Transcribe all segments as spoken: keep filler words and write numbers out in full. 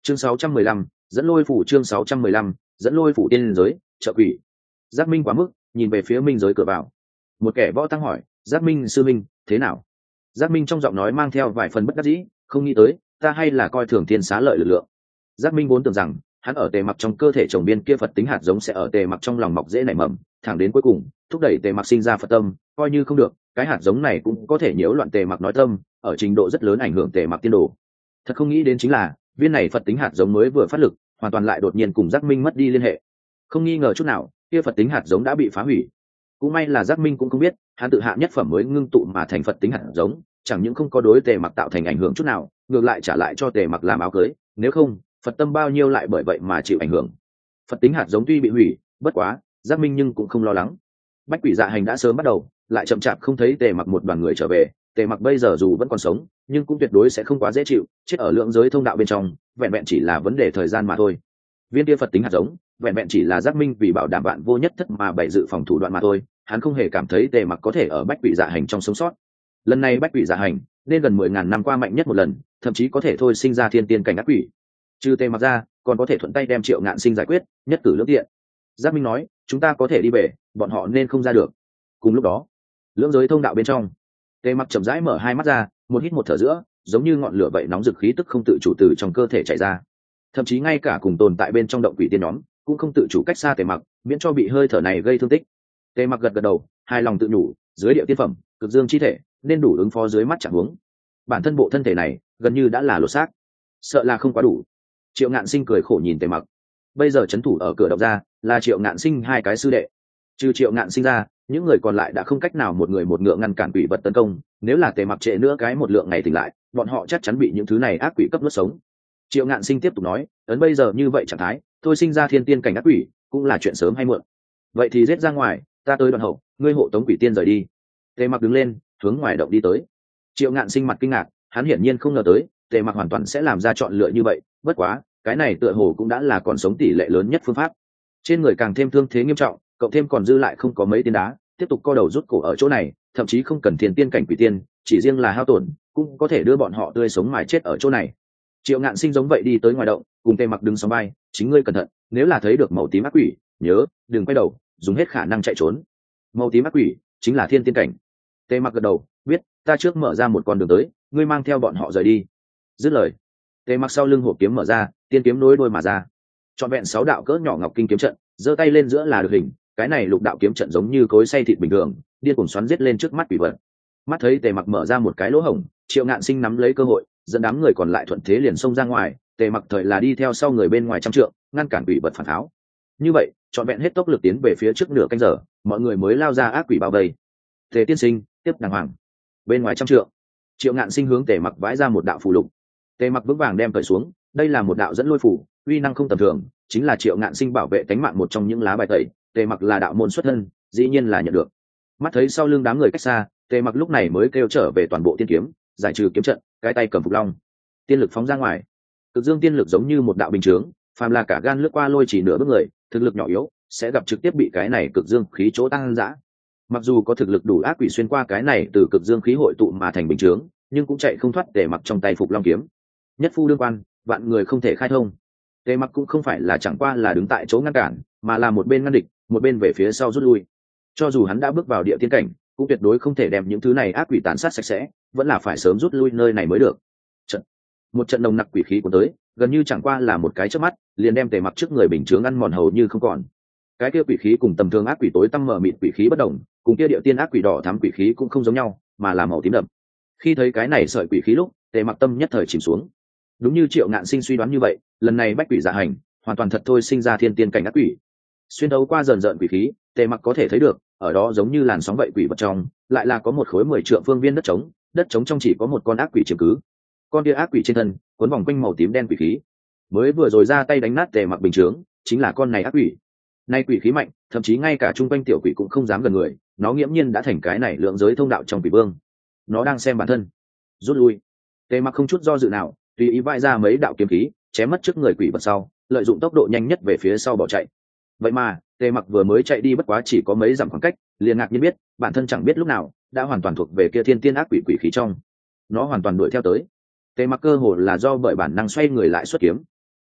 chương sáu trăm mười lăm, dẫn lôi phủ chương sáu trăm mười lăm, dẫn lôi phủ tiên giới trợ quỷ. Giác Minh quá mức nhìn về phía minh giới cửa vào. Một kẻ võ tăng hỏi, Giác Minh sư minh thế nào? Giác Minh trong giọng nói mang theo vài phần bất đắc dĩ, không nghĩ tới ta hay là coi thường thiên xá lợi lực lượng. Giác Minh vốn tưởng rằng hắn ở tề mặc trong cơ thể trồng viên kia Phật tính hạt giống sẽ ở tề mặc trong lòng mọc dễ nảy mầm, thẳng đến cuối cùng thúc đẩy tề mặc sinh ra Phật tâm, coi như không được cái hạt giống này cũng có thể nhiễu loạn tề mặc nói tâm, ở trình độ rất lớn ảnh hưởng tề mặc tiên đồ. Thật không nghĩ đến chính là viên này Phật tính hạt giống mới vừa phát lực, hoàn toàn lại đột nhiên cùng Giác Minh mất đi liên hệ. Không nghi ngờ chút nào kia Phật tính hạt giống đã bị phá hủy. Cũng may là Giác Minh cũng không biết hắn tự hạ nhất phẩm mới ngưng tụ mà thành Phật tính hạt giống, chẳng những không có đối tề mặc tạo thành ảnh hưởng chút nào, ngược lại trả lại cho tề mặc làm áo cưới, nếu không Phật tâm bao nhiêu lại bởi vậy mà chịu ảnh hưởng. Phật tính hạt giống tuy bị hủy, bất quá Giác Minh nhưng cũng không lo lắng. Bách quỷ dạ hành đã sớm bắt đầu, lại chậm chạp không thấy tề mặc một đoàn người trở về. Tề mặc bây giờ dù vẫn còn sống, nhưng cũng tuyệt đối sẽ không quá dễ chịu, chết ở lượng giới thông đạo bên trong, vẹn vẹn chỉ là vấn đề thời gian mà thôi. Viên kia Phật tính hạt giống, vẹn vẹn chỉ là Giác Minh vì bảo đảm bạn vô nhất thất mà bày dự phòng thủ đoạn mà thôi, hắn không hề cảm thấy tề mặc có thể ở bách quỷ dạ hành trong sống sót. Lần này bách quỷ dạ hành nên gần mười ngàn năm qua mạnh nhất một lần, thậm chí có thể thôi sinh ra thiên tiên cảnh ác quỷ. Trừ tề mặc ra, còn có thể thuận tay đem Triệu Ngạn Sinh giải quyết, nhất cử lưỡng tiện. Giác Minh nói, chúng ta có thể đi về, bọn họ nên không ra được. Cùng lúc đó, lưỡng giới thông đạo bên trong, tề mặc chậm rãi mở hai mắt ra, một hít một thở giữa, giống như ngọn lửa vậy nóng rực khí tức không tự chủ từ trong cơ thể chảy ra. Thậm chí ngay cả cùng tồn tại bên trong động quỷ tiên nhóm cũng không tự chủ cách xa tề mặc, miễn cho bị hơi thở này gây thương tích. Tề mặc gật gật đầu, hài lòng tự nhủ, dưới địa tiên phẩm cực dương chi thể nên đủ ứng phó dưới mắt chẳng huống. Bản thân bộ thân thể này gần như đã là lột xác, sợ là không quá đủ. Triệu Ngạn Sinh cười khổ nhìn tề mặc. Bây giờ trấn thủ ở cửa động ra là Triệu Ngạn Sinh hai cái sư đệ, trừ Triệu Ngạn Sinh ra, những người còn lại đã không cách nào một người một ngựa ngăn cản quỷ vật tấn công. Nếu là tề mặc trễ nữa cái một lượng ngày tỉnh lại, bọn họ chắc chắn bị những thứ này ác quỷ cấp nuốt sống. Triệu Ngạn Sinh tiếp tục nói, ấn bây giờ như vậy trạng thái, thôi sinh ra thiên tiên cảnh ác quỷ cũng là chuyện sớm hay muộn. Vậy thì giết ra ngoài, ta tới đoạn hậu, ngươi hộ tống quỷ tiên rời đi. Tề mặc đứng lên, hướng ngoài động đi tới. Triệu Ngạn Sinh mặt kinh ngạc, hắn hiển nhiên không ngờ tới tề mặc hoàn toàn sẽ làm ra chọn lựa như vậy, bất quá cái này tựa hồ cũng đã là còn sống tỷ lệ lớn nhất phương pháp. Trên người càng thêm thương thế nghiêm trọng, cộng thêm còn dư lại không có mấy tiên đá, tiếp tục co đầu rút cổ ở chỗ này, thậm chí không cần thiên tiên cảnh quỷ tiên, chỉ riêng là hao tổn cũng có thể đưa bọn họ tươi sống mài chết ở chỗ này. Triệu Ngạn Sinh giống vậy đi tới ngoài động, cùng tề mặc đứng sóng vai, chính ngươi cẩn thận, nếu là thấy được màu tím ác quỷ, nhớ đừng quay đầu, dùng hết khả năng chạy trốn. Màu tím ác quỷ chính là thiên tiên cảnh. Tề mặc gật đầu, biết, ta trước mở ra một con đường tới, ngươi mang theo bọn họ rời đi. Dứt lời, tề mặc sau lưng hộp kiếm mở ra, tiên kiếm nối đuôi mà ra, trọn vẹn sáu đạo cỡ nhỏ ngọc kinh kiếm trận, giơ tay lên giữa là được hình. Cái này lục đạo kiếm trận giống như cối xay thịt bình thường, điên cuồng xoắn giết lên trước mắt quỷ vật. Mắt thấy tề mặc mở ra một cái lỗ hổng, Triệu Ngạn Sinh nắm lấy cơ hội, dẫn đám người còn lại thuận thế liền xông ra ngoài. Tề mặc thời là đi theo sau người bên ngoài trăm trượng, ngăn cản quỷ vật phản tháo. Như vậy trọn vẹn hết tốc lực tiến về phía trước nửa canh giờ, mọi người mới lao ra ác quỷ bao vây. Tề tiên sinh tiếp đàng hoàng. Bên ngoài trăm trượng, Triệu Ngạn Sinh hướng tề mặc vãi ra một đạo phù lục. Tề mặc vững vàng đem cởi xuống, đây là một đạo dẫn lôi phù, uy năng không tầm thường, chính là Triệu Ngạn Sinh bảo vệ tính mạng một trong những lá bài tẩy. Tề mặc là đạo môn xuất thân, dĩ nhiên là nhận được. Mắt thấy sau lưng đám người cách xa, Tề mặc lúc này mới kêu trở về toàn bộ tiên kiếm, giải trừ kiếm trận, cái tay cầm phục long, tiên lực phóng ra ngoài. Cực dương tiên lực giống như một đạo bình chướng, phàm là cả gan lướt qua lôi chỉ nửa bước người, thực lực nhỏ yếu sẽ gặp trực tiếp bị cái này cực dương khí chỗ tăng dã. Mặc dù có thực lực đủ ác quỷ xuyên qua cái này từ cực dương khí hội tụ mà thành bình chướng, nhưng cũng chạy không thoát Tề mặc trong tay phục long kiếm. Nhất phu đương quan, vạn người không thể khai thông. Tề mặc cũng không phải là chẳng qua là đứng tại chỗ ngăn cản, mà là một bên ngăn địch, một bên về phía sau rút lui. Cho dù hắn đã bước vào địa tiên cảnh, cũng tuyệt đối không thể đem những thứ này ác quỷ tàn sát sạch sẽ, vẫn là phải sớm rút lui nơi này mới được. Trận. Một trận nồng nặc quỷ khí của tới, gần như chẳng qua là một cái chớp mắt, liền đem Tề mặc trước người bình chướng ăn mòn hầu như không còn. Cái kia quỷ khí cùng tầm thường ác quỷ tối tăm mở mịt quỷ khí bất đồng, cùng kia địa tiên ác quỷ đỏ thắm quỷ khí cũng không giống nhau, mà là màu tím đậm. Khi thấy cái này sợi quỷ khí lúc, Tề mặc tâm nhất thời chìm xuống. Đúng như Triệu Ngạn Sinh suy đoán như vậy, lần này bách quỷ dạ hành hoàn toàn thật thôi sinh ra thiên tiên cảnh ác quỷ. Xuyên đấu qua dần dần quỷ khí, Tề mặc có thể thấy được, ở đó giống như làn sóng vậy quỷ vật trong, lại là có một khối mười trượng phương viên đất trống, đất trống trong chỉ có một con ác quỷ chiếm cứ. Con kia ác quỷ trên thân cuốn vòng quanh màu tím đen quỷ khí, mới vừa rồi ra tay đánh nát Tề mặc bình chướng, chính là con này ác quỷ. Nay quỷ khí mạnh, thậm chí ngay cả trung quanh tiểu quỷ cũng không dám gần người, nó nghiễm nhiên đã thành cái này lượng giới thông đạo trong quỷ vương. Nó đang xem bản thân. Rút lui. Tề mặc không chút do dự nào, tùy ý vãi ra mấy đạo kiếm khí, chém mất trước người quỷ vật sau, lợi dụng tốc độ nhanh nhất về phía sau bỏ chạy. Vậy mà Tề mặc vừa mới chạy đi bất quá chỉ có mấy dặm khoảng cách, liền ngạc nhiên biết bản thân chẳng biết lúc nào đã hoàn toàn thuộc về kia thiên tiên ác quỷ quỷ khí trong. Nó hoàn toàn đuổi theo tới. Tề mặc cơ hồ là do bởi bản năng xoay người lại xuất kiếm.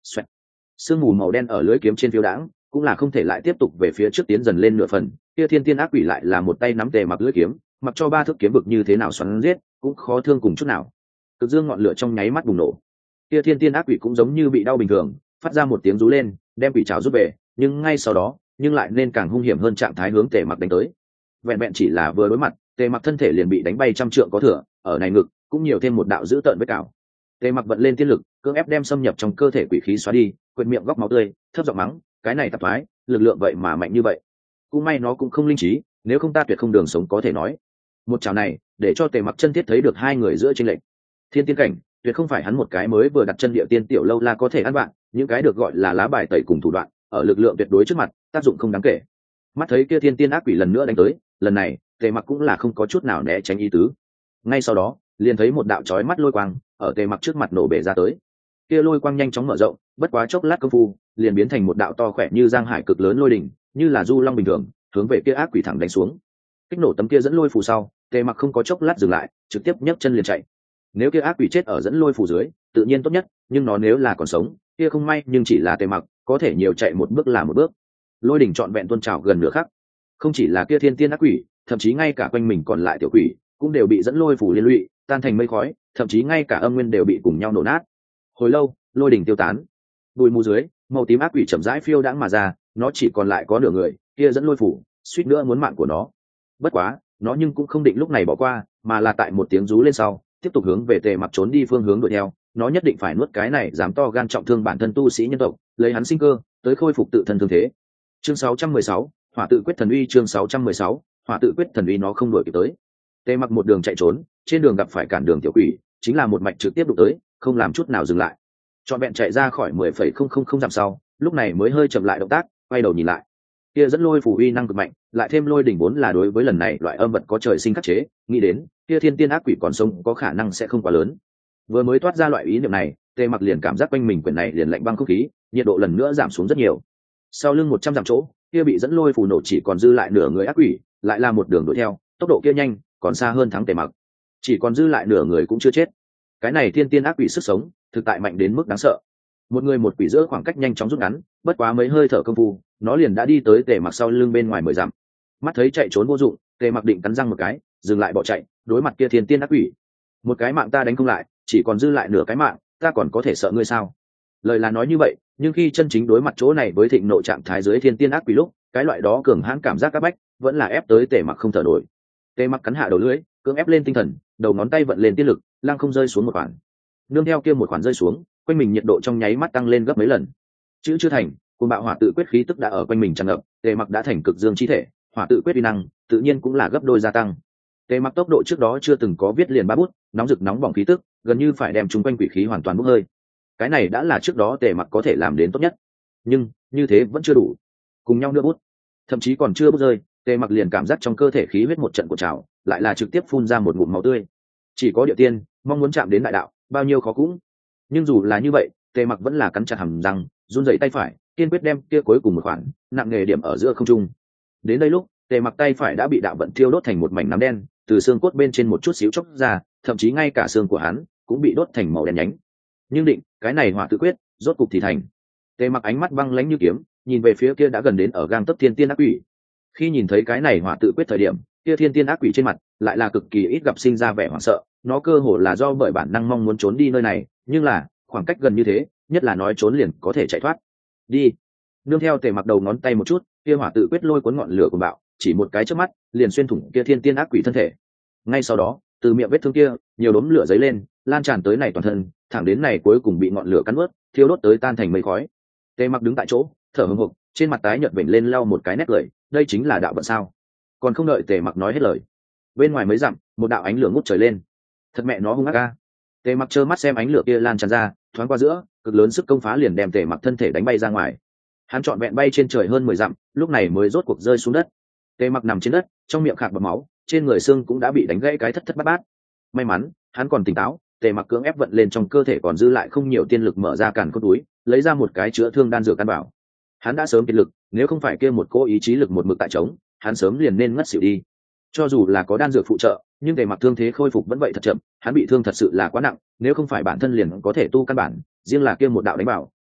Xoẹt. Sương mù màu đen ở lưỡi kiếm trên phiêu đãng, cũng là không thể lại tiếp tục về phía trước tiến dần lên nửa phần. Kia thiên tiên ác quỷ lại là một tay nắm tề mặc lưỡi kiếm, mặc cho ba thước kiếm vực như thế nào xoắn giết, cũng khó thương cùng chút nào. Cực dương ngọn lửa trong nháy mắt bùng nổ. Kia thiên tiên ác quỷ cũng giống như bị đau bình thường, phát ra một tiếng rú lên, đem quỷ trảo rút về, nhưng ngay sau đó, nhưng lại nên càng hung hiểm hơn trạng thái hướng tề mặc đánh tới. Vẹn vẹn chỉ là vừa đối mặt, tề mặc thân thể liền bị đánh bay trăm trượng có thừa, ở này ngực cũng nhiều thêm một đạo dữ tợn vết cào. Tề mặc vận lên tiên lực, cưỡng ép đem xâm nhập trong cơ thể quỷ khí xóa đi, quệt miệng góc máu tươi, thấp giọng mắng, cái này tạp thoái, lực lượng vậy mà mạnh như vậy. Cũng may nó cũng không linh trí, nếu không ta tuyệt không đường sống có thể nói. Một chảo này, để cho tề mặc chân thiết thấy được hai người giữa chênh lệch. Thiên tiên cảnh, tuyệt không phải hắn một cái mới vừa đặt chân địa tiên tiểu lâu la có thể ăn bạn, những cái được gọi là lá bài tẩy cùng thủ đoạn, ở lực lượng tuyệt đối trước mặt, tác dụng không đáng kể. Mắt thấy kia thiên tiên ác quỷ lần nữa đánh tới, lần này, tề mặc cũng là không có chút nào né tránh ý tứ. Ngay sau đó, liền thấy một đạo chói mắt lôi quang ở tề mặc trước mặt nổ bể ra tới. Kia lôi quang nhanh chóng mở rộng, bất quá chốc lát công phu, liền biến thành một đạo to khỏe như giang hải cực lớn lôi đỉnh, như là du long bình thường, hướng về kia ác quỷ thẳng đánh xuống. Kích nổ tấm kia dẫn lôi phù sau, tề mặc không có chốc lát dừng lại, trực tiếp nhấc chân liền chạy. Nếu kia ác quỷ chết ở dẫn lôi phù dưới, tự nhiên tốt nhất, nhưng nó nếu là còn sống, kia không may nhưng chỉ là tề mặc, có thể nhiều chạy một bước là một bước. Lôi đỉnh trọn vẹn tuôn trào gần nửa khắc. Không chỉ là kia thiên tiên ác quỷ, thậm chí ngay cả quanh mình còn lại tiểu quỷ, cũng đều bị dẫn lôi phù liên lụy, tan thành mây khói, thậm chí ngay cả âm nguyên đều bị cùng nhau nổ nát. Hồi lâu, lôi đỉnh tiêu tán. Bụi mù dưới, màu tím ác quỷ chậm rãi phiêu đãng mà ra, nó chỉ còn lại có nửa người, kia dẫn lôi phủ, suýt nữa muốn mạng của nó. Bất quá, nó nhưng cũng không định lúc này bỏ qua, mà là tại một tiếng rú lên sau, tiếp tục hướng về tề mặc trốn đi phương hướng đuổi theo. Nó nhất định phải nuốt cái này dám to gan trọng thương bản thân tu sĩ nhân tộc, lấy hắn sinh cơ, tới khôi phục tự thân thương thế. Chương sáu trăm mười sáu, Hỏa tự quyết thần uy. Chương sáu trăm mười sáu, Hỏa tự quyết thần uy. Nó không đuổi kịp tới. Tề mặc một đường chạy trốn, trên đường gặp phải cản đường tiểu quỷ, chính là một mạch trực tiếp đụng tới, không làm chút nào dừng lại. Trọn vẹn chạy ra khỏi mười phẩy không không không dặm sau, lúc này mới hơi chậm lại động tác, quay đầu nhìn lại. Kia dẫn lôi phù uy năng cực mạnh, lại thêm lôi đỉnh vốn là đối với lần này loại âm vật có trời sinh khắc chế, nghĩ đến kia thiên tiên ác quỷ còn sống có khả năng sẽ không quá lớn. Vừa mới toát ra loại ý niệm này, Tề mặc liền cảm giác quanh mình quyển này liền lạnh băng không khí, nhiệt độ lần nữa giảm xuống rất nhiều. Sau lưng một trăm dặm chỗ, kia bị dẫn lôi phù nổ chỉ còn dư lại nửa người ác quỷ, lại là một đường đuổi theo, tốc độ kia nhanh, còn xa hơn thắng Tề mặc. Chỉ còn dư lại nửa người cũng chưa chết. Cái này thiên tiên ác quỷ sức sống, thực tại mạnh đến mức đáng sợ. Một người một quỷ giữa khoảng cách nhanh chóng rút ngắn, bất quá mấy hơi thở công phu, nó liền đã đi tới Tề mặc sau lưng bên ngoài mười dặm. Mắt thấy chạy trốn vô dụng, Tề mặc định cắn răng một cái, dừng lại bỏ chạy, đối mặt kia thiên tiên ác quỷ. Một cái mạng ta đánh không lại, chỉ còn dư lại nửa cái mạng, ta còn có thể sợ ngươi sao? Lời là nói như vậy, nhưng khi chân chính đối mặt chỗ này với thịnh nộ trạng thái dưới thiên tiên ác quỷ lúc, cái loại đó cường hãn cảm giác áp bách, vẫn là ép tới Tề mặc không thở nổi. Tề mặc cắn hạ đầu lưỡi, cưỡng ép lên tinh thần, đầu ngón tay vận lên tiên lực, lăng không rơi xuống một khoản. Nương theo kia một khoản rơi xuống, quanh mình nhiệt độ trong nháy mắt tăng lên gấp mấy lần. Chữ chưa thành, cùng bạo hỏa tự quyết khí tức đã ở quanh mình tràn ngập, Tề mặc đã thành cực dương chi thể, hỏa tự quyết uy năng tự nhiên cũng là gấp đôi gia tăng. Tề mặc tốc độ trước đó chưa từng có viết liền ba bút, nóng rực nóng bỏng khí tức, gần như phải đem chúng quanh quỷ khí hoàn toàn bốc hơi. Cái này đã là trước đó Tề mặc có thể làm đến tốt nhất, nhưng như thế vẫn chưa đủ. Cùng nhau đưa bút, thậm chí còn chưa bút rơi, Tề mặc liền cảm giác trong cơ thể khí huyết một trận cuộn trào, lại là trực tiếp phun ra một ngụm máu tươi. Chỉ có địa tiên mong muốn chạm đến đại đạo, bao nhiêu khó cũng. Nhưng dù là như vậy, Tề mặc vẫn là cắn chặt hàm răng, run rẩy tay phải, kiên quyết đem kia cuối cùng một khoản nặng nghề điểm ở giữa không trung. Đến đây lúc, Tề mặc tay phải đã bị đạo vận thiêu đốt thành một mảnh nám đen, từ xương cốt bên trên một chút xíu chốc ra, thậm chí ngay cả xương của hắn cũng bị đốt thành màu đen nhánh. Nhưng định, cái này hỏa tự quyết, rốt cục thì thành. Tề mặc ánh mắt băng lãnh như kiếm, nhìn về phía kia đã gần đến ở gang tấc thiên tiên ác quỷ. Khi nhìn thấy cái này hỏa tự quyết thời điểm, kia thiên tiên ác quỷ trên mặt lại là cực kỳ ít gặp sinh ra vẻ hoảng sợ, nó cơ hồ là do bởi bản năng mong muốn trốn đi nơi này, nhưng là khoảng cách gần như thế, nhất là nói trốn liền có thể chạy thoát. Đi. Nương theo Tề mặc đầu ngón tay một chút, kia hỏa tự quyết lôi cuốn ngọn lửa của bạo, chỉ một cái chớp mắt, liền xuyên thủng kia thiên tiên ác quỷ thân thể. Ngay sau đó, từ miệng vết thương kia, nhiều đốm lửa dấy lên, lan tràn tới này toàn thân, thẳng đến này cuối cùng bị ngọn lửa cắn nuốt, thiêu đốt tới tan thành mây khói. Tề mặc đứng tại chỗ, thở hổn hộc, trên mặt tái nhợt vểnh lên lau một cái nét cười, đây chính là đạo vận sao? Còn không đợi Tề mặc nói hết lời, bên ngoài mấy dặm, một đạo ánh lửa ngút trời lên. Thật mẹ nó hung ác a! Tề mặc trơ mắt xem ánh lửa kia lan tràn ra, thoáng qua giữa, cực lớn sức công phá liền đem Tề mặc thân thể đánh bay ra ngoài. Hắn trọn vẹn bay trên trời hơn mười dặm, lúc này mới rốt cuộc rơi xuống đất. Tề mặc nằm trên đất, trong miệng khạc bọt máu, trên người xương cũng đã bị đánh gãy cái thất thất bát bát. May mắn, hắn còn tỉnh táo, Tề mặc cưỡng ép vận lên trong cơ thể còn dư lại không nhiều tiên lực, mở ra càn cốt túi, lấy ra một cái chữa thương đan dược căn bảo. Hắn đã sớm kiệt lực, nếu không phải kia một cô ý chí lực một mực tại trống, hắn sớm liền nên ngất xỉu đi. Cho dù là có đan dược phụ trợ, nhưng Tề mặc thương thế khôi phục vẫn vậy thật chậm, hắn bị thương thật sự là quá nặng, nếu không phải bản thân liền có thể tu căn bản, riêng là kia một đạo đánh bảo,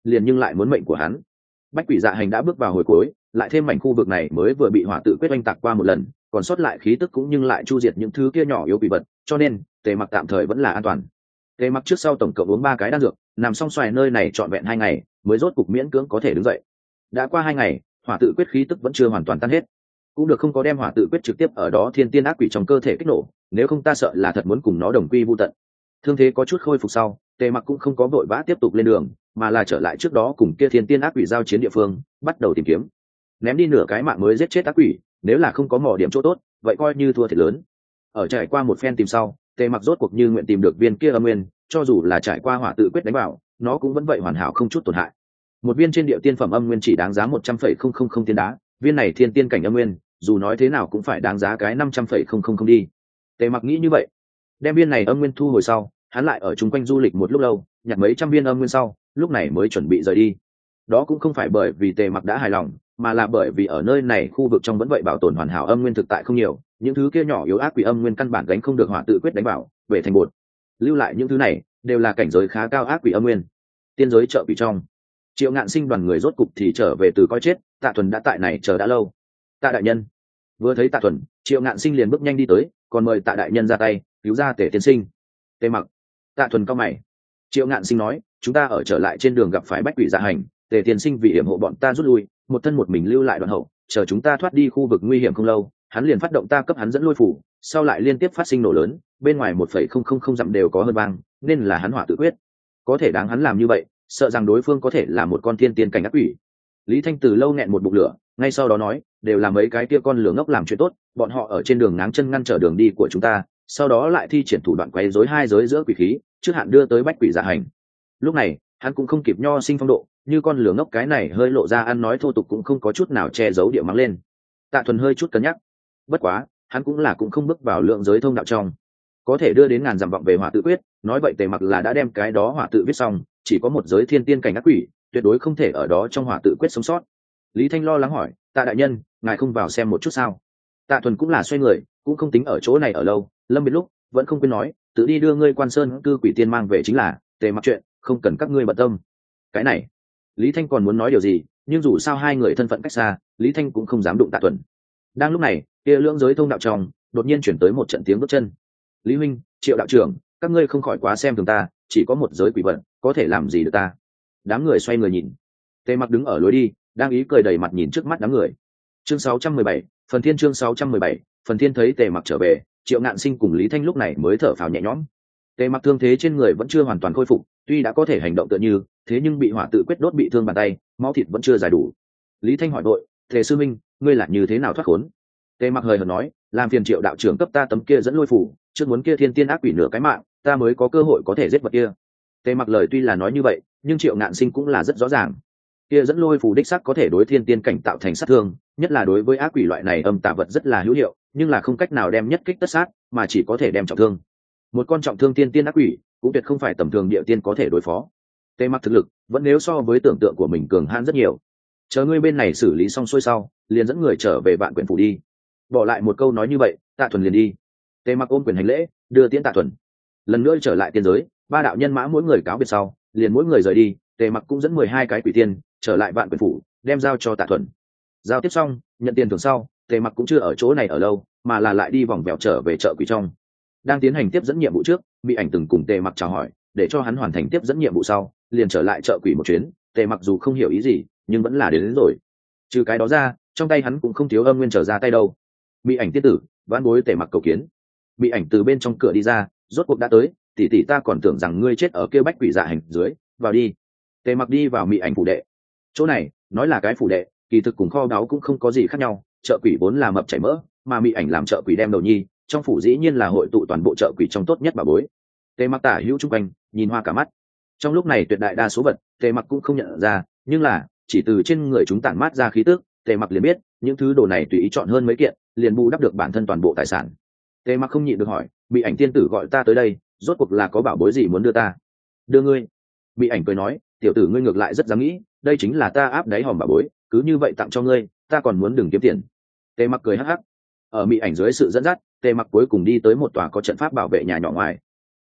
liền nhưng lại muốn mệnh của hắn. Bách quỷ dạ hành đã bước vào hồi cuối, lại thêm mảnh khu vực này mới vừa bị hỏa tự quyết oanh tạc qua một lần, còn sót lại khí tức cũng nhưng lại chu diệt những thứ kia nhỏ yếu quỷ vật, cho nên Tề Mặc tạm thời vẫn là an toàn. Tề Mặc trước sau tổng cộng uống ba cái đan dược, nằm song xoài nơi này trọn vẹn hai ngày, mới rốt cục miễn cưỡng có thể đứng dậy. Đã qua hai ngày, hỏa tự quyết khí tức vẫn chưa hoàn toàn tan hết, cũng được không có đem hỏa tự quyết trực tiếp ở đó thiên tiên ác quỷ trong cơ thể kích nổ, nếu không ta sợ là thật muốn cùng nó đồng quy vu tận. Thương thế có chút khôi phục sau, Tề Mặc cũng không có vội vã tiếp tục lên đường, mà là trở lại trước đó cùng kia thiên tiên ác quỷ giao chiến địa phương, bắt đầu tìm kiếm. Ném đi nửa cái mạng mới giết chết ác quỷ, nếu là không có mỏ điểm chỗ tốt, vậy coi như thua thiệt lớn. Ở trải qua một phen tìm sau, Tề Mặc rốt cuộc như nguyện tìm được viên kia âm nguyên, cho dù là trải qua hỏa tự quyết đánh vào, nó cũng vẫn vậy hoàn hảo không chút tổn hại. Một viên trên địa tiên phẩm âm nguyên chỉ đáng giá một trăm phẩy không không không tiên đá, viên này thiên tiên cảnh âm nguyên, dù nói thế nào cũng phải đáng giá cái năm trăm phẩy không không không đi. Tề Mặc nghĩ như vậy, đem viên này âm nguyên thu hồi sau, hắn lại ở chung quanh du lịch một lúc lâu, nhặt mấy trăm viên âm nguyên sau, lúc này mới chuẩn bị rời đi. Đó cũng không phải bởi vì Tề Mặc đã hài lòng, mà là bởi vì ở nơi này khu vực trong vẫn vậy bảo tồn hoàn hảo âm nguyên thực tại không nhiều, những thứ kia nhỏ yếu ác quỷ âm nguyên căn bản gánh không được hỏa tự quyết đánh bảo, về thành bột. Lưu lại những thứ này đều là cảnh giới khá cao ác quỷ âm nguyên. Tiên giới chợ quỷ trong, Triệu Ngạn Sinh đoàn người rốt cục thì trở về từ coi chết, Tạ Thuần đã tại này chờ đã lâu. Tạ đại nhân. Vừa thấy Tạ Thuần, Triệu Ngạn Sinh liền bước nhanh đi tới, còn mời Tạ đại nhân ra tay cứu ra Tề tiên sinh. Tề Mặc. Tạ Thuần cao mày. Triệu Ngạn Sinh nói, chúng ta ở trở lại trên đường gặp phải bách quỷ dạ hành, Tề tiên sinh vì hiểm hộ bọn ta rút lui, một thân một mình lưu lại đoạn hậu, chờ chúng ta thoát đi khu vực nguy hiểm không lâu, hắn liền phát động ta cấp hắn dẫn lôi phủ, sau lại liên tiếp phát sinh nổ lớn, bên ngoài một phẩy không không không dặm đều có hơn bang, nên là hắn hỏa tự quyết. Có thể đáng hắn làm như vậy, sợ rằng đối phương có thể là một con thiên tiên cảnh ác quỷ. Lý Thanh từ lâu nghẹn một bụng lửa, ngay sau đó nói, đều là mấy cái kia con lửa ngốc làm chuyện tốt, bọn họ ở trên đường ngáng chân ngăn trở đường đi của chúng ta, sau đó lại thi triển thủ đoạn quấy rối hai giới giữa quỷ khí, trước hạn đưa tới bách quỷ dạ hành. Lúc này, hắn cũng không kịp nho sinh phong độ, như con lửa ngốc cái này hơi lộ ra ăn nói thô tục cũng không có chút nào che giấu địa mắng lên. Tạ Thuần hơi chút cân nhắc, bất quá, hắn cũng là cũng không bước vào lượng giới thông đạo trong, có thể đưa đến ngàn dặm vọng về hỏa tự quyết, nói vậy Tề Mặc là đã đem cái đó hỏa tự viết xong, chỉ có một giới thiên tiên cảnh ác quỷ, tuyệt đối không thể ở đó trong hỏa tự quyết sống sót. Lý Thanh lo lắng hỏi, Tạ đại nhân, ngài không vào xem một chút sao? Tạ Thuần cũng là xoay người, cũng không tính ở chỗ này ở lâu, lâm biệt lúc vẫn không quên nói, tự đi đưa ngươi quan sơn cư quỷ tiên mang về chính là, Tề Mặc chuyện không cần các ngươi bận tâm. Cái này, Lý Thanh còn muốn nói điều gì, nhưng dù sao hai người thân phận cách xa, Lý Thanh cũng không dám đụng Tạ Thuần. Đang lúc này, kia lưỡng giới thông đạo trong đột nhiên chuyển tới một trận tiếng bước chân. Lý huynh, Triệu đạo trưởng, các ngươi không khỏi quá xem thường ta, chỉ có một giới quỷ vật có thể làm gì được ta? Đám người xoay người nhìn, Tề Mặc đứng ở lối đi, đang ý cười đầy mặt nhìn trước mắt đám người. Chương sáu trăm mười bảy, phần thiên chương sáu trăm mười bảy, phần thiên thấy Tề Mặc trở về, Triệu Ngạn Sinh cùng Lý Thanh lúc này mới thở phào nhẹ nhõm. Tề Mặc thương thế trên người vẫn chưa hoàn toàn khôi phục, tuy đã có thể hành động tựa như, thế nhưng bị hỏa tự quyết đốt bị thương bàn tay, máu thịt vẫn chưa giải đủ. Lý Thanh hỏi đội, Tề sư minh, ngươi là như thế nào thoát khốn? Tề Mặc hời hợt nói, làm phiền Triệu đạo trưởng cấp ta tấm kia dẫn lôi phủ, trước muốn kia thiên tiên ác quỷ nửa cái mạng, ta mới có cơ hội có thể giết vật kia. Tề Mặc lời tuy là nói như vậy, nhưng Triệu Ngạn Sinh cũng là rất rõ ràng, kia dẫn lôi phù đích sắc có thể đối thiên tiên cảnh tạo thành sát thương, nhất là đối với ác quỷ loại này âm tà vật rất là hữu hiệu, nhưng là không cách nào đem nhất kích tất sát, mà chỉ có thể đem trọng thương. Một con trọng thương tiên tiên ác quỷ cũng tuyệt không phải tầm thường địa tiên có thể đối phó. Tề Mặc thực lực vẫn nếu so với tưởng tượng của mình cường hãn rất nhiều. Chờ ngươi bên này xử lý xong xuôi sau, liền dẫn người trở về Vạn Quyển phủ đi. Bỏ lại một câu nói như vậy, Tạ Thuần liền đi. Tề Mặc ôm quyền hành lễ, đưa tiễn Tạ Thuần. Lần nữa trở lại tiên giới, ba đạo nhân mã mỗi người cáo biệt sau, liền mỗi người rời đi. Tề Mặc cũng dẫn mười hai cái quỷ tiên trở lại Vạn Quyển phủ, đem giao cho Tạ Thuần. Giao tiếp xong, nhận tiền thưởng sau, Tề Mặc cũng chưa ở chỗ này ở lâu, mà là lại đi vòng vèo trở về chợ quỷ trong. Đang tiến hành tiếp dẫn nhiệm vụ trước, Bị Ảnh từng cùng Tề Mặc chào hỏi, để cho hắn hoàn thành tiếp dẫn nhiệm vụ sau, liền trở lại chợ quỷ một chuyến. Tề Mặc dù không hiểu ý gì, nhưng vẫn là đến, đến rồi. Trừ cái đó ra, trong tay hắn cũng không thiếu âm nguyên trở ra tay đâu. Bị Ảnh tiên tử, vãn bối Tề Mặc cầu kiến. Bị Ảnh từ bên trong cửa đi ra, rốt cuộc đã tới, tỷ tỷ ta còn tưởng rằng ngươi chết ở kia bách quỷ dạ hành dưới, vào đi. Tề Mặc đi vào Mị Ảnh phủ đệ. Chỗ này nói là cái phủ đệ, kỳ thực cùng kho báu cũng không có gì khác nhau, chợ quỷ vốn là mập chảy mỡ, mà Mị Ảnh làm chợ quỷ đem đầu nhi, trong phủ dĩ nhiên là hội tụ toàn bộ chợ quỷ trong tốt nhất bà bối. Tề Mặc tả hữu trung quanh, nhìn hoa cả mắt. Trong lúc này tuyệt đại đa số vật, Tề Mặc cũng không nhận ra, nhưng là chỉ từ trên người chúng tản mát ra khí tức, Tề Mặc liền biết, những thứ đồ này tùy ý chọn hơn mấy kiện, liền bù đắp được bản thân toàn bộ tài sản. Tề Mặc không nhịn được hỏi, Mị Ảnh tiên tử gọi ta tới đây, rốt cuộc là có bảo bối gì muốn đưa ta? Đưa ngươi. Mị Ảnh cười nói, tiểu tử ngươi ngược lại rất dám nghĩ, đây chính là ta áp đáy hòm bảo bối, cứ như vậy tặng cho ngươi, ta còn muốn đừng kiếm tiền. Tề Mặc cười hắc hắc. Ở Mị Ảnh dưới sự dẫn dắt, Tề Mặc cuối cùng đi tới một tòa có trận pháp bảo vệ nhà nhỏ ngoài.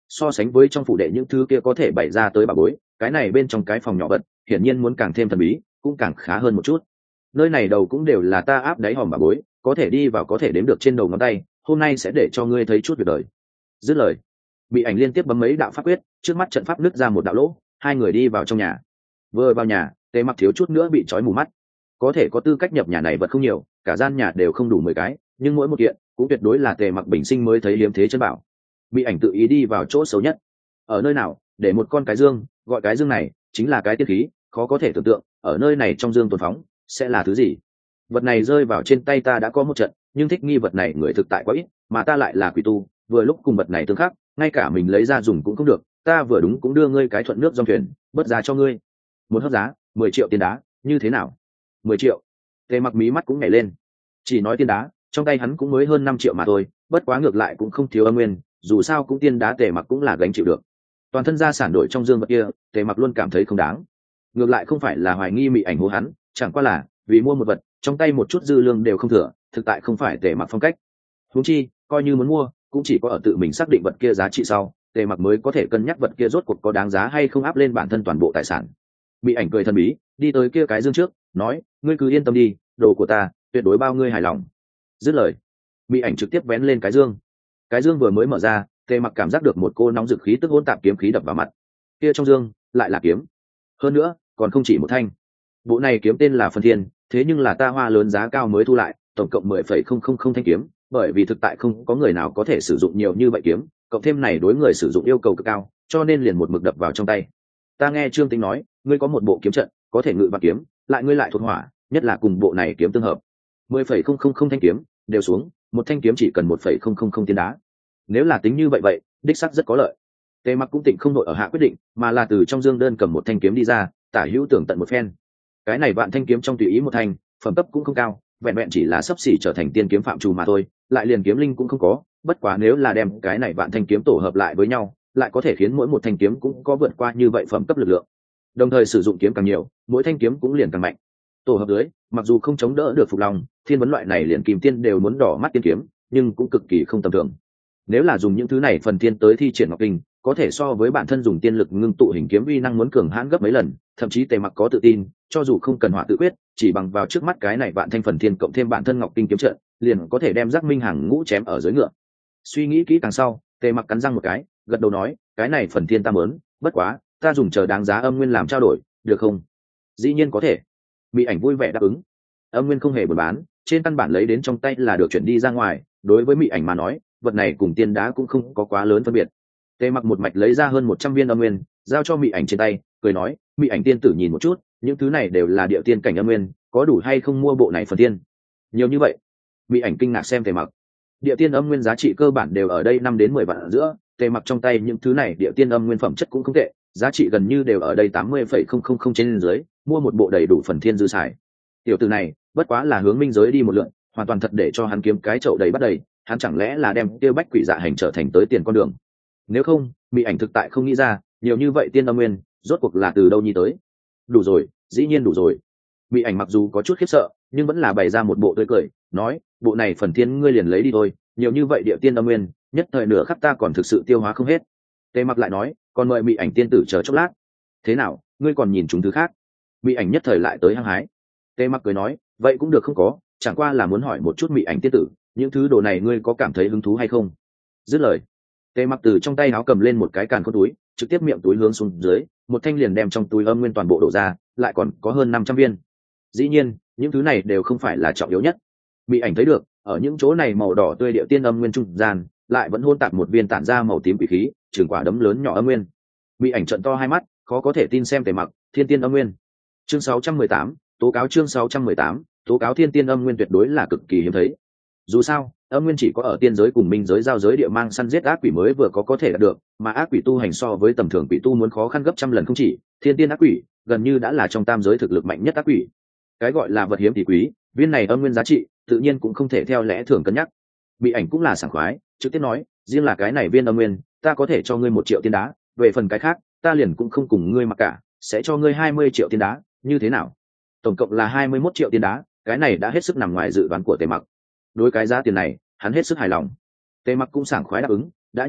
So sánh với trong phủ đệ những thứ kia có thể bày ra tới bà bối, cái này bên trong cái phòng nhỏ vật hiển nhiên muốn càng thêm thần bí, cũng càng khá hơn một chút. Nơi này đầu cũng đều là ta áp đáy hòm bà bối, có thể đi vào có thể đếm được trên đầu ngón tay, hôm nay sẽ để cho ngươi thấy chút việc đời. Dứt lời, bị ảnh liên tiếp bấm mấy đạo pháp quyết, trước mắt trận pháp nứt ra một đạo lỗ, hai người đi vào trong nhà. Vừa vào nhà, Tề Mặc thiếu chút nữa bị trói mù mắt. Có thể có tư cách nhập nhà này vật không nhiều, cả gian nhà đều không đủ mười cái, nhưng mỗi một kiện cũng tuyệt đối là Tề Mặc bình sinh mới thấy hiếm thế chân bảo. Bị ảnh tự ý đi vào chỗ xấu nhất. Ở nơi nào để một con cái dương, gọi cái dương này chính là cái tiên khí, khó có thể tưởng tượng ở nơi này trong dương tồn phóng sẽ là thứ gì. Vật này rơi vào trên tay ta đã có một trận, nhưng thích nghi vật này người thực tại quá ít, mà ta lại là quỷ tu, vừa lúc cùng vật này tương khắc, ngay cả mình lấy ra dùng cũng không được, ta vừa đúng cũng đưa ngươi cái thuận nước dòng thuyền, bớt giá cho ngươi. Một hấp giá mười triệu tiền đá, như thế nào? Mười triệu. Tề Mặc mí mắt cũng nhảy lên. Chỉ nói tiền đá, trong tay hắn cũng mới hơn năm triệu mà thôi, bất quá ngược lại cũng không thiếu âm nguyên, dù sao cũng tiên đá Tề Mặc cũng là gánh chịu được. Toàn thân gia sản đổi trong dương vật kia, Tề Mặc luôn cảm thấy không đáng. Ngược lại không phải là hoài nghi Mị Ảnh hố hắn, chẳng qua là vì mua một vật, trong tay một chút dư lương đều không thừa, thực tại không phải Tề Mặc phong cách. Huống chi, coi như muốn mua, cũng chỉ có ở tự mình xác định vật kia giá trị sau, Tề Mặc mới có thể cân nhắc vật kia rốt cuộc có đáng giá hay không áp lên bản thân toàn bộ tài sản. Mị Ảnh cười thần bí, đi tới kia cái dương trước, nói, ngươi cứ yên tâm đi, đồ của ta tuyệt đối bao ngươi hài lòng. Dứt lời, Mị Ảnh trực tiếp vén lên cái dương. Cái dương vừa mới mở ra, Tề Mặc cảm giác được một cô nóng dực khí tức hỗn tạp kiếm khí đập vào mặt. Kia trong dương lại là kiếm, hơn nữa còn không chỉ một thanh. Bộ này kiếm tên là Phần Thiên, thế nhưng là ta hoa lớn giá cao mới thu lại, tổng cộng mười phẩy không không không thanh kiếm, bởi vì thực tại không có người nào có thể sử dụng nhiều như vậy kiếm, cộng thêm này đối người sử dụng yêu cầu cực cao, cho nên liền một mực đập vào trong tay. Ta nghe Trương Tính nói, ngươi có một bộ kiếm trận, có thể ngự và kiếm, lại ngươi lại thuộc hỏa, nhất là cùng bộ này kiếm tương hợp. mười phẩy không không không thanh kiếm đều xuống, một thanh kiếm chỉ cần một phẩy không không không tiền đá. Nếu là tính như vậy vậy, đích xác rất có lợi. Tề Mặc cũng tỉnh không nội ở hạ quyết định, mà là từ trong dương đơn cầm một thanh kiếm đi ra, tả hữu tưởng tận một phen. Cái này vạn thanh kiếm trong tùy ý một thanh, phẩm cấp cũng không cao, vẹn vẹn chỉ là sắp xỉ trở thành tiên kiếm phạm trù mà thôi, lại liền kiếm linh cũng không có. Bất quá nếu là đem cái này vạn thanh kiếm tổ hợp lại với nhau, lại có thể khiến mỗi một thanh kiếm cũng có vượt qua như vậy phẩm cấp lực lượng. Đồng thời sử dụng kiếm càng nhiều, mỗi thanh kiếm cũng liền càng mạnh. Tổ hợp dưới, mặc dù không chống đỡ được Phục Long, Thiên vấn loại này liền kìm tiên đều muốn đỏ mắt tiên kiếm, nhưng cũng cực kỳ không tầm thường. Nếu là dùng những thứ này phần tiên tới thi triển ngọc kinh, có thể so với bản thân dùng tiên lực ngưng tụ hình kiếm uy năng muốn cường hãn gấp mấy lần, thậm chí Tề Mặc có tự tin, cho dù không cần hỏa tự quyết, chỉ bằng vào trước mắt cái này vạn thanh phần tiên cộng thêm bản thân ngọc kinh kiếm trận, liền có thể đem Giác Minh hàng ngũ chém ở dưới ngựa. Suy nghĩ kỹ càng sau, Tề Mặc cắn răng một cái, gật đầu nói, cái này phần tiên ta muốn, bất quá, ta dùng chờ đáng giá âm nguyên làm trao đổi, được không? Dĩ nhiên có thể. Mị Ảnh vui vẻ đáp ứng. Âm nguyên không hề buôn bán, trên căn bản lấy đến trong tay là được chuyển đi ra ngoài, đối với Mị Ảnh mà nói, vật này cùng tiên đá cũng không có quá lớn phân biệt. Tề Mặc một mạch lấy ra hơn một trăm viên âm nguyên, giao cho Mị Ảnh trên tay, cười nói, Mị Ảnh tiên tử nhìn một chút, những thứ này đều là địa tiên cảnh âm nguyên, có đủ hay không mua bộ này phần tiên? Nhiều như vậy? Mị Ảnh kinh ngạc xem Tề Mặc. Địa tiên âm nguyên giá trị cơ bản đều ở đây năm đến mười vạn ở giữa, Tề Mặc trong tay những thứ này địa tiên âm nguyên phẩm chất cũng không tệ, giá trị gần như đều ở đây tám mươi phẩy không không không trên dưới, mua một bộ đầy đủ phần thiên dư xài. Tiểu tử này, bất quá là hướng minh giới đi một lượt, hoàn toàn thật để cho hắn kiếm cái chậu đầy bắt đầy, hắn chẳng lẽ là đem tiêu bách quỷ dạ hành trở thành tới tiền con đường? Nếu không, Mị Ảnh thực tại không nghĩ ra, nhiều như vậy tiên âm nguyên, rốt cuộc là từ đâu nhi tới? Đủ rồi, dĩ nhiên đủ rồi. Mị Ảnh mặc dù có chút khiếp sợ, nhưng vẫn là bày ra một bộ tươi cười, nói, bộ này phần thiên ngươi liền lấy đi thôi, nhiều như vậy địa tiên âm nguyên, nhất thời nửa khắc ta còn thực sự tiêu hóa không hết. Tề Mặc lại nói, còn mời Mị Ảnh tiên tử chờ chốc lát. Thế nào, ngươi còn nhìn chúng thứ khác? Mị Ảnh nhất thời lại tới hăng hái. Tề Mặc cười nói, vậy cũng được không có, chẳng qua là muốn hỏi một chút Mị Ảnh tiên tử, những thứ đồ này ngươi có cảm thấy hứng thú hay không? Dứt lời, Tề Mặc từ trong tay áo cầm lên một cái càn khôn túi, trực tiếp miệng túi hướng xuống dưới, một thanh liền đem trong túi âm nguyên toàn bộ đổ ra, lại còn có hơn năm trăm viên. Dĩ nhiên, những thứ này đều không phải là trọng yếu nhất. Mị Ảnh thấy được, ở những chỗ này màu đỏ tươi địa tiên âm nguyên trung gian, lại vẫn hôn tạp một viên tản ra màu tím quỷ khí, trường quả đấm lớn nhỏ âm nguyên. Mị Ảnh trợn to hai mắt, khó có thể tin xem Tề Mặc, thiên tiên âm nguyên. Chương sáu trăm mười tám, tố cáo chương sáu trăm mười tám, tố cáo thiên tiên âm nguyên tuyệt đối là cực kỳ hiếm thấy. Dù sao, âm nguyên chỉ có ở tiên giới cùng minh giới giao giới địa mang săn giết ác quỷ mới vừa có có thể đạt được, mà ác quỷ tu hành so với tầm thường quỷ tu muốn khó khăn gấp trăm lần không chỉ, thiên tiên ác quỷ gần như đã là trong tam giới thực lực mạnh nhất ác quỷ. Cái gọi là vật hiếm thì quý, viên này âm nguyên giá trị tự nhiên cũng không thể theo lẽ thường cân nhắc. Mị Ảnh cũng là sảng khoái, trực tiếp nói, riêng là cái này viên âm nguyên, ta có thể cho ngươi một triệu tiên đá, về phần cái khác, ta liền cũng không cùng ngươi mặc cả, sẽ cho ngươi hai mươi triệu tiên đá, như thế nào? Tổng cộng là hai mươi mốt triệu tiên đá, cái này đã hết sức nằm ngoài dự đoán của Tề Mặc. Đối cái giá tiền này, hắn hết sức hài lòng. Tề Mặc cũng sảng khoái đáp ứng, đã như vậy,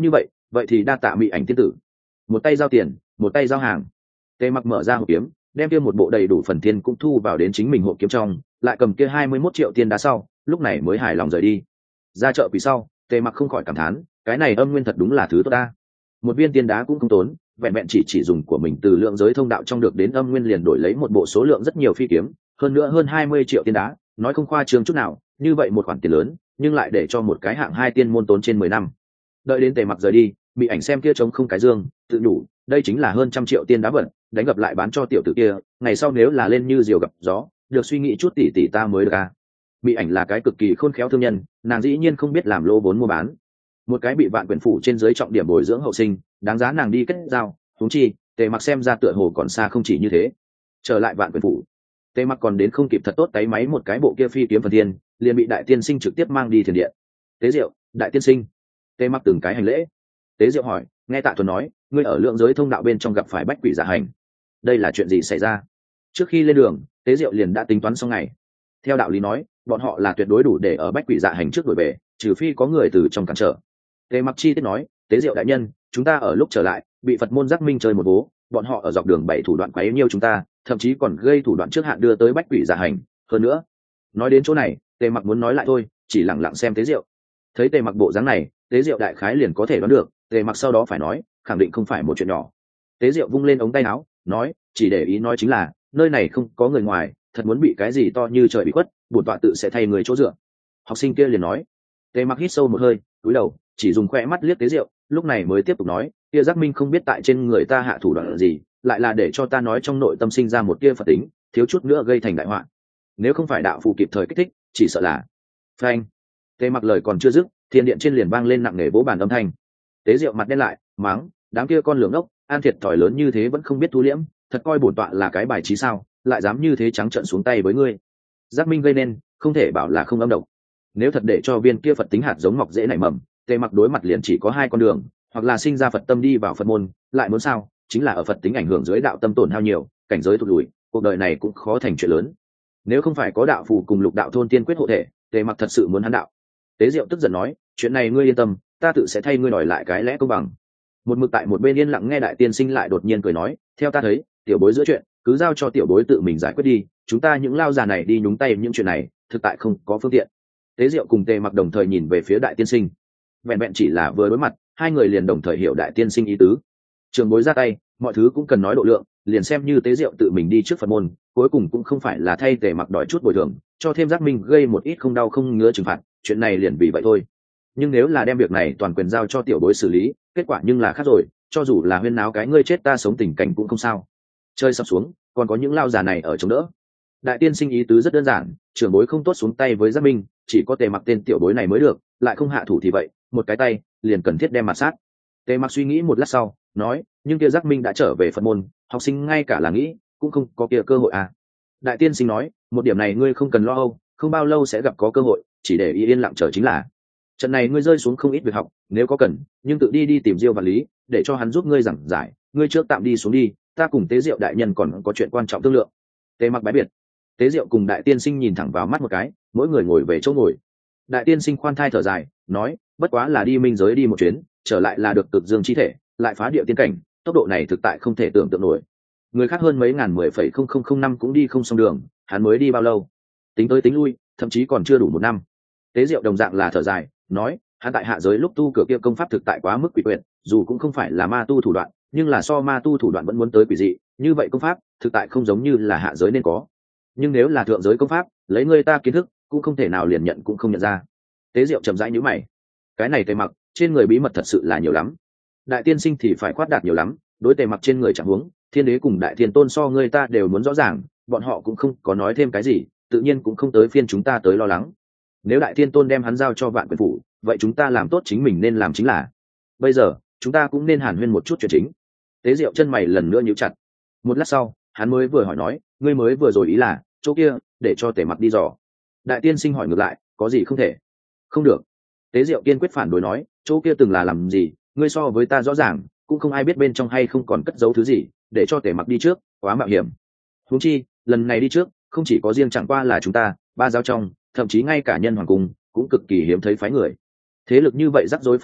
vậy thì đa tạ Mị Ảnh tiên tử. Một tay giao tiền, một tay giao hàng. Tề Mặc mở ra hộp kiếm, đem kia một bộ đầy đủ phần thiên cũng thu vào đến chính mình hộp kiếm trong, lại cầm kia hai mươi mốt triệu tiên đá sau, lúc này mới hài lòng rời đi. Ra chợ quỷ sau, Tề Mặc không khỏi cảm thán, cái này âm nguyên thật đúng là thứ tốt ta. Một viên tiên đá cũng không tốn, vẹn vẹn chỉ chỉ dùng của mình từ lượng giới thông đạo trong được đến âm nguyên liền đổi lấy một bộ số lượng rất nhiều phi kiếm, hơn nữa hơn hai mươi triệu tiên đá, nói không khoa trương chút nào, như vậy một khoản tiền lớn, nhưng lại để cho một cái hạng hai tiên môn tốn trên mười năm. Đợi đến Tề Mặc rời đi, Mị Ảnh xem kia trống không cái dương, tự đủ, đây chính là hơn trăm triệu tiên đá vận, đánh gặp lại bán cho tiểu tử kia, ngày sau nếu là lên như diều gặp gió, được suy nghĩ chút tỷ tỷ ta mới được a. Mị Ảnh là cái cực kỳ khôn khéo thương nhân, nàng dĩ nhiên không biết làm lô vốn mua bán. Một cái bị vạn quyền phủ trên dưới trọng điểm bồi dưỡng hậu sinh, đáng giá nàng đi kết giao, huống chi, Tề Mặc xem ra tựa hồ còn xa không chỉ như thế. Trở lại vạn quyền phủ, Tề Mặc còn đến không kịp thật tốt tay máy một cái bộ kia phi kiếm phần thiên, liền bị đại tiên sinh trực tiếp mang đi thiền điện. Tế Diệu, đại tiên sinh. Tề Mặc từng cái hành lễ. Tế Diệu hỏi, nghe Tạ Thuần nói, ngươi ở lượng giới thông đạo bên trong gặp phải bách quỷ dạ hành, đây là chuyện gì xảy ra? Trước khi lên đường, Tế Diệu liền đã tính toán xong ngày. Theo đạo lý nói, bọn họ là tuyệt đối đủ để ở bách quỷ dạ hành trước đuổi về, trừ phi có người từ trong cản trở. Tề Mặc chi tiết nói, Tế Diệu đại nhân, chúng ta ở lúc trở lại, bị Phật môn giác minh chơi một bố, bọn họ ở dọc đường bảy thủ đoạn quấy nhiêu chúng ta, thậm chí còn gây thủ đoạn trước hạn đưa tới bách quỷ dạ hành. Hơn nữa, nói đến chỗ này, Tề Mặc muốn nói lại thôi, chỉ lặng lặng xem Tế Diệu. Thấy Tề Mặc bộ dáng này, Tế Diệu đại khái liền có thể đoán được, Tề Mặc sau đó phải nói, khẳng định không phải một chuyện nhỏ. Tế Diệu vung lên ống tay áo, nói, chỉ để ý nói chính là, nơi này không có người ngoài, thật muốn bị cái gì to như trời bị khuất, bổn tọa tự sẽ thay người chỗ dựa. Học sinh kia liền nói. Tề Mặc hít sâu một hơi, cúi đầu, chỉ dùng khoe mắt liếc Tế Diệu, lúc này mới tiếp tục nói, kia giác minh không biết tại trên người ta hạ thủ đoạn gì, lại là để cho ta nói trong nội tâm sinh ra một tia Phật tính, thiếu chút nữa gây thành đại họa. Nếu không phải đạo phù kịp thời kích thích, chỉ sợ là phanh. Tề Mặc lời còn chưa dứt, thiên điện trên liền vang lên nặng nề vỗ bàn âm thanh. Tế Diệu mặt đen lại, mắng, đám kia con lường ốc, an thiệt thòi lớn như thế vẫn không biết thu liễm, thật coi bổn tọa là cái bài trí sao, lại dám như thế trắng trợn xuống tay với ngươi. Giác minh gây nên, không thể bảo là không âm độc. Nếu thật để cho viên kia Phật tính hạt giống mọc dễ nảy mầm, Tề Mặc đối mặt liền chỉ có hai con đường, hoặc là sinh ra Phật tâm đi vào Phật môn, lại muốn sao, chính là ở Phật tính ảnh hưởng dưới đạo tâm tổn hao nhiều, cảnh giới tụt lùi, cuộc đời này cũng khó thành chuyện lớn. Nếu không phải có đạo phù cùng lục đạo thôn tiên quyết hộ thể, Tề Mặc thật sự muốn hắn đạo. Tế Diệu tức giận nói, chuyện này ngươi yên tâm, ta tự sẽ thay ngươi đòi lại cái lẽ công bằng. Một mực tại một bên yên lặng nghe đại tiên sinh lại đột nhiên cười nói, theo ta thấy, tiểu bối giữa chuyện, cứ giao cho tiểu bối tự mình giải quyết đi, chúng ta những lao già này đi nhúng tay những chuyện này, thực tại không có phương tiện. Tế Diệu cùng Tề Mặc đồng thời nhìn về phía đại tiên sinh, vẹn vẹn chỉ là vừa đối mặt, hai người liền đồng thời hiểu đại tiên sinh ý tứ. Trường bối ra tay, mọi thứ cũng cần nói độ lượng, liền xem như Tế Diệu tự mình đi trước Phật môn, cuối cùng cũng không phải là thay Tề Mặc đòi chút bồi thường, cho thêm giác minh gây một ít không đau không ngứa trừng phạt, chuyện này liền vì vậy thôi. Nhưng nếu là đem việc này toàn quyền giao cho tiểu bối xử lý, kết quả nhưng là khác rồi, cho dù là huyên náo cái ngươi chết ta sống tình cảnh cũng không sao. Chơi sắp xuống, còn có những lao già này ở chống đỡ. Đại tiên sinh ý tứ rất đơn giản, trưởng bối không tốt xuống tay với giác minh, chỉ có Tề Mặc tên tiểu bối này mới được, lại không hạ thủ thì vậy, một cái tay liền cần thiết đem mặt sát. Tề Mặc suy nghĩ một lát sau, nói, nhưng kia giác minh đã trở về Phật môn, học sinh ngay cả là nghĩ cũng không có kia cơ hội à. Đại tiên sinh nói, một điểm này ngươi không cần lo âu, không bao lâu sẽ gặp có cơ hội, chỉ để yên lặng chờ chính là. Trận này ngươi rơi xuống không ít việc học, nếu có cần, nhưng tự đi đi tìm Diêu Vạn Lý, để cho hắn giúp ngươi giảng giải, ngươi trước tạm đi xuống đi, ta cùng Tế Diệu đại nhân còn có chuyện quan trọng thương lượng. Tề Mặc bái biệt. Tế Diệu cùng đại tiên sinh nhìn thẳng vào mắt một cái, mỗi người ngồi về chỗ ngồi. Đại tiên sinh khoan thai thở dài, nói, bất quá là đi minh giới đi một chuyến, trở lại là được cực dương chi thể, lại phá địa tiên cảnh, tốc độ này thực tại không thể tưởng tượng nổi. Người khác hơn mấy ngàn mười phẩy không không không năm cũng đi không xong đường, hắn mới đi bao lâu? Tính tới tính lui, thậm chí còn chưa đủ một năm. Tế Diệu đồng dạng là thở dài, nói, hắn tại hạ giới lúc tu cửa kia công pháp thực tại quá mức quỷ quyệt, dù cũng không phải là ma tu thủ đoạn, nhưng là so ma tu thủ đoạn vẫn muốn tới quỷ dị, như vậy công pháp thực tại không giống như là hạ giới nên có. Nhưng nếu là thượng giới công pháp, lấy người ta kiến thức, cũng không thể nào liền nhận cũng không nhận ra. Tế Diệu chậm rãi nhíu mày, cái này Tề Mặc trên người bí mật thật sự là nhiều lắm. Đại tiên sinh thì phải khoát đạt nhiều lắm, đối Tề Mặc trên người chẳng huống, thiên đế cùng đại thiên tôn so người ta đều muốn rõ ràng, bọn họ cũng không có nói thêm cái gì, tự nhiên cũng không tới phiên chúng ta tới lo lắng. Nếu đại thiên tôn đem hắn giao cho vạn quyền phủ, vậy chúng ta làm tốt chính mình nên làm chính là. Bây giờ chúng ta cũng nên hàn huyên một chút chuyện chính. Tế Diệu chân mày lần nữa nhíu chặt. Một lát sau, hắn mới vừa hỏi nói, ngươi mới vừa rồi ý là chỗ kia để cho Tề Mặc đi dò. Đại tiên sinh hỏi ngược lại, có gì không thể? Không được. Tế Diệu kiên quyết phản đối nói, chỗ kia từng là làm gì, ngươi so với ta rõ ràng, cũng không ai biết bên trong hay không còn cất giấu thứ gì, để cho Tề Mặc đi trước, quá mạo hiểm. Huống chi, lần này đi trước, không chỉ có riêng chẳng qua là chúng ta, ba giáo trong, thậm chí ngay cả nhân hoàng cung cũng cực kỳ hiếm thấy phái người. Thế lực như vậy rắc rối phức tạp,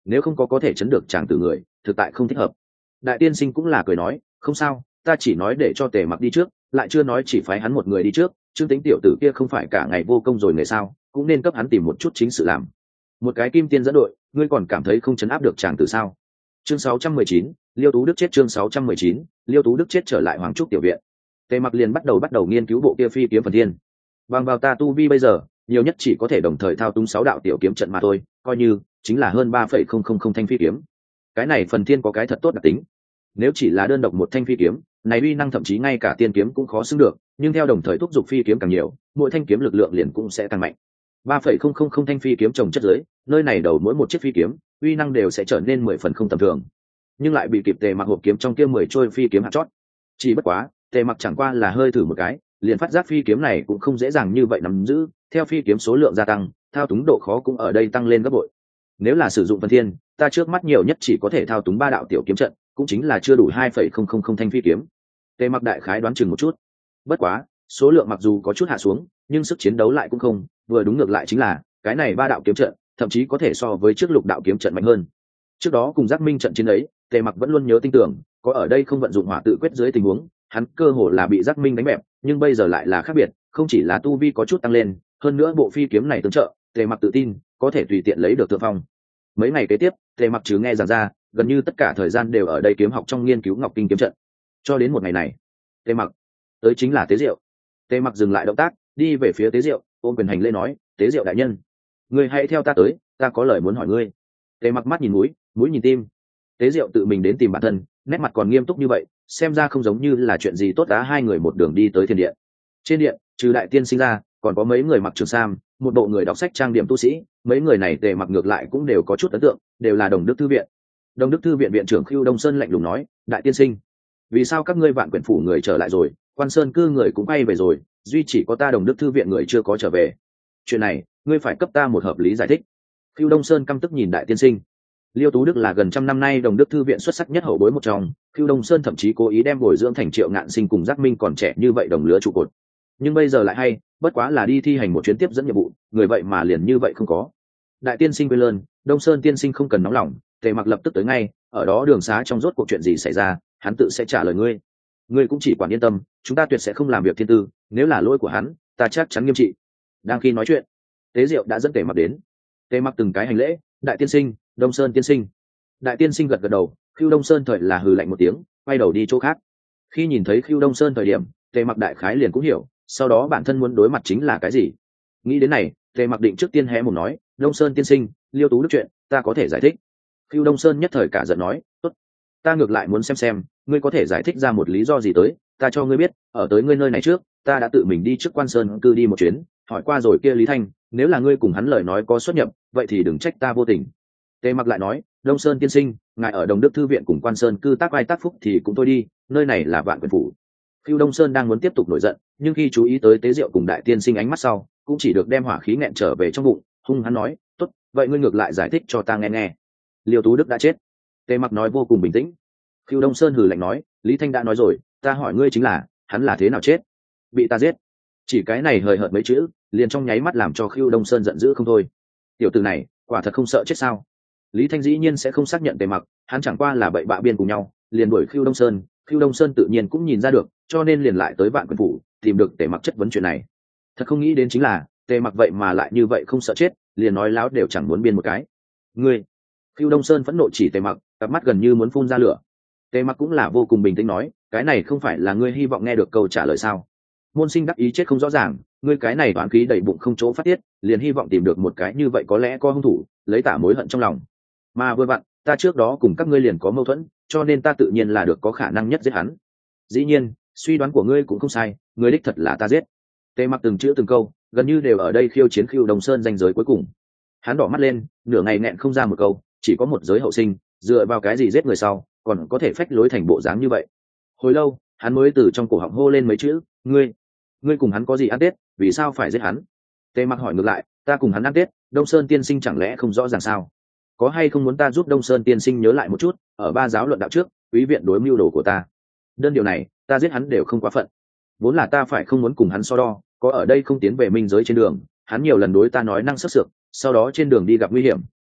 nếu không có có thể chấn được chàng tử người thực tại không thích hợp. Đại tiên sinh cũng là cười nói, không sao, ta chỉ nói để cho Tề Mặc đi trước, lại chưa nói chỉ phái hắn một người đi trước. Trương Tính tiểu tử kia không phải cả ngày vô công rồi người sao, cũng nên cấp hắn tìm một chút chính sự làm. Một cái kim tiên dẫn đội, ngươi còn cảm thấy không chấn áp được chàng tử sao? Chương sáu trăm mười chín, Liêu Tú Đức chết. Chương sáu trăm mười chín, Liêu Tú Đức chết trở lại Hoàng Trúc tiểu viện. Tề Mặc liền bắt đầu bắt đầu nghiên cứu bộ kia phi kiếm phần thiên. Bằng vào ta tu vi bây giờ, nhiều nhất chỉ có thể đồng thời thao túng sáu đạo tiểu kiếm trận mà thôi, coi như chính là hơn ba phẩy không không không thanh phi kiếm. Cái này phần thiên có cái thật tốt đặc tính. Nếu chỉ là đơn độc một thanh phi kiếm, này uy năng thậm chí ngay cả tiên kiếm cũng khó xứng được, nhưng theo đồng thời thúc giục phi kiếm càng nhiều, mỗi thanh kiếm lực lượng liền cũng sẽ càng mạnh. ba phẩy không không không thanh phi kiếm trồng chất dưới, nơi này đầu mỗi một chiếc phi kiếm, uy năng đều sẽ trở nên mười phần không tầm thường. Nhưng lại bị kịp Tề Mặc hộp kiếm trong kia mười trôi phi kiếm hạt chót. Chỉ bất quá, Tề Mặc chẳng qua là hơi thử một cái, liền phát giác phi kiếm này cũng không dễ dàng như vậy nắm giữ, theo phi kiếm số lượng gia tăng, thao túng độ khó cũng ở đây tăng lên gấp bội. Nếu là sử dụng phần thiên, ta trước mắt nhiều nhất chỉ có thể thao túng ba đạo tiểu kiếm trận, cũng chính là chưa đủ hai phẩy không không không thanh phi kiếm. Tề Mặc đại khái đoán chừng một chút. Bất quá, số lượng mặc dù có chút hạ xuống, nhưng sức chiến đấu lại cũng không, vừa đúng ngược lại chính là, cái này ba đạo kiếm trận, thậm chí có thể so với trước lục đạo kiếm trận mạnh hơn. Trước đó cùng Giác Minh trận chiến ấy, Tề Mặc vẫn luôn nhớ tin tưởng, có ở đây không vận dụng hỏa tự quyết dưới tình huống, hắn cơ hồ là bị Giác Minh đánh bẹp, nhưng bây giờ lại là khác biệt, không chỉ là tu vi có chút tăng lên, hơn nữa bộ phi kiếm này tương trợ, Tề Mặc tự tin, có thể tùy tiện lấy được thượng phong. Mấy ngày kế tiếp, Tề Mặc chứ nghe giảng ra, gần như tất cả thời gian đều ở đây kiếm học trong nghiên cứu Ngọc Kinh kiếm trận. Cho đến một ngày này, Tề Mặc tới chính là Tế Diệu. Tề Mặc dừng lại động tác, đi về phía Tế Diệu, ôm quyền hành lễ nói, Tế Diệu đại nhân, ngươi hãy theo ta tới, ta có lời muốn hỏi ngươi. Tề Mặc mắt nhìn mũi, mũi nhìn tim. Tế Diệu tự mình đến tìm bản thân, nét mặt còn nghiêm túc như vậy, xem ra không giống như là chuyện gì tốt. Đã hai người một đường đi tới thiên điện. Trên điện, trừ đại tiên sinh ra, còn có mấy người mặc trường sam, một bộ người đọc sách trang điểm tu sĩ. Mấy người này Tề Mặc ngược lại cũng đều có chút ấn tượng, đều là Đồng Đức thư viện. Đồng Đức thư viện viện trưởng Khưu Đông Sơn lạnh lùng nói, đại tiên sinh, vì sao các ngươi Vạn Quyển phủ người trở lại rồi, Quan Sơn cư người cũng quay về rồi, duy chỉ có ta Đồng Đức thư viện người chưa có trở về? Chuyện này, ngươi phải cấp ta một hợp lý giải thích. Khưu Đông Sơn căm tức nhìn đại tiên sinh. Liêu Tú Đức là gần trăm năm nay Đồng Đức thư viện xuất sắc nhất hậu bối một trong, Khưu Đông Sơn thậm chí cố ý đem bồi dưỡng thành Triệu Ngạn Sinh cùng Giác Minh còn trẻ như vậy đồng lứa trụ cột. Nhưng bây giờ lại hay, bất quá là đi thi hành một chuyến tiếp dẫn nhiệm vụ, người vậy mà liền như vậy không có. Đại tiên sinh quên lơn, Đông Sơn tiên sinh không cần nóng lòng, Tề Mặc lập tức tới ngay, ở đó đường xá trong rốt cuộc chuyện gì xảy ra, hắn tự sẽ trả lời ngươi. Ngươi cũng chỉ quản yên tâm, chúng ta tuyệt sẽ không làm việc thiên tư, nếu là lỗi của hắn, ta chắc chắn nghiêm trị. Đang khi nói chuyện, Tế Diệu đã dẫn Tề Mặc đến. Tề Mặc từng cái hành lễ, đại tiên sinh, Đông Sơn tiên sinh. Đại tiên sinh gật gật đầu, Khưu Đông Sơn thời là hừ lạnh một tiếng, quay đầu đi chỗ khác. Khi nhìn thấy Khưu Đông Sơn thời điểm, Tề Mặc đại khái liền cũng hiểu, sau đó bản thân muốn đối mặt chính là cái gì. Nghĩ đến này, Tề Mặc định trước tiên hé mồm nói, Đông Sơn tiên sinh, Liêu Tú Đức chuyện, ta có thể giải thích. Khưu Đông Sơn nhất thời cả giận nói, tốt, ta ngược lại muốn xem xem, ngươi có thể giải thích ra một lý do gì tới. Ta cho ngươi biết, ở tới ngươi nơi này trước, ta đã tự mình đi trước Quan Sơn cư đi một chuyến, hỏi qua rồi kia Lý Thanh, nếu là ngươi cùng hắn lời nói có xuất nhập, vậy thì đừng trách ta vô tình. Tề Mặc lại nói, Đông Sơn tiên sinh, ngài ở Đồng Đức thư viện cùng Quan Sơn cư tác vai tác phúc thì cũng thôi đi, nơi này là Vạn Quyển phủ. Khưu Đông Sơn đang muốn tiếp tục nổi giận, nhưng khi chú ý tới Tế Diệu cùng đại tiên sinh ánh mắt sau, cũng chỉ được đem hỏa khí nghẹn trở về trong bụng, hung hắn nói, tốt, vậy ngươi ngược lại giải thích cho ta nghe nghe. Liêu Tú Đức đã chết. Tề Mặc nói vô cùng bình tĩnh. Khưu Đông Sơn hừ lạnh nói, Lý Thanh đã nói rồi, ta hỏi ngươi chính là, hắn là thế nào chết? Bị ta giết. Chỉ cái này hời hợt mấy chữ, liền trong nháy mắt làm cho Khưu Đông Sơn giận dữ không thôi. Tiểu tử này, quả thật không sợ chết sao? Lý Thanh dĩ nhiên sẽ không xác nhận Tề Mặc, hắn chẳng qua là bậy bạ biên cùng nhau, liền đuổi Khưu Đông Sơn, Khưu Đông Sơn tự nhiên cũng nhìn ra được, cho nên liền lại tới Vạn Quyển phủ, tìm được Tề Mặc chất vấn chuyện này. Thật không nghĩ đến chính là, Tề Mặc vậy mà lại như vậy không sợ chết, liền nói láo đều chẳng muốn biên một cái. Ngươi! Khưu Đông Sơn phẫn nộ chỉ Tề Mặc, cặp mắt gần như muốn phun ra lửa. Tề Mặc cũng là vô cùng bình tĩnh nói, cái này không phải là ngươi hy vọng nghe được câu trả lời sao? Môn sinh đắc ý chết không rõ ràng, ngươi cái này toán khí đầy bụng không chỗ phát tiết, liền hy vọng tìm được một cái như vậy có lẽ có hung thủ, lấy tả mối hận trong lòng. Mà vừa vặn, ta trước đó cùng các ngươi liền có mâu thuẫn, cho nên ta tự nhiên là được có khả năng nhất giết hắn. Dĩ nhiên, suy đoán của ngươi cũng không sai, ngươi đích thật là ta giết. Tề Mặc từng chữ từng câu, gần như đều ở đây khiêu chiến Khưu Đông Sơn danh giới cuối cùng. Hắn đỏ mắt lên, nửa ngày nghẹn không ra một câu, chỉ có một giới hậu sinh, dựa vào cái gì giết người sau, còn có thể phách lối thành bộ dáng như vậy. Hồi lâu, hắn mới từ trong cổ họng hô lên mấy chữ, ngươi, ngươi cùng hắn có gì ăn tết, vì sao phải giết hắn? Tề Mặc hỏi ngược lại, ta cùng hắn ăn tết, Đông Sơn tiên sinh chẳng lẽ không rõ ràng sao? Có hay không muốn ta giúp Đông Sơn tiên sinh nhớ lại một chút, ở ba giáo luận đạo trước, quý viện đối mưu đồ của ta. Đơn điều này, ta giết hắn đều không quá phận. Vốn là ta phải không muốn cùng hắn so đo, có ở đây không tiến về minh giới trên đường, hắn nhiều lần đối ta nói năng sức sược, sau đó trên đường đi gặp nguy hiểm,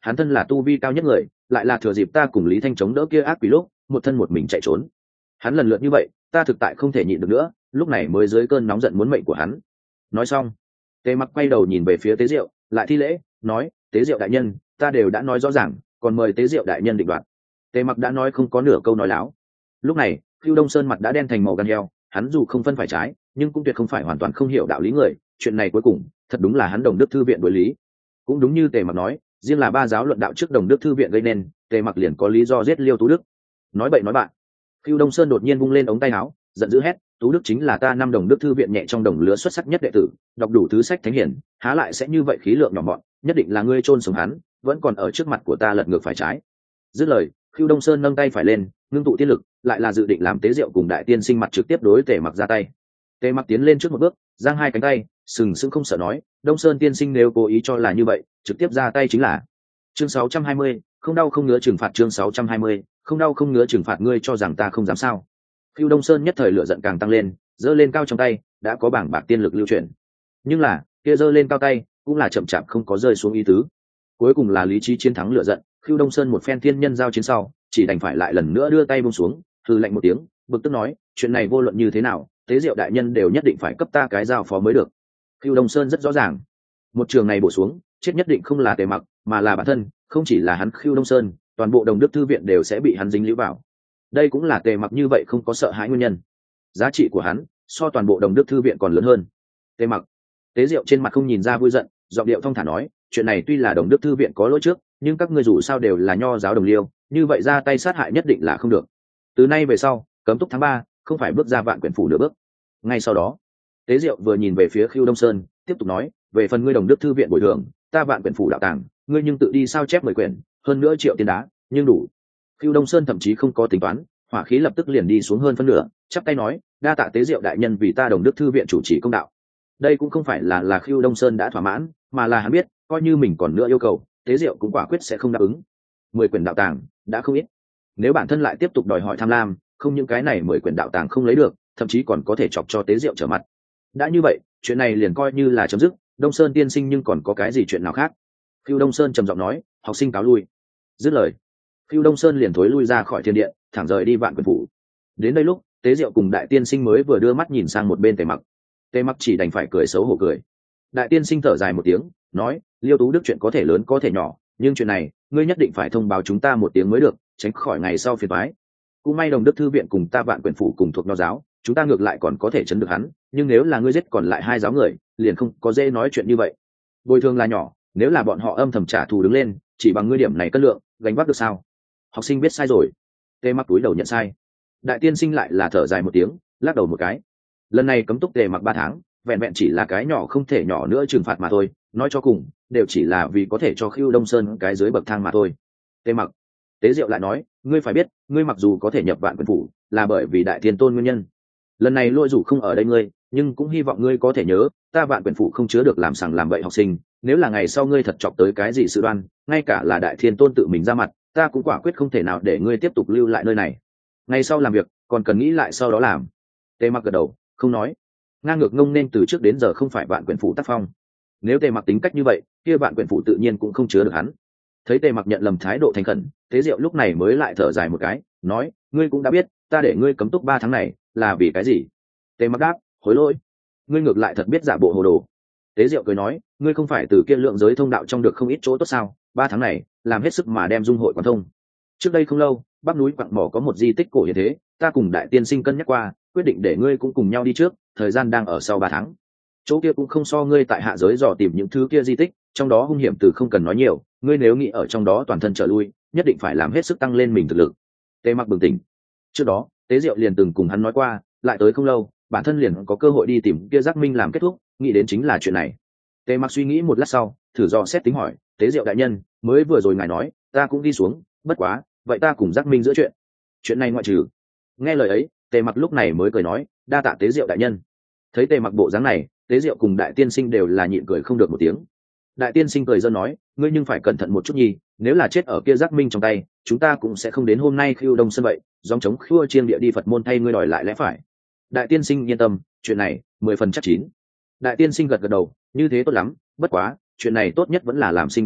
hắn thân là tu vi cao nhất người, lại là thừa dịp ta cùng Lý Thanh chống đỡ kia ác quỷ lúc một thân một mình chạy trốn. Hắn lần lượt như vậy, ta thực tại không thể nhịn được nữa, lúc này mới dưới cơn nóng giận muốn mệnh của hắn. Nói xong, Tề Mặc quay đầu nhìn về phía Tế Diệu, lại thi lễ nói, Tế Diệu đại nhân, ta đều đã nói rõ ràng, còn mời Tế Diệu đại nhân định đoạt. Tề Mặc đã nói không có nửa câu nói láo. Lúc này Khưu Đông Sơn mặt đã đen thành màu gan heo, hắn dù không phân phải trái, nhưng cũng tuyệt không phải hoàn toàn không hiểu đạo lý người. Chuyện này cuối cùng thật đúng là hắn Đồng Đức thư viện đối lý. Cũng đúng như Tề Mặc nói, riêng là ba giáo luận đạo trước Đồng Đức thư viện gây nên, Tề Mặc liền có lý do giết Liêu Tú Đức. Nói bậy nói bạn. Khưu Đông Sơn đột nhiên vung lên ống tay áo, giận dữ hét, Tú Đức chính là ta năm Đồng Đức thư viện nhẹ trong đồng lứa xuất sắc nhất đệ tử, đọc đủ thứ sách thánh hiển, há lại sẽ như vậy khí lượng nhỏ mọn, nhất định là ngươi chôn sống hắn, vẫn còn ở trước mặt của ta lật ngược phải trái. Dứt lời, Khưu Đông Sơn nâng tay phải lên, ngưng tụ tiên lực, lại là dự định làm Tế Diệu cùng Đại Tiên Sinh mặt trực tiếp đối Tề Mặc ra tay. Tề Mặc tiến lên trước một bước, giang hai cánh tay, sừng sững không sợ nói, Đông Sơn tiên sinh nếu cố ý cho là như vậy, trực tiếp ra tay chính là. Chương sáu trăm hai mươi, không đau không ngứa trừng phạt. Chương sáu trăm hai mươi, không đau không ngứa trừng phạt. Ngươi cho rằng ta không dám sao? Khưu Đông Sơn nhất thời lửa giận càng tăng lên, giơ lên cao trong tay, đã có bảng bạc tiên lực lưu chuyển. Nhưng là, kia giơ lên cao tay, cũng là chậm chạp không có rơi xuống ý tứ. Cuối cùng là lý trí chiến thắng lửa giận, Khưu Đông Sơn một phen thiên nhân giao chiến sau, chỉ đành phải lại lần nữa đưa tay buông xuống, hừ lạnh một tiếng, bực tức nói, chuyện này vô luận như thế nào, Tế Diệu đại nhân đều nhất định phải cấp ta cái giao phó mới được. Khưu Đông Sơn rất rõ ràng, một trường này bổ xuống, chết nhất định không là Tề Mặc, mà là bản thân, không chỉ là hắn Khưu Đông Sơn, toàn bộ Đồng Đức thư viện đều sẽ bị hắn dính líu vào. Đây cũng là Tề Mặc như vậy không có sợ hãi nguyên nhân. Giá trị của hắn so toàn bộ Đồng Đức thư viện còn lớn hơn. Tề Mặc, Tế Diệu trên mặt không nhìn ra vui giận, giọng điệu thong thả nói, chuyện này tuy là Đồng Đức thư viện có lỗi trước, nhưng các ngươi dù sao đều là nho giáo đồng liêu, như vậy ra tay sát hại nhất định là không được. Từ nay về sau, cấm túc tháng ba, không phải bước ra Vạn Quyển phủ nửa bước. Ngay sau đó, Tế Diệu vừa nhìn về phía Khưu Đông Sơn, tiếp tục nói, về phần ngươi Đồng Đức thư viện bồi thường, ta Vạn Quyển phủ đạo tàng, ngươi nhưng tự đi sao chép mười quyển, hơn nữa triệu tiền đá, nhưng đủ. Khưu Đông Sơn thậm chí không có tính toán, hỏa khí lập tức liền đi xuống hơn phân nửa, chắp tay nói, đa tạ Tế Diệu đại nhân vì ta Đồng Đức thư viện chủ trì công đạo. Đây cũng không phải là là Khưu Đông Sơn đã thỏa mãn, mà là hắn biết, coi như mình còn nữa yêu cầu, Tế Diệu cũng quả quyết sẽ không đáp ứng. Mười quyển đạo tàng đã không ít, nếu bản thân lại tiếp tục đòi hỏi tham lam, không những cái này mười quyển đạo tàng không lấy được, thậm chí còn có thể chọc cho Tế Diệu trở mặt. Đã như vậy, chuyện này liền coi như là chấm dứt. Đông Sơn tiên sinh nhưng còn có cái gì chuyện nào khác? Khưu Đông Sơn trầm giọng nói, học sinh cáo lui. Dứt lời, Khưu Đông Sơn liền thối lui ra khỏi thiên điện, thẳng rời đi Vạn Quyển phủ. Đến đây lúc, Tế Diệu cùng Đại Tiên Sinh mới vừa đưa mắt nhìn sang một bên Tề Mặc. Tề Mặc chỉ đành phải cười xấu hổ cười. Đại Tiên Sinh thở dài một tiếng, nói, Liêu Tú Đức chuyện có thể lớn có thể nhỏ, nhưng chuyện này, ngươi nhất định phải thông báo chúng ta một tiếng mới được, tránh khỏi ngày sau phiền toái. Cũng may Đồng Đức thư viện cùng ta Vạn Quyển phủ cùng thuộc nho giáo, chúng ta ngược lại còn có thể chấn được hắn, nhưng nếu là ngươi giết còn lại hai giáo người, liền không có dễ nói chuyện như vậy. Bồi thường là nhỏ, nếu là bọn họ âm thầm trả thù đứng lên, chỉ bằng ngươi điểm này cân lượng, gánh vác được sao? Học sinh biết sai rồi. Tề Mặc túi đầu nhận sai. Đại Tiên Sinh lại là thở dài một tiếng, lắc đầu một cái. Lần này cấm túc Tề Mặc ba tháng, vẹn vẹn chỉ là cái nhỏ không thể nhỏ nữa trừng phạt mà thôi, nói cho cùng, đều chỉ là vì có thể cho Khưu Đông Sơn cái dưới bậc thang mà thôi. Tề Mặc, Tế Diệu lại nói, ngươi phải biết, ngươi mặc dù có thể nhập Vạn Quyển phủ, là bởi vì Đại Thiên Tôn nguyên nhân. Lần này lôi dù không ở đây ngươi, nhưng cũng hy vọng ngươi có thể nhớ, ta Vạn Quyển phủ không chứa được làm sằng làm bậy học sinh, nếu là ngày sau ngươi thật chọc tới cái gì sự đoan, ngay cả là Đại Thiên Tôn tự mình ra mặt, ta cũng quả quyết không thể nào để ngươi tiếp tục lưu lại nơi này. Ngày sau làm việc, còn cần nghĩ lại sau đó làm. Tề Mặc gật đầu, không nói. Ngang ngược ngông nên từ trước đến giờ không phải Vạn Quyển phủ tác phong. Nếu Tề Mặc tính cách như vậy, kia Vạn Quyển phủ tự nhiên cũng không chứa được hắn. Thấy Tề Mặc nhận lầm thái độ thành khẩn, Tế Diệu lúc này mới lại thở dài một cái, nói, ngươi cũng đã biết, ta để ngươi cấm túc ba tháng này, là vì cái gì? Tề Mặc đáp, hối lỗi. Ngươi ngược lại thật biết giả bộ hồ đồ. Tế Diệu cười nói, ngươi không phải từ kia lượng giới thông đạo trong được không ít chỗ tốt sao? Ba tháng này, làm hết sức mà đem dung hội quan thông. Trước đây không lâu, bắc núi quặng mỏ có một di tích cổ như thế, ta cùng Đại Tiên Sinh cân nhắc qua, quyết định để ngươi cũng cùng nhau đi trước, thời gian đang ở sau ba tháng. Chỗ kia cũng không so ngươi tại hạ giới dò tìm những thứ kia di tích, trong đó hung hiểm từ không cần nói nhiều, ngươi nếu nghĩ ở trong đó toàn thân trở lui, nhất định phải làm hết sức tăng lên mình thực lực. Tề Mặc bừng tỉnh. Trước đó, Tế Diệu liền từng cùng hắn nói qua, lại tới không lâu, bản thân liền có cơ hội đi tìm kia Giác Minh làm kết thúc, nghĩ đến chính là chuyện này. Tề Mặc suy nghĩ một lát sau, thử dò xét tính hỏi, Tế Diệu đại nhân, mới vừa rồi ngài nói, ta cũng đi xuống, bất quá, vậy ta cùng Giác Minh giữa chuyện. Chuyện này ngoại trừ. Nghe lời ấy, Tề Mặc lúc này mới cười nói, đa tạ Tế Diệu đại nhân. Thấy Tề Mặc bộ dáng này, Tế Diệu cùng Đại Tiên Sinh đều là nhịn cười không được một tiếng. Đại Tiên Sinh cười dân nói, ngươi nhưng phải cẩn thận một chút nhi, nếu là chết ở kia Giác Minh trong tay, chúng ta cũng sẽ không đến hôm nay Khưu Đông Sơn vậy, dòng chống khua chiêng địa đi Phật môn thay ngươi đòi lại lẽ phải. Đại Tiên Sinh yên tâm, chuyện này mười phần chắc chín. Đại Tiên Sinh gật gật đầu, như thế tốt lắm, bất quá, chuyện này tốt nhất vẫn là làm xinh đẹp chút,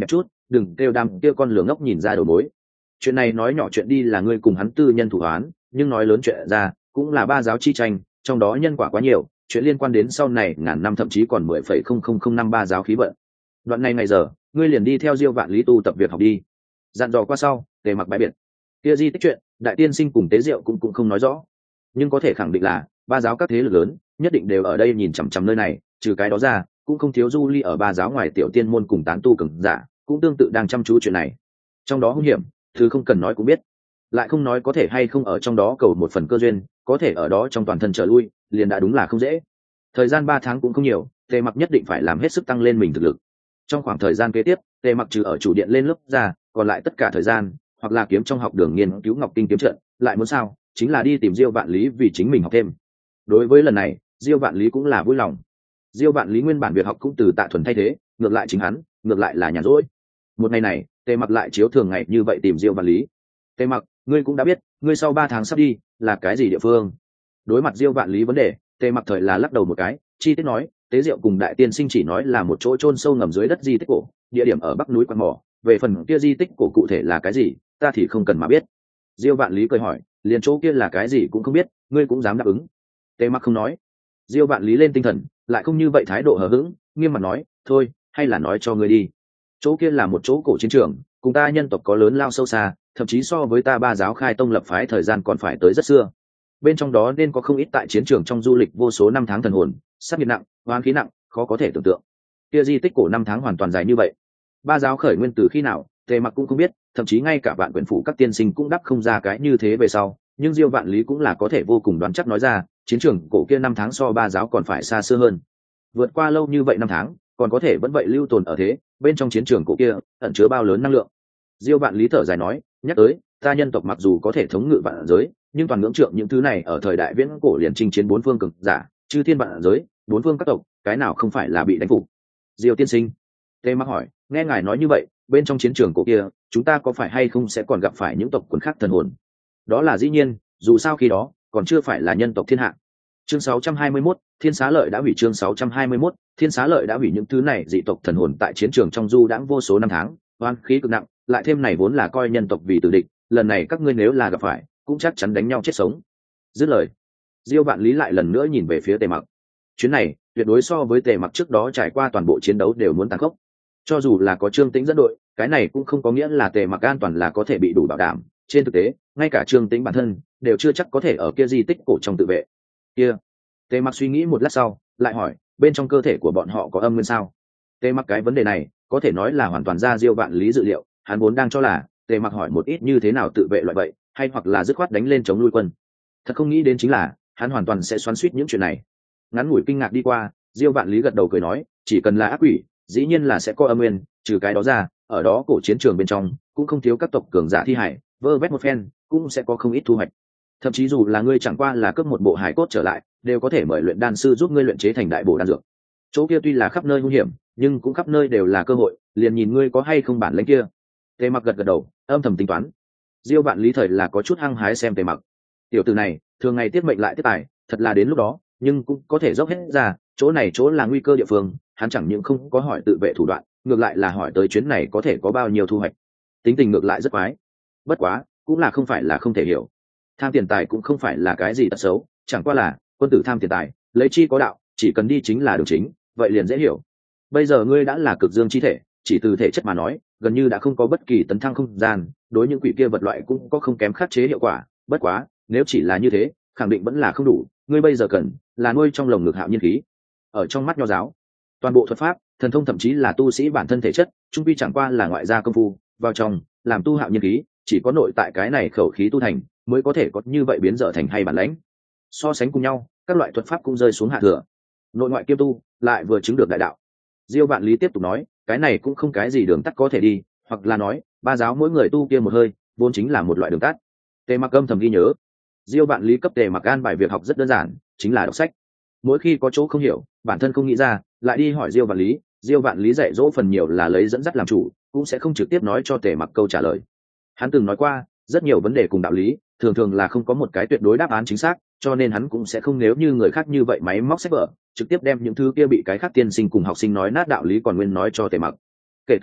đừng kêu đam kia con lửa ngốc nhìn ra đầu mối. Chuyện này nói nhỏ chuyện đi là ngươi cùng hắn tư nhân thủ án, nhưng nói lớn chuyện ra cũng là ba giáo chi tranh, trong đó nhân quả quá nhiều, chuyện liên quan đến sau này ngàn năm thậm chí còn mười phẩy không không không năm ba giáo khí vận. Đoạn này ngày giờ ngươi liền đi theo Diêu Vạn Lý tu tập việc học đi. Dặn dò qua sau, Tề Mặc bãi biệt. Kia di tích chuyện, đại tiên sinh cùng tế diệu cũng cũng không nói rõ, nhưng có thể khẳng định là ba giáo các thế lực lớn nhất định đều ở đây nhìn chằm chằm nơi này, trừ cái đó ra cũng không thiếu du ly ở ba giáo ngoài tiểu tiên môn cùng tán tu cường giả cũng tương tự đang chăm chú chuyện này. Trong đó hung hiểm thứ không cần nói cũng biết, lại không nói có thể hay không ở trong đó cầu một phần cơ duyên, có thể ở đó trong toàn thân trở lui liền đã đúng là không dễ. Thời gian ba tháng cũng không nhiều, Tề Mặc nhất định phải làm hết sức tăng lên mình thực lực. Trong khoảng thời gian kế tiếp, Tề Mặc trừ ở chủ điện lên lớp ra, còn lại tất cả thời gian hoặc là kiếm trong học đường nghiên cứu Ngọc Kinh kiếm trận, lại muốn sao chính là đi tìm Diêu Vạn Lý vì chính mình học thêm. Đối với lần này, Diêu Vạn Lý cũng là vui lòng. Diêu Vạn Lý nguyên bản việc học cũng từ Tạ Thuần thay thế, ngược lại chính hắn, ngược lại là nhàn rỗi. Một ngày này, Tề Mặc lại chiếu thường ngày như vậy tìm Diêu Vạn Lý. Tề Mặc, ngươi cũng đã biết, ngươi sau ba tháng sắp đi, là cái gì địa phương? Đối mặt Diêu Vạn Lý vấn đề, Tề Mặc thời là lắc đầu một cái, chi tiết nói, Tế Diệu cùng Đại Tiên Sinh chỉ nói là một chỗ chôn sâu ngầm dưới đất di tích cổ, địa điểm ở bắc núi Quan Mỏ, về phần kia di tích cổ cụ thể là cái gì, ta thì không cần mà biết. Diêu Vạn Lý cười hỏi, liền chỗ kia là cái gì cũng không biết, ngươi cũng dám đáp ứng? Tề Mặc không nói. Diêu Vạn Lý lên tinh thần, lại không như vậy thái độ hờ hững, nghiêm mặt nói, thôi, hay là nói cho ngươi đi. Chỗ kia là một chỗ cổ chiến trường, cùng ta nhân tộc có lớn lao sâu xa, thậm chí so với ta ba giáo khai tông lập phái thời gian còn phải tới rất xưa. Bên trong đó nên có không ít tại chiến trường trong du lịch vô số năm tháng thần hồn, sát nhiệt nặng, hoán khí nặng, khó có thể tưởng tượng. Kia di tích cổ năm tháng hoàn toàn dài như vậy, ba giáo khởi nguyên từ khi nào, Tề Mặc cũng không biết, thậm chí ngay cả vạn quyển phủ các tiên sinh cũng đáp không ra cái như thế về sau. Nhưng Diêu Vạn Lý cũng là có thể vô cùng đoán chắc nói ra, chiến trường cổ kia năm tháng so ba giáo còn phải xa xưa hơn. Vượt qua lâu như vậy năm tháng, còn có thể vẫn vậy lưu tồn ở thế, bên trong chiến trường cổ kia ẩn chứa bao lớn năng lượng. Diêu Vạn Lý thở dài nói, nhắc tới, ta nhân tộc mặc dù có thể thống ngự vạn giới, nhưng toàn ngưỡng trượng những thứ này ở thời đại viễn cổ liền chinh chiến bốn phương cực giả, chư thiên vạn giới, bốn phương các tộc, cái nào không phải là bị đánh phục? Diêu tiên sinh, Tề Mặc hỏi, nghe ngài nói như vậy, bên trong chiến trường cổ kia, chúng ta có phải hay không sẽ còn gặp phải những tộc quần khác thần hồn? Đó là dĩ nhiên, dù sao khi đó còn chưa phải là nhân tộc thiên hạ. Chương sáu trăm hai mươi mốt, Thiên Xá Lợi đã hủy. Chương sáu trăm hai mươi mốt, Thiên Xá Lợi đã hủy. Những thứ này dị tộc thần hồn tại chiến trường trong du đãng vô số năm tháng, oan khí cực nặng, lại thêm này vốn là coi nhân tộc vì tử địch, lần này các ngươi nếu là gặp phải, cũng chắc chắn đánh nhau chết sống. Dứt lời, Diêu Vạn Lý lại lần nữa nhìn về phía Tề Mặc. Chuyến này tuyệt đối so với Tề Mặc trước đó trải qua toàn bộ chiến đấu đều muốn tàn khốc. Cho dù là có Trương Tĩnh dẫn đội, cái này cũng không có nghĩa là Tề Mặc an toàn là có thể bị đủ bảo đảm. Trên thực tế, ngay cả Trương Tĩnh bản thân đều chưa chắc có thể ở kia di tích cổ trong tự vệ. Kia, Tề Mặc suy nghĩ một lát sau, lại hỏi, bên trong cơ thể của bọn họ có âm nguyên sao? Tề Mặc cái vấn đề này, có thể nói là hoàn toàn ra Diêu Vạn Lý dự liệu, hắn vốn đang cho là Tề Mặc hỏi một ít như thế nào tự vệ loại vậy, hay hoặc là dứt khoát đánh lên chống nuôi quân. Thật không nghĩ đến chính là, hắn hoàn toàn sẽ xoắn xuýt những chuyện này. Ngắn ngủi kinh ngạc đi qua, Diêu Vạn Lý gật đầu cười nói, chỉ cần là ác quỷ, dĩ nhiên là sẽ có âm nguyên, trừ cái đó ra, ở đó cổ chiến trường bên trong, cũng không thiếu các tộc cường giả thi hải, vơ vét một phen, cũng sẽ có không ít thu hoạch. Thậm chí dù là ngươi chẳng qua là cướp một bộ hải cốt trở lại, đều có thể mời luyện đan sư giúp ngươi luyện chế thành đại bổ đan dược. Chỗ kia tuy là khắp nơi nguy hiểm, nhưng cũng khắp nơi đều là cơ hội, liền nhìn ngươi có hay không bản lĩnh kia. Tề Mặc gật gật đầu, âm thầm tính toán. Diêu Vạn Lý thời là có chút hăng hái xem Tề Mặc. Tiểu tử này, thường ngày tiết mệnh lại tiết tài, thật là đến lúc đó, nhưng cũng có thể dốc hết ra, chỗ này chỗ là nguy cơ địa phương, hắn chẳng những không có hỏi tự vệ thủ đoạn, ngược lại là hỏi tới chuyến này có thể có bao nhiêu thu hoạch. Tính tình ngược lại rất quái. Bất quá, cũng là không phải là không thể hiểu. Tham tiền tài cũng không phải là cái gì tật xấu, chẳng qua là quân tử tham tiền tài, lấy chi có đạo, chỉ cần đi chính là đường chính, vậy liền dễ hiểu. Bây giờ ngươi đã là cực dương chi thể, chỉ từ thể chất mà nói, gần như đã không có bất kỳ tấn thăng không gian, đối những quỷ kia vật loại cũng có không kém khắc chế hiệu quả. Bất quá, nếu chỉ là như thế, khẳng định vẫn là không đủ. Ngươi bây giờ cần là nuôi trong lồng ngực hạo nhiên khí. Ở trong mắt nho giáo, toàn bộ thuật pháp, thần thông thậm chí là tu sĩ bản thân thể chất, trung quy chẳng qua là ngoại gia công phu, vào trong làm tu hạo nhiên khí, chỉ có nội tại cái này khẩu khí tu thành, mới có thể có như vậy biến dở thành hay bản lãnh. So sánh cùng nhau, các loại thuật pháp cũng rơi xuống hạ thừa. Nội ngoại kiêm tu, lại vừa chứng được đại đạo. Diêu Vạn Lý tiếp tục nói, cái này cũng không cái gì đường tắt có thể đi, hoặc là nói, ba giáo mỗi người tu kia một hơi, vốn chính là một loại đường tắt. Tề Mặc âm thầm ghi nhớ. Diêu Vạn Lý cấp Tề Mặc an bài việc học rất đơn giản, chính là đọc sách. Mỗi khi có chỗ không hiểu, bản thân không nghĩ ra, lại đi hỏi Diêu Vạn Lý. Diêu Vạn Lý dạy dỗ phần nhiều là lấy dẫn dắt làm chủ, cũng sẽ không trực tiếp nói cho Tề Mặc câu trả lời. Hắn từng nói qua, rất nhiều vấn đề cùng đạo lý, thường thường là không có một cái tuyệt đối đáp án chính xác, cho nên hắn cũng sẽ không nếu như người khác như vậy máy móc sách vở, trực tiếp đem những thứ kia bị cái khác tiên sinh cùng học sinh nói nát đạo lý còn nguyên nói cho Tề Mặc. Kể từ đó,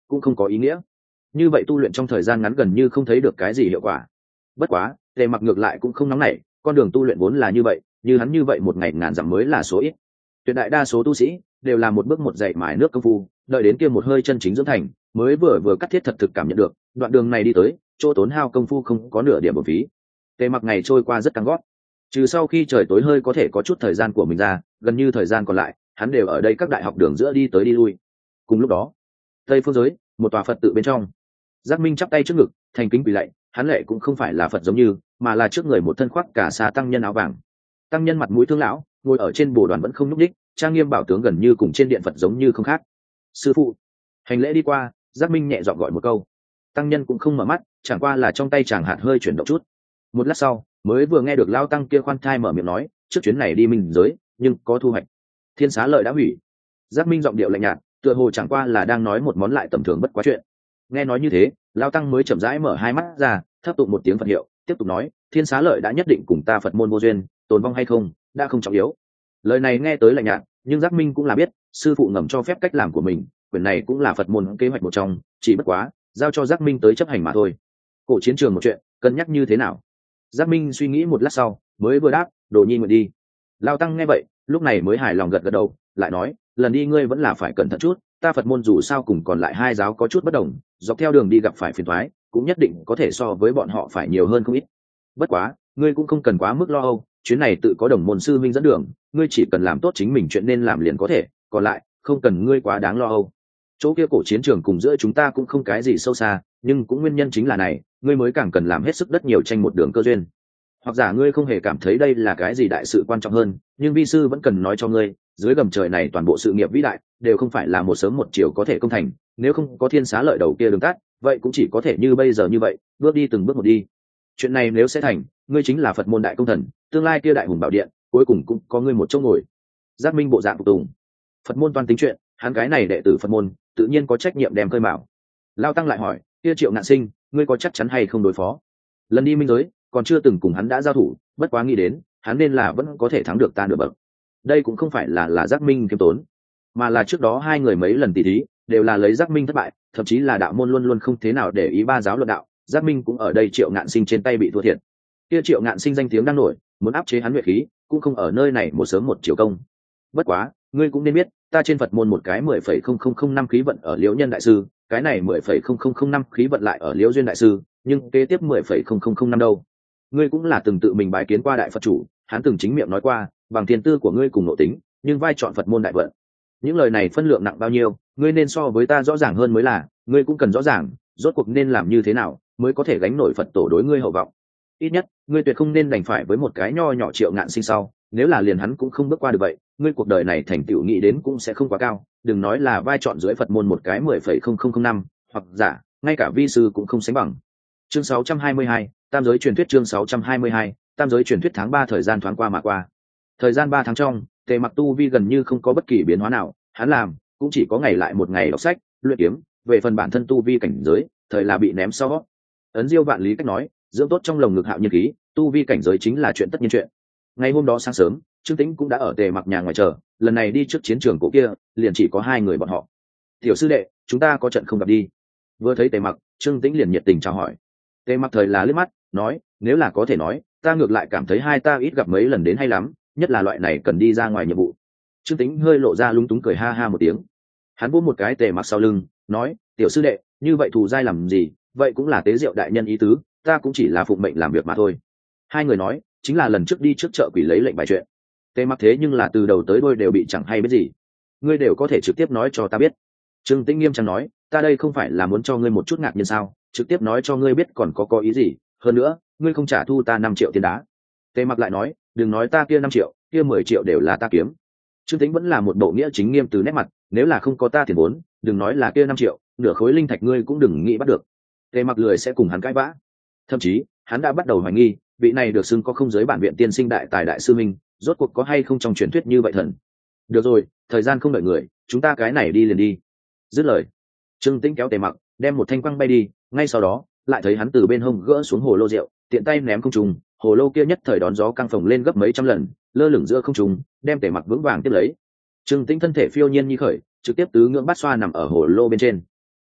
cũng không có ý nghĩa. Như vậy tu luyện trong thời gian ngắn gần như không thấy được cái gì hiệu quả. Bất quá Tề Mặc ngược lại cũng không nóng nảy, con đường tu luyện vốn là như vậy, như hắn như vậy một ngày ngàn dặm mới là số ít. Tuyệt đại đa số tu sĩ đều là một bước một dạy mài nước công phu, đợi đến kia một hơi chân chính dưỡng thành, mới vừa vừa cắt thiết thật thực cảm nhận được đoạn đường này đi tới chỗ tốn hao công phu không có nửa điểm bổ phí. Tề Mặc ngày trôi qua rất căng gót, trừ sau khi trời tối hơi có thể có chút thời gian của mình ra, gần như thời gian còn lại hắn đều ở đây các đại học đường giữa đi tới đi lui. Cùng lúc đó tây phương giới, một tòa Phật tự bên trong, Giác Minh chắp tay trước ngực thành kính quỳ lạy. Hắn lệ cũng không phải là Phật giống như, mà là trước người một thân khoác cả xa tăng nhân áo vàng. Tăng nhân mặt mũi thương lão, ngồi ở trên bồ đoàn vẫn không nhúc nhích, trang nghiêm bảo tướng gần như cùng trên điện Phật giống như không khác. Sư phụ. Hành lễ đi qua, Giác Minh nhẹ giọng gọi một câu. Tăng nhân cũng không mở mắt, chẳng qua là trong tay chàng hạt hơi chuyển động chút. Một lát sau mới vừa nghe được lao tăng kia khoan thai mở miệng nói, trước chuyến này đi minh giới nhưng có thu hoạch. Thiên xá lợi đã hủy. Giác Minh giọng điệu lạnh nhạt, tựa hồ chẳng qua là đang nói một món lại tầm thường bất quá chuyện. Nghe nói như thế, lao tăng mới chậm rãi mở hai mắt ra, thấp tụng một tiếng Phật hiệu, tiếp tục nói, thiên xá lợi đã nhất định cùng ta Phật môn vô duyên, tồn vong hay không đã không trọng yếu. Lời này nghe tới lạnh nhạt, nhưng Giác Minh cũng là biết sư phụ ngầm cho phép cách làm của mình, quyền này cũng là Phật môn kế hoạch một trong, chỉ bất quá giao cho Giác Minh tới chấp hành mà thôi. Cổ chiến trường một chuyện cân nhắc như thế nào? Giác Minh suy nghĩ một lát sau mới vừa đáp, đồ nhi nguyện đi. Lao tăng nghe vậy lúc này mới hài lòng gật gật đầu, lại nói, lần đi ngươi vẫn là phải cẩn thận chút, ta Phật môn dù sao cùng còn lại hai giáo có chút bất đồng, dọc theo đường đi gặp phải phiền toái cũng nhất định có thể so với bọn họ phải nhiều hơn không ít. Bất quá ngươi cũng không cần quá mức lo âu, chuyến này tự có đồng môn sư minh dẫn đường, ngươi chỉ cần làm tốt chính mình chuyện nên làm liền có thể, còn lại không cần ngươi quá đáng lo âu. Chỗ kia cổ chiến trường cùng giữa chúng ta cũng không cái gì sâu xa, nhưng cũng nguyên nhân chính là này, ngươi mới càng cần làm hết sức đất nhiều tranh một đường cơ duyên. Hoặc giả ngươi không hề cảm thấy đây là cái gì đại sự quan trọng hơn, nhưng vi sư vẫn cần nói cho ngươi, dưới gầm trời này toàn bộ sự nghiệp vĩ đại đều không phải là một sớm một chiều có thể công thành, nếu không có thiên xá lợi đầu kia đường tắt, vậy cũng chỉ có thể như bây giờ như vậy, bước đi từng bước một đi. Chuyện này nếu sẽ thành, ngươi chính là Phật môn đại công thần, tương lai kia đại hùng bảo điện cuối cùng cũng có ngươi một chỗ ngồi. Giác Minh bộ dạng phục tùng. Phật môn toàn tính chuyện, hắn cái này đệ tử Phật môn tự nhiên có trách nhiệm đem khơi mào. Lao tăng lại hỏi, kia Triệu Ngạn Sinh ngươi có chắc chắn hay không đối phó? Lần đi minh giới còn chưa từng cùng hắn đã giao thủ, bất quá nghĩ đến hắn nên là vẫn có thể thắng được ta nửa bậc. Đây cũng không phải là là Giác Minh kiêm tốn, mà là trước đó hai người mấy lần tỷ thí đều là lấy Giác Minh thất bại, thậm chí là đạo môn luôn luôn không thế nào để ý ba giáo luận đạo, Giác Minh cũng ở đây Triệu Ngạn Sinh trên tay bị thua thiệt. Kia Triệu Ngạn Sinh danh tiếng đang nổi, muốn áp chế hắn nhuệ khí cũng không ở nơi này một sớm một chiều công. Bất quá ngươi cũng nên biết, ta trên Phật môn một cái mười phẩy không không không năm khí vận ở Liễu Nhân đại sư, cái này mười phẩy không không không năm khí vận lại ở Liễu Duyên đại sư, nhưng kế tiếp mười phẩy không không không năm đâu? Ngươi cũng là từng tự mình bái kiến qua đại Phật chủ, hắn từng chính miệng nói qua, bằng thiên tư của ngươi cùng nội tính, nhưng vai chọn Phật môn đại vận. Những lời này phân lượng nặng bao nhiêu, ngươi nên so với ta rõ ràng hơn mới là, ngươi cũng cần rõ ràng, rốt cuộc nên làm như thế nào mới có thể gánh nổi Phật tổ đối ngươi hậu vọng. Ít nhất, ngươi tuyệt không nên đành phải với một cái nho nhỏ Triệu Ngạn Sinh sau, nếu là liền hắn cũng không bước qua được vậy, ngươi cuộc đời này thành tựu nghĩ đến cũng sẽ không quá cao, đừng nói là vai chọn dưới Phật môn một cái mười phẩy không không không năm, hoặc giả, ngay cả vi sư cũng không sánh bằng. Chương sáu trăm hai mươi hai, Tam giới truyền thuyết chương sáu trăm hai mươi hai, Tam giới truyền thuyết tháng ba thời gian thoáng qua mà qua. Thời gian ba tháng trong, Tề Mặc tu vi gần như không có bất kỳ biến hóa nào, hắn làm cũng chỉ có ngày lại một ngày đọc sách, luyện kiếm, về phần bản thân tu vi cảnh giới, thời là bị ném sau. Ấn Diêu vạn lý cách nói, dưỡng tốt trong lồng ngực hạo nhiên khí, tu vi cảnh giới chính là chuyện tất nhiên chuyện. Ngày hôm đó sáng sớm, Trương Tĩnh cũng đã ở Tề Mặc nhà ngoài chờ, lần này đi trước chiến trường cổ kia, liền chỉ có hai người bọn họ. "Tiểu sư đệ, chúng ta có trận không gặp đi?" Vừa thấy Tề Mặc, Trương Tĩnh liền nhiệt tình chào hỏi. Tề Mặc thời là liếc mắt, nói, "Nếu là có thể nói, ta ngược lại cảm thấy hai ta ít gặp mấy lần đến hay lắm, nhất là loại này cần đi ra ngoài nhiệm vụ." Trương Tĩnh hơi lộ ra lúng túng cười ha ha một tiếng. Hắn vỗ một cái Tề Mặc sau lưng, nói, "Tiểu sư đệ, như vậy thù dai làm gì, vậy cũng là tế diệu đại nhân ý tứ, ta cũng chỉ là phụng mệnh làm việc mà thôi." Hai người nói, chính là lần trước đi trước chợ quỷ lấy lệnh bài chuyện. Tề Mặc thế nhưng là từ đầu tới đuôi đều bị chẳng hay biết gì. Ngươi đều có thể trực tiếp nói cho ta biết. Trương Tĩnh nghiêm trang nói, ta đây không phải là muốn cho ngươi một chút ngạc nhiên sao, trực tiếp nói cho ngươi biết còn có có ý gì, hơn nữa, ngươi không trả thu ta năm triệu tiền đá. Tề Mặc lại nói, đừng nói ta kia năm triệu, kia mười triệu đều là ta kiếm. Trương Tĩnh vẫn là một bộ nghĩa chính nghiêm từ nét mặt, nếu là không có ta tiền vốn, đừng nói là kia năm triệu, nửa khối linh thạch ngươi cũng đừng nghĩ bắt được. Tề Mặc lười sẽ cùng hắn cãi vã. Thậm chí, hắn đã bắt đầu hoài nghi, vị này được xưng có không giới bản viện tiên sinh đại tài đại sư minh, rốt cuộc có hay không trong truyền thuyết như vậy thần. Được rồi, thời gian không đợi người, chúng ta cái này đi liền đi. Dứt lời, Trương Tĩnh kéo Tề Mặc, đem một thanh quăng bay đi, ngay sau đó, lại thấy hắn từ bên hông gỡ xuống hồ lô rượu, tiện tay ném không trung, hồ lô kia nhất thời đón gió căng phồng lên gấp mấy trăm lần, lơ lửng giữa không trung, đem Tề Mặc vững vàng tiếp lấy. Trương Tĩnh thân thể phiêu nhiên như khởi, trực tiếp tứ ngưỡng bát xoa nằm ở hồ lô bên trên.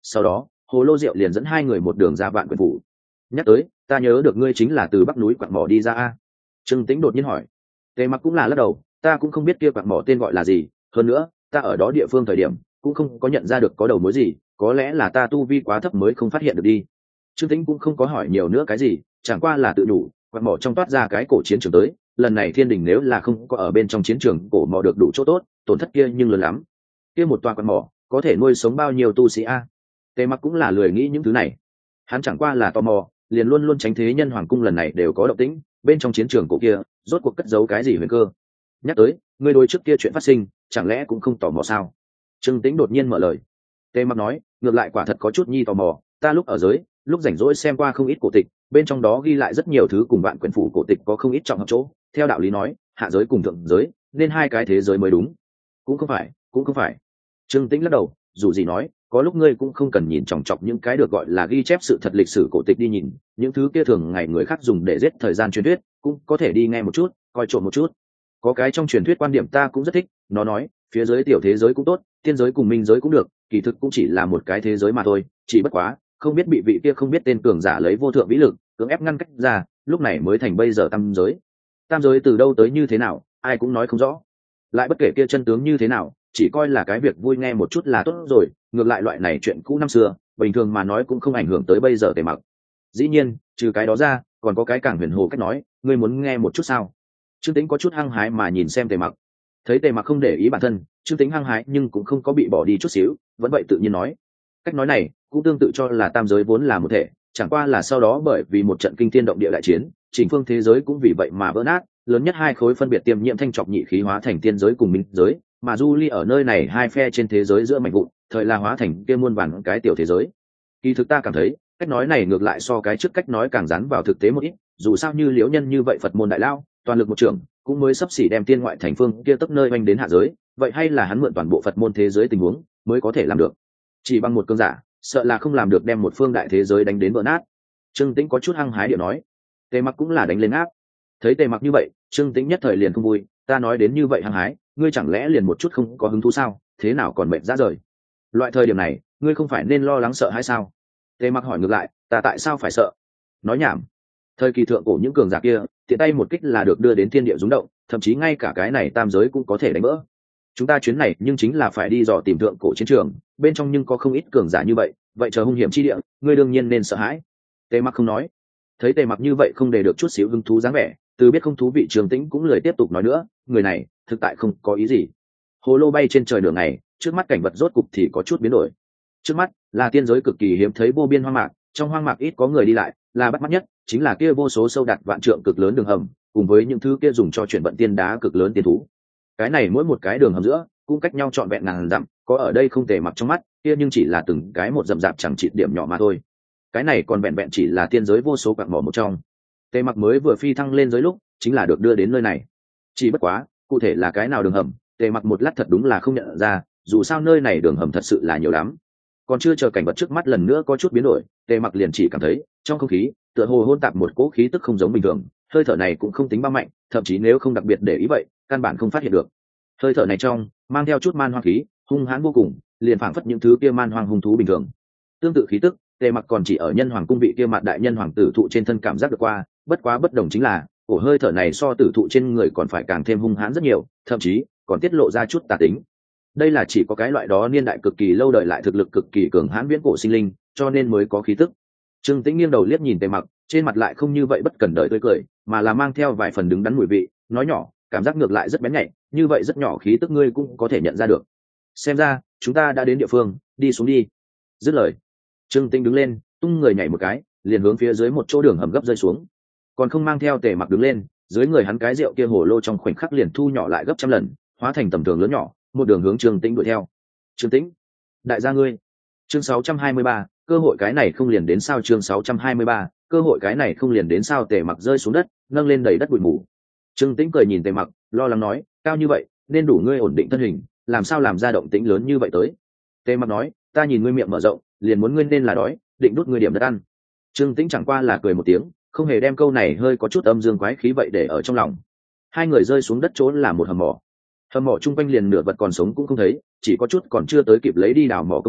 sau đó hồ lô rượu liền dẫn hai người một đường ra vạn quyển phủ. Nhắc tới ta nhớ được ngươi chính là từ bắc núi quặng mỏ đi ra a. Trương Tĩnh đột nhiên hỏi. Tề Mặc cũng là lắc đầu, ta cũng không biết kia quặng mỏ tên gọi là gì, hơn nữa ta ở đó địa phương thời điểm cũng không có nhận ra được có đầu mối gì, có lẽ là ta tu vi quá thấp mới không phát hiện được đi. Trương Tĩnh cũng không có hỏi nhiều nữa cái gì, chẳng qua là tự đủ quặng mỏ trong toát ra cái cổ chiến trường tới, lần này thiên đình nếu là không có ở bên trong chiến trường cổ mỏ được đủ chỗ tốt, tổn thất kia nhưng lớn lắm. Kia một tòa quặng mỏ có thể nuôi sống bao nhiêu tu sĩ a? Tề Mặc cũng là lười nghĩ những thứ này, hắn chẳng qua là tò mò, liền luôn luôn tránh thế nhân hoàng cung lần này đều có động tĩnh, bên trong chiến trường cổ kia rốt cuộc cất giấu cái gì huyền cơ. Nhắc tới ngươi đối trước kia chuyện phát sinh chẳng lẽ cũng không tò mò sao? Trương Tĩnh đột nhiên mở lời. Tề Mặc nói, ngược lại quả thật có chút nhi tò mò, ta lúc ở giới lúc rảnh rỗi xem qua không ít cổ tịch, bên trong đó ghi lại rất nhiều thứ cùng vạn quyển phủ cổ tịch có không ít trọng hợp chỗ. Theo đạo lý nói hạ giới cùng thượng giới nên hai cái thế giới mới đúng. Cũng không phải cũng không phải. Trương Tĩnh lắc đầu, dù gì nói có lúc ngươi cũng không cần nhìn chòng chọc những cái được gọi là ghi chép sự thật lịch sử cổ tịch đi nhìn, những thứ kia thường ngày người khác dùng để giết thời gian truyền thuyết cũng có thể đi nghe một chút, coi trộm một chút. Có cái trong truyền thuyết quan điểm ta cũng rất thích, nó nói phía dưới tiểu thế giới cũng tốt, tiên giới cùng minh giới cũng được, kỳ thực cũng chỉ là một cái thế giới mà thôi, chỉ bất quá không biết bị vị kia không biết tên cường giả lấy vô thượng vĩ lực cưỡng ép ngăn cách ra, lúc này mới thành bây giờ tam giới. Tam giới từ đâu tới như thế nào ai cũng nói không rõ, lại bất kể kia chân tướng như thế nào, chỉ coi là cái việc vui nghe một chút là tốt rồi. Ngược lại loại này chuyện cũ năm xưa bình thường mà nói cũng không ảnh hưởng tới bây giờ Tề Mặc. Dĩ nhiên trừ cái đó ra còn có cái càng huyền hồ cách nói, ngươi muốn nghe một chút sao? Trương Tĩnh có chút hăng hái mà nhìn xem Tề Mặc, thấy Tề Mặc không để ý bản thân, Trương Tĩnh hăng hái nhưng cũng không có bị bỏ đi chút xíu, vẫn vậy tự nhiên nói. Cách nói này cũng tương tự cho là tam giới vốn là một thể, chẳng qua là sau đó bởi vì một trận kinh thiên động địa đại chiến, chỉnh phương thế giới cũng vì vậy mà vỡ nát, lớn nhất hai khối phân biệt tiêm nhiễm thanh trọc nhị khí hóa thành tiên giới cùng minh giới, mà du ly ở nơi này hai phe trên thế giới giữa mảnh vụn, thời là hóa thành kia muôn vàn cái tiểu thế giới. Kỳ thực ta cảm thấy cách nói này ngược lại so cái trước cách nói càng dán vào thực tế một ít, dù sao như liễu nhân như vậy Phật môn đại lao toàn lực một trường cũng mới sắp xỉ đem tiên ngoại thành phương kia tấp nơi oanh đến hạ giới, vậy hay là hắn mượn toàn bộ Phật môn thế giới tình huống mới có thể làm được, chỉ bằng một cơn giả sợ là không làm được đem một phương đại thế giới đánh đến vỡ nát. Trương Tĩnh có chút hăng hái điệu nói. Tề Mặc cũng là đánh lên áp, thấy Tề Mặc như vậy Trương Tĩnh nhất thời liền không vui, ta nói đến như vậy hăng hái, ngươi chẳng lẽ liền một chút không có hứng thú sao? Thế nào còn mệt ra rời? Loại thời điểm này ngươi không phải nên lo lắng sợ hay sao? Tề Mặc hỏi ngược lại, ta tại sao phải sợ? Nói nhảm, thời kỳ thượng cổ những cường giả kia tiện tay một kích là được đưa đến thiên địa rung động, thậm chí ngay cả cái này tam giới cũng có thể đánh vỡ. Chúng ta chuyến này nhưng chính là phải đi dò tìm thượng cổ chiến trường, bên trong nhưng có không ít cường giả như vậy, vậy chờ hung hiểm chi địa ngươi đương nhiên nên sợ hãi. Tề Mặc không nói. Thấy Tề Mặc như vậy không để được chút xíu hứng thú dáng vẻ, từ biết không thú vị Trương Tĩnh cũng lười tiếp tục nói nữa, người này thực tại không có ý gì. Hồ lô bay trên trời nửa ngày, trước mắt cảnh vật rốt cục thì có chút biến đổi. Trước mắt là tiên giới cực kỳ hiếm thấy vô biên hoang mạc, trong hoang mạc ít có người đi lại, là bắt mắt nhất chính là kia vô số sâu đặt vạn trượng cực lớn đường hầm, cùng với những thứ kia dùng cho chuyển vận tiên đá cực lớn tiên thú. Cái này mỗi một cái đường hầm giữa cũng cách nhau trọn vẹn ngàn dặm, có ở đây không Tề Mặc trong mắt kia nhưng chỉ là từng cái một rậm rạp chẳng chịt điểm nhỏ mà thôi. Cái này còn vẹn vẹn chỉ là tiên giới vô số quặng mỏ một trong. Tề Mặc mới vừa phi thăng lên giới lúc chính là được đưa đến nơi này, chỉ bất quá cụ thể là cái nào đường hầm Tề Mặc một lát thật đúng là không nhận ra, dù sao nơi này đường hầm thật sự là nhiều lắm. Còn chưa chờ cảnh vật trước mắt lần nữa có chút biến đổi, Tề Mặc liền chỉ cảm thấy trong không khí tựa hồ hôn tạp một cỗ khí tức không giống bình thường, hơi thở này cũng không tính bao mạnh, thậm chí nếu không đặc biệt để ý vậy căn bản không phát hiện được. Hơi thở này trong mang theo chút man hoang khí, hung hãn vô cùng, liền phảng phất những thứ kia man hoang hung thú bình thường. Tương tự khí tức Tề Mặc còn chỉ ở nhân hoàng cung vị kia mặt đại nhân hoàng tử thụ trên thân cảm giác được qua, bất quá bất đồng chính là cổ hơi thở này so tử thụ trên người còn phải càng thêm hung hãn rất nhiều, thậm chí còn tiết lộ ra chút tà tính. Đây là chỉ có cái loại đó niên đại cực kỳ lâu đời lại thực lực cực kỳ cường hãn viễn cổ sinh linh cho nên mới có khí tức. Trương Tĩnh nghiêng đầu liếc nhìn Tề Mặc, trên mặt lại không như vậy bất cần đời tươi cười, mà là mang theo vài phần đứng đắn mùi vị, nói nhỏ, cảm giác ngược lại rất bén nhạy, như vậy rất nhỏ khí tức ngươi cũng có thể nhận ra được. Xem ra chúng ta đã đến địa phương, đi xuống đi. Dứt lời Trương Tĩnh đứng lên, tung người nhảy một cái, liền hướng phía dưới một chỗ đường hầm gấp rơi xuống. Còn không mang theo Tề Mặc đứng lên, dưới người hắn cái rượu kia hồ lô trong khoảnh khắc liền thu nhỏ lại gấp trăm lần, hóa thành tầm thường lớn nhỏ, một đường hướng Trương Tĩnh đuổi theo. Trương Tĩnh, đại gia ngươi. Chương sáu trăm hai mươi ba, cơ hội cái này không liền đến sao? Chương sáu trăm hai mươi ba, cơ hội cái này không liền đến sao? Tề Mặc rơi xuống đất, nâng lên đầy đất bụi mù. Trương Tĩnh cười nhìn Tề Mặc, lo lắng nói, cao như vậy nên đủ ngươi ổn định thân hình, làm sao làm ra động tĩnh lớn như vậy tới? Tề Mặc nói, ta nhìn ngươi miệng mở rộng, liền muốn ngươi nên là đói, định đút ngươi điểm đất ăn. Trương Tĩnh chẳng qua là cười một tiếng, không hề đem câu này hơi có chút âm dương quái khí vậy để ở trong lòng. Hai người rơi xuống đất chỗ là một hầm mỏ, hầm mỏ chung quanh liền nửa vật còn sống cũng không thấy, chỉ có chút còn chưa tới kịp lấy đi đào mỏ công cụ,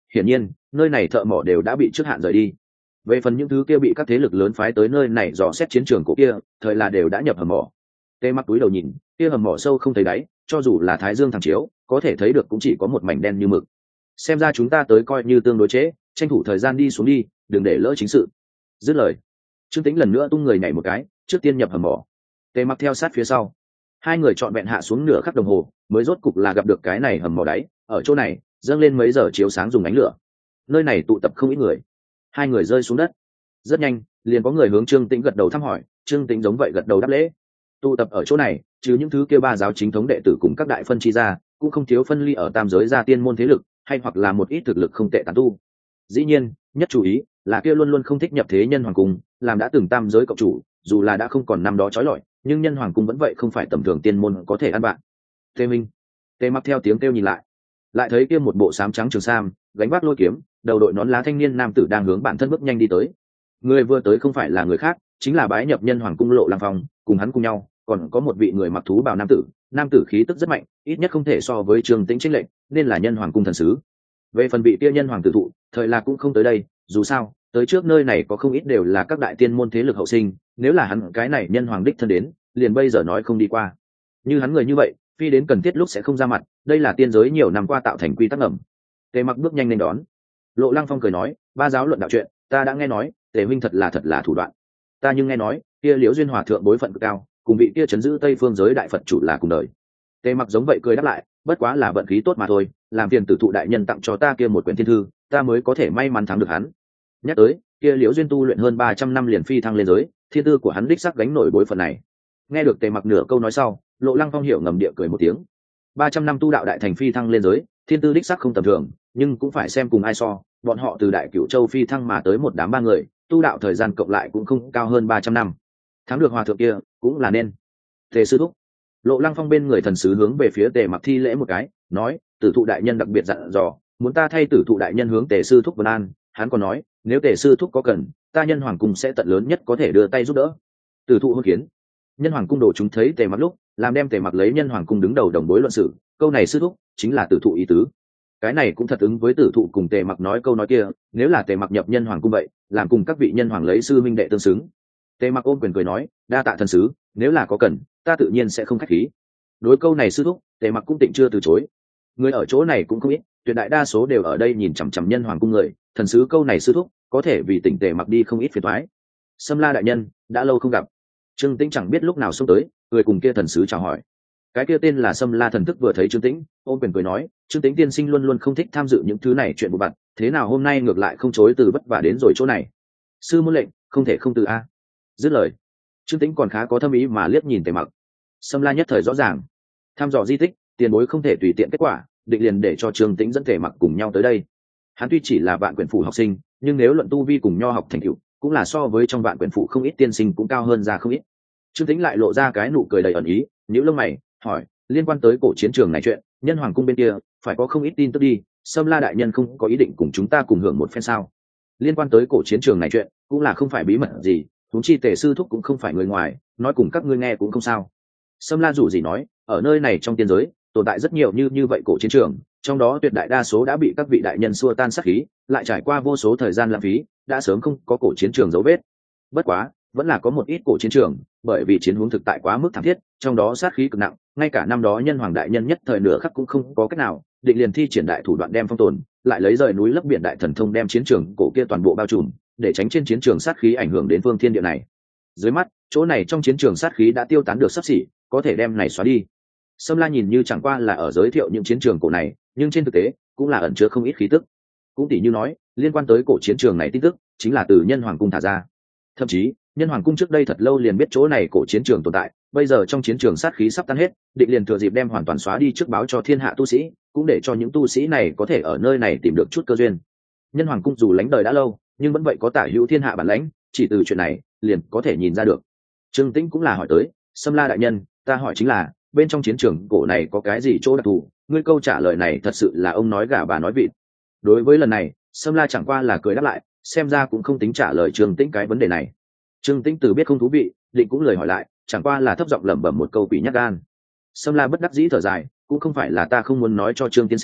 hiển nhiên nơi này thợ mỏ đều đã bị trước hạn rời đi. Về phần những thứ kia bị các thế lực lớn phái tới nơi này dò xét chiến trường cổ kia, thời là đều đã nhập hầm mỏ. Tề Mặc túi đầu nhìn, kia hầm mỏ sâu không thấy đáy, cho dù là thái dương thẳng chiếu, có thể thấy được cũng chỉ có một mảnh đen như mực. Xem ra chúng ta tới coi như tương đối chế, tranh thủ thời gian đi xuống đi, đừng để lỡ chính sự. Dứt lời, Trương Tĩnh lần nữa tung người nhảy một cái, trước tiên nhập hầm mỏ. Tề Mặc theo sát phía sau. Hai người trọn vẹn hạ xuống nửa khắc đồng hồ, mới rốt cục là gặp được cái này hầm mỏ đáy, ở chỗ này, dâng lên mấy giờ chiếu sáng dùng ánh lửa. Nơi này tụ tập không ít người. Hai người rơi xuống đất. Rất nhanh, liền có người hướng Trương Tĩnh gật đầu thăm hỏi, Trương Tĩnh giống vậy gật đầu đáp lễ. Tụ tập ở chỗ này, trừ những thứ kia ba giáo chính thống đệ tử cùng các đại phân chi ra, cũng không thiếu phân ly ở tam giới gia tiên môn thế lực, hay hoặc là một ít thực lực không tệ tán tu. Dĩ nhiên, nhất chú ý là kia luôn luôn không thích nhập thế nhân hoàng cung, làm đã từng tam giới cộng chủ, dù là đã không còn năm đó trói lọi, nhưng nhân hoàng cung vẫn vậy không phải tầm thường tiên môn có thể ăn bạn. Tề Minh, Tề Mặc theo tiếng kêu nhìn lại, lại thấy kia một bộ sám trắng trường sam, gánh vác lôi kiếm, đầu đội nón lá thanh niên nam tử đang hướng bản thân bước nhanh đi tới. Người vừa tới không phải là người khác, chính là bái nhập nhân hoàng cung Lộ Lăng Phong, cùng hắn cùng nhau, còn có một vị người mặc thú bào nam tử, nam tử khí tức rất mạnh, ít nhất không thể so với Trương Tĩnh chênh lệch, nên là nhân hoàng cung thần sứ. Về phần vị kia nhân hoàng tử thụ, thời là cũng không tới đây, dù sao, tới trước nơi này có không ít đều là các đại tiên môn thế lực hậu sinh, nếu là hắn cái này nhân hoàng đích thân đến, liền bây giờ nói không đi qua. Như hắn người như vậy, phi đến cần thiết lúc sẽ không ra mặt, đây là tiên giới nhiều năm qua tạo thành quy tắc ngầm. Tề Mặc bước nhanh lên đón. Lộ Lăng Phong cười nói, ba giáo luận đạo chuyện, ta đã nghe nói, Tề huynh thật là thật là thủ đoạn. Ta nhưng nghe nói, kia Liễu Duyên Hòa thượng bối phận cực cao, cùng vị kia trấn giữ Tây Phương giới đại Phật chủ là cùng đời. Tề Mặc giống vậy cười đáp lại, bất quá là vận khí tốt mà thôi, làm phiền tử thụ đại nhân tặng cho ta kia một quyển thiên thư, ta mới có thể may mắn thắng được hắn. Nhắc tới, kia Liễu Duyên tu luyện hơn ba trăm năm liền phi thăng lên giới, thiên tư của hắn đích xác gánh nổi bối phận này. Nghe được Tề Mặc nửa câu nói sau, Lộ Lăng Phong hiểu ngầm địa cười một tiếng. ba trăm năm tu đạo đại thành phi thăng lên giới, thiên tư đích xác không tầm thường, nhưng cũng phải xem cùng ai so, bọn họ từ Đại Cửu Châu phi thăng mà tới một đám ba người, tu đạo thời gian cộng lại cũng không cao hơn ba trăm năm. Thắng được hòa thượng kia, cũng là nên. Tề sư thúc. Lộ Lăng Phong bên người thần sứ hướng về phía Tề Mặc thi lễ một cái, nói, tử thụ đại nhân đặc biệt dặn dò, muốn ta thay tử thụ đại nhân hướng Tề sư thúc vân an. Hắn còn nói, nếu Tề sư thúc có cần, ta nhân hoàng cung sẽ tận lớn nhất có thể đưa tay giúp đỡ. Tử thụ hôn kiến. Nhân hoàng cung đồ chúng thấy Tề Mặc lúc, làm đem Tề Mặc lấy nhân hoàng cung đứng đầu đồng đối luận sự, câu này sư thúc chính là tử thụ ý tứ. Cái này cũng thật ứng với tử thụ cùng Tề Mặc nói câu nói kia, nếu là Tề Mặc nhập nhân hoàng cung vậy, làm cùng các vị nhân hoàng lấy sư minh đệ tương xứng. Tề Mặc ôm quyền cười nói, đa tạ thần sứ, nếu là có cần, ta tự nhiên sẽ không khách khí. Đối câu này sư thúc, Tề Mặc cũng tịnh chưa từ chối. Người ở chỗ này cũng không ít, tuyệt đại đa số đều ở đây nhìn chằm chằm nhân hoàng cung người, thần sứ câu này sư thúc, có thể vì tỉnh Tề Mặc đi không ít phiền toái. Sâm La đại nhân, đã lâu không gặp. Trương Tĩnh chẳng biết lúc nào xông tới, cười cùng kia thần sứ chào hỏi. Cái kia tên là Sâm La thần thức vừa thấy Trương Tĩnh, ôm quyền cười nói, Trương Tĩnh tiên sinh luôn luôn không thích tham dự những thứ này chuyện bụi bặm, thế nào hôm nay ngược lại không chối từ vất vả đến rồi chỗ này. Sư muốn lệnh, không thể không từ a. Dứt lời, Trương Tĩnh còn khá có thâm ý mà liếc nhìn Tề Mặc. Sâm La nhất thời rõ ràng, tham dò di tích, tiền bối không thể tùy tiện kết quả, định liền để cho Trương Tĩnh dẫn Tề Mặc cùng nhau tới đây. Hắn tuy chỉ là vạn quyển phủ học sinh, nhưng nếu luận tu vi cùng nho học thành tựu, cũng là so với trong vạn quyển phủ không ít tiên sinh cũng cao hơn ra không ít. Trương Tĩnh lại lộ ra cái nụ cười đầy ẩn ý, nhíu lông mày, hỏi, liên quan tới cổ chiến trường này chuyện, nhân hoàng cung bên kia phải có không ít tin tức đi, Sâm La đại nhân không có ý định cùng chúng ta cùng hưởng một phen sao? Liên quan tới cổ chiến trường này chuyện, cũng là không phải bí mật gì, huống chi Tề sư thúc cũng không phải người ngoài, nói cùng các ngươi nghe cũng không sao. Sâm La dù gì nói, ở nơi này trong tiên giới tồn tại rất nhiều như như vậy cổ chiến trường, trong đó tuyệt đại đa số đã bị các vị đại nhân xua tan sát khí, lại trải qua vô số thời gian lãng phí, đã sớm không có cổ chiến trường dấu vết. Bất quá, vẫn là có một ít cổ chiến trường, bởi vì chiến hướng thực tại quá mức thảm thiết, trong đó sát khí cực nặng, ngay cả năm đó nhân hoàng đại nhân nhất thời nửa khắc cũng không có cách nào, định liền thi triển đại thủ đoạn đem phong tồn, lại lấy rời núi lấp biển đại thần thông đem chiến trường cổ kia toàn bộ bao trùm, để tránh trên chiến trường sát khí ảnh hưởng đến phương thiên địa này. Dưới mắt, chỗ này trong chiến trường sát khí đã tiêu tán được sắp xỉ, có thể đem này xóa đi. Sâm La nhìn như chẳng qua là ở giới thiệu những chiến trường cổ này, nhưng trên thực tế cũng là ẩn chứa không ít khí tức. Cũng tỷ như nói, liên quan tới cổ chiến trường này tin tức, chính là từ nhân hoàng cung thả ra. Thậm chí, nhân hoàng cung trước đây thật lâu liền biết chỗ này cổ chiến trường tồn tại, bây giờ trong chiến trường sát khí sắp tan hết, định liền thừa dịp đem hoàn toàn xóa đi trước báo cho thiên hạ tu sĩ, cũng để cho những tu sĩ này có thể ở nơi này tìm được chút cơ duyên. Nhân hoàng cung dù lánh đời đã lâu, nhưng vẫn vậy có tả hữu thiên hạ bản lãnh, chỉ từ chuyện này liền có thể nhìn ra được. Trương Tĩnh cũng là hỏi tới, Sâm La đại nhân, ta hỏi chính là, bên trong chiến trường cổ này có cái gì chỗ đặc thù? Ngươi câu trả lời này thật sự là ông nói gà bà nói vịt. Đối với lần này, Sâm La chẳng qua là cười đáp lại, xem ra cũng không tính trả lời Trương Tĩnh cái vấn đề này. Trương Tĩnh từ biết không thú vị, định cũng lời hỏi lại, chẳng qua là thấp giọng lẩm bẩm một câu quỷ nhát gan. Sâm La bất đắc dĩ thở dài, cũng không phải là ta không muốn nói cho Trương tiên sinh,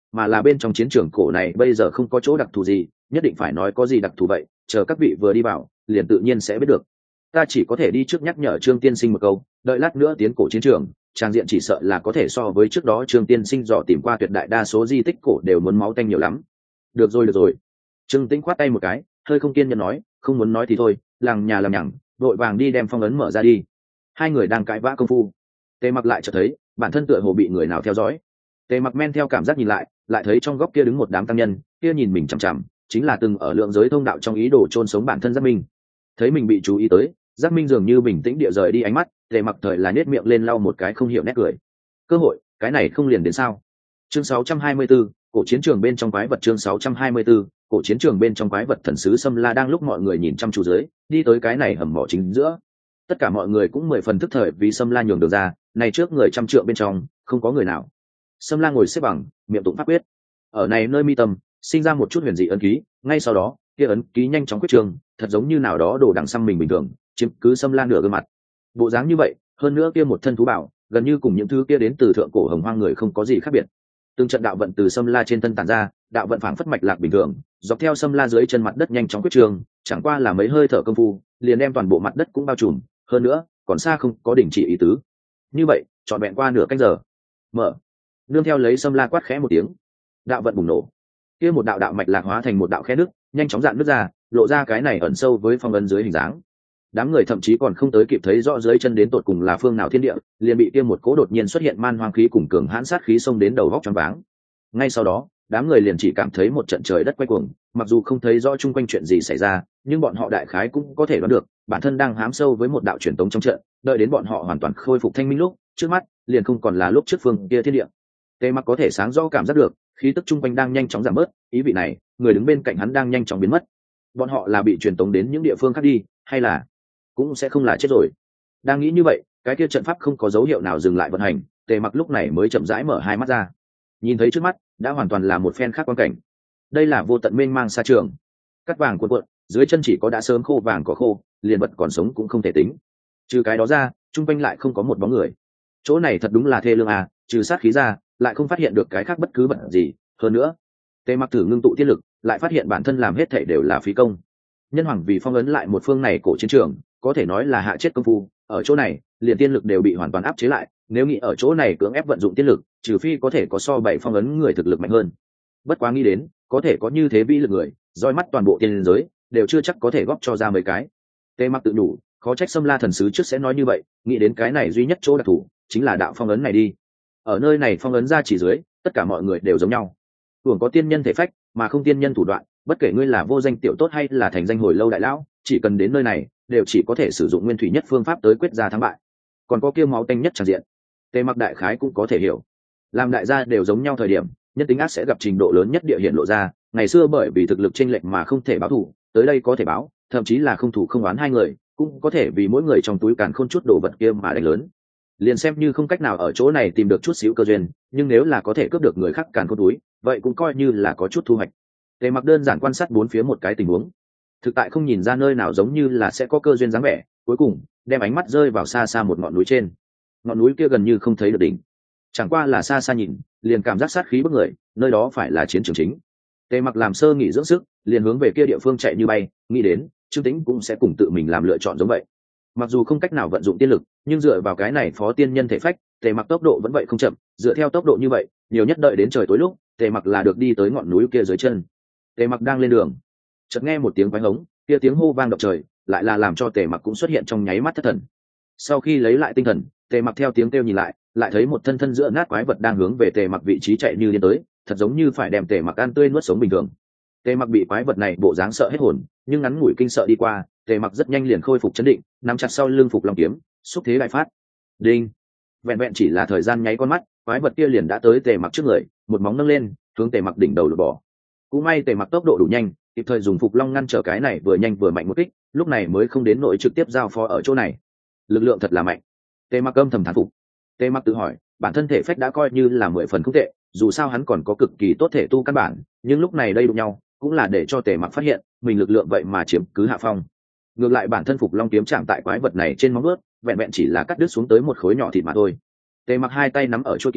mà là bên trong chiến trường cổ này bây giờ không có chỗ đặc thù gì, nhất định phải nói có gì đặc thù vậy, chờ các vị vừa đi vào liền tự nhiên sẽ biết được. Ta chỉ có thể đi trước nhắc nhở Trương tiên sinh một câu, đợi lát nữa tiến cổ chiến trường, trang diện chỉ sợ là có thể so với trước đó Trương tiên sinh dò tìm qua tuyệt đại đa số di tích cổ đều muốn máu tanh nhiều lắm. Được rồi được rồi. Trương Tĩnh khoát tay một cái, hơi không kiên nhẫn nói, không muốn nói thì thôi, làng nhà làm nhằng, vội vàng đi đem phong ấn mở ra đi. Hai người đang cãi vã công phu, Tề Mặc lại chợt thấy bản thân tựa hồ bị người nào theo dõi. Tề Mặc men theo cảm giác nhìn lại, lại thấy trong góc kia đứng một đám tăng nhân, kia nhìn mình chằm chằm, chính là từng ở lượng giới thông đạo trong ý đồ chôn sống bản thân Giác Minh. Thấy mình bị chú ý tới, Giác Minh dường như bình tĩnh địa rời đi ánh mắt, Tề Mặc thời là nhếch miệng lên lau một cái không hiểu nét cười. Cơ hội, cái này không liền đến sao? Chương sáu trăm hai mươi 64, cổ chiến trường bên trong quái vật chương sáu trăm hai mươi 64, cổ chiến trường bên trong quái vật thần sứ Sâm La đang lúc mọi người nhìn chăm chú dưới, đi tới cái này hầm mỏ chính giữa. Tất cả mọi người cũng mười phần thức thời vì Sâm La nhường đường ra, này trước người trăm trượng bên trong, không có người nào. Sâm La ngồi xếp bằng, miệng tụng pháp quyết. Ở này nơi mi tâm, sinh ra một chút huyền dị ấn ký, ngay sau đó, kia ấn ký nhanh chóng quyết trường, thật giống như nào đó đổ đằng xăm mình bình thường, chiếm cứ Sâm La nửa gương mặt. Bộ dáng như vậy, hơn nữa kia một thân thú bảo, gần như cùng những thứ kia đến từ thượng cổ hồng hoang người không có gì khác biệt. Từng trận đạo vận từ Sâm La trên thân tản ra, đạo vận phảng phất mạch lạc bình thường, dọc theo Sâm La dưới chân mặt đất nhanh chóng quyết trường, chẳng qua là mấy hơi thở công phu, liền đem toàn bộ mặt đất cũng bao trùm, hơn nữa, còn xa không có đỉnh chỉ ý tứ. Như vậy, trọn vẹn qua nửa canh giờ. Mở. Nương theo lấy Sâm La quát khẽ một tiếng, đạo vận bùng nổ. Kia một đạo đạo mạch lạc hóa thành một đạo khe nước, nhanh chóng dạn nước ra, lộ ra cái này ẩn sâu với phong ấn dưới hình dáng. Đám người thậm chí còn không tới kịp thấy rõ dưới chân đến tột cùng là phương nào thiên địa, liền bị kia một cỗ đột nhiên xuất hiện man hoang khí cùng cường hãn sát khí xông đến đầu vóc choáng váng. Ngay sau đó, đám người liền chỉ cảm thấy một trận trời đất quay cuồng, mặc dù không thấy rõ chung quanh chuyện gì xảy ra, nhưng bọn họ đại khái cũng có thể đoán được, bản thân đang hám sâu với một đạo truyền tống trong trận, đợi đến bọn họ hoàn toàn khôi phục thanh minh lúc, trước mắt liền không còn là lúc trước phương kia thiên địa. Tề Mặc có thể sáng rõ cảm giác được, khí tức chung quanh đang nhanh chóng giảm bớt, ý vị này, người đứng bên cạnh hắn đang nhanh chóng biến mất. Bọn họ là bị truyền tống đến những địa phương khác đi, hay là cũng sẽ không là chết rồi. Đang nghĩ như vậy, cái kia trận pháp không có dấu hiệu nào dừng lại vận hành, Tề Mặc lúc này mới chậm rãi mở hai mắt ra. Nhìn thấy trước mắt, đã hoàn toàn là một phen khác quan cảnh. Đây là vô tận mênh mang xa trường, cắt vàng cuộn cuộn, dưới chân chỉ có đã sớm khô vàng có khô, liền vật còn sống cũng không thể tính. Trừ cái đó ra, chung quanh lại không có một bóng người. Chỗ này thật đúng là thê lương à, trừ sát khí ra, lại không phát hiện được cái khác bất cứ vật gì. Hơn nữa, Tề Mặc thử ngưng tụ tiên lực, lại phát hiện bản thân làm hết thảy đều là phí công. Nhân hoàng vì phong ấn lại một phương này cổ chiến trường, có thể nói là hạ chết công phu. Ở chỗ này, liền tiên lực đều bị hoàn toàn áp chế lại. Nếu nghĩ ở chỗ này cưỡng ép vận dụng tiên lực, trừ phi có thể có so bảy phong ấn người thực lực mạnh hơn. Bất quá nghĩ đến, có thể có như thế vĩ lực người, roi mắt toàn bộ tiên giới, đều chưa chắc có thể góp cho ra mấy cái. Tề Mặc tự đủ, khó trách Sâm La thần sứ trước sẽ nói như vậy, nghĩ đến cái này duy nhất chỗ đặc thù, chính là đạo phong ấn này đi. Ở nơi này phong ấn ra chỉ dưới, tất cả mọi người đều giống nhau. Thường có tiên nhân thể phách, mà không tiên nhân thủ đoạn, bất kể ngươi là vô danh tiểu tốt hay là thành danh hồi lâu đại lão, chỉ cần đến nơi này, đều chỉ có thể sử dụng nguyên thủy nhất phương pháp tới quyết ra thắng bại. Còn có kia máu tanh nhất tràn diện, Tề Mặc đại khái cũng có thể hiểu. Làm đại gia đều giống nhau thời điểm, nhân tính ác sẽ gặp trình độ lớn nhất địa hiện lộ ra. Ngày xưa bởi vì thực lực chênh lệch mà không thể báo thù, tới đây có thể báo, thậm chí là không thủ không oán hai người, cũng có thể vì mỗi người trong túi càn khôn chút đồ vật kia mà đánh lớn. Liền xem như không cách nào ở chỗ này tìm được chút xíu cơ duyên, nhưng nếu là có thể cướp được người khác càn khôn túi, vậy cũng coi như là có chút thu hoạch. Tề Mặc đơn giản quan sát bốn phía một cái tình huống, thực tại không nhìn ra nơi nào giống như là sẽ có cơ duyên dáng vẻ. Cuối cùng đem ánh mắt rơi vào xa xa một ngọn núi trên. Ngọn núi kia gần như không thấy được đỉnh, chẳng qua là xa xa nhìn, liền cảm giác sát khí bức người, nơi đó phải là chiến trường chính. Tề Mặc làm sơ nghỉ dưỡng sức, liền hướng về kia địa phương chạy như bay, nghĩ đến Trương Tĩnh cũng sẽ cùng tự mình làm lựa chọn giống vậy. Mặc dù không cách nào vận dụng tiên lực, nhưng dựa vào cái này phó tiên nhân thể phách, Tề Mặc tốc độ vẫn vậy không chậm, dựa theo tốc độ như vậy, nhiều nhất đợi đến trời tối lúc, Tề Mặc là được đi tới ngọn núi kia dưới chân. Tề Mặc đang lên đường, chợt nghe một tiếng quái hống, kia tiếng hô vang động trời, lại là làm cho Tề Mặc cũng xuất hiện trong nháy mắt thất thần. Sau khi lấy lại tinh thần, Tề Mặc theo tiếng kêu nhìn lại, lại thấy một thân thân giữa nát quái vật đang hướng về Tề Mặc vị trí chạy như điên tới, thật giống như phải đem Tề Mặc ăn tươi nuốt sống bình thường. Tề Mặc bị quái vật này bộ dáng sợ hết hồn, nhưng ngắn ngủi kinh sợ đi qua, Tề Mặc rất nhanh liền khôi phục chấn định, nắm chặt sau lưng phục long kiếm, xúc thế đại phát. Đinh! Vẹn vẹn chỉ là thời gian nháy con mắt, quái vật kia liền đã tới Tề Mặc trước người, một móng nâng lên, hướng Tề Mặc đỉnh đầu lột bỏ. Cũng may Tề Mặc tốc độ đủ nhanh, kịp thời dùng phục long ngăn trở cái này vừa nhanh vừa mạnh một kích, lúc này mới không đến nỗi trực tiếp giao phó ở chỗ này. Lực lượng thật là mạnh. Tề Mặc âm thầm thán phục. Tề Mặc tự hỏi, bản thân thể phách đã coi như là mười phần không tệ, dù sao hắn còn có cực kỳ tốt thể tu căn bản, nhưng lúc này đây đụng nhau, cũng là để cho Tề Mặc phát hiện, mình lực lượng vậy mà chiếm cứ hạ phong. Ngược lại bản thân phục long kiếm chạm tại quái vật này trên móng vuốt, vẹn vẹn chỉ là cắt đứt xuống tới một khối nhỏ thịt mà thôi. Tề Mặc hai tay nắm ở chuôi kiếm,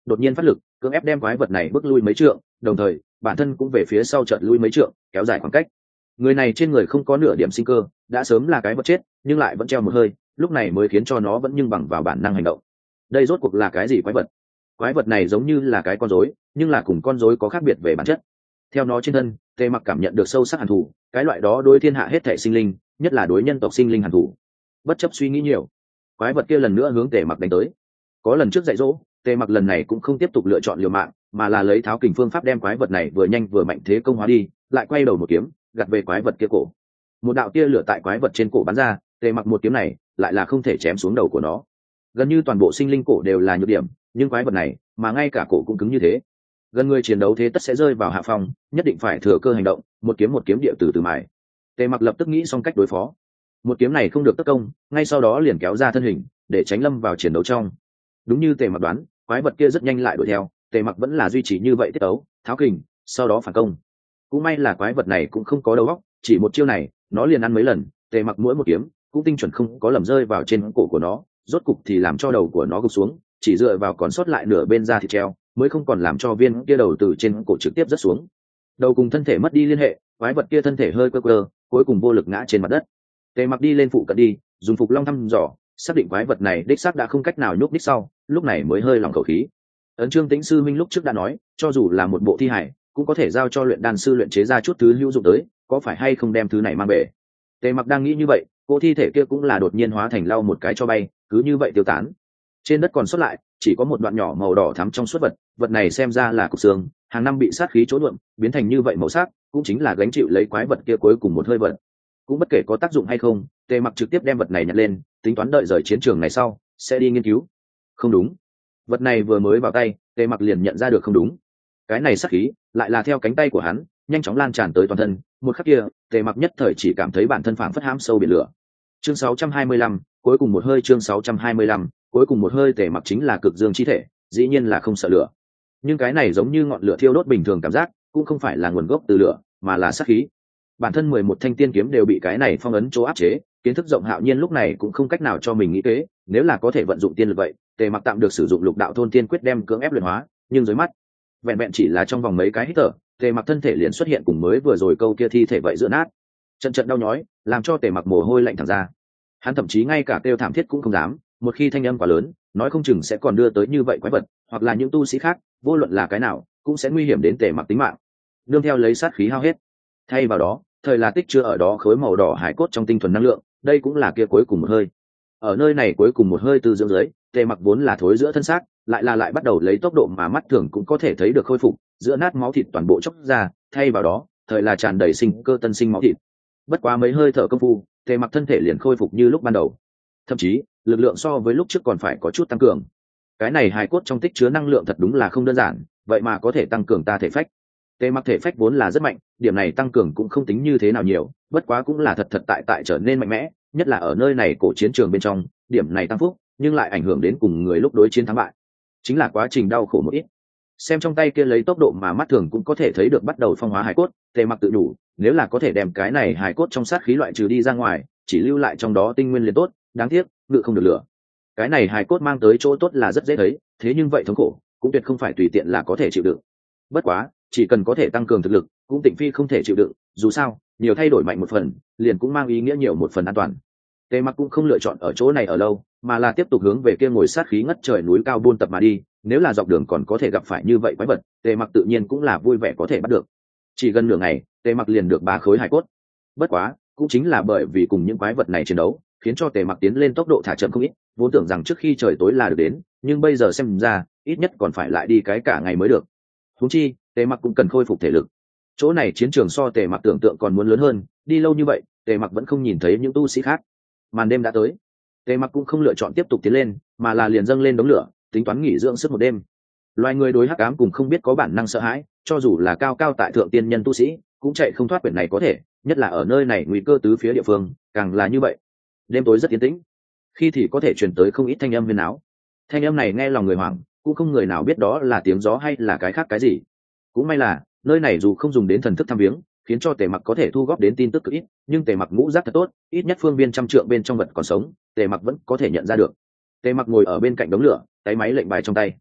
đột nhiên phát lực cưỡng ép đem quái vật này bước lui mấy trượng, đồng thời bản thân cũng về phía sau chợt lui mấy trượng, kéo dài khoảng cách. Người này trên người không có nửa điểm sinh cơ, đã sớm là cái vật chết, nhưng lại vẫn treo một hơi, lúc này mới khiến cho nó vẫn nhưng bằng vào bản năng hành động. Đây rốt cuộc là cái gì quái vật? Quái vật này giống như là cái con rối, nhưng là cùng con rối có khác biệt về bản chất. Theo nó trên thân, Tề Mặc cảm nhận được sâu sắc hàn thù, cái loại đó đối thiên hạ hết thảy sinh linh, nhất là đối nhân tộc sinh linh hàn thù. Bất chấp suy nghĩ nhiều, quái vật kia lần nữa hướng Tề Mặc đánh tới. Có lần trước dạy dỗ, Tề Mặc lần này cũng không tiếp tục lựa chọn liều mạng, mà là lấy tháo kình phương pháp đem quái vật này vừa nhanh vừa mạnh thế công hóa đi, lại quay đầu một kiếm, gạt về quái vật kia cổ. Một đạo tia lửa tại quái vật trên cổ bắn ra, Tề Mặc một kiếm này lại là không thể chém xuống đầu của nó. Gần như toàn bộ sinh linh cổ đều là nhược điểm, nhưng quái vật này, mà ngay cả cổ cũng cứng như thế. Gần người chiến đấu thế tất sẽ rơi vào hạ phong, nhất định phải thừa cơ hành động, một kiếm một kiếm địa từ từ mài. Tề Mặc lập tức nghĩ xong cách đối phó. Một kiếm này không được tất công, ngay sau đó liền kéo ra thân hình, để tránh lâm vào chiến đấu trong. Đúng như Tề Mặc đoán, quái vật kia rất nhanh lại đuổi theo, Tề Mặc vẫn là duy trì như vậy tiết tấu, tháo kình, sau đó phản công. Cũng may là quái vật này cũng không có đầu óc, chỉ một chiêu này, nó liền ăn mấy lần, Tề Mặc mỗi một kiếm cũng tinh chuẩn không có lầm rơi vào trên cổ của nó, rốt cục thì làm cho đầu của nó gục xuống, chỉ dựa vào còn sót lại nửa bên da thịt treo, mới không còn làm cho viên kia đầu từ trên cổ trực tiếp rớt xuống. Đầu cùng thân thể mất đi liên hệ, quái vật kia thân thể hơi quơ quơ, cuối cùng vô lực ngã trên mặt đất. Tề Mặc đi lên phụ cận đi, dùng phục long thăm dò, xác định quái vật này đích xác đã không cách nào nhúc đích sau, lúc này mới hơi lòng khẩu khí. Ấn Trương Tĩnh sư minh lúc trước đã nói, cho dù là một bộ thi hải, cũng có thể giao cho luyện đan sư luyện chế ra chút thứ hữu dụng tới, có phải hay không đem thứ này mang về? Tề Mặc đang nghĩ như vậy, cỗ thi thể kia cũng là đột nhiên hóa thành lau một cái cho bay, cứ như vậy tiêu tán. Trên đất còn sót lại chỉ có một đoạn nhỏ màu đỏ thắm trong suốt vật, vật này xem ra là cục xương, hàng năm bị sát khí chỗ nhuộm, biến thành như vậy màu sắc, cũng chính là gánh chịu lấy quái vật kia cuối cùng một hơi vật. Cũng bất kể có tác dụng hay không, Tề Mặc trực tiếp đem vật này nhặt lên, tính toán đợi rời chiến trường này sau, sẽ đi nghiên cứu. Không đúng, vật này vừa mới vào tay, Tề Mặc liền nhận ra được không đúng. Cái này sát khí lại là theo cánh tay của hắn, nhanh chóng lan tràn tới toàn thân, một khắc kia, Tề Mặc nhất thời chỉ cảm thấy bản thân phảng phất hãm sâu biển lửa. Chương sáu trăm hai mươi lăm, cuối cùng một hơi chương sáu trăm hai mươi lăm, cuối cùng một hơi Tề Mặc chính là cực dương chi thể, dĩ nhiên là không sợ lửa. Nhưng cái này giống như ngọn lửa thiêu đốt bình thường cảm giác, cũng không phải là nguồn gốc từ lửa, mà là sát khí. Bản thân mười một thanh tiên kiếm đều bị cái này phong ấn chỗ áp chế, kiến thức rộng Hạo Nhiên lúc này cũng không cách nào cho mình nghĩ kế, nếu là có thể vận dụng tiên lực vậy, Tề Mặc tạm được sử dụng Lục Đạo Thôn Tiên Quyết đem cưỡng ép luyện hóa, nhưng dưới mắt, vẹn vẹn chỉ là trong vòng mấy cái hít thở, Tề Mặc thân thể liền xuất hiện cùng mới vừa rồi câu kia thi thể vậy giữa nát. Trận trận đau nhói, làm cho Tề Mặc mồ hôi lạnh thẳng ra. Hắn thậm chí ngay cả kêu thảm thiết cũng không dám, một khi thanh âm quá lớn, nói không chừng sẽ còn đưa tới như vậy quái vật, hoặc là những tu sĩ khác, vô luận là cái nào, cũng sẽ nguy hiểm đến Tề Mặc tính mạng. Nương theo lấy sát khí hao hết, thay vào đó, thời là tích chứa ở đó khối màu đỏ hải cốt trong tinh thuần năng lượng, đây cũng là kia cuối cùng một hơi. Ở nơi này cuối cùng một hơi từ dưỡng dưới, Tề Mặc vốn là thối giữa thân xác, lại là lại bắt đầu lấy tốc độ mà mắt thường cũng có thể thấy được khôi phục, giữa nát máu thịt toàn bộ chốc ra, thay vào đó, thời là tràn đầy sinh cơ tân sinh máu thịt. Bất quá mấy hơi thở công phu, Tề Mặc thân thể liền khôi phục như lúc ban đầu, thậm chí lực lượng so với lúc trước còn phải có chút tăng cường. Cái này hài cốt trong tích chứa năng lượng thật đúng là không đơn giản, vậy mà có thể tăng cường ta thể phách. Tề Mặc thể phách vốn là rất mạnh, điểm này tăng cường cũng không tính như thế nào nhiều, bất quá cũng là thật thật tại tại trở nên mạnh mẽ, nhất là ở nơi này cổ chiến trường bên trong, điểm này tăng phúc, nhưng lại ảnh hưởng đến cùng người lúc đối chiến thắng bại. Chính là quá trình đau khổ một ít. Xem trong tay kia lấy tốc độ mà mắt thường cũng có thể thấy được bắt đầu phong hóa hài cốt, Tề Mặc tự đủ, nếu là có thể đem cái này hài cốt trong sát khí loại trừ đi ra ngoài, chỉ lưu lại trong đó tinh nguyên liền tốt, đáng tiếc, ngự không được lửa. Cái này hài cốt mang tới chỗ tốt là rất dễ thấy, thế nhưng vậy thống khổ, cũng tuyệt không phải tùy tiện là có thể chịu đựng. Bất quá, chỉ cần có thể tăng cường thực lực, cũng tịnh phi không thể chịu đựng, dù sao, nhiều thay đổi mạnh một phần, liền cũng mang ý nghĩa nhiều một phần an toàn. Tề Mặc cũng không lựa chọn ở chỗ này ở lâu, mà là tiếp tục hướng về kia ngồi sát khí ngất trời núi cao buôn tập mà đi, nếu là dọc đường còn có thể gặp phải như vậy quái vật, Tề Mặc tự nhiên cũng là vui vẻ có thể bắt được. Chỉ gần nửa ngày, Tề Mặc liền được ba khối hài cốt. Bất quá, cũng chính là bởi vì cùng những quái vật này chiến đấu, khiến cho Tề Mặc tiến lên tốc độ thả chậm không ít, vốn tưởng rằng trước khi trời tối là được đến, nhưng bây giờ xem ra, ít nhất còn phải lại đi cái cả ngày mới được. Huống chi, Tề Mặc cũng cần khôi phục thể lực. Chỗ này chiến trường so Tề Mặc tưởng tượng còn muốn lớn hơn, đi lâu như vậy, Tề Mặc vẫn không nhìn thấy những tu sĩ khác. Màn đêm đã tới, Tề Mặc cũng không lựa chọn tiếp tục tiến lên, mà là liền dâng lên đống lửa, tính toán nghỉ dưỡng sức một đêm. Loài người đối hắc ám cùng không biết có bản năng sợ hãi, cho dù là cao cao tại thượng tiên nhân tu sĩ, cũng chạy không thoát quyển này có thể, nhất là ở nơi này nguy cơ tứ phía địa phương, càng là như vậy. Đêm tối rất yên tĩnh, khi thì có thể truyền tới không ít thanh âm huyền áo. Thanh âm này nghe lòng người hoảng, cũng không người nào biết đó là tiếng gió hay là cái khác cái gì. Cũng may là nơi này dù không dùng đến thần thức thăm viếng, khiến cho Tề Mặc có thể thu góp đến tin tức cực ít, nhưng Tề Mặc ngũ giác thật tốt, ít nhất phương viên trăm trượng bên trong vật còn sống, Tề Mặc vẫn có thể nhận ra được. Tề Mặc ngồi ở bên cạnh đống lửa, tay máy lệnh bài trong tay.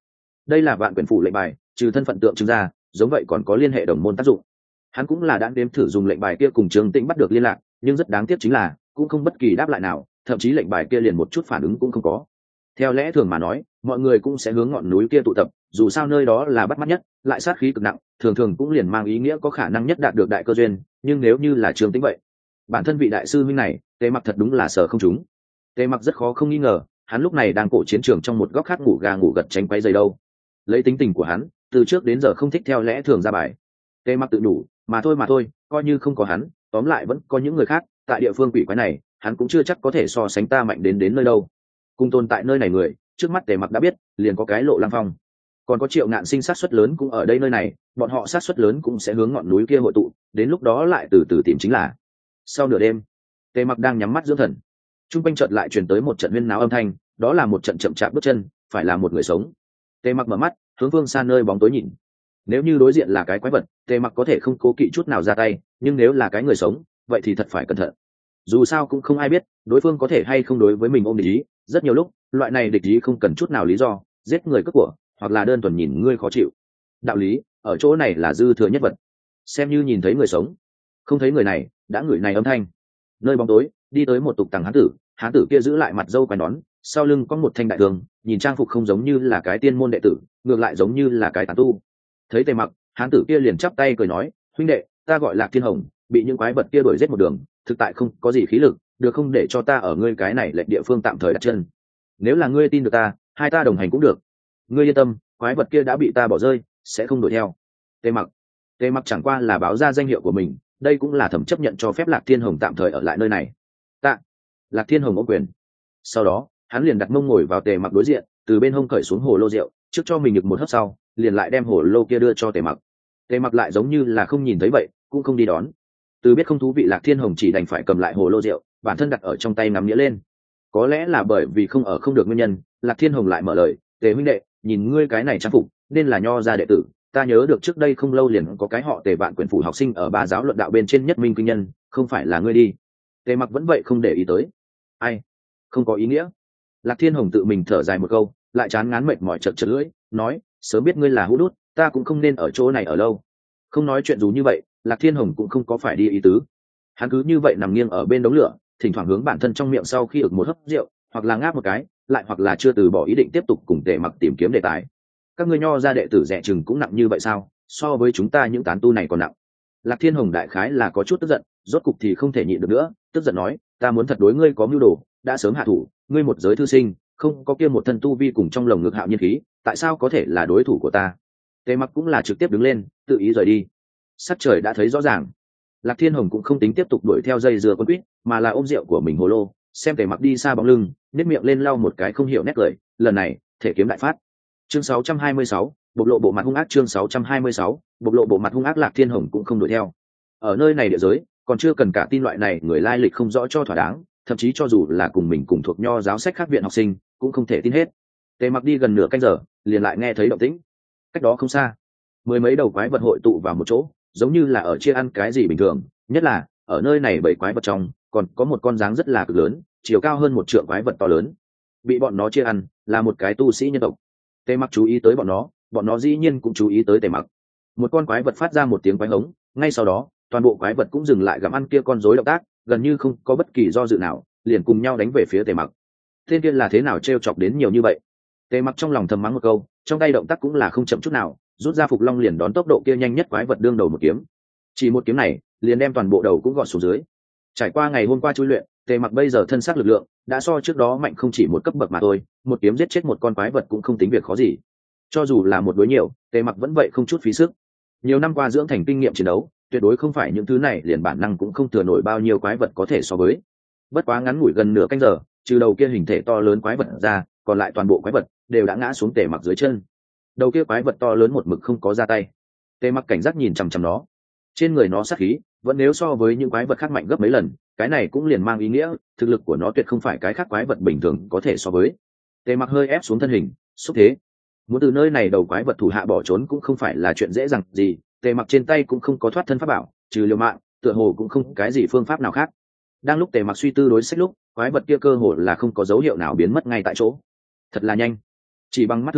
đây là vạn quyển phủ lệnh bài, trừ thân phận tượng trưng ra, giống vậy còn có liên hệ đồng môn tác dụng. Hắn cũng là đã đếm thử dùng lệnh bài kia cùng Trương Tĩnh bắt được liên lạc, nhưng rất đáng tiếc chính là cũng không bất kỳ đáp lại nào, thậm chí lệnh bài kia liền một chút phản ứng cũng không có. Theo lẽ thường mà nói, mọi người cũng sẽ hướng ngọn núi kia tụ tập, dù sao nơi đó là bắt mắt nhất, lại sát khí cực nặng, thường thường cũng liền mang ý nghĩa có khả năng nhất đạt được đại cơ duyên, nhưng nếu như là Trương Tĩnh vậy, bản thân vị đại sư huynh này, Tề Mặc thật đúng là sợ không trúng. Tề Mặc rất khó không nghi ngờ, hắn lúc này đang cổ chiến trường trong một góc khác ngủ gà ngủ gật tránh quay dây đâu. Lấy tính tình của hắn, từ trước đến giờ không thích theo lẽ thường ra bài. Tề Mặc tự đủ, mà thôi mà thôi, coi như không có hắn, tóm lại vẫn có những người khác, tại địa phương quỷ quái này, hắn cũng chưa chắc có thể so sánh ta mạnh đến đến nơi đâu. Cùng tồn tại nơi này người, trước mắt Tề Mặc đã biết, liền có cái Lộ Lăng Phong, còn có Triệu Ngạn Sinh sát suất lớn cũng ở đây nơi này, bọn họ sát suất lớn cũng sẽ hướng ngọn núi kia hội tụ, đến lúc đó lại từ từ tìm chính là. Sau nửa đêm, Tề Mặc đang nhắm mắt dưỡng thần, trung quanh chợt lại truyền tới một trận huyên náo âm thanh, đó là một trận chậm chạp bước chân, phải là một người sống. Tề Mặc mở mắt, hướng phương xa nơi bóng tối nhìn. Nếu như đối diện là cái quái vật, Tề Mặc có thể không cố kỵ chút nào ra tay, nhưng nếu là cái người sống, vậy thì thật phải cẩn thận. Dù sao cũng không ai biết đối phương có thể hay không đối với mình ôm địch ý, rất nhiều lúc loại này địch ý không cần chút nào lý do, giết người cướp của, hoặc là đơn thuần nhìn ngươi khó chịu. Đạo lý ở chỗ này là dư thừa nhất vật, xem như nhìn thấy người sống, không thấy người này đã ngửi này âm thanh. Nơi bóng tối đi tới một tục tằng hán tử, hán tử kia giữ lại mặt dâu quai nón, sau lưng có một thanh đại thương, nhìn trang phục không giống như là cái tiên môn đệ tử, ngược lại giống như là cái tán tu. Thấy Tề Mặc, hán tử kia liền chắp tay cười nói, huynh đệ, ta gọi Lạc Thiên Hồng, bị những quái vật kia đuổi giết một đường, thực tại không có gì khí lực, được không để cho ta ở ngươi cái này lệnh địa phương tạm thời đặt chân. Nếu là ngươi tin được ta, hai ta đồng hành cũng được. Ngươi yên tâm, quái vật kia đã bị ta bỏ rơi, sẽ không đuổi theo. Tề Mặc, Tề Mặc chẳng qua là báo ra danh hiệu của mình, đây cũng là thẩm chấp nhận cho phép Lạc Thiên Hồng tạm thời ở lại nơi này. Tạ. Lạc Thiên Hồng ôm quyền. Sau đó, hắn liền đặt mông ngồi vào Tề Mặc đối diện, từ bên hông cởi xuống hồ lô rượu, trước cho mình được một hớp sau, liền lại đem hồ lô kia đưa cho Tề Mặc. Tề Mặc lại giống như là không nhìn thấy vậy, cũng không đi đón. Từ biết không thú vị, Lạc Thiên Hồng chỉ đành phải cầm lại hồ lô rượu, bản thân đặt ở trong tay ngắm nghĩa lên. Có lẽ là bởi vì không ở không được nguyên nhân, Lạc Thiên Hồng lại mở lời, Tề huynh đệ, nhìn ngươi cái này trang phục, nên là nho gia đệ tử. Ta nhớ được trước đây không lâu liền có cái họ Tề Vạn Quyển phủ học sinh ở ba giáo luận đạo bên trên nhất minh kinh nhân, không phải là ngươi đi. Tề Mặc vẫn vậy không để ý tới. Ai? Không có ý nghĩa. Lạc Thiên Hồng tự mình thở dài một câu, lại chán ngán mệt mỏi chật chật lưỡi, nói, sớm biết ngươi là hũ đút, ta cũng không nên ở chỗ này ở lâu. Không nói chuyện dù như vậy, Lạc Thiên Hồng cũng không có phải đi ý tứ. Hắn cứ như vậy nằm nghiêng ở bên đống lửa, thỉnh thoảng hướng bản thân trong miệng sau khi ực một hớp rượu, hoặc là ngáp một cái, lại hoặc là chưa từ bỏ ý định tiếp tục cùng Tề Mặc tìm kiếm đề tài. Các ngươi nho gia đệ tử rẻ chừng cũng nặng như vậy sao? So với chúng ta những tán tu này còn nặng. Lạc Thiên Hồng đại khái là có chút tức giận, rốt cục thì không thể nhịn được nữa, tức giận nói, ta muốn thật đối ngươi có mưu đồ, đã sớm hạ thủ, ngươi một giới thư sinh, không có kia một thân tu vi cùng trong lồng ngực hạo nhiên khí, tại sao có thể là đối thủ của ta? Tề Mặc cũng là trực tiếp đứng lên, tự ý rời đi. Sắc trời đã thấy rõ ràng, Lạc Thiên Hồng cũng không tính tiếp tục đuổi theo dây dưa con quýt, mà là ôm rượu của mình hồ lô, xem Tề Mặc đi xa bóng lưng, nếp miệng lên lau một cái không hiểu nét cười, lần này thể kiếm đại phát. Chương sáu trăm hai mươi sáu, bộc lộ bộ mặt hung ác. Chương sáu trăm hai mươi sáu, bộc lộ bộ mặt hung ác. Lạc Thiên Hồng cũng không đuổi theo. Ở nơi này địa giới, còn chưa cần cả tin loại này người lai lịch không rõ cho thỏa đáng, thậm chí cho dù là cùng mình cùng thuộc nho giáo sách khác viện học sinh, cũng không thể tin hết. Tề Mặc đi gần nửa canh giờ, liền lại nghe thấy động tĩnh. Cách đó không xa, mười mấy đầu quái vật hội tụ vào một chỗ, giống như là ở chia ăn cái gì bình thường, nhất là ở nơi này bảy quái vật trong, còn có một con dáng rất là cực lớn, chiều cao hơn một trượng quái vật to lớn. Bị bọn nó chia ăn, là một cái tu sĩ nhân tộc. Tề Mặc chú ý tới bọn nó, bọn nó dĩ nhiên cũng chú ý tới Tề Mặc. Một con quái vật phát ra một tiếng quái hống, ngay sau đó, toàn bộ quái vật cũng dừng lại gặm ăn kia con rối động tác, gần như không có bất kỳ do dự nào, liền cùng nhau đánh về phía Tề Mặc. Tên kia là thế nào trêu chọc đến nhiều như vậy? Tề Mặc trong lòng thầm mắng một câu, trong tay động tác cũng là không chậm chút nào, rút ra phục long liền đón tốc độ kia nhanh nhất quái vật đương đầu một kiếm. Chỉ một kiếm này, liền đem toàn bộ đầu cũng gọt xuống dưới. Trải qua ngày hôm qua chui luyện, Tề Mặc bây giờ thân xác lực lượng đã so trước đó mạnh không chỉ một cấp bậc mà thôi, một kiếm giết chết một con quái vật cũng không tính việc khó gì. Cho dù là một đối nhiều, Tề Mặc vẫn vậy không chút phí sức. Nhiều năm qua dưỡng thành kinh nghiệm chiến đấu, tuyệt đối không phải những thứ này liền bản năng cũng không thừa nổi bao nhiêu quái vật có thể so với. Bất quá ngắn ngủi gần nửa canh giờ, trừ đầu kia hình thể to lớn quái vật ra, còn lại toàn bộ quái vật đều đã ngã xuống Tề Mặc dưới chân. Đầu kia quái vật to lớn một mực không có ra tay. Tề Mặc cảnh giác nhìn chằm chằm nó. Trên người nó sát khí vẫn nếu so với những quái vật khác mạnh gấp mấy lần, cái này cũng liền mang ý nghĩa thực lực của nó tuyệt không phải cái khác quái vật bình thường có thể so với. Tề Mặc hơi ép xuống thân hình, xúc thế. Muốn từ nơi này đầu quái vật thủ hạ bỏ trốn cũng không phải là chuyện dễ dàng gì, Tề Mặc trên tay cũng không có thoát thân pháp bảo, trừ liều mạng, tựa hồ cũng không cái gì phương pháp nào khác. Đang lúc Tề Mặc suy tư đối sách lúc, quái vật kia cơ hồ là không có dấu hiệu nào biến mất ngay tại chỗ. Thật là nhanh. Chỉ bằng mắt thường,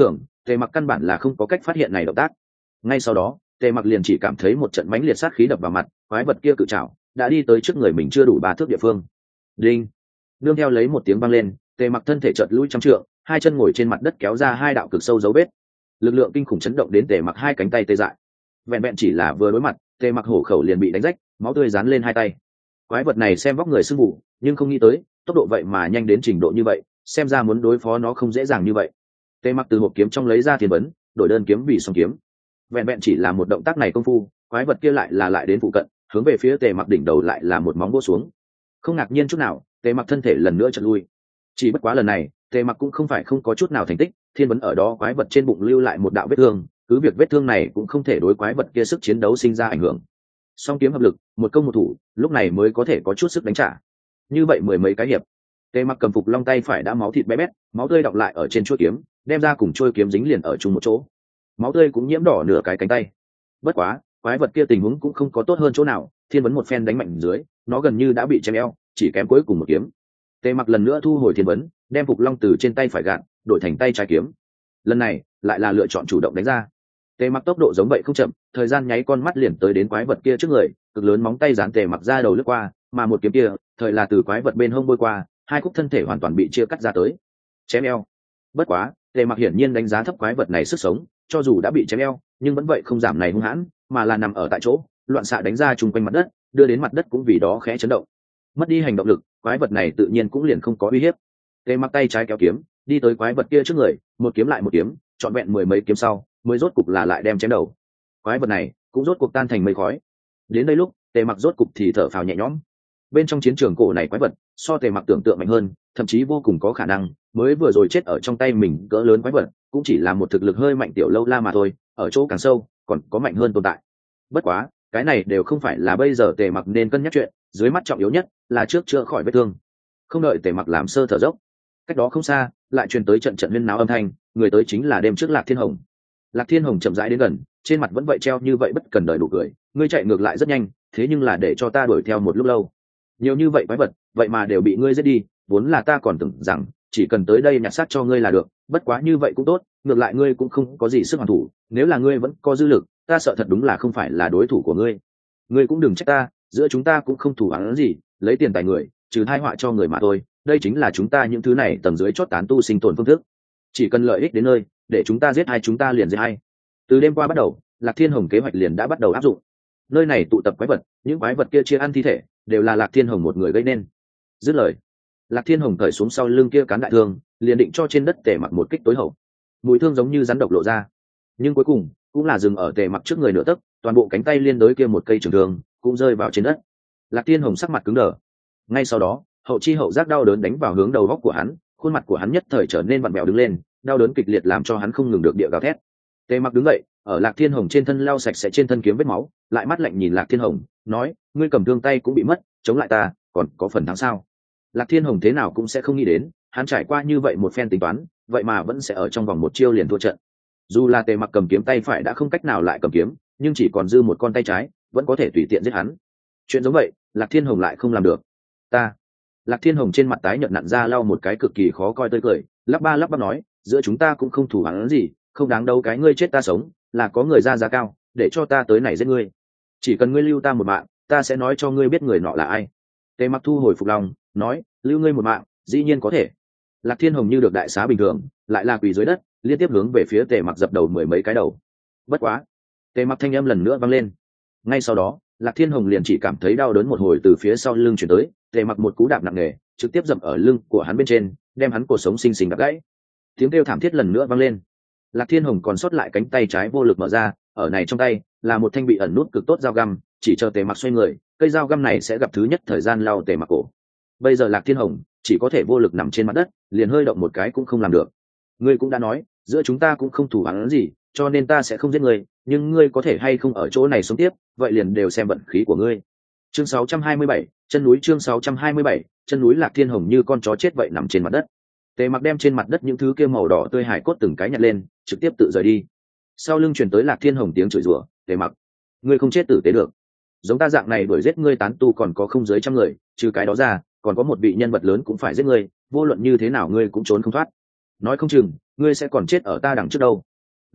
tề mặc căn bản là không có cách phát hiện này động tác. Ngay sau đó tề mặc liền chỉ cảm thấy một trận mãnh liệt sát khí đập vào mặt, quái vật kia cự trảo đã đi tới trước người mình chưa đủ ba thước địa phương. Đinh! Nương theo lấy một tiếng vang lên, tề mặc thân thể chợt lùi trăm trượng, hai chân ngồi trên mặt đất kéo ra hai đạo cực sâu dấu vết. Lực lượng kinh khủng chấn động đến tề mặc hai cánh tay tê dại. Vẹn vẹn chỉ là vừa đối mặt, tề mặc hổ khẩu liền bị đánh rách, máu tươi dán lên hai tay. Quái vật này xem vóc người sưng vụ, nhưng không nghĩ tới tốc độ vậy mà nhanh đến trình độ như vậy, xem ra muốn đối phó nó không dễ dàng như vậy. Tề mặc từ hộp kiếm trong lấy ra tiền vấn, đổi đơn kiếm vì song kiếm. Vẹn vẹn chỉ là một động tác này công phu, quái vật kia lại là lại đến phụ cận, hướng về phía tề mặc đỉnh đầu lại là một móng vỗ xuống. Không ngạc nhiên chút nào, tề mặc thân thể lần nữa chợt lui. Chỉ bất quá lần này tề mặc cũng không phải không có chút nào thành tích, thiên vấn ở đó quái vật trên bụng lưu lại một đạo vết thương, cứ việc vết thương này cũng không thể đối quái vật kia sức chiến đấu sinh ra ảnh hưởng. Song kiếm hợp lực, một công một thủ, lúc này mới có thể có chút sức đánh trả. Như vậy mười mấy cái hiệp, tề mặc cầm phục long tay phải đã máu thịt bé bét, máu tươi đọng lại ở trên chuôi kiếm, đem ra cùng chuôi kiếm dính liền ở chung một chỗ, máu tươi cũng nhiễm đỏ nửa cái cánh tay. Bất quá quái vật kia tình huống cũng không có tốt hơn chỗ nào, thiên vấn một phen đánh mạnh dưới, nó gần như đã bị chém eo, chỉ kém cuối cùng một kiếm. Tề mặc lần nữa thu hồi thiên vấn, đem phục long từ trên tay phải gạn đổi thành tay trái kiếm. Lần này lại là lựa chọn chủ động đánh ra. Tề mặc tốc độ giống vậy không chậm, thời gian nháy con mắt liền tới đến quái vật kia trước người, cực lớn móng tay dán tề mặc ra đầu lướt qua, mà một kiếm kia thời là từ quái vật bên hông bôi qua, hai khúc thân thể hoàn toàn bị chia cắt ra tới, chém eo. Bất quá tề mặc hiển nhiên đánh giá thấp quái vật này sức sống, cho dù đã bị chém eo nhưng vẫn vậy không giảm này hung hãn, mà là nằm ở tại chỗ loạn xạ đánh ra chung quanh mặt đất, đưa đến mặt đất cũng vì đó khẽ chấn động. Mất đi hành động lực, quái vật này tự nhiên cũng liền không có uy hiếp. Tề mặc tay trái kéo kiếm đi tới quái vật kia trước người, một kiếm lại một kiếm, trọn vẹn mười mấy kiếm sau mới rốt cục là lại đem chém đầu. Quái vật này cũng rốt cuộc tan thành mây khói. Đến đây lúc tề mặc rốt cục thì thở phào nhẹ nhõm. Bên trong chiến trường cổ này quái vật so tề mặc tưởng tượng mạnh hơn, thậm chí vô cùng có khả năng mới vừa rồi chết ở trong tay mình cỡ lớn quái vật cũng chỉ là một thực lực hơi mạnh tiểu lâu la mà thôi, ở chỗ càng sâu còn có mạnh hơn tồn tại. Bất quá cái này đều không phải là bây giờ tề mặc nên cân nhắc chuyện, dưới mắt trọng yếu nhất là trước chữa khỏi vết thương. Không đợi tề mặc làm sơ thở dốc, cách đó không xa lại truyền tới trận trận huyên náo âm thanh, người tới chính là đêm trước Lạc Thiên Hồng. Lạc Thiên Hồng chậm rãi đến gần, trên mặt vẫn vậy treo như vậy bất cần đời đủ cười. Ngươi chạy ngược lại rất nhanh, thế nhưng là để cho ta đuổi theo một lúc lâu. Nhiều như vậy quái vật, vậy mà đều bị ngươi giết đi, vốn là ta còn tưởng rằng chỉ cần tới đây nhặt xác cho ngươi là được, bất quá như vậy cũng tốt, ngược lại ngươi cũng không có gì sức hoàn thủ, nếu là ngươi vẫn có dư lực, ta sợ thật đúng là không phải là đối thủ của ngươi. Ngươi cũng đừng trách ta, giữa chúng ta cũng không thủ án gì, lấy tiền tài người, trừ tai họa cho người mà thôi, đây chính là chúng ta những thứ này tầng dưới chót tán tu sinh tồn phương thức. Chỉ cần lợi ích đến nơi, để chúng ta giết hai chúng ta liền giết hai. Từ đêm qua bắt đầu, Lạc Thiên Hồng kế hoạch liền đã bắt đầu áp dụng. Nơi này tụ tập quái vật, những quái vật kia chia ăn thi thể, đều là Lạc Thiên Hồng một người gây nên. Dứt lời, Lạc Thiên Hồng cởi xuống sau lưng kia cán đại thương, liền định cho trên đất Tề Mặc một kích tối hậu. Mùi thương giống như rắn độc lộ ra, nhưng cuối cùng cũng là dừng ở Tề Mặc trước người nửa tấc, toàn bộ cánh tay liên đối kia một cây trường thương cũng rơi vào trên đất. Lạc Thiên Hồng sắc mặt cứng đờ. Ngay sau đó, hậu chi hậu giác đau đớn đánh vào hướng đầu góc của hắn, khuôn mặt của hắn nhất thời trở nên vặn vẹo đứng lên, đau đớn kịch liệt làm cho hắn không ngừng được địa gào thét. Tề Mặc đứng dậy, ở Lạc Thiên Hồng trên thân lau sạch sẽ trên thân kiếm vết máu, lại mắt lạnh nhìn Lạc Thiên Hồng, nói: ngươi cầm thương tay cũng bị mất, chống lại ta, còn có phần thắng sao? Lạc Thiên Hồng thế nào cũng sẽ không nghĩ đến, hắn trải qua như vậy một phen tính toán, vậy mà vẫn sẽ ở trong vòng một chiêu liền thua trận. Dù là Tề Mặc cầm kiếm tay phải đã không cách nào lại cầm kiếm, nhưng chỉ còn dư một con tay trái, vẫn có thể tùy tiện giết hắn. Chuyện giống vậy, Lạc Thiên Hồng lại không làm được. Ta. Lạc Thiên Hồng trên mặt tái nhợt nặn ra lau một cái cực kỳ khó coi tươi cười, lắp ba lắp bắp nói: giữa chúng ta cũng không thù hằn gì, không đáng đâu cái ngươi chết ta sống, là có người ra giá cao, để cho ta tới này giết ngươi. Chỉ cần ngươi lưu ta một mạng, ta sẽ nói cho ngươi biết người nọ là ai. Tề Mặc thu hồi phục lòng, nói: lưu ngươi một mạng, dĩ nhiên có thể. Lạc Thiên Hồng như được đại xá bình thường, lại là quỳ dưới đất, liên tiếp hướng về phía Tề Mặc dập đầu mười mấy cái đầu. Bất quá, Tề Mặc thanh âm lần nữa vang lên. Ngay sau đó, Lạc Thiên Hồng liền chỉ cảm thấy đau đớn một hồi từ phía sau lưng chuyển tới, Tề Mặc một cú đạp nặng nề, trực tiếp dậm ở lưng của hắn bên trên, đem hắn cột sống xinh xinh đập gãy. Tiếng kêu thảm thiết lần nữa vang lên. Lạc Thiên Hồng còn sót lại cánh tay trái vô lực mở ra, ở này trong tay là một thanh bị ẩn nút cực tốt dao găm, chỉ chờ Tề Mặc xoay người, cây dao găm này sẽ gặp thứ nhất thời gian lao Tề Mặc cổ. Bây giờ Lạc Thiên Hồng chỉ có thể vô lực nằm trên mặt đất, liền hơi động một cái cũng không làm được. Ngươi cũng đã nói, giữa chúng ta cũng không thù oán gì, cho nên ta sẽ không giết ngươi, nhưng ngươi có thể hay không ở chỗ này sống tiếp, vậy liền đều xem vận khí của ngươi. Chương sáu trăm hai mươi bảy, chân núi. Chương sáu trăm hai mươi bảy, chân núi. Lạc Thiên Hồng như con chó chết vậy nằm trên mặt đất. Tề Mặc đem trên mặt đất những thứ kia màu đỏ tươi hải cốt từng cái nhặt lên, trực tiếp tự rời đi. Sau lưng truyền tới Lạc Thiên Hồng tiếng chửi rủa: Tề Mặc, ngươi không chết tử tế được. Giống ta dạng này đuổi giết ngươi tán tu còn có không dưới trăm người, trừ cái đó ra, còn có một vị nhân vật lớn cũng phải giết ngươi, vô luận như thế nào ngươi cũng trốn không thoát. Nói không chừng, ngươi sẽ còn chết ở ta đằng trước đâu.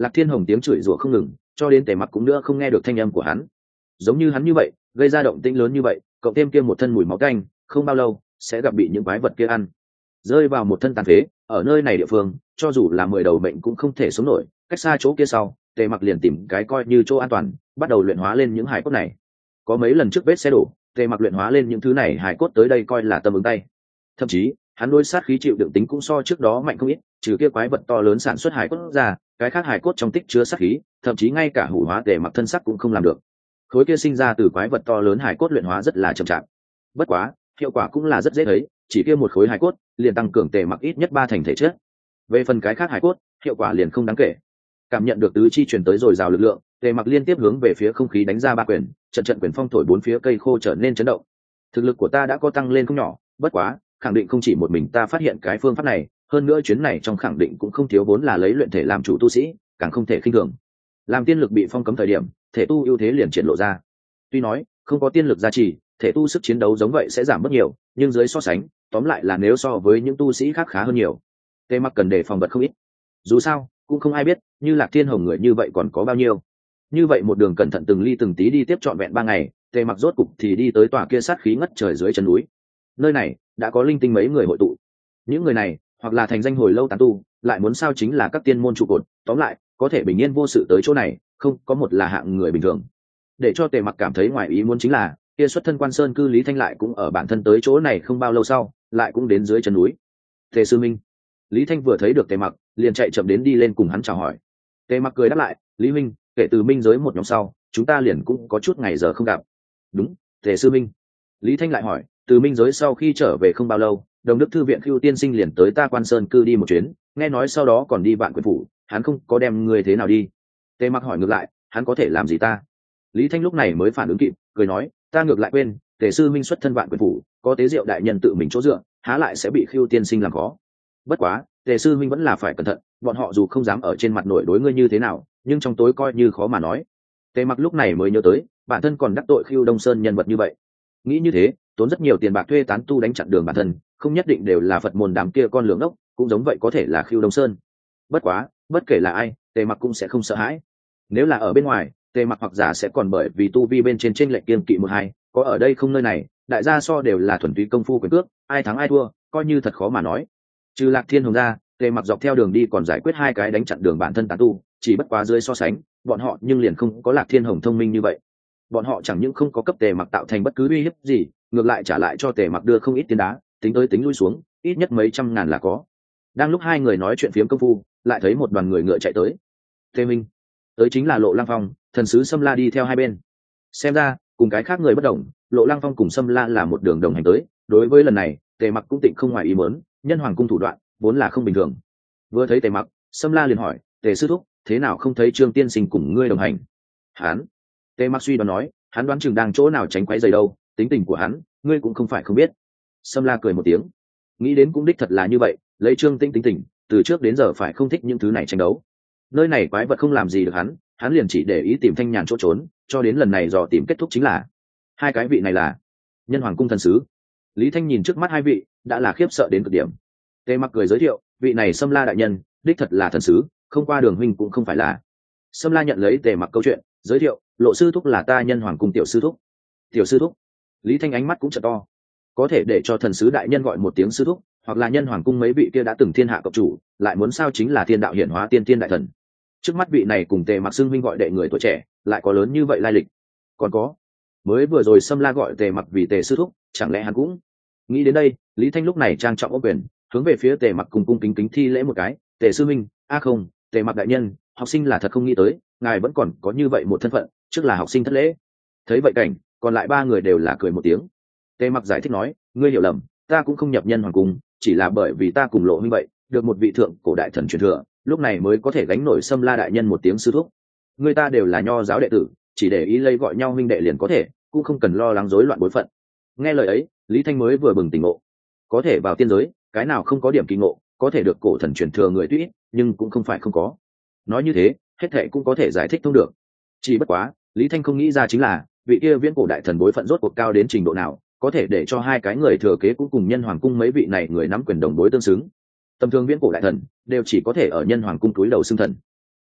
Lạc Thiên Hồng tiếng chửi rủa không ngừng, cho đến Tề Mặc cũng nữa không nghe được thanh âm của hắn. Giống như hắn như vậy, gây ra động tĩnh lớn như vậy, cộng thêm kia một thân mùi máu tanh, không bao lâu sẽ gặp bị những quái vật kia ăn, rơi vào một thân tàn phế. Ở nơi này địa phương, cho dù là mười đầu mệnh cũng không thể sống nổi. Cách xa chỗ kia sau, Tề Mặc liền tìm cái coi như chỗ an toàn, bắt đầu luyện hóa lên những hài cốt này. Có mấy lần trước vết xe đổ, Tề Mặc luyện hóa lên những thứ này hài cốt tới đây coi là tâm ứng tay. Thậm chí hắn đối sát khí chịu đựng tính cũng so trước đó mạnh không ít, trừ kia quái vật to lớn sản xuất hài cốt ra, cái khác hài cốt trong tích chứa sát khí, thậm chí ngay cả hủ hóa Tề Mặc thân sắc cũng không làm được. Khối kia sinh ra từ quái vật to lớn hài cốt luyện hóa rất là chậm chạp, bất quá hiệu quả cũng là rất dễ thấy, chỉ kia một khối hài cốt liền tăng cường Tề Mặc ít nhất ba thành thể chất. Về phần cái khác hài cốt, hiệu quả liền không đáng kể. Cảm nhận được tứ chi truyền tới rồi rào lực lượng, Tề Mặc liên tiếp hướng về phía không khí đánh ra ba quyền, trận trận quyền phong thổi bốn phía cây khô trở nên chấn động. Thực lực của ta đã có tăng lên không nhỏ, bất quá khẳng định không chỉ một mình ta phát hiện cái phương pháp này, hơn nữa chuyến này trong khẳng định cũng không thiếu vốn là lấy luyện thể làm chủ tu sĩ, càng không thể khinh thường. Làm tiên lực bị phong cấm thời điểm, thể tu ưu thế liền triển lộ ra. Tuy nói không có tiên lực gia trì, thể tu sức chiến đấu giống vậy sẽ giảm bớt nhiều, nhưng dưới so sánh, tóm lại là nếu so với những tu sĩ khác khá hơn nhiều. Tề Mặc cần đề phòng vật không ít. Dù sao, cũng không ai biết, như Lạc Thiên Hồng người như vậy còn có bao nhiêu. Như vậy một đường cẩn thận từng ly từng tí đi tiếp trọn vẹn ba ngày, Tề Mặc rốt cục thì đi tới tòa kia sát khí ngất trời dưới chân núi. Nơi này đã có linh tinh mấy người hội tụ. Những người này, hoặc là thành danh hồi lâu tán tu, lại muốn sao chính là các tiên môn trụ cột, tóm lại, có thể bình yên vô sự tới chỗ này, không có một là hạng người bình thường. Để cho Tề Mặc cảm thấy ngoài ý muốn chính là, kia xuất thân Quan Sơn cư Lý Thanh lại cũng ở bản thân tới chỗ này không bao lâu sau, lại cũng đến dưới chân núi. Tề sư minh. Lý Thanh vừa thấy được Tề Mặc, liền chạy chậm đến đi lên cùng hắn chào hỏi. Tề Mặc cười đáp lại, Lý minh, kể từ minh giới một nhóm sau, chúng ta liền cũng có chút ngày giờ không gặp. Đúng, Tề sư minh. Lý Thanh lại hỏi, từ minh giới sau khi trở về không bao lâu, Đồng Đức thư viện Khưu tiên sinh liền tới ta Quan Sơn cư đi một chuyến, nghe nói sau đó còn đi Vạn Quyền phủ, hắn không có đem người thế nào đi. Tề Mặc hỏi ngược lại, hắn có thể làm gì ta? Lý Thanh lúc này mới phản ứng kịp, cười nói, ta ngược lại quên, Tề sư minh xuất thân Vạn Quyền phủ, có Tế Diệu đại nhân tự mình chỗ dựa, há lại sẽ bị Khưu tiên sinh làm khó. Bất quá, Tề sư minh vẫn là phải cẩn thận, bọn họ dù không dám ở trên mặt nổi đối ngươi như thế nào, nhưng trong tối coi như khó mà nói. Tề Mặc lúc này mới nhớ tới, bản thân còn đắc tội Khưu Đông Sơn nhân vật như vậy. Nghĩ như thế, tốn rất nhiều tiền bạc thuê tán tu đánh chặn đường bản thân, không nhất định đều là Phật môn đám kia con lường ốc, cũng giống vậy có thể là Khưu Đông Sơn. Bất quá, bất kể là ai, Tề Mặc cũng sẽ không sợ hãi. Nếu là ở bên ngoài, Tề Mặc hoặc giả sẽ còn bởi vì tu vi bên trên trên lệnh kiên kỵ một hai, có ở đây không nơi này, đại gia so đều là thuần túy công phu quyền cước, ai thắng ai thua, coi như thật khó mà nói. Trừ Lạc Thiên Hồng ra, Tề Mặc dọc theo đường đi còn giải quyết hai cái đánh chặn đường bản thân tán tu, chỉ bất quá dưới so sánh, bọn họ nhưng liền không có Lạc Thiên Hồng thông minh như vậy. Bọn họ chẳng những không có cấp Tề Mặc tạo thành bất cứ uy hiếp gì, ngược lại trả lại cho Tề Mặc đưa không ít tiền đá, tính tới tính lui xuống, ít nhất mấy trăm ngàn là có. Đang lúc hai người nói chuyện phiếm công phu, lại thấy một đoàn người ngựa chạy tới. Tề Minh, tới chính là Lộ Lăng Phong, thần sứ Sâm La đi theo hai bên. Xem ra, cùng cái khác người bất đồng, Lộ Lăng Phong cùng Sâm La là một đường đồng hành tới, đối với lần này, Tề Mặc cũng tịnh không ngoài ý muốn, nhân hoàng cung thủ đoạn vốn là không bình thường. Vừa thấy Tề Mặc, Sâm La liền hỏi, Tề sư thúc, thế nào không thấy Trương tiên sinh cùng ngươi đồng hành? Hắn, Tề Mặc suy đoán nói, hắn đoán chừng đang chỗ nào tránh quấy rầy đâu, tính tình của hắn, ngươi cũng không phải không biết. Sâm La cười một tiếng, nghĩ đến cũng đích thật là như vậy, lấy Trương Tĩnh tính tình, từ trước đến giờ phải không thích những thứ này tranh đấu. Nơi này quái vật không làm gì được hắn, hắn liền chỉ để ý tìm thanh nhàn chỗ trốn, cho đến lần này dò tìm kết thúc chính là hai cái vị này là Nhân Hoàng cung thần sứ. Lý Thanh nhìn trước mắt hai vị, đã là khiếp sợ đến cực điểm. Tề Mặc cười giới thiệu, vị này Sâm La đại nhân, đích thật là thần sứ, không qua đường huynh cũng không phải là. Sâm La nhận lấy Tề Mặc câu chuyện, giới thiệu, Lộ sư thúc là ta Nhân Hoàng cung tiểu sư thúc. Tiểu sư thúc? Lý Thanh ánh mắt cũng trợ to. Có thể để cho thần sứ đại nhân gọi một tiếng sư thúc, hoặc là Nhân Hoàng cung mấy vị kia đã từng thiên hạ cộng chủ, lại muốn sao chính là thiên đạo hiển hóa tiên tiên đại thần. Trước mắt vị này cùng Tề Mặc xưng huynh gọi đệ người tuổi trẻ, lại có lớn như vậy lai lịch. Còn có, mới vừa rồi Sâm La gọi Tề Mặc vì Tề sư thúc, chẳng lẽ hắn cũng? Nghĩ đến đây, Lý Thanh lúc này trang trọng ô quyền, hướng về phía Tề Mặc cùng cung kính kính thi lễ một cái, Tề sư minh, a không, Tề Mặc đại nhân, học sinh là thật không nghĩ tới, ngài vẫn còn có như vậy một thân phận, trước là học sinh thất lễ. Thấy vậy cảnh, còn lại ba người đều là cười một tiếng. Tề Mặc giải thích nói, ngươi hiểu lầm, ta cũng không nhập Nhân Hoàng cung, chỉ là bởi vì ta cùng Lộ huynh vậy, được một vị thượng cổ đại thần truyền thừa, lúc này mới có thể gánh nổi Sâm La đại nhân một tiếng sư thúc. Người ta đều là nho giáo đệ tử, chỉ để ý lấy gọi nhau huynh đệ liền có thể, cũng không cần lo lắng rối loạn bối phận. Nghe lời ấy, Lý Thanh mới vừa bừng tỉnh ngộ. Có thể vào tiên giới, cái nào không có điểm kỳ ngộ, có thể được cổ thần truyền thừa người tuy ít, nhưng cũng không phải không có. Nói như thế, hết thệ cũng có thể giải thích thông được. Chỉ bất quá, Lý Thanh không nghĩ ra chính là, vị kia viễn cổ đại thần bối phận rốt cuộc cao đến trình độ nào, có thể để cho hai cái người thừa kế cũng cùng Nhân Hoàng cung mấy vị này người nắm quyền đồng bối tương xứng. Tầm thường viễn cổ đại thần đều chỉ có thể ở Nhân Hoàng cung túi đầu xưng thần.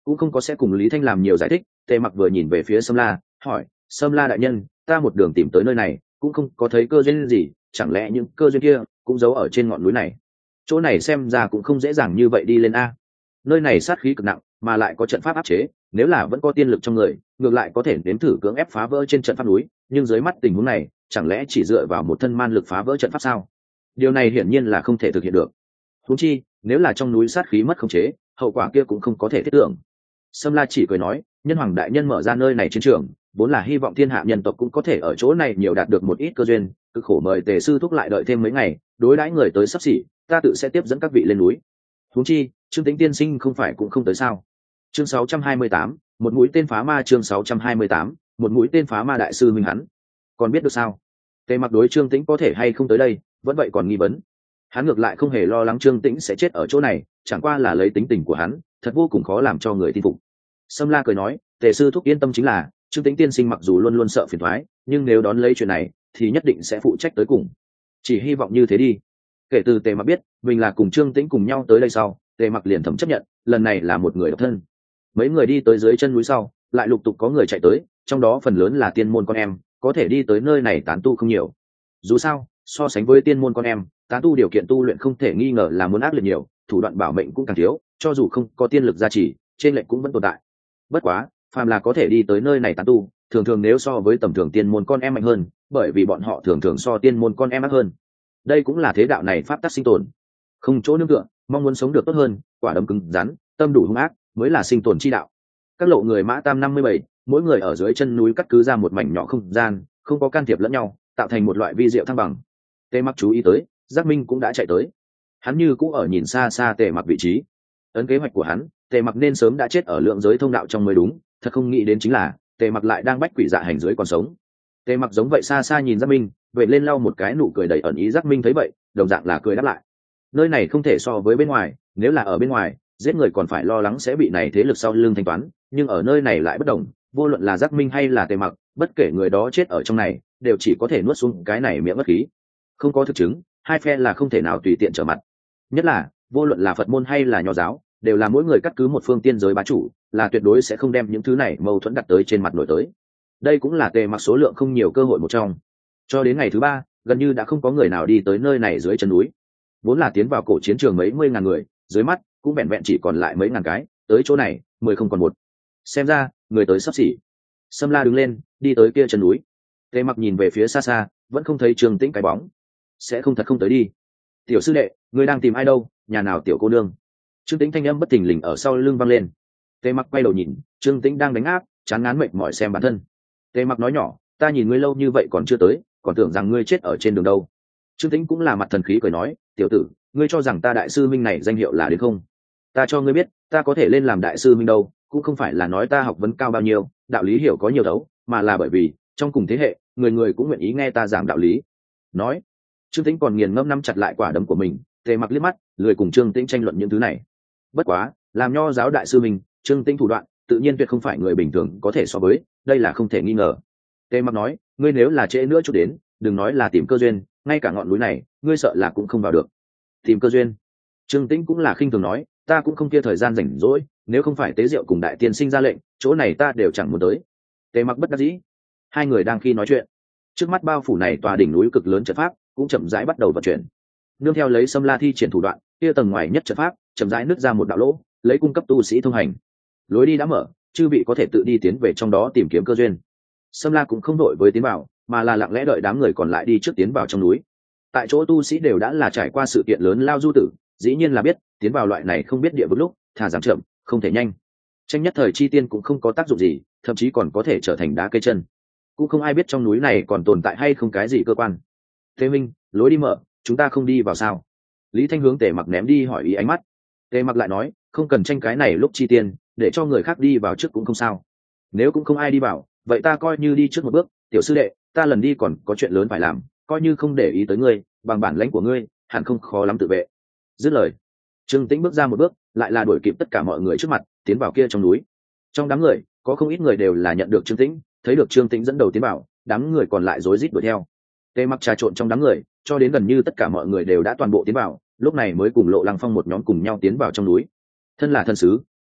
cũng không có sẽ cùng Lý Thanh làm nhiều giải thích. Tề Mặc vừa nhìn về phía Sâm La, hỏi: Sâm La đại nhân, ta một đường tìm tới nơi này cũng không có thấy cơ duyên gì, chẳng lẽ những cơ duyên kia cũng giấu ở trên ngọn núi này? Chỗ này xem ra cũng không dễ dàng như vậy đi lên a. Nơi này sát khí cực nặng, mà lại có trận pháp áp chế, nếu là vẫn có tiên lực trong người, ngược lại có thể nếm thử cưỡng ép phá vỡ trên trận pháp núi, nhưng dưới mắt tình huống này, chẳng lẽ chỉ dựa vào một thân man lực phá vỡ trận pháp sao? Điều này hiển nhiên là không thể thực hiện được. Huống chi, nếu là trong núi sát khí mất khống chế, hậu quả kia cũng không có thể thiết tưởng. Sâm La chỉ cười nói: nhân hoàng đại nhân mở ra nơi này chiến trường, vốn là hy vọng thiên hạ nhân tộc cũng có thể ở chỗ này nhiều đạt được một ít cơ duyên, cực khổ mời Tề sư thúc lại đợi thêm mấy ngày, đối đãi người tới sắp xỉ, ta tự sẽ tiếp dẫn các vị lên núi. Huống chi, Trương Tĩnh tiên sinh không phải cũng không tới sao? Chương sáu trăm hai mươi tám, một mũi tên phá ma. Chương sáu trăm hai mươi tám, một mũi tên phá ma. Đại sư minh hắn còn biết được sao? Tề Mặc đối Trương Tĩnh có thể hay không tới đây, vẫn vậy còn nghi vấn. Hắn ngược lại không hề lo lắng Trương Tĩnh sẽ chết ở chỗ này, chẳng qua là lấy tính tình của hắn, thật vô cùng khó làm cho người tin phục. Sâm La cười nói: Tề sư thúc yên tâm, chính là Trương Tĩnh tiên sinh mặc dù luôn luôn sợ phiền toái, nhưng nếu đón lấy chuyện này thì nhất định sẽ phụ trách tới cùng. Chỉ hy vọng như thế đi. Kể từ Tề Mặc biết mình là cùng Trương Tĩnh cùng nhau tới đây sau, Tề Mặc liền thầm chấp nhận, lần này là một người độc thân. Mấy người đi tới dưới chân núi sau, lại lục tục có người chạy tới, trong đó phần lớn là tiên môn con em, có thể đi tới nơi này tán tu không nhiều. Dù sao, so sánh với tiên môn con em, tán tu điều kiện tu luyện không thể nghi ngờ là muốn ác liệt nhiều, thủ đoạn bảo mệnh cũng càng thiếu, cho dù không có tiên lực gia trì, trên lệnh cũng vẫn tồn tại. Bất quá, phàm là có thể đi tới nơi này tán tu, thường thường nếu so với tầm thường tiên môn con em mạnh hơn, bởi vì bọn họ thường thường so tiên môn con em ác hơn. Đây cũng là thế đạo này pháp tắc sinh tồn, không chỗ nương tựa, mong muốn sống được tốt hơn, quả đấm cứng rắn, tâm đủ hung ác mới là sinh tồn chi đạo. Các lộ người mã tam năm mươi bảy, mỗi người ở dưới chân núi cắt cứ ra một mảnh nhỏ không gian, không có can thiệp lẫn nhau, tạo thành một loại vi diệu thăng bằng. Tề Mặc chú ý tới, Giác Minh cũng đã chạy tới. Hắn như cũ ở nhìn xa xa Tề Mặc vị trí. Ấn kế hoạch của hắn, Tề Mặc nên sớm đã chết ở lượng giới thông đạo trong mới đúng, thật không nghĩ đến chính là Tề Mặc lại đang bách quỷ dạ hành dưới còn sống. Tề Mặc giống vậy xa xa nhìn Giác Minh, vậy lên lau một cái nụ cười đầy ẩn ý. Giác Minh thấy vậy, đồng dạng là cười đáp lại. Nơi này không thể so với bên ngoài, nếu là ở bên ngoài, giết người còn phải lo lắng sẽ bị này thế lực sau lưng thanh toán, nhưng ở nơi này lại bất đồng, vô luận là Giác Minh hay là Tề Mặc, bất kể người đó chết ở trong này, đều chỉ có thể nuốt xuống cái này miệng bất khí. Không có thực chứng, hai phe là không thể nào tùy tiện trở mặt. Nhất là, vô luận là Phật môn hay là Nho giáo, đều là mỗi người cắt cứ một phương tiên giới bá chủ, là tuyệt đối sẽ không đem những thứ này mâu thuẫn đặt tới trên mặt nổi tới. Đây cũng là Tề Mặc số lượng không nhiều cơ hội một trong. Cho đến ngày thứ ba, gần như đã không có người nào đi tới nơi này dưới chân núi. Vốn là tiến vào cổ chiến trường mấy mươi ngàn người, dưới mắt cũng vẹn vẹn chỉ còn lại mấy ngàn cái, tới chỗ này mười không còn một. Xem ra người tới sắp xỉ. Sâm La đứng lên, đi tới kia chân núi. Tề Mặc nhìn về phía xa xa, vẫn không thấy Trương Tĩnh cái bóng. Sẽ không thật không tới đi. Tiểu sư đệ, ngươi đang tìm ai đâu? Nhà nào tiểu cô nương? Trương Tĩnh thanh âm bất thình lình ở sau lưng vang lên. Tề Mặc quay đầu nhìn, Trương Tĩnh đang đánh áp, chán ngán mệt mỏi xem bản thân. Tề Mặc nói nhỏ: ta nhìn ngươi lâu như vậy còn chưa tới, còn tưởng rằng ngươi chết ở trên đường đâu. Trương Tĩnh cũng là mặt thần khí cười nói: tiểu tử, ngươi cho rằng ta đại sư minh này danh hiệu là đến không? Ta cho ngươi biết, ta có thể lên làm đại sư minh đâu, cũng không phải là nói ta học vấn cao bao nhiêu, đạo lý hiểu có nhiều đấu, mà là bởi vì trong cùng thế hệ, người người cũng nguyện ý nghe ta giảng đạo lý. Nói, Trương Tĩnh còn nghiền ngẫm nắm chặt lại quả đấm của mình. Tề Mặc liếc mắt, lười cùng Trương Tĩnh tranh luận những thứ này. Bất quá, làm Nho giáo đại sư mình, Trương Tĩnh thủ đoạn tự nhiên tuyệt không phải người bình thường có thể so với, đây là không thể nghi ngờ. Tề Mặc nói: ngươi nếu là trễ nữa chút đến, đừng nói là tìm cơ duyên, ngay cả ngọn núi này, ngươi sợ là cũng không vào được. Tìm cơ duyên? Trương Tĩnh cũng là khinh thường nói: ta cũng không kia thời gian rảnh rỗi, nếu không phải tế diệu cùng đại tiên sinh ra lệnh, chỗ này ta đều chẳng muốn tới. Tề Mặc bất đắc dĩ. Hai người đang khi nói chuyện, trước mắt bao phủ này tòa đỉnh núi cực lớn trận pháp cũng chậm rãi bắt đầu vận chuyển. Nương theo lấy Sâm La thi triển thủ đoạn, kia tầng ngoài nhất trận pháp chậm rãi nứt ra một đạo lỗ, lấy cung cấp tu sĩ thông hành. Lối đi đã mở, chư vị có thể tự đi tiến về trong đó tìm kiếm cơ duyên. Sâm La cũng không đội với tiến vào, mà là lặng lẽ đợi đám người còn lại đi trước tiến vào trong núi. Tại chỗ tu sĩ đều đã là trải qua sự kiện lớn lao du tử, dĩ nhiên là biết tiến vào loại này không biết địa vực lúc, thà giảm chậm, không thể nhanh. Tranh nhất thời chi tiên cũng không có tác dụng gì, thậm chí còn có thể trở thành đá cây chân. Cũng không ai biết trong núi này còn tồn tại hay không cái gì cơ quan. Thế Minh, lối đi mở, chúng ta không đi vào sao? Lý Thanh hướng Tề Mặc ném đi hỏi ý ánh mắt. Tề Mặc lại nói: không cần tranh cái này lúc chi tiên, để cho người khác đi vào trước cũng không sao. Nếu cũng không ai đi vào, vậy ta coi như đi trước một bước. Tiểu sư đệ, ta lần đi còn có chuyện lớn phải làm, coi như không để ý tới ngươi, bằng bản lãnh của ngươi, hẳn không khó lắm tự vệ. Dứt lời, Trương Tĩnh bước ra một bước, lại là đuổi kịp tất cả mọi người trước mặt, tiến vào kia trong núi. Trong đám người, có không ít người đều là nhận được Trương Tĩnh, thấy được Trương Tĩnh dẫn đầu tiến vào, đám người còn lại rối rít đuổi theo. Tề Mặc trà trộn trong đám người, cho đến gần như tất cả mọi người đều đã toàn bộ tiến vào, lúc này mới cùng Lộ Lăng Phong một nhóm cùng nhau tiến vào trong núi. Thân là thân sứ,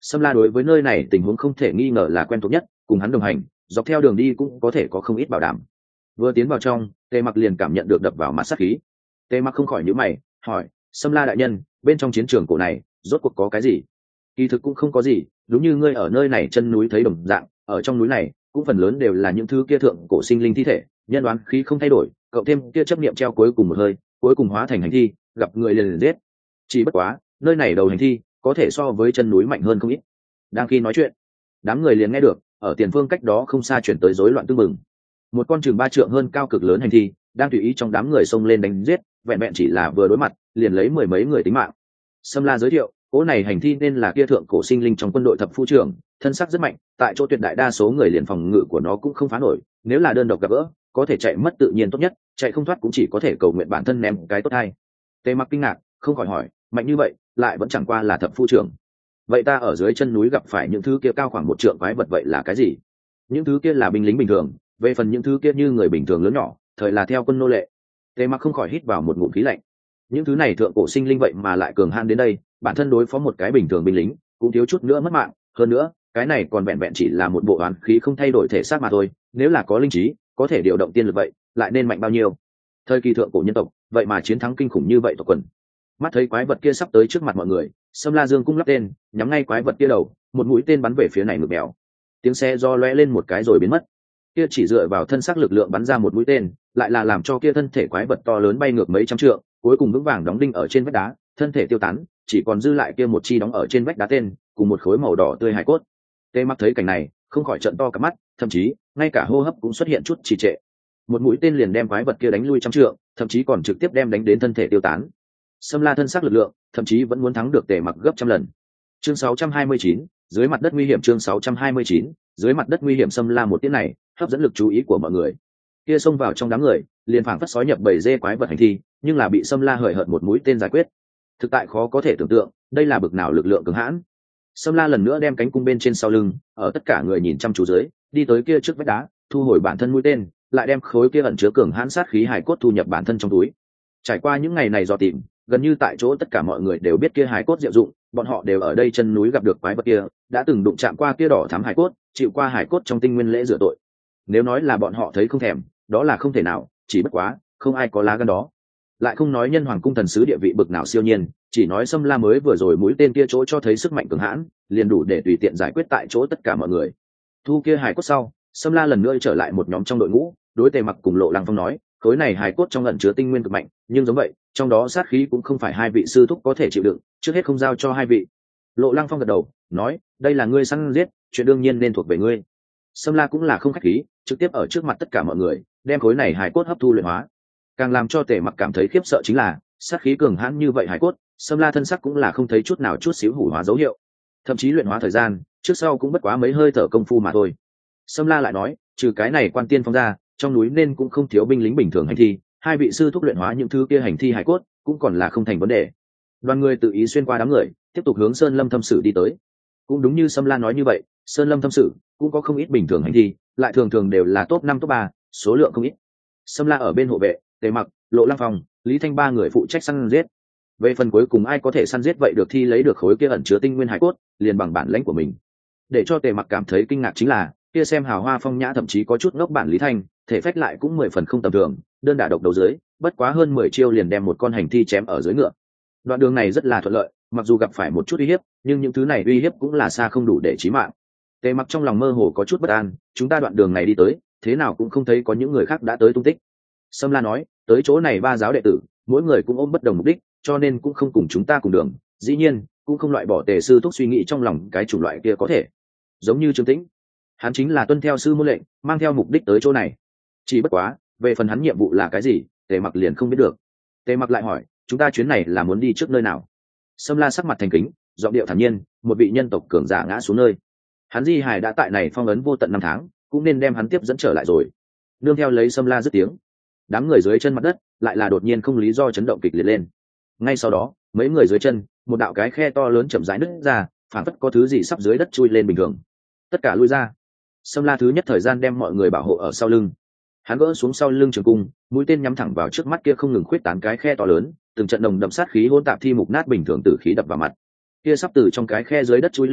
Sâm La đối với nơi này tình huống không thể nghi ngờ là quen thuộc nhất, cùng hắn đồng hành dọc theo đường đi cũng có thể có không ít bảo đảm. Vừa tiến vào trong, Tề Mặc liền cảm nhận được đập vào mặt sát khí. Tề Mặc không khỏi nhíu mày hỏi, Sâm La đại nhân, bên trong chiến trường cổ này rốt cuộc có cái gì? Kỳ thực cũng không có gì, đúng như ngươi ở nơi này chân núi thấy đồng dạng, ở trong núi này cũng phần lớn đều là những thứ kia thượng cổ sinh linh thi thể, nhân đoán khí không thay đổi, cộng thêm kia chấp niệm treo cuối cùng một hơi, cuối cùng hóa thành hành thi, gặp người liền liền giết. Chỉ bất quá, nơi này đầu hành thi có thể so với chân núi mạnh hơn không ít. Đang khi nói chuyện, đám người liền nghe được ở tiền phương cách đó không xa chuyển tới rối loạn tương mừng. Một con chừng ba trượng hơn cao cực lớn hành thi đang tùy ý trong đám người xông lên đánh giết, vẹn vẹn chỉ là vừa đối mặt liền lấy mười mấy người tính mạng. Sâm La giới thiệu, cỗ này hành thi nên là kia thượng cổ sinh linh trong quân đội thập phu trưởng, thân sắc rất mạnh, tại chỗ tuyệt đại đa số người liền phòng ngự của nó cũng không phá nổi, nếu là đơn độc gặp gỡ có thể chạy mất tự nhiên tốt nhất, chạy không thoát cũng chỉ có thể cầu nguyện bản thân ném cái tốt hay. Tề Mặc kinh ngạc không khỏi hỏi, mạnh như vậy lại vẫn chẳng qua là thập phu trưởng, vậy ta ở dưới chân núi gặp phải những thứ kia cao khoảng một trượng quái vật vậy là cái gì? Những thứ kia là binh lính bình thường, về phần những thứ kia như người bình thường lớn nhỏ thời là theo quân nô lệ. Tề Mặc không khỏi hít vào một ngụm khí lạnh. Những thứ này thượng cổ sinh linh vậy mà lại cường han đến đây, bản thân đối phó một cái bình thường binh lính cũng thiếu chút nữa mất mạng, hơn nữa cái này còn vẹn vẹn chỉ là một bộ oán khí không thay đổi thể xác mà thôi, nếu là có linh trí có thể điều động tiên lực vậy lại nên mạnh bao nhiêu. Thời kỳ thượng cổ nhân tộc vậy mà chiến thắng kinh khủng như vậy tộc quần. Mắt thấy quái vật kia sắp tới trước mặt mọi người, Sâm La dương cung lắp tên nhắm ngay quái vật kia đầu, một mũi tên bắn về phía này ngược mèo. Tiếng xe do lóe lên một cái rồi biến mất. Kia chỉ dựa vào thân xác lực lượng bắn ra một mũi tên, lại là làm cho kia thân thể quái vật to lớn bay ngược mấy trăm trượng, cuối cùng vững vàng đóng đinh ở trên vách đá, thân thể tiêu tán, chỉ còn dư lại kia một chi đóng ở trên vách đá tên cùng một khối màu đỏ tươi hài cốt. Tề Mặc thấy cảnh này không khỏi trợn to cả mắt, thậm chí ngay cả hô hấp cũng xuất hiện chút trì trệ. Một mũi tên liền đem quái vật kia đánh lui trăm trượng, thậm chí còn trực tiếp đem đánh đến thân thể tiêu tán. Sâm La thân xác lực lượng thậm chí vẫn muốn thắng được Tề Mặc gấp trăm lần. Chương sáu trăm hai mươi chín, dưới mặt đất nguy hiểm. Chương sáu trăm hai mươi chín, dưới mặt đất nguy hiểm. Sâm La một tiếng này hấp dẫn lực chú ý của mọi người. Kia xông vào trong đám người, liền phảng phất sói nhập bầy dê quái vật hành thi, nhưng là bị Sâm La hời hợt một mũi tên giải quyết. Thực tại khó có thể tưởng tượng, đây là bực nào lực lượng cường hãn. Sâm La lần nữa đem cánh cung bên trên sau lưng, ở tất cả người nhìn chăm chú dưới, đi tới kia trước vách đá, thu hồi bản thân mũi tên, lại đem khối kia ẩn chứa cường hãn sát khí hài cốt thu nhập bản thân trong túi. Trải qua những ngày này dò tìm, gần như tại chỗ tất cả mọi người đều biết kia hài cốt diệu dụng, bọn họ đều ở đây chân núi gặp được quái vật kia, đã từng đụng chạm qua kia đỏ thắm hài cốt, chịu qua hài cốt trong tinh nguyên lễ rửa tội. Nếu nói là bọn họ thấy không thèm, đó là không thể nào, chỉ bất quá không ai có lá gan đó. Lại không nói nhân hoàng cung thần sứ địa vị bực nào siêu nhiên, chỉ nói Sâm La mới vừa rồi mũi tên kia chỗ cho thấy sức mạnh cường hãn, liền đủ để tùy tiện giải quyết tại chỗ tất cả mọi người. Thu kia hài cốt sau, Sâm La lần nữa trở lại một nhóm trong đội ngũ, đối Tề Mặc cùng Lộ Lăng Phong nói, khối này hài cốt trong ẩn chứa tinh nguyên cực mạnh, nhưng giống vậy trong đó sát khí cũng không phải hai vị sư thúc có thể chịu đựng, trước hết không giao cho hai vị. Lộ Lăng Phong gật đầu nói, đây là ngươi săn giết, chuyện đương nhiên nên thuộc về ngươi. Sâm La cũng là không khách khí, trực tiếp ở trước mặt tất cả mọi người đem khối này hài cốt hấp thu luyện hóa. Càng làm cho Tề Mặc cảm thấy khiếp sợ chính là sát khí cường hãn như vậy hài cốt, Sâm La thân sắc cũng là không thấy chút nào chút xíu hủ hóa dấu hiệu, thậm chí luyện hóa thời gian trước sau cũng bất quá mấy hơi thở công phu mà thôi. Sâm La lại nói, trừ cái này quan tiên phong ra, trong núi nên cũng không thiếu binh lính bình thường hành thi, hai vị sư thúc luyện hóa những thứ kia hành thi hài cốt cũng còn là không thành vấn đề. Đoàn người tự ý xuyên qua đám người, tiếp tục hướng Sơn Lâm Thâm Sử đi tới. Cũng đúng như Sâm La nói như vậy, Sơn Lâm Thâm Sử cũng có không ít bình thường hành thi, lại thường thường đều là top năm top ba, số lượng không ít. Sâm La ở bên hộ vệ, Tề Mặc, Lộ Lăng Phong, Lý Thanh ba người phụ trách săn giết. Về phần cuối cùng ai có thể săn giết vậy được thi lấy được khối kia ẩn chứa tinh nguyên hải cốt, liền bằng bản lãnh của mình. Để cho Tề Mặc cảm thấy kinh ngạc chính là, kia xem hào hoa phong nhã thậm chí có chút ngốc bản Lý Thanh, thể phách lại cũng mười phần không tầm thường, đơn đả độc đấu dưới, bất quá hơn mười chiêu liền đem một con hành thi chém ở dưới ngựa. Đoạn đường này rất là thuận lợi, mặc dù gặp phải một chút uy hiếp, nhưng những thứ này uy hiếp cũng là xa không đủ để chí mạng. Tề Mặc trong lòng mơ hồ có chút bất an, chúng ta đoạn đường này đi tới, thế nào cũng không thấy có những người khác đã tới tung tích. Sâm La nói, tới chỗ này ba giáo đệ tử, mỗi người cũng ôm bất đồng mục đích, cho nên cũng không cùng chúng ta cùng đường, dĩ nhiên cũng không loại bỏ Tề sư thúc suy nghĩ trong lòng cái chủng loại kia có thể. Giống như Trương Tĩnh, hắn chính là tuân theo sư môn lệnh, mang theo mục đích tới chỗ này. Chỉ bất quá, về phần hắn nhiệm vụ là cái gì, Tề Mặc liền không biết được. Tề Mặc lại hỏi, chúng ta chuyến này là muốn đi trước nơi nào? Sâm La sắc mặt thành kính, giọng điệu thản nhiên, một vị nhân tộc cường giả ngã xuống nơi. Hắn di hài đã tại này phong ấn vô tận năm tháng, cũng nên đem hắn tiếp dẫn trở lại rồi. Nương theo lấy Sâm La dứt tiếng, đám người dưới chân mặt đất lại là đột nhiên không lý do chấn động kịch liệt lên. Ngay sau đó, mấy người dưới chân, một đạo cái khe to lớn chậm rãi nứt ra, phản phất có thứ gì sắp dưới đất chui lên bình thường. Tất cả lui ra. Sâm La thứ nhất thời gian đem mọi người bảo hộ ở sau lưng. Hắn gỡ xuống sau lưng trường cung, mũi tên nhắm thẳng vào trước mắt kia không ngừng khuyết tán cái khe to lớn, từng trận đồng đậm sát khí hỗn tạp thi mục nát bình thường tử khí đập vào mặt. Kia sắp từ trong cái khe dưới đất chui lên vật,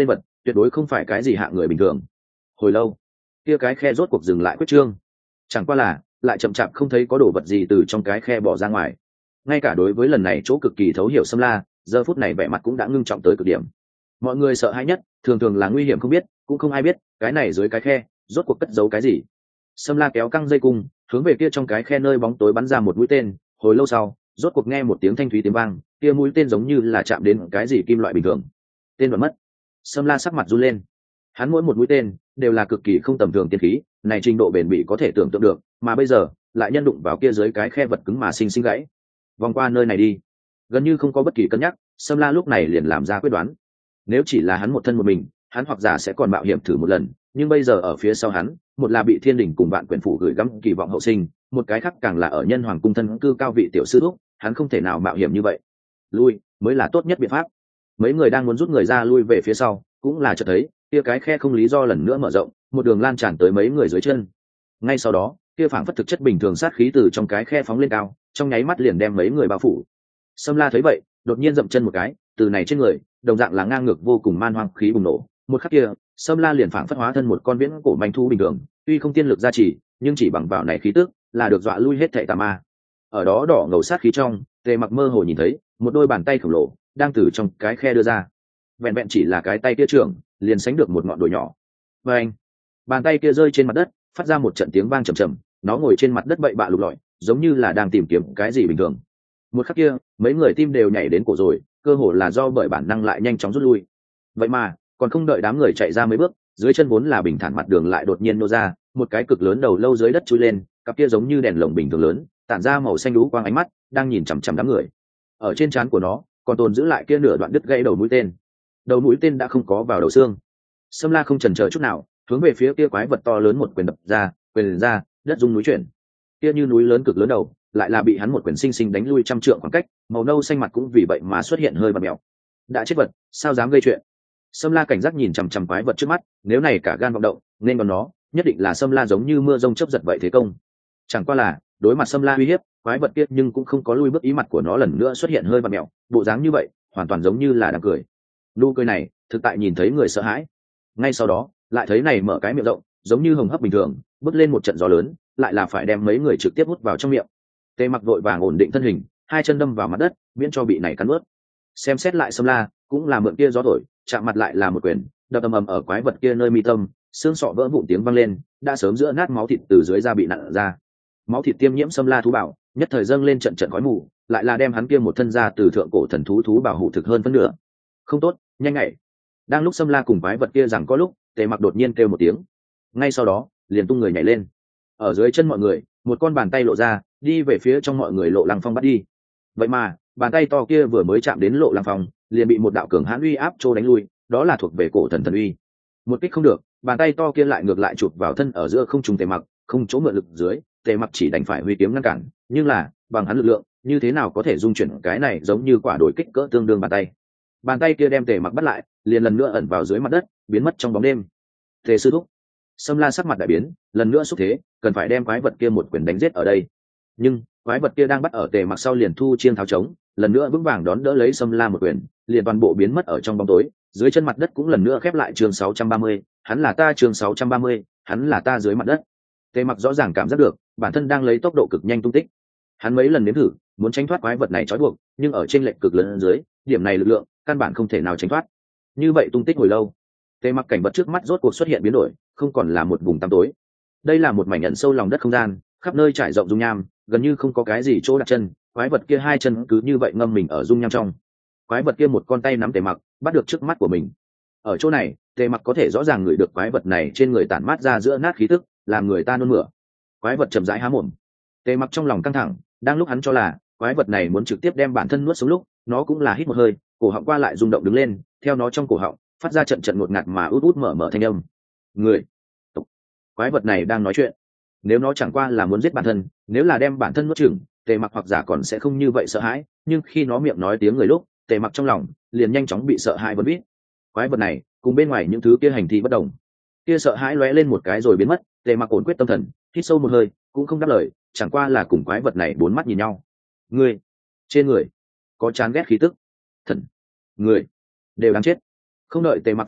tuyệt đối không phải cái gì hạ người bình thường. Hồi lâu, kia cái khe rốt cuộc dừng lại quyết trương, chẳng qua là lại chậm chạp không thấy có đồ vật gì từ trong cái khe bỏ ra ngoài. Ngay cả đối với lần này chỗ cực kỳ thấu hiểu Sâm La, giờ phút này vẻ mặt cũng đã ngưng trọng tới cực điểm. Mọi người sợ hãi nhất thường thường là nguy hiểm không biết, cũng không ai biết cái này dưới cái khe rốt cuộc cất giấu cái gì. Sâm La kéo căng dây cung, hướng về kia trong cái khe nơi bóng tối bắn ra một mũi tên. Hồi lâu sau, rốt cuộc nghe một tiếng thanh thúy tiếng vang, kia mũi tên giống như là chạm đến cái gì kim loại bình thường. Tên vẫn mất. Sâm La sắc mặt run lên. Hắn mỗi một mũi tên đều là cực kỳ không tầm thường tiên khí, này trình độ bền bỉ có thể tưởng tượng được, mà bây giờ lại nhân đụng vào kia dưới cái khe vật cứng mà sinh sinh gãy. Vòng qua nơi này đi. Gần như không có bất kỳ cân nhắc, Sâm La lúc này liền làm ra quyết đoán. Nếu chỉ là hắn một thân một mình, hắn hoặc giả sẽ còn mạo hiểm thử một lần, nhưng bây giờ ở phía sau hắn, một là bị thiên đình cùng vạn quyển phủ gửi gắm kỳ vọng hậu sinh, một cái khác càng là ở nhân hoàng cung thân cư cao vị tiểu sư thúc, hắn không thể nào mạo hiểm như vậy. Lui mới là tốt nhất biện pháp. Mấy người đang muốn rút người ra lui về phía sau, cũng là chợt thấy kia cái khe không lý do lần nữa mở rộng, một đường lan tràn tới mấy người dưới chân. Ngay sau đó, kia phảng phất thực chất bình thường sát khí từ trong cái khe phóng lên cao, trong nháy mắt liền đem mấy người bao phủ. Sâm La thấy vậy, đột nhiên dậm chân một cái, từ này trên người, đồng dạng là ngang ngược vô cùng man hoang khí bùng nổ. Một khắc kia, Sâm La liền phảng phất hóa thân một con viễn cổ manh thú bình thường, tuy không tiên lực gia trì, nhưng chỉ bằng vào này khí tức, là được dọa lui hết thảy tà ma. Ở đó đỏ ngầu sát khí trong, Tề Mặc mơ hồ nhìn thấy một đôi bàn tay khổng lồ đang từ trong cái khe đưa ra. Vẹn vẹn chỉ là cái tay kia trưởng, liền sánh được một ngọn đồi nhỏ. Và anh, bàn tay kia rơi trên mặt đất, phát ra một trận tiếng vang trầm trầm, nó ngồi trên mặt đất bậy bạ lục lọi, giống như là đang tìm kiếm cái gì bình thường. Một khắc kia, mấy người tim đều nhảy đến cổ rồi, cơ hồ là do bởi bản năng lại nhanh chóng rút lui. Vậy mà, còn không đợi đám người chạy ra mấy bước, dưới chân vốn là bình thản mặt đường lại đột nhiên nô ra, một cái cực lớn đầu lâu dưới đất chui lên, cặp kia giống như đèn lồng bình thường lớn, tản ra màu xanh đú quang ánh mắt, đang nhìn chằm chằm đám người. Ở trên trán của nó, còn tồn giữ lại kia nửa đoạn đứt gãy đầu mũi tên. Đầu mũi tên đã không có vào đầu xương. Sâm La không chần chờ chút nào, hướng về phía kia quái vật to lớn một quyền đập ra, quyền ra, đất rung núi chuyển. Kia như núi lớn cực lớn đầu, lại là bị hắn một quyền sinh sinh đánh lui trăm trượng khoảng cách, màu nâu xanh mặt cũng vì vậy mà xuất hiện hơi bặm mèo. Đã chết vật, sao dám gây chuyện? Sâm La cảnh giác nhìn chằm chằm quái vật trước mắt, nếu này cả gan vọng động, nên còn nó, nhất định là Sâm La giống như mưa rông chớp giật vậy thế công. Chẳng qua là, đối mặt Sâm La uy hiếp, quái vật kia nhưng cũng không có lui bước, ý mặt của nó lần nữa xuất hiện hơi bặm mèo, bộ dáng như vậy, hoàn toàn giống như là đang cười. Nụ cười này, thực tại nhìn thấy người sợ hãi. Ngay sau đó, lại thấy này mở cái miệng rộng, giống như hồng hấp bình thường, bước lên một trận gió lớn, lại là phải đem mấy người trực tiếp hút vào trong miệng. Tề Mặc vội vàng ổn định thân hình, hai chân đâm vào mặt đất, miễn cho bị này cắn nuốt. Xem xét lại Sâm La, cũng là mượn kia gió thổi, chạm mặt lại là một quyền, đập ầm ầm ở quái vật kia nơi mi tâm, xương sọ vỡ vụn tiếng vang lên, đã sớm giữa nát máu thịt từ dưới da bị nặn ra. Máu thịt tiêm nhiễm Sâm La thú bảo, nhất thời dâng lên trận trận khói mù, lại là đem hắn kia một thân da từ thượng cổ thần thú thú bảo hủ thực hơn phân nửa. Không tốt, nhanh nhảy. Đang lúc Sâm La cùng quái vật kia rằng có lúc, Tề Mặc đột nhiên kêu một tiếng. Ngay sau đó, liền tung người nhảy lên. Ở dưới chân mọi người, một con bàn tay lộ ra, đi về phía trong mọi người Lộ Lăng Phong bắt đi. Vậy mà, bàn tay to kia vừa mới chạm đến Lộ Lăng Phong, liền bị một đạo cường hãn uy áp trô đánh lui, đó là thuộc về cổ thần thần uy. Một kích không được, bàn tay to kia lại ngược lại chụp vào thân ở giữa không trung Tề Mặc, không chỗ mượn lực dưới, Tề Mặc chỉ đành phải huy kiếm ngăn cản, nhưng là, bằng hắn lực lượng, như thế nào có thể dung chuyển cái này giống như quả đồi kích cỡ tương đương bàn tay. Bàn tay kia đem Tề Mặc bắt lại, liền lần nữa ẩn vào dưới mặt đất, biến mất trong bóng đêm. Tề sư thúc. Sâm La sắc mặt đại biến, lần nữa xúc thế, cần phải đem quái vật kia một quyền đánh giết ở đây. Nhưng quái vật kia đang bắt ở Tề Mặc sau liền thu chiêng tháo trống, lần nữa vững vàng đón đỡ lấy Sâm La một quyền, liền toàn bộ biến mất ở trong bóng tối, dưới chân mặt đất cũng lần nữa khép lại. Chương sáu trăm ba mươi, hắn là ta. Chương sáu trăm ba mươi, hắn là ta. Dưới mặt đất, Tề Mặc rõ ràng cảm giác được bản thân đang lấy tốc độ cực nhanh tung tích. Hắn mấy lần nếm thử muốn tránh thoát quái vật này trói buộc, nhưng ở trên lệch cực lớn dưới, điểm này lực lượng căn bản không thể nào tránh thoát. Như vậy tung tích hồi lâu, Tề Mặc cảnh vật trước mắt rốt cuộc xuất hiện biến đổi, không còn là một vùng tăm tối. Đây là một mảnh ẩn sâu lòng đất không gian, khắp nơi trải rộng dung nham, gần như không có cái gì chỗ đặt chân. Quái vật kia hai chân cứ như vậy ngâm mình ở dung nham trong. Quái vật kia một con tay nắm Tề Mặc, bắt được trước mắt của mình. Ở chỗ này, Tề Mặc có thể rõ ràng ngửi được quái vật này trên người tản mát ra giữa nát khí tức, làm người ta nôn mửa. Quái vật chậm rãi há mồm. Tề Mặc trong lòng căng thẳng, đang lúc hắn cho là quái vật này muốn trực tiếp đem bản thân nuốt xuống lúc, nó cũng là hít một hơi, cổ họng qua lại rung động đứng lên, theo nó trong cổ họng phát ra trận trận ngột ngạt mà út út mở mở thanh âm. Người, tục. Quái vật này đang nói chuyện. Nếu nó chẳng qua là muốn giết bản thân, nếu là đem bản thân nuốt chửng, Tề Mặc hoặc giả còn sẽ không như vậy sợ hãi, nhưng khi nó miệng nói tiếng người lúc, Tề Mặc trong lòng liền nhanh chóng bị sợ hãi bấn bít. Quái vật này cùng bên ngoài những thứ kia hành thi bất đồng, kia sợ hãi lóe lên một cái rồi biến mất. Tề Mặc ổn quyết tâm thần, hít sâu một hơi, cũng không đáp lời, chẳng qua là cùng quái vật này bốn mắt nhìn nhau. Người, trên người có chán ghét khí tức, thần, người đều đáng chết. Không đợi Tề Mặc phản ứng,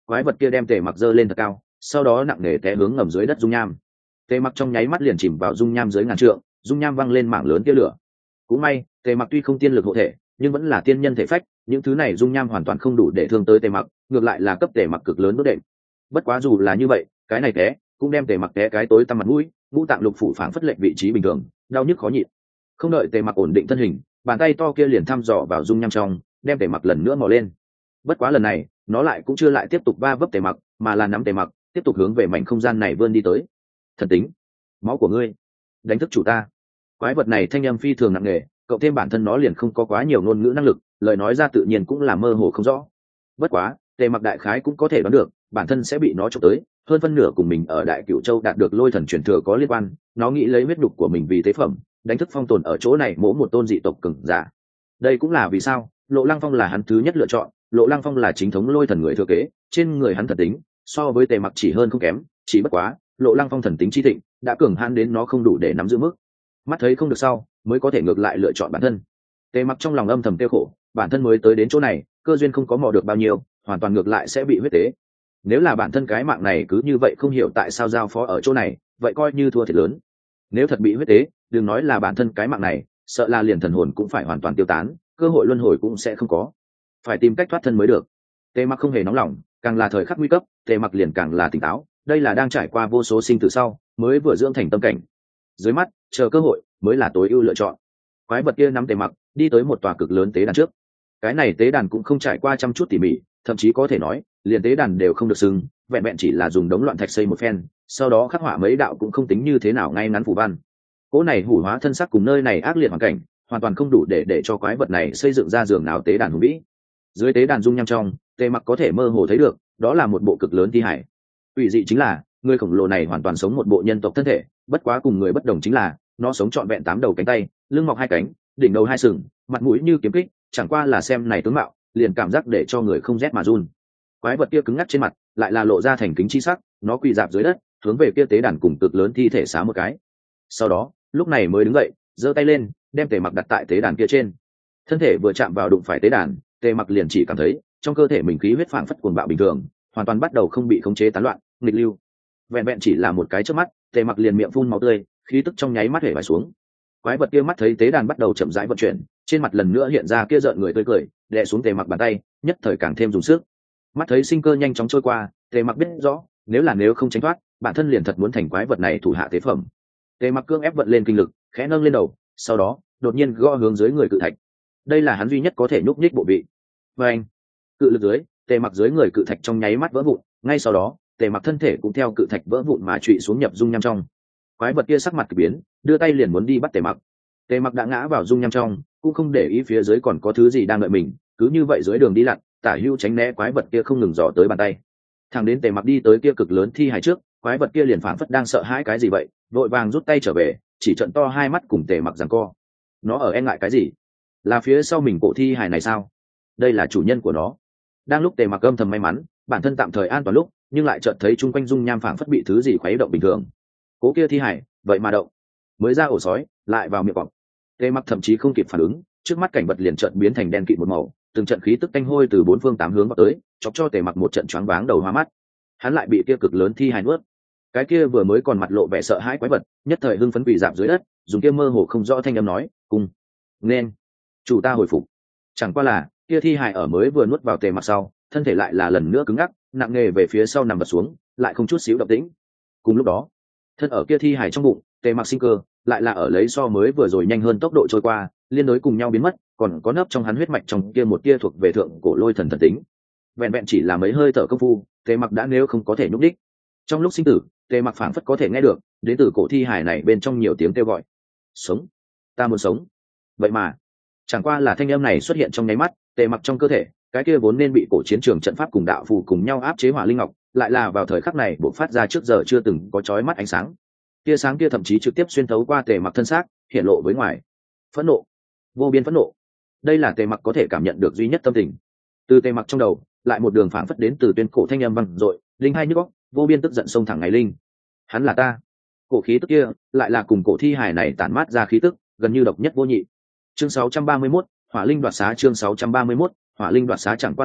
quái vật kia đem tề mặc giơ lên thật cao, sau đó nặng nề té hướng ngầm dưới đất dung nham. Tề mặc trong nháy mắt liền chìm vào dung nham dưới ngàn trượng, dung nham văng lên mảng lớn tia lửa. Cũng may tề mặc tuy không tiên lực hộ thể, nhưng vẫn là tiên nhân thể phách, những thứ này dung nham hoàn toàn không đủ để thương tới tề mặc, ngược lại là cấp tề mặc cực lớn bước đệm. Bất quá dù là như vậy, cái này té cũng đem tề mặc té cái tối tăm mặt mũi, ngũ tạng lục phủ phảng phất lệch vị trí bình thường, đau nhức khó nhịn. Không đợi tề mặc ổn định thân hình, bàn tay to kia liền thăm dò vào dung nham trong, đem tề mặc lần nữa mò lên. Bất quá lần này nó lại cũng chưa lại tiếp tục va vấp tề mặc, mà là nắm tề mặc tiếp tục hướng về mảnh không gian này vươn đi tới. Thần tính, máu của ngươi đánh thức chủ ta. Quái vật này thanh âm phi thường nặng nề, cộng thêm bản thân nó liền không có quá nhiều ngôn ngữ năng lực, lời nói ra tự nhiên cũng là mơ hồ không rõ. Bất quá tề mặc đại khái cũng có thể đoán được bản thân sẽ bị nó trộm tới, hơn phân nửa cùng mình ở Đại Cửu Châu đạt được lôi thần truyền thừa có liên quan. Nó nghĩ lấy huyết đục của mình vì tế phẩm, đánh thức phong tồn ở chỗ này mỗ một tôn dị tộc cường giả. Đây cũng là vì sao Lộ Lăng Phong là hắn thứ nhất lựa chọn. Lộ Lăng Phong là chính thống lôi thần người thừa kế, trên người hắn thần tính so với tề mặc chỉ hơn không kém, chỉ bất quá Lộ Lăng Phong thần tính chi thịnh đã cường hãn đến nó không đủ để nắm giữ mức. Mắt thấy không được sau mới có thể ngược lại lựa chọn bản thân. Tề mặc trong lòng âm thầm tiêu khổ, bản thân mới tới đến chỗ này, cơ duyên không có mò được bao nhiêu, hoàn toàn ngược lại sẽ bị huyết tế. Nếu là bản thân cái mạng này cứ như vậy không hiểu tại sao giao phó ở chỗ này, vậy coi như thua thiệt lớn. Nếu thật bị huyết tế, đừng nói là bản thân cái mạng này, sợ là liền thần hồn cũng phải hoàn toàn tiêu tán, cơ hội luân hồi cũng sẽ không có. Phải tìm cách thoát thân mới được. Tề mặc không hề nóng lòng, càng là thời khắc nguy cấp, Tề mặc liền càng là tỉnh táo. Đây là đang trải qua vô số sinh tử sau mới vừa dưỡng thành tâm cảnh. Dưới mắt chờ cơ hội mới là tối ưu lựa chọn. Quái vật kia nắm Tề mặc đi tới một tòa cực lớn tế đàn trước. Cái này tế đàn cũng không trải qua chăm chút tỉ mỉ, thậm chí có thể nói liền tế đàn đều không được xưng, vẹn vẹn chỉ là dùng đống loạn thạch xây một phen, sau đó khắc họa mấy đạo cũng không tính như thế nào ngay ngắn phù văn. Cỗ này hủ hóa thân sắc cùng nơi này ác liệt hoàn cảnh, hoàn toàn không đủ để để cho quái vật này xây dựng ra giường nào tế đàn hùng vĩ. Dưới tế đàn dung nham trong, Tề mặc có thể mơ hồ thấy được, đó là một bộ cực lớn thi hải. Ủy dị chính là người khổng lồ này hoàn toàn sống một bộ nhân tộc thân thể, bất quá cùng người bất đồng chính là nó sống trọn vẹn tám đầu cánh tay, lưng mọc hai cánh, đỉnh đầu hai sừng, mặt mũi như kiếm kích, chẳng qua là xem này tướng mạo liền cảm giác để cho người không rét mà run. Quái vật kia cứng ngắc trên mặt lại là lộ ra thành kính chi sắc, nó quỳ dạp dưới đất hướng về kia tế đàn cùng cực lớn thi thể xá một cái, sau đó lúc này mới đứng dậy giơ tay lên đem Tề mặc đặt tại tế đàn kia trên. Thân thể vừa chạm vào đụng phải tế đàn, Tề mặc liền chỉ cảm thấy trong cơ thể mình khí huyết phảng phất cuồng bạo bình thường, hoàn toàn bắt đầu không bị khống chế tán loạn nghịch lưu. Vẹn vẹn chỉ là một cái chớp mắt, Tề mặc liền miệng phun máu tươi, khí tức trong nháy mắt hể vải xuống. Quái vật kia mắt thấy tế đàn bắt đầu chậm rãi vận chuyển, trên mặt lần nữa hiện ra kia rợn người tươi cười, đè xuống Tề mặc bàn tay, nhất thời càng thêm dùng sức. Mắt thấy sinh cơ nhanh chóng trôi qua, Tề mặc biết rõ nếu là nếu không tránh thoát, bản thân liền thật muốn thành quái vật này thủ hạ tế phẩm. Tề mặc cương ép vận lên kinh lực, khẽ nâng lên đầu, sau đó đột nhiên gõ hướng dưới người cự thạch. Đây là hắn duy nhất có thể nhúc nhích bộ vị. Và anh, cự lực dưới, Tề mặc dưới người cự thạch trong nháy mắt vỡ vụn, ngay sau đó Tề mặc thân thể cũng theo cự thạch vỡ vụn mà trụy xuống nhập dung nham trong. Quái vật kia sắc mặt kỳ biến, đưa tay liền muốn đi bắt Tề mặc. Tề mặc đã ngã vào dung nham trong, cũng không để ý phía dưới còn có thứ gì đang đợi mình, cứ như vậy dưới đường đi lặn, tả hữu tránh né quái vật kia không ngừng dò tới bàn tay. Thằng đến Tề mặc đi tới kia cực lớn thi hài trước, quái vật kia liền phảng phất đang sợ hãi cái gì vậy, vội vàng rút tay trở về, chỉ trợn to hai mắt cùng Tề mặc giằng co. Nó ở e ngại cái gì? Là phía sau mình cổ thi hài này sao? Đây là chủ nhân của nó. Đang lúc Tề mặc âm thầm may mắn bản thân tạm thời an toàn lúc, nhưng lại chợt thấy chung quanh dung nham phảng phất bị thứ gì khuấy động bình thường. Cố kia thi hài vậy mà động, mới ra ổ sói lại vào miệng cọp. Tề mặc thậm chí không kịp phản ứng, trước mắt cảnh vật liền chợt biến thành đen kịt một màu, từng trận khí tức tanh hôi từ bốn phương tám hướng vào tới, chọc cho Tề mặc một trận choáng váng đầu hoa mắt. Hắn lại bị kia cực lớn thi hài nuốt. Cái kia vừa mới còn mặt lộ vẻ sợ hãi quái vật, nhất thời hưng phấn quỳ dạp dưới đất, dùng kia mơ hồ không rõ thanh âm nói, "Cùng nên chủ ta hồi phục." Chẳng qua là kia thi hài ở mới vừa nuốt vào Tề mặc sau, thân thể lại là lần nữa cứng ngắc, nặng nề về phía sau nằm vật xuống, lại không chút xíu động tĩnh. Cùng lúc đó, thân ở kia thi hài trong bụng, Tề mặc sinh cơ lại là ở lấy so mới vừa rồi nhanh hơn tốc độ trôi qua, liên đối cùng nhau biến mất, còn có nấp trong hắn huyết mạch trong kia một tia thuộc về thượng cổ lôi thần thần tính. Vẹn vẹn chỉ là mấy hơi thở công phu, Tề mặc đã nếu không có thể nhúc đích. Trong lúc sinh tử, Tề mặc phảng phất có thể nghe được đến từ cổ thi hài này bên trong nhiều tiếng kêu gọi, "Sống, ta muốn sống." Vậy mà chẳng qua là thanh âm này xuất hiện trong nháy mắt, Tề mặc trong cơ thể cái kia vốn nên bị cổ chiến trường trận pháp cùng đạo phù cùng nhau áp chế hỏa linh ngọc, lại là vào thời khắc này bộc phát ra trước giờ chưa từng có chói mắt ánh sáng. Tia sáng kia thậm chí trực tiếp xuyên thấu qua Tề mặc thân xác, hiện lộ với ngoài. Phẫn nộ, vô biên phẫn nộ. Đây là Tề mặc có thể cảm nhận được duy nhất tâm tình. Từ Tề mặc trong đầu, lại một đường phảng phất đến từ tuyên cổ thanh âm vang dội, linh hai nhức óc, vô biên tức giận xông thẳng ngày linh. Hắn là ta. Cổ khí tức kia, lại là cùng cổ thi hài này tản mát ra khí tức, gần như độc nhất vô nhị. Chương sáu trăm ba mươi mốt, Hỏa linh đoạt xá chương sáu trăm ba mươi mốt, Hỏa linh đoạt xá chẳng qua là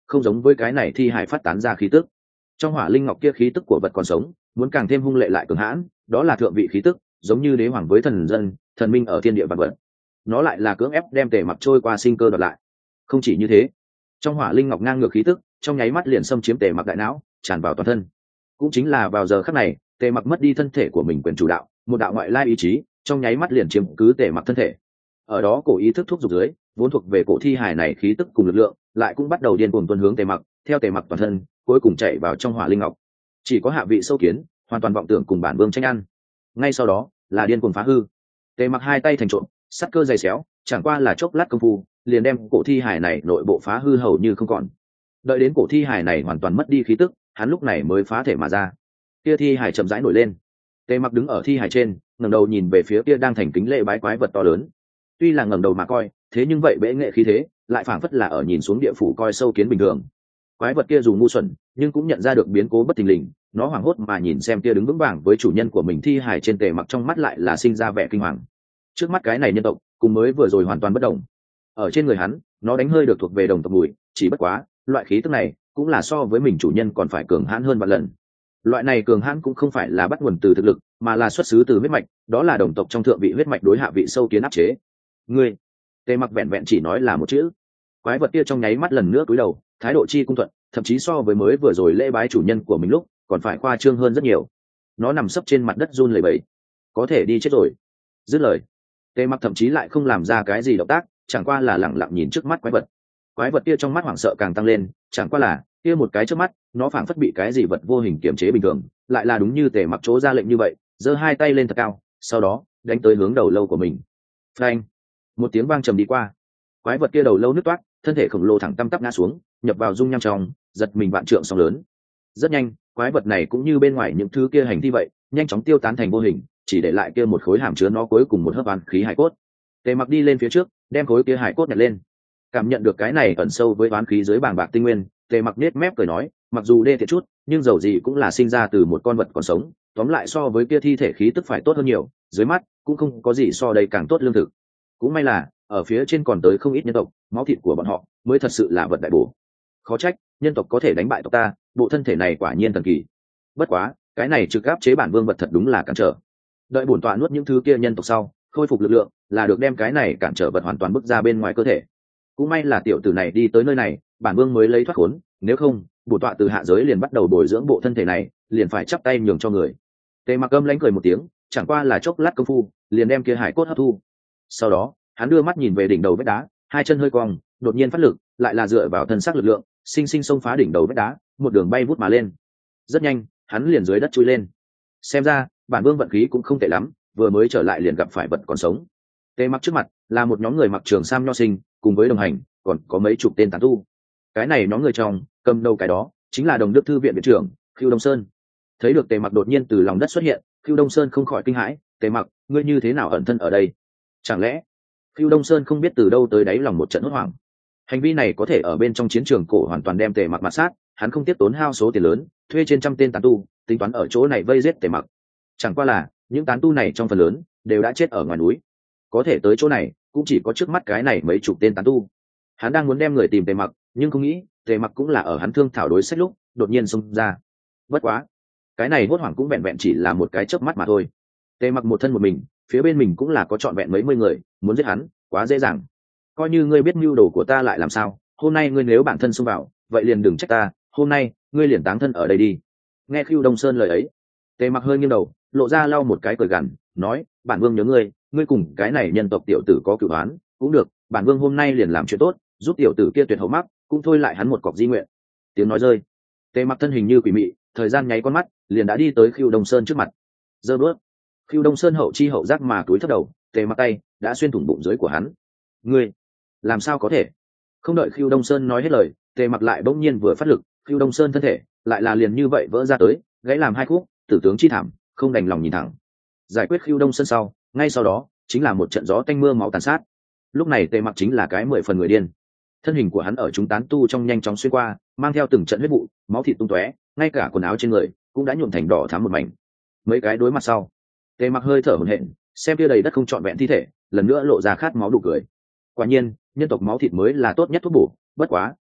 không giống với cái này thi hải phát tán ra khí tức. Trong hỏa linh ngọc kia khí tức của vật còn sống muốn càng thêm hung lệ lại cường hãn, đó là thượng vị khí tức, giống như đế hoàng với thần dân, thần minh ở thiên địa vạn vật. Nó lại là cưỡng ép đem Tề Mặc trôi qua sinh cơ đoạt lại. Không chỉ như thế, trong hỏa linh ngọc ngang ngược khí tức trong nháy mắt liền xâm chiếm Tề Mặc đại não, tràn vào toàn thân. Cũng chính là vào giờ khắc này, Tề Mặc mất đi thân thể của mình quyền chủ đạo, một đạo ngoại lai ý chí trong nháy mắt liền chiếm cứ Tề Mặc thân thể. Ở đó cổ ý thức thúc giục dưới, vốn thuộc về cổ thi hài này khí tức cùng lực lượng lại cũng bắt đầu điên cuồng tuôn hướng Tề Mặc, theo Tề Mặc toàn thân cuối cùng chạy vào trong hỏa linh ngọc. Chỉ có hạ vị sâu kiến hoàn toàn vọng tưởng cùng bản vương tranh ăn. Ngay sau đó là điên cuồng phá hư. Tề Mặc hai tay thành trộm, sắt cơ dày xéo, chẳng qua là chốc lát công phu liền đem cổ thi hài này nội bộ phá hư hầu như không còn. Đợi đến cổ thi hài này hoàn toàn mất đi khí tức, hắn lúc này mới phá thể mà ra. Kia thi hài chậm rãi nổi lên. Tề Mặc đứng ở thi hài trên, ngẩng đầu nhìn về phía kia đang thành kính lễ bái quái vật to lớn. Tuy là ngẩng đầu mà coi, thế nhưng vậy bệ nghệ khí thế lại phảng phất là ở nhìn xuống địa phủ coi sâu kiến bình thường. Quái vật kia dù ngu xuẩn nhưng cũng nhận ra được biến cố bất thình lình, nó hoảng hốt mà nhìn xem kia đứng vững vàng với chủ nhân của mình thi hài trên. Tề Mặc trong mắt lại là sinh ra vẻ kinh hoàng. Trước mắt cái này nhân tộc cùng mới vừa rồi hoàn toàn bất đồng. Ở trên người hắn, nó đánh hơi được thuộc về đồng tộc mùi, chỉ bất quá loại khí tức này cũng là so với mình chủ nhân còn phải cường hãn hơn vạn lần. Loại này cường hãn cũng không phải là bắt nguồn từ thực lực, mà là xuất xứ từ huyết mạch, đó là đồng tộc trong thượng vị huyết mạch đối hạ vị sâu kiến áp chế. Ngươi, Tề Mặc vẹn vẹn chỉ nói là một chữ. Quái vật kia trong nháy mắt lần nữa cúi đầu, thái độ chi cung thuận, thậm chí so với mới vừa rồi lễ bái chủ nhân của mình lúc còn phải khoa trương hơn rất nhiều. Nó nằm sấp trên mặt đất run lẩy bẩy, có thể đi chết rồi. Dứt lời, Tề Mặc thậm chí lại không làm ra cái gì động tác, chẳng qua là lẳng lặng nhìn trước mắt quái vật. Quái vật kia trong mắt hoảng sợ càng tăng lên, chẳng qua là kia một cái trước mắt, nó phảng phất bị cái gì vật vô hình kiềm chế bình thường, lại là đúng như Tề Mặc chỗ ra lệnh như vậy, giơ hai tay lên thật cao, sau đó đánh tới hướng đầu lâu của mình. Phanh! Một tiếng vang trầm đi qua, quái vật kia đầu lâu nứt toát, thân thể khổng lồ thẳng tăm tắp ngã xuống, nhập vào dung nham trong, giật mình vạn trượng sóng lớn. Rất nhanh, quái vật này cũng như bên ngoài những thứ kia hành thi vậy, nhanh chóng tiêu tán thành vô hình, chỉ để lại kia một khối hàm chứa nó cuối cùng một hớp oán khí hải cốt. Tề Mặc đi lên phía trước, đem khối kia hải cốt nhặt lên. Cảm nhận được cái này ẩn sâu với oán khí dưới bàng bạc tinh nguyên, Tề Mặc nết mép cười nói, mặc dù đê thiệt chút, nhưng dầu gì cũng là sinh ra từ một con vật còn sống, tóm lại so với kia thi thể khí tức phải tốt hơn nhiều, dưới mắt cũng không có gì so đây càng tốt lương thực. Cũng may là ở phía trên còn tới không ít nhân tộc, máu thịt của bọn họ mới thật sự là vật đại bổ. Khó trách nhân tộc có thể đánh bại tộc ta, bộ thân thể này quả nhiên thần kỳ. Bất quá cái này trực áp chế bản vương vật thật đúng là cản trở. Đợi bổn tọa nuốt những thứ kia nhân tộc sau, khôi phục lực lượng, là được đem cái này cản trở vật hoàn toàn bức ra bên ngoài cơ thể. Cũng may là tiểu tử này đi tới nơi này, bản vương mới lấy thoát khốn, nếu không bổn tọa từ hạ giới liền bắt đầu bồi dưỡng bộ thân thể này, liền phải chắp tay nhường cho người. Tề Mặc âm lãnh cười một tiếng, chẳng qua là chốc lát công phu, liền đem kia hải cốt hấp thu. Sau đó hắn đưa mắt nhìn về đỉnh đầu vách đá, hai chân hơi cong, đột nhiên phát lực, lại là dựa vào thân xác lực lượng, sinh sinh xông phá đỉnh đầu vách đá, một đường bay vút mà lên. Rất nhanh, hắn liền dưới đất chui lên. Xem ra, bản vương vận khí cũng không tệ lắm, vừa mới trở lại liền gặp phải vật còn sống. Tề Mặc trước mặt là một nhóm người mặc trường sam nho sinh, cùng với đồng hành, còn có mấy chục tên tán tu. Cái này nhóm người trong, cầm đầu cái đó, chính là Đồng Đức thư viện viện trưởng, Khưu Đông Sơn. Thấy được Tề Mặc đột nhiên từ lòng đất xuất hiện, Khưu Đông Sơn không khỏi kinh hãi, "Tề Mặc, ngươi như thế nào ẩn thân ở đây?" Chẳng lẽ Khưu Đông Sơn không biết từ đâu tới đáy lòng một trận hốt hoảng. Hành vi này có thể ở bên trong chiến trường cổ hoàn toàn đem Tề Mặc mạt sát, hắn không tiếc tốn hao số tiền lớn, thuê trên trăm tên tán tu, tính toán ở chỗ này vây giết Tề Mặc. Chẳng qua là, những tán tu này trong phần lớn đều đã chết ở ngoài núi. Có thể tới chỗ này, cũng chỉ có trước mắt cái này mấy chục tên tán tu. Hắn đang muốn đem người tìm Tề Mặc, nhưng không nghĩ, Tề Mặc cũng là ở hắn thương thảo đối sách lúc, đột nhiên xông ra. Bất quá, cái này hốt hoảng cũng vẹn vẹn chỉ là một cái chớp mắt mà thôi. Tề Mặc một thân một mình, phía bên mình cũng là có trọn vẹn mấy mươi người, muốn giết hắn, quá dễ dàng. Coi như ngươi biết mưu đồ của ta lại làm sao, hôm nay ngươi nếu bản thân xông vào, vậy liền đừng trách ta, hôm nay ngươi liền táng thân ở đây đi. Nghe Khưu Đông Sơn lời ấy, Tề Mặc hơi nghiêng đầu, lộ ra lau một cái cười gằn, nói, bản vương nhớ ngươi, ngươi cùng cái này nhân tộc tiểu tử có cửu oán, cũng được, bản vương hôm nay liền làm chuyện tốt, giúp tiểu tử kia tuyệt hậu mắc, cũng thôi lại hắn một cọc di nguyện. Tiếng nói rơi, Tề Mặc thân hình như quỷ mị, thời gian nháy con mắt, liền đã đi tới Khưu Đông Sơn trước mặt. Giơ bước, Khưu Đông Sơn hậu chi hậu giác mà túi thấp đầu, Tề Mặc tay đã xuyên thủng bụng dưới của hắn. Ngươi, làm sao có thể? Không đợi Khưu Đông Sơn nói hết lời, Tề Mặc lại bỗng nhiên vừa phát lực, Khưu Đông Sơn thân thể lại là liền như vậy vỡ ra tới, gãy làm hai khúc, tử tướng chi thảm, không đành lòng nhìn thẳng. Giải quyết Khưu Đông Sơn sau, ngay sau đó chính là một trận gió tanh mưa máu tàn sát. Lúc này Tề Mặc chính là cái mười phần người điên. Thân hình của hắn ở chúng tán tu trong nhanh chóng xuyên qua, mang theo từng trận huyết vụ, máu thịt tung tóe, ngay cả quần áo trên người cũng đã nhuộm thành đỏ thắm một mảnh. Mấy cái đối mặt sau, Tề Mặc hơi thở hổn hển, xem kia đầy đất không trọn vẹn thi thể, lần nữa lộ ra khát máu đủ cười. Quả nhiên, nhân tộc máu thịt mới là tốt nhất thuốc bổ, bất quá,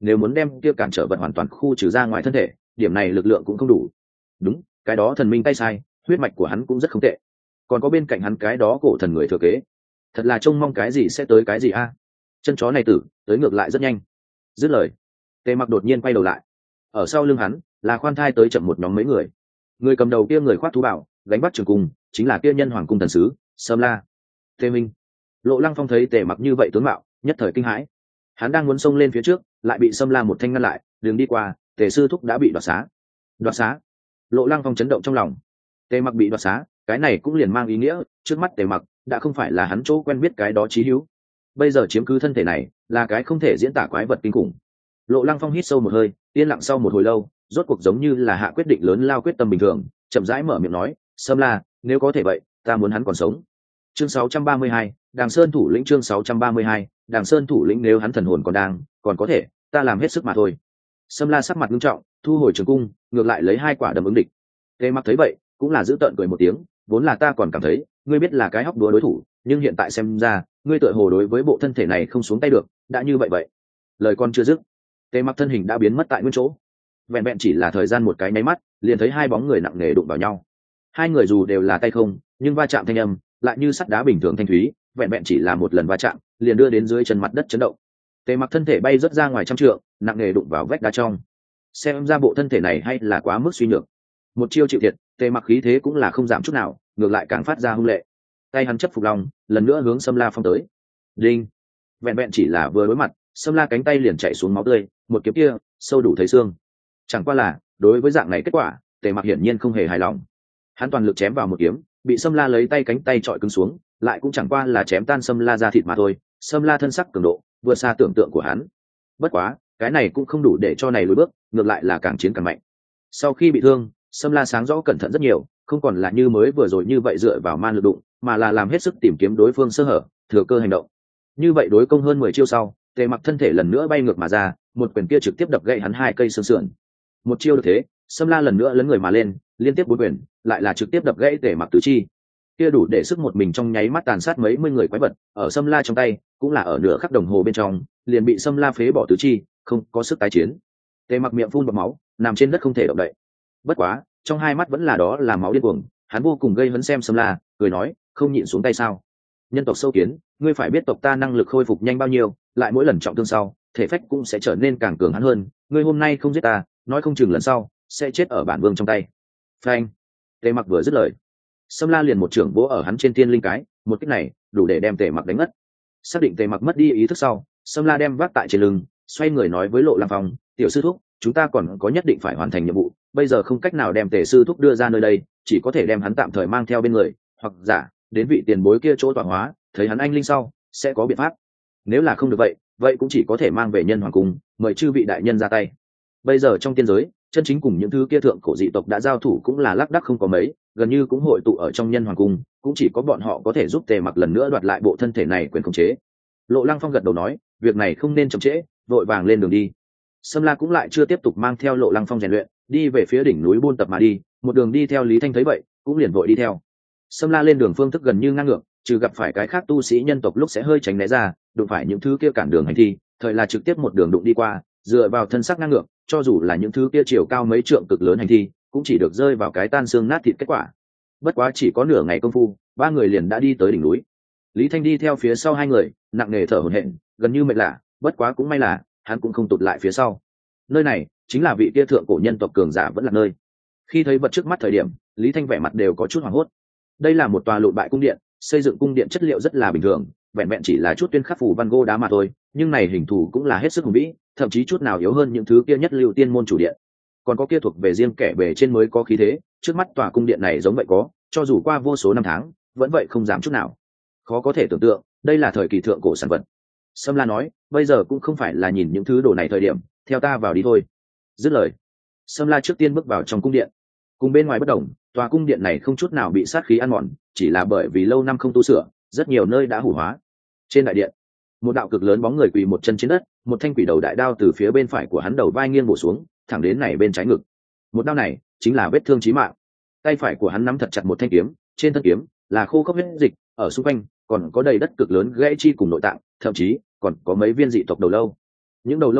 nếu muốn đem kia cản trở vật hoàn toàn khu trừ ra ngoài thân thể, điểm này lực lượng cũng không đủ. Đúng, cái đó thần minh tay sai, huyết mạch của hắn cũng rất không tệ. Còn có bên cạnh hắn cái đó cổ thần người thừa kế, thật là trông mong cái gì sẽ tới cái gì a. Chân chó này tử, tới ngược lại rất nhanh. Dứt lời, Tề Mặc đột nhiên quay đầu lại. Ở sau lưng hắn là khoan thai tới chậm một nhóm mấy người. Người cầm đầu kia người khoác thú bảo, gánh vác trường cung, chính là kia nhân hoàng cung thần sứ, Sâm La. Tề Minh. Lộ Lăng Phong thấy Tề Mặc như vậy tướng mạo, nhất thời kinh hãi. Hắn đang muốn xông lên phía trước, lại bị Sâm La một thanh ngăn lại, đường đi qua, Tề sư thúc đã bị đoạt xá. Đoạt xá? Lộ Lăng Phong chấn động trong lòng. Tề Mặc bị đoạt xá, cái này cũng liền mang ý nghĩa, trước mắt Tề Mặc đã không phải là hắn chỗ quen biết cái đó chí hữu. Bây giờ chiếm cứ thân thể này, là cái không thể diễn tả quái vật kinh khủng. Lộ Lăng Phong hít sâu một hơi, yên lặng sau một hồi lâu, rốt cuộc giống như là hạ quyết định lớn lao quyết tâm bình thường, chậm rãi mở miệng nói, Sâm La, nếu có thể vậy, ta muốn hắn còn sống. Chương sáu trăm ba mươi hai, Đàng Sơn thủ lĩnh. Chương sáu trăm ba mươi hai, Đàng Sơn thủ lĩnh. Nếu hắn thần hồn còn đang, còn có thể, ta làm hết sức mà thôi. Sâm La sắc mặt nghiêm trọng, thu hồi trường cung, ngược lại lấy hai quả đấm ứng địch. Tề Mặc thấy vậy, cũng là giữ tợn cười một tiếng, vốn là ta còn cảm thấy, ngươi biết là cái hóc đúa đối thủ, nhưng hiện tại xem ra, ngươi tựa hồ đối với bộ thân thể này không xuống tay được, đã như vậy vậy. Lời con chưa dứt, Tề Mặc thân hình đã biến mất tại nguyên chỗ. Vẹn vẹn chỉ là thời gian một cái nháy mắt, liền thấy hai bóng người nặng nề đụng vào nhau. Hai người dù đều là tay không, nhưng va chạm thanh âm lại như sắt đá bình thường thanh thúy, vẹn vẹn chỉ là một lần va chạm, liền đưa đến dưới chân mặt đất chấn động. Tề Mặc thân thể bay rớt ra ngoài trăm trượng, nặng nề đụng vào vách đá trong. Xem ra bộ thân thể này hay là quá mức suy nhược. Một chiêu chịu thiệt, Tề Mặc khí thế cũng là không giảm chút nào, ngược lại càng phát ra hung lệ. Tay hắn chấp phục lòng, lần nữa hướng Sâm La Phong tới. Đinh! Vẹn vẹn chỉ là vừa đối mặt, Sâm La cánh tay liền chạy xuống máu tươi, một kiếm kia sâu đủ thấy xương. Chẳng qua là, đối với dạng này kết quả, Tề Mặc hiển nhiên không hề hài lòng. Hắn toàn lực chém vào một kiếm, bị Sâm La lấy tay cánh tay trọi cứng xuống, lại cũng chẳng qua là chém tan Sâm La ra thịt mà thôi. Sâm La thân sắc cường độ vượt xa tưởng tượng của hắn. Bất quá, cái này cũng không đủ để cho này lùi bước, ngược lại là càng chiến càng mạnh. Sau khi bị thương, Sâm La sáng rõ cẩn thận rất nhiều, không còn là như mới vừa rồi như vậy dựa vào man lực đụng, mà là làm hết sức tìm kiếm đối phương sơ hở, thừa cơ hành động. Như vậy đối công hơn mười chiêu sau, Tề Mặc thân thể lần nữa bay ngược mà ra, một quyền kia trực tiếp đập gãy hắn hai cây xương sườn. Một chiêu được thế, Sâm La lần nữa lấn người mà lên, liên tiếp bốn quyền, lại là trực tiếp đập gãy Tề Mặc tứ chi. Kia đủ để sức một mình trong nháy mắt tàn sát mấy mươi người quái vật, ở Sâm La trong tay, cũng là ở nửa khắc đồng hồ bên trong, liền bị Sâm La phế bỏ tứ chi, không có sức tái chiến. Tề Mặc miệng phun bọt máu, nằm trên đất không thể động đậy. Bất quá, trong hai mắt vẫn là đó là máu điên cuồng, hắn vô cùng gây hấn xem Sâm La, cười nói, không nhịn xuống tay sao? Nhân tộc sâu kiến, ngươi phải biết tộc ta năng lực khôi phục nhanh bao nhiêu, lại mỗi lần trọng thương sau, thể phách cũng sẽ trở nên càng cường hãn hơn, ngươi hôm nay không giết ta, nói không chừng lần sau sẽ chết ở bản vương trong tay. Phanh! Tề Mặc vừa dứt lời, Sâm La liền một trưởng vỗ ở hắn trên tiên linh cái, một kích này đủ để đem Tề Mặc đánh ngất. Xác định Tề Mặc mất đi ý thức sau, Sâm La đem vác tại trên lưng, xoay người nói với Lộ Lăng Phong, tiểu sư thúc, chúng ta còn có nhất định phải hoàn thành nhiệm vụ, bây giờ không cách nào đem Tề sư thúc đưa ra nơi đây, chỉ có thể đem hắn tạm thời mang theo bên người, hoặc giả đến vị tiền bối kia chỗ tọa hóa, thấy hắn anh linh sau sẽ có biện pháp. Nếu là không được vậy, vậy cũng chỉ có thể mang về nhân hoàng cung, mời chư vị đại nhân ra tay. Bây giờ trong tiên giới, chân chính cùng những thứ kia thượng cổ dị tộc đã giao thủ cũng là lác đác không có mấy, gần như cũng hội tụ ở trong nhân hoàng cung, cũng chỉ có bọn họ có thể giúp Tề Mặc lần nữa đoạt lại bộ thân thể này quyền khống chế. Lộ Lăng Phong gật đầu nói, việc này không nên chậm trễ, vội vàng lên đường đi. Sâm La cũng lại chưa tiếp tục mang theo Lộ Lăng Phong rèn luyện, đi về phía đỉnh núi buôn tập mà đi, một đường đi theo Lý Thanh thấy vậy, cũng liền vội đi theo. Sâm La lên đường phương thức gần như ngang ngược, trừ gặp phải cái khác tu sĩ nhân tộc lúc sẽ hơi tránh né ra, đụng phải những thứ kia cản đường hành thi, thời là trực tiếp một đường đụng đi qua, dựa vào thân sắc ngang ngược, cho dù là những thứ kia chiều cao mấy trượng cực lớn hành thi, cũng chỉ được rơi vào cái tan xương nát thịt kết quả. Bất quá chỉ có nửa ngày công phu, ba người liền đã đi tới đỉnh núi. Lý Thanh đi theo phía sau hai người, nặng nề thở hổn hển, gần như mệt lạ, bất quá cũng may là hắn cũng không tụt lại phía sau. Nơi này chính là vị kia thượng cổ nhân tộc cường giả vẫn là nơi. Khi thấy vật trước mắt thời điểm, Lý Thanh vẻ mặt đều có chút hoảng hốt. Đây là một tòa lụn bại cung điện, xây dựng cung điện chất liệu rất là bình thường, vẹn vẹn chỉ là chút tuyên khắc phù văn gỗ đá mà thôi, nhưng này hình thù cũng là hết sức hùng vĩ, thậm chí chút nào yếu hơn những thứ kia nhất lưu tiên môn chủ điện. Còn có kia thuộc về riêng kẻ bề trên mới có khí thế, trước mắt tòa cung điện này giống vậy có, cho dù qua vô số năm tháng, vẫn vậy không giảm chút nào. Khó có thể tưởng tượng, đây là thời kỳ thượng cổ sản vật. Sâm La nói, bây giờ cũng không phải là nhìn những thứ đồ này thời điểm, theo ta vào đi thôi. Dứt lời, Sâm La trước tiên bước vào trong cung điện. Cùng bên ngoài bất đồng, tòa cung điện này không chút nào bị sát khí ăn mòn, chỉ là bởi vì lâu năm không tu sửa, rất nhiều nơi đã hủ hóa. Trên đại điện, một đạo cực lớn bóng người quỳ một chân trên đất, một thanh quỷ đầu đại đao từ phía bên phải của hắn đầu vai nghiêng bổ xuống, thẳng đến này bên trái ngực. Một đao này chính là vết thương chí mạng. Tay phải của hắn nắm thật chặt một thanh kiếm, trên thân kiếm là khô khốc huyết dịch, ở xung quanh còn có đầy đất cực lớn gãy chi cùng nội tạng, thậm chí còn có mấy viên dị tộc đầu lâu. Những đầu lâu này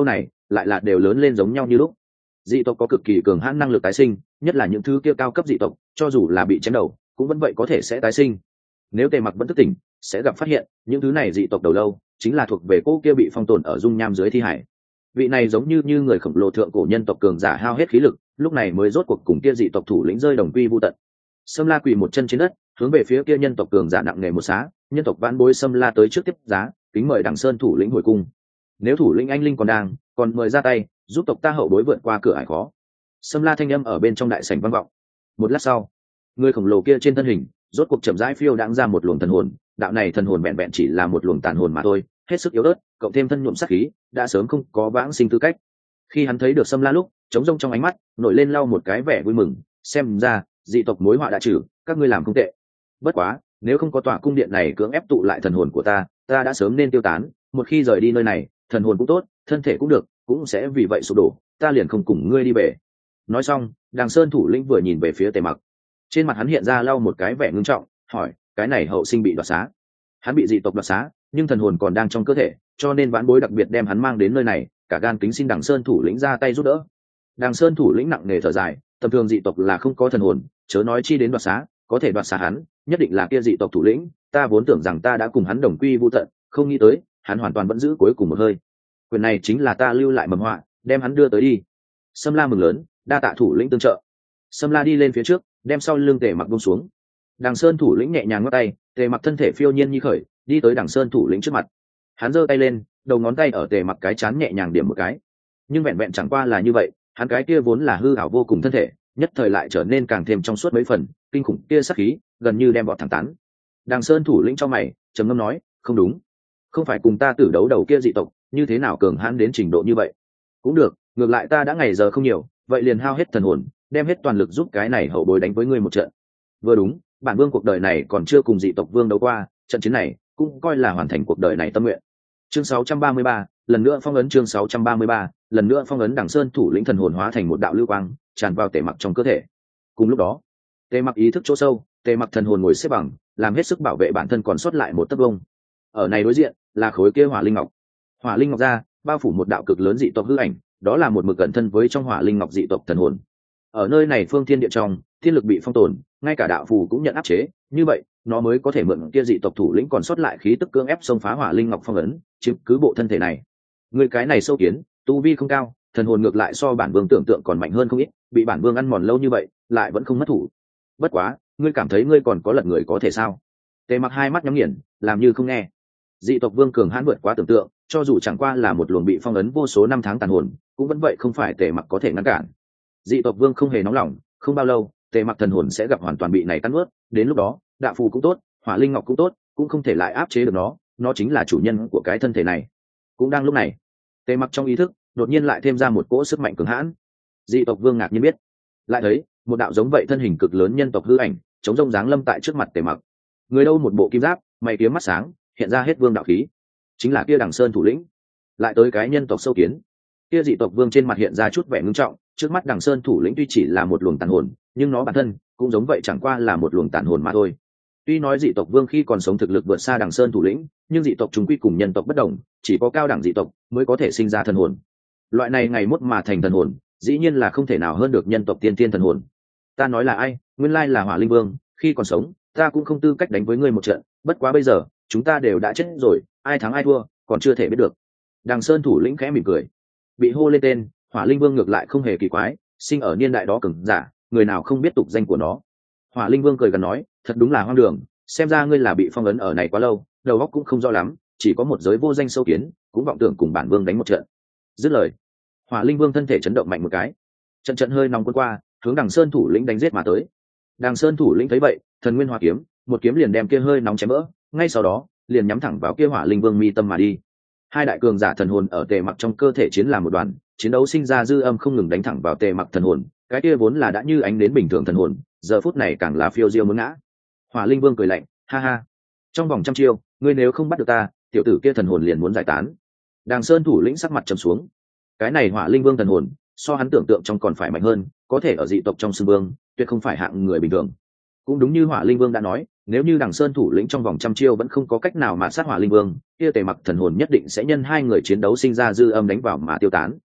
lại là đều lớn lên giống nhau như lúc. Dị tộc có cực kỳ cường hãn năng lực tái sinh, nhất là những thứ kia cao cấp dị tộc, cho dù là bị chém đầu cũng vẫn vậy có thể sẽ tái sinh. Nếu Tề Mặc vẫn thức tỉnh, sẽ gặp phát hiện những thứ này dị tộc đầu lâu chính là thuộc về cô kia bị phong tồn ở dung nham dưới thi hải. Vị này giống như như người khổng lồ thượng cổ nhân tộc cường giả hao hết khí lực, lúc này mới rốt cuộc cùng kia dị tộc thủ lĩnh rơi đồng quy vu tận. Sâm La quỳ một chân trên đất, hướng về phía kia nhân tộc cường giả nặng nề một xá, nhân tộc vãn bối Sâm La tới trước tiếp giá, kính mời Đằng Sơn thủ lĩnh hồi cung. Nếu thủ lĩnh anh linh còn đang, còn mời ra tay, giúp tộc ta hậu bối vượt qua cửa ải khó. Sâm La thanh âm ở bên trong đại sảnh vang vọng. Một lát sau, người khổng lồ kia trên thân hình rốt cuộc chậm rãi phiêu đãng ra một luồng thần hồn. Đạo này thần hồn vẹn vẹn chỉ là một luồng tàn hồn mà thôi, hết sức yếu ớt, cộng thêm thân nhuộm sát khí, đã sớm không có vãng sinh tư cách. Khi hắn thấy được Sâm La lúc, trống rông trong ánh mắt nổi lên lau một cái vẻ vui mừng, xem ra dị tộc mối họa đã trừ, các ngươi làm không tệ. Bất quá, nếu không có tòa cung điện này cưỡng ép tụ lại thần hồn của ta, ta đã sớm nên tiêu tán. Một khi rời đi nơi này, thần hồn cũng tốt, thân thể cũng được, cũng sẽ vì vậy sụp đổ, ta liền không cùng ngươi đi về. Nói xong, Đằng Sơn thủ lĩnh vừa nhìn về phía Tề Mặc, trên mặt hắn hiện ra lau một cái vẻ ngưng trọng, hỏi: cái này hậu sinh bị đoạt xá? Hắn bị dị tộc đoạt xá, nhưng thần hồn còn đang trong cơ thể, cho nên vãn bối đặc biệt đem hắn mang đến nơi này, cả gan kính xin Đằng Sơn thủ lĩnh ra tay giúp đỡ. Đằng Sơn thủ lĩnh nặng nề thở dài, tầm thường dị tộc là không có thần hồn, chớ nói chi đến đoạt xá, có thể đoạt xá hắn, nhất định là kia dị tộc thủ lĩnh, ta vốn tưởng rằng ta đã cùng hắn đồng quy vu tận, không nghĩ tới, hắn hoàn toàn vẫn giữ cuối cùng một hơi. Quyền này chính là ta lưu lại mầm họa, đem hắn đưa tới đi. Sâm La mừng lớn, đa tạ thủ lĩnh tương trợ. Sâm La đi lên phía trước, đem sau lưng Tề Mặc buông xuống. Đằng Sơn thủ lĩnh nhẹ nhàng ngắt tay, Tề Mặc thân thể phiêu nhiên như khởi, đi tới Đằng Sơn thủ lĩnh trước mặt. Hắn giơ tay lên, đầu ngón tay ở Tề Mặc cái chán nhẹ nhàng điểm một cái. Nhưng vẹn vẹn chẳng qua là như vậy, hắn cái kia vốn là hư ảo vô cùng thân thể, nhất thời lại trở nên càng thêm trong suốt mấy phần, kinh khủng kia sát khí gần như đem bọn thẳng tán. Đằng Sơn thủ lĩnh trong mày trầm ngâm nói: không đúng, không phải cùng ta tử đấu đầu kia dị tộc, như thế nào cường hãn đến trình độ như vậy? Cũng được, ngược lại ta đã ngày giờ không nhiều, vậy liền hao hết thần hồn, đem hết toàn lực giúp cái này hậu bối đánh với ngươi một trận. Vừa đúng, bản vương cuộc đời này còn chưa cùng dị tộc vương đấu qua, trận chiến này cũng coi là hoàn thành cuộc đời này tâm nguyện. Chương sáu trăm ba mươi ba, lần nữa phong ấn. Chương sáu trăm ba mươi ba, lần nữa phong ấn. Đằng Sơn thủ lĩnh thần hồn hóa thành một đạo lưu quang, tràn vào Tề Mặc trong cơ thể. Cùng lúc đó, Tề Mặc ý thức chỗ sâu, Tề Mặc thần hồn ngồi xếp bằng, làm hết sức bảo vệ bản thân còn sót lại một tấc vông. Ở này đối diện là khối kia hỏa linh ngọc. Hỏa linh ngọc ra, bao phủ một đạo cực lớn dị tộc hư ảnh, đó là một mực cận thân với trong hỏa linh ngọc dị tộc thần hồn. Ở nơi này phương thiên địa trong, thiên lực bị phong tồn, ngay cả đạo phù cũng nhận áp chế, như vậy nó mới có thể mượn kia dị tộc thủ lĩnh còn sót lại khí tức cưỡng ép xông phá hỏa linh ngọc phong ấn, chiếm cứ bộ thân thể này. Người cái này sâu kiến, tu vi không cao, thần hồn ngược lại so bản vương tưởng tượng còn mạnh hơn không ít, bị bản vương ăn mòn lâu như vậy, lại vẫn không mất thủ. Bất quá, ngươi cảm thấy ngươi còn có lật người có thể sao? Tề Mặc hai mắt nhắm nghiền, làm như không nghe. Dị tộc vương cường hãn vượt quá tưởng tượng, cho dù chẳng qua là một luồng bị phong ấn vô số năm tháng tàn hồn, cũng vẫn vậy không phải Tề Mặc có thể ngăn cản. Dị tộc vương không hề nóng lòng, không bao lâu, Tề Mặc thần hồn sẽ gặp hoàn toàn bị này cắn nuốt, đến lúc đó, đạo phù cũng tốt, hỏa linh ngọc cũng tốt, cũng không thể lại áp chế được nó, nó chính là chủ nhân của cái thân thể này. Cũng đang lúc này, Tề Mặc trong ý thức đột nhiên lại thêm ra một cỗ sức mạnh cường hãn. Dị tộc vương ngạc nhiên biết, lại thấy một đạo giống vậy thân hình cực lớn nhân tộc hư ảnh, chống rông dáng lâm tại trước mặt Tề Mặc. Người đâu một bộ kim giáp, mày kiếm mắt sáng, hiện ra hết vương đạo khí, chính là kia Đằng Sơn thủ lĩnh. Lại tới cái nhân tộc sâu kiến, kia dị tộc vương trên mặt hiện ra chút vẻ ngưng trọng, trước mắt Đằng Sơn thủ lĩnh tuy chỉ là một luồng tàn hồn, nhưng nó bản thân cũng giống vậy, chẳng qua là một luồng tàn hồn mà thôi. Tuy nói dị tộc vương khi còn sống thực lực vượt xa Đằng Sơn thủ lĩnh, nhưng dị tộc chúng quy cùng nhân tộc bất đồng, chỉ có cao đẳng dị tộc mới có thể sinh ra thần hồn. Loại này ngày mốt mà thành thần hồn, dĩ nhiên là không thể nào hơn được nhân tộc tiên tiên thần hồn. Ta nói là ai? Nguyên lai là Hỏa Linh Vương, khi còn sống, ta cũng không tư cách đánh với ngươi một trận, bất quá bây giờ, chúng ta đều đã chết rồi, ai thắng ai thua, còn chưa thể biết được. Đằng Sơn thủ lĩnh khẽ mỉm cười. Bị hô lên tên, Hỏa Linh Vương ngược lại không hề kỳ quái, sinh ở niên đại đó cường giả, người nào không biết tục danh của nó. Hỏa Linh Vương cười gần nói, thật đúng là hoang đường, xem ra ngươi là bị phong ấn ở này quá lâu, đầu óc cũng không rõ lắm, chỉ có một giới vô danh sâu kiến, cũng vọng tưởng cùng bản vương đánh một trận. Dứt lời, Hỏa Linh Vương thân thể chấn động mạnh một cái, trận trận hơi nóng cuốn qua, hướng Đằng Sơn thủ lĩnh đánh giết mà tới. Đằng Sơn thủ lĩnh thấy vậy, thần nguyên hỏa kiếm, một kiếm liền đem kia hơi nóng chém vỡ, ngay sau đó, liền nhắm thẳng vào kia Hỏa Linh Vương mi tâm mà đi. Hai đại cường giả thần hồn ở Tề Mặc trong cơ thể chiến làm một đoàn, chiến đấu sinh ra dư âm không ngừng đánh thẳng vào Tề Mặc thần hồn, cái kia vốn là đã như ánh đến bình thường thần hồn, giờ phút này càng là phiêu diêu muốn ngã. Hỏa Linh Vương cười lạnh, ha ha, trong vòng trăm chiêu, ngươi nếu không bắt được ta, tiểu tử kia thần hồn liền muốn giải tán. Đằng Sơn thủ lĩnh sắc mặt trầm xuống, cái này Hỏa Linh Vương thần hồn, so hắn tưởng tượng trong còn phải mạnh hơn, có thể ở dị tộc trong xưng vương, tuyệt không phải hạng người bình thường. Cũng đúng như Hỏa Linh Vương đã nói, nếu như Đằng Sơn thủ lĩnh trong vòng trăm chiêu vẫn không có cách nào mà sát Hỏa Linh Vương, kia Tề Mặc thần hồn nhất định sẽ nhân hai người chiến đấu sinh ra dư âm đánh vào mà tiêu tán.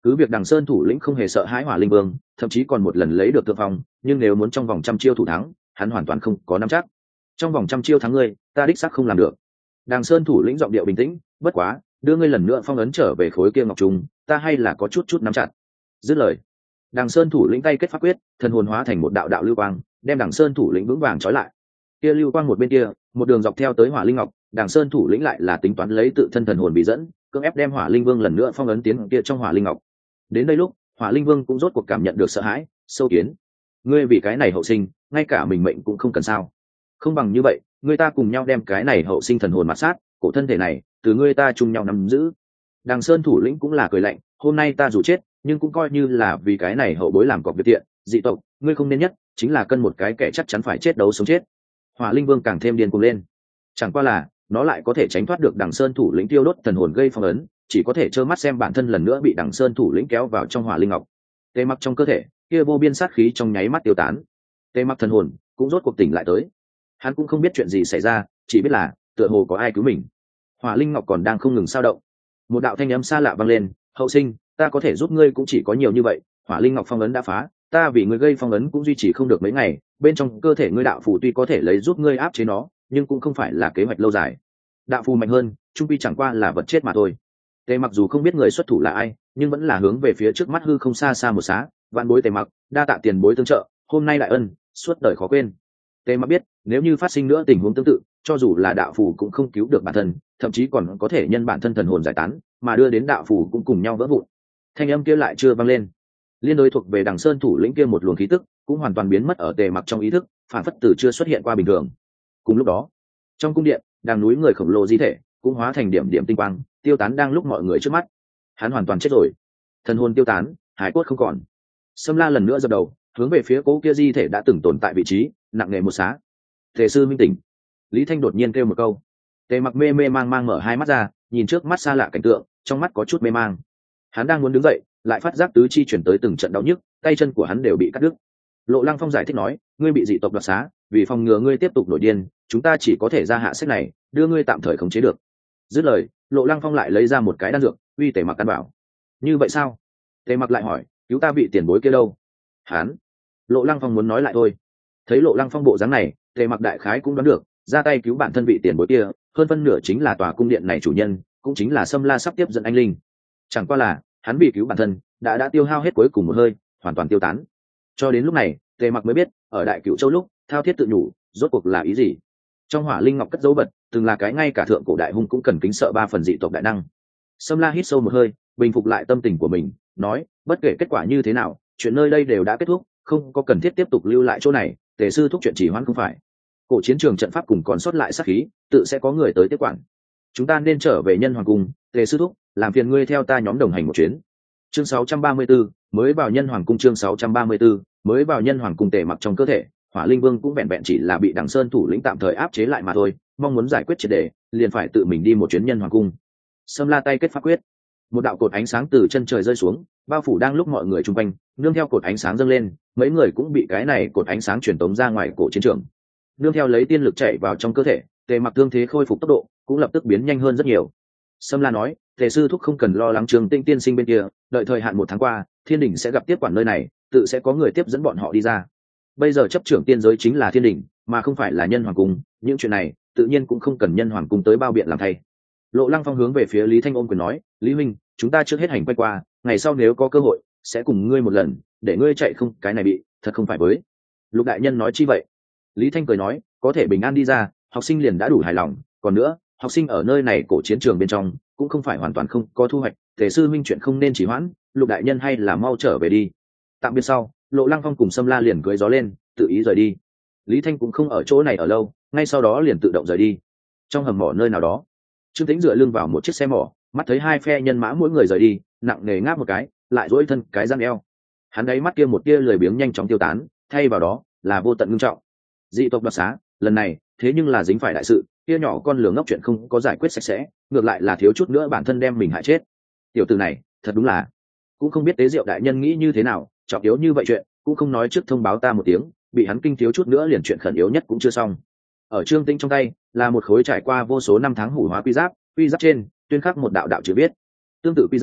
cứ việc Đằng Sơn thủ lĩnh không hề sợ hãi Hỏa Linh Vương, thậm chí còn một lần lấy được thượng phong, nhưng nếu muốn trong vòng trăm chiêu thủ thắng, hắn hoàn toàn không có nắm chắc. Trong vòng trăm chiêu thắng ngươi, ta đích xác không làm được. Đằng Sơn thủ lĩnh giọng điệu bình tĩnh, bất quá, đưa ngươi lần nữa phong ấn trở về khối kia ngọc trùng, ta hay là có chút chút nắm chặt. Dứt lời, Đằng Sơn thủ lĩnh tay kết pháp quyết, thần hồn hóa thành một đạo đạo lưu quang, đem Đằng Sơn thủ lĩnh vững vàng trói lại. Kia lưu quang một bên kia, một đường dọc theo tới Hỏa Linh Ngọc, Đằng Sơn thủ lĩnh lại là tính toán lấy tự thân thần hồn bị dẫn, cưỡng ép đem Hỏa Linh Vương lần nữa phong ấn tiến kia trong Hỏa Linh Ngọc. Đến đây lúc, Hỏa Linh Vương cũng rốt cuộc cảm nhận được sợ hãi, sâu kiến. Ngươi vì cái này hậu sinh, ngay cả mình mệnh cũng không cần sao? Không bằng như vậy, người ta cùng nhau đem cái này hậu sinh thần hồn mạt sát, cổ thân thể này, từ ngươi ta chung nhau nắm giữ. Đằng Sơn thủ lĩnh cũng là cười lạnh, hôm nay ta dù chết, nhưng cũng coi như là vì cái này hậu bối làm cọc việc tiện, dị tộc, ngươi không nên nhất, chính là cân một cái kẻ chắc chắn phải chết đấu sống chết. Hỏa Linh Vương càng thêm điên cuồng lên. Chẳng qua là, nó lại có thể tránh thoát được Đằng Sơn thủ lĩnh tiêu đốt thần hồn gây phong ấn, chỉ có thể trơ mắt xem bản thân lần nữa bị Đằng Sơn thủ lĩnh kéo vào trong Hỏa Linh Ngọc. Tê Mặc trong cơ thể, kia vô biên sát khí trong nháy mắt tiêu tán. Tê Mặc thần hồn cũng rốt cuộc tỉnh lại tới. Hắn cũng không biết chuyện gì xảy ra, chỉ biết là tựa hồ có ai cứu mình. Hỏa Linh Ngọc còn đang không ngừng sao động. Một đạo thanh âm xa lạ vang lên, "Hậu sinh, ta có thể giúp ngươi cũng chỉ có nhiều như vậy, Hỏa Linh Ngọc phong ấn đã phá, ta vì ngươi gây phong ấn cũng duy trì không được mấy ngày, bên trong cơ thể ngươi đạo phù tuy có thể lấy giúp ngươi áp chế nó, nhưng cũng không phải là kế hoạch lâu dài. Đạo phù mạnh hơn, trung quy chẳng qua là vật chết mà thôi." Tề Mặc dù không biết người xuất thủ là ai, nhưng vẫn là hướng về phía trước mắt hư không xa xa một xá, vạn bối Tề Mặc, đa tạ tiền bối tương trợ, hôm nay đại ân, suốt đời khó quên. Tề Mặc biết, nếu như phát sinh nữa tình huống tương tự, cho dù là đạo phù cũng không cứu được bản thân, thậm chí còn có thể nhân bản thân thần hồn giải tán, mà đưa đến đạo phù cũng cùng nhau vỡ vụn. Thanh âm kia lại chưa vang lên. Liên đối thuộc về Đằng Sơn thủ lĩnh kia một luồng khí tức, cũng hoàn toàn biến mất ở Tề Mặc trong ý thức, phản phất từ chưa xuất hiện qua bình thường. Cùng lúc đó, trong cung điện, đằng núi người khổng lồ di thể cũng hóa thành điểm điểm tinh quang, tiêu tán đang lúc mọi người trước mắt. Hắn hoàn toàn chết rồi, thần hồn tiêu tán, hải cốt không còn. Sâm La lần nữa dập đầu, hướng về phía cố kia di thể đã từng tồn tại vị trí, nặng nề một xá. Tề sư minh tỉnh. Lý Thanh đột nhiên kêu một câu. Tề Mặc mê mê mang mang mở hai mắt ra, nhìn trước mắt xa lạ cảnh tượng, trong mắt có chút mê mang. Hắn đang muốn đứng dậy, lại phát giác tứ chi chuyển tới từng trận đau nhức, tay chân của hắn đều bị cắt đứt. Lộ Lăng Phong giải thích nói, ngươi bị dị tộc đoạt xá, vì phòng ngừa ngươi tiếp tục nổi điên, chúng ta chỉ có thể ra hạ sách này, đưa ngươi tạm thời khống chế được. Dứt lời, Lộ Lăng Phong lại lấy ra một cái đan dược, uy Tề Mặc căn bảo. Như vậy sao? Tề Mặc lại hỏi, cứu ta bị tiền bối kia đâu? Hắn. Lộ Lăng Phong muốn nói lại thôi. Thấy Lộ Lăng Phong bộ dáng này, Tề Mặc đại khái cũng đoán được, ra tay cứu bản thân vị tiền bối kia, hơn phân nửa chính là tòa cung điện này chủ nhân, cũng chính là Sâm La sắp tiếp dẫn anh linh. Chẳng qua là, hắn bị cứu bản thân, đã đã tiêu hao hết cuối cùng một hơi, hoàn toàn tiêu tán. Cho đến lúc này, Tề Mặc mới biết, ở Đại Cửu Châu lúc, thao thiết tự nhủ, rốt cuộc là ý gì? Trong Hỏa Linh Ngọc cất dấu vật, từng là cái ngay cả thượng cổ đại hung cũng cần kính sợ ba phần dị tộc đại năng. Sâm La hít sâu một hơi, bình phục lại tâm tình của mình, nói, bất kể kết quả như thế nào, chuyện nơi đây đều đã kết thúc, không có cần thiết tiếp tục lưu lại chỗ này, Tề sư thúc chuyện chỉ hoãn không phải. Cổ chiến trường trận pháp cùng còn sót lại sát khí, tự sẽ có người tới tiếp quản. Chúng ta nên trở về Nhân Hoàng cung, Tề sư thúc, làm phiền ngươi theo ta nhóm đồng hành một chuyến. Chương sáu trăm ba mươi 34, mới vào Nhân Hoàng cung. Chương sáu trăm ba mươi 34, mới vào Nhân Hoàng cung. Tề Mặc trong cơ thể, Hỏa Linh Vương cũng vẹn vẹn chỉ là bị Đằng Sơn thủ lĩnh tạm thời áp chế lại mà thôi, mong muốn giải quyết triệt để, liền phải tự mình đi một chuyến Nhân Hoàng cung. Sâm La tay kết pháp quyết, một đạo cột ánh sáng từ chân trời rơi xuống, bao phủ đang lúc mọi người chung quanh, nương theo cột ánh sáng dâng lên, mấy người cũng bị cái này cột ánh sáng truyền tống ra ngoài cổ chiến trường. Nương theo lấy tiên lực chạy vào trong cơ thể, Tề Mặc thương thế khôi phục tốc độ cũng lập tức biến nhanh hơn rất nhiều. Sâm La nói, Tề sư thúc không cần lo lắng Trường Tinh tiên sinh bên kia, đợi thời hạn một tháng qua, Thiên Đình sẽ gặp tiếp quản nơi này, tự sẽ có người tiếp dẫn bọn họ đi ra. Bây giờ chấp trưởng tiên giới chính là Thiên Đình, mà không phải là Nhân Hoàng cung, những chuyện này tự nhiên cũng không cần Nhân Hoàng cung tới bao biện làm thay. Lộ Lăng Phong hướng về phía Lý Thanh ôm quyền nói, Lý huynh, chúng ta trước hết hành quay qua, ngày sau nếu có cơ hội, sẽ cùng ngươi một lần, để ngươi chạy không cái này bị, thật không phải với. Lục đại nhân nói chi vậy? Lý Thanh cười nói, có thể bình an đi ra, học sinh liền đã đủ hài lòng, còn nữa, học sinh ở nơi này cổ chiến trường bên trong, cũng không phải hoàn toàn không có thu hoạch, Tề sư minh chuyện không nên trì hoãn, Lục đại nhân hay là mau trở về đi. Tạm biệt sau, Lộ Lăng Phong cùng Sâm La liền cưỡi gió lên, tự ý rời đi. Lý Thanh cũng không ở chỗ này ở lâu, ngay sau đó liền tự động rời đi. Trong hầm mỏ nơi nào đó, Trương Tĩnh dựa lưng vào một chiếc xe mỏ, mắt thấy hai phe nhân mã mỗi người rời đi, nặng nề ngáp một cái, lại duỗi thân cái răng eo. Hắn đáy mắt kia một tia lười biếng nhanh chóng tiêu tán, thay vào đó là vô tận nghiêm trọng. Dị tộc đoạt xá, lần này thế nhưng là dính phải đại sự, kia nhỏ con lừa ngốc chuyện không có giải quyết sạch sẽ, ngược lại là thiếu chút nữa bản thân đem mình hại chết. Tiểu tử này, thật đúng là, cũng không biết Tế Diệu đại nhân nghĩ như thế nào, trọng yếu như vậy chuyện, cũng không nói trước thông báo ta một tiếng, bị hắn kinh thiếu chút nữa liền chuyện khẩn yếu nhất cũng chưa xong. Ở Trương Tĩnh trong tay là một khối trải qua vô số năm tháng hủ hóa quy giáp, quy giáp trên tuyên khắc một đạo đạo chữ viết. Tương tự quy giáp,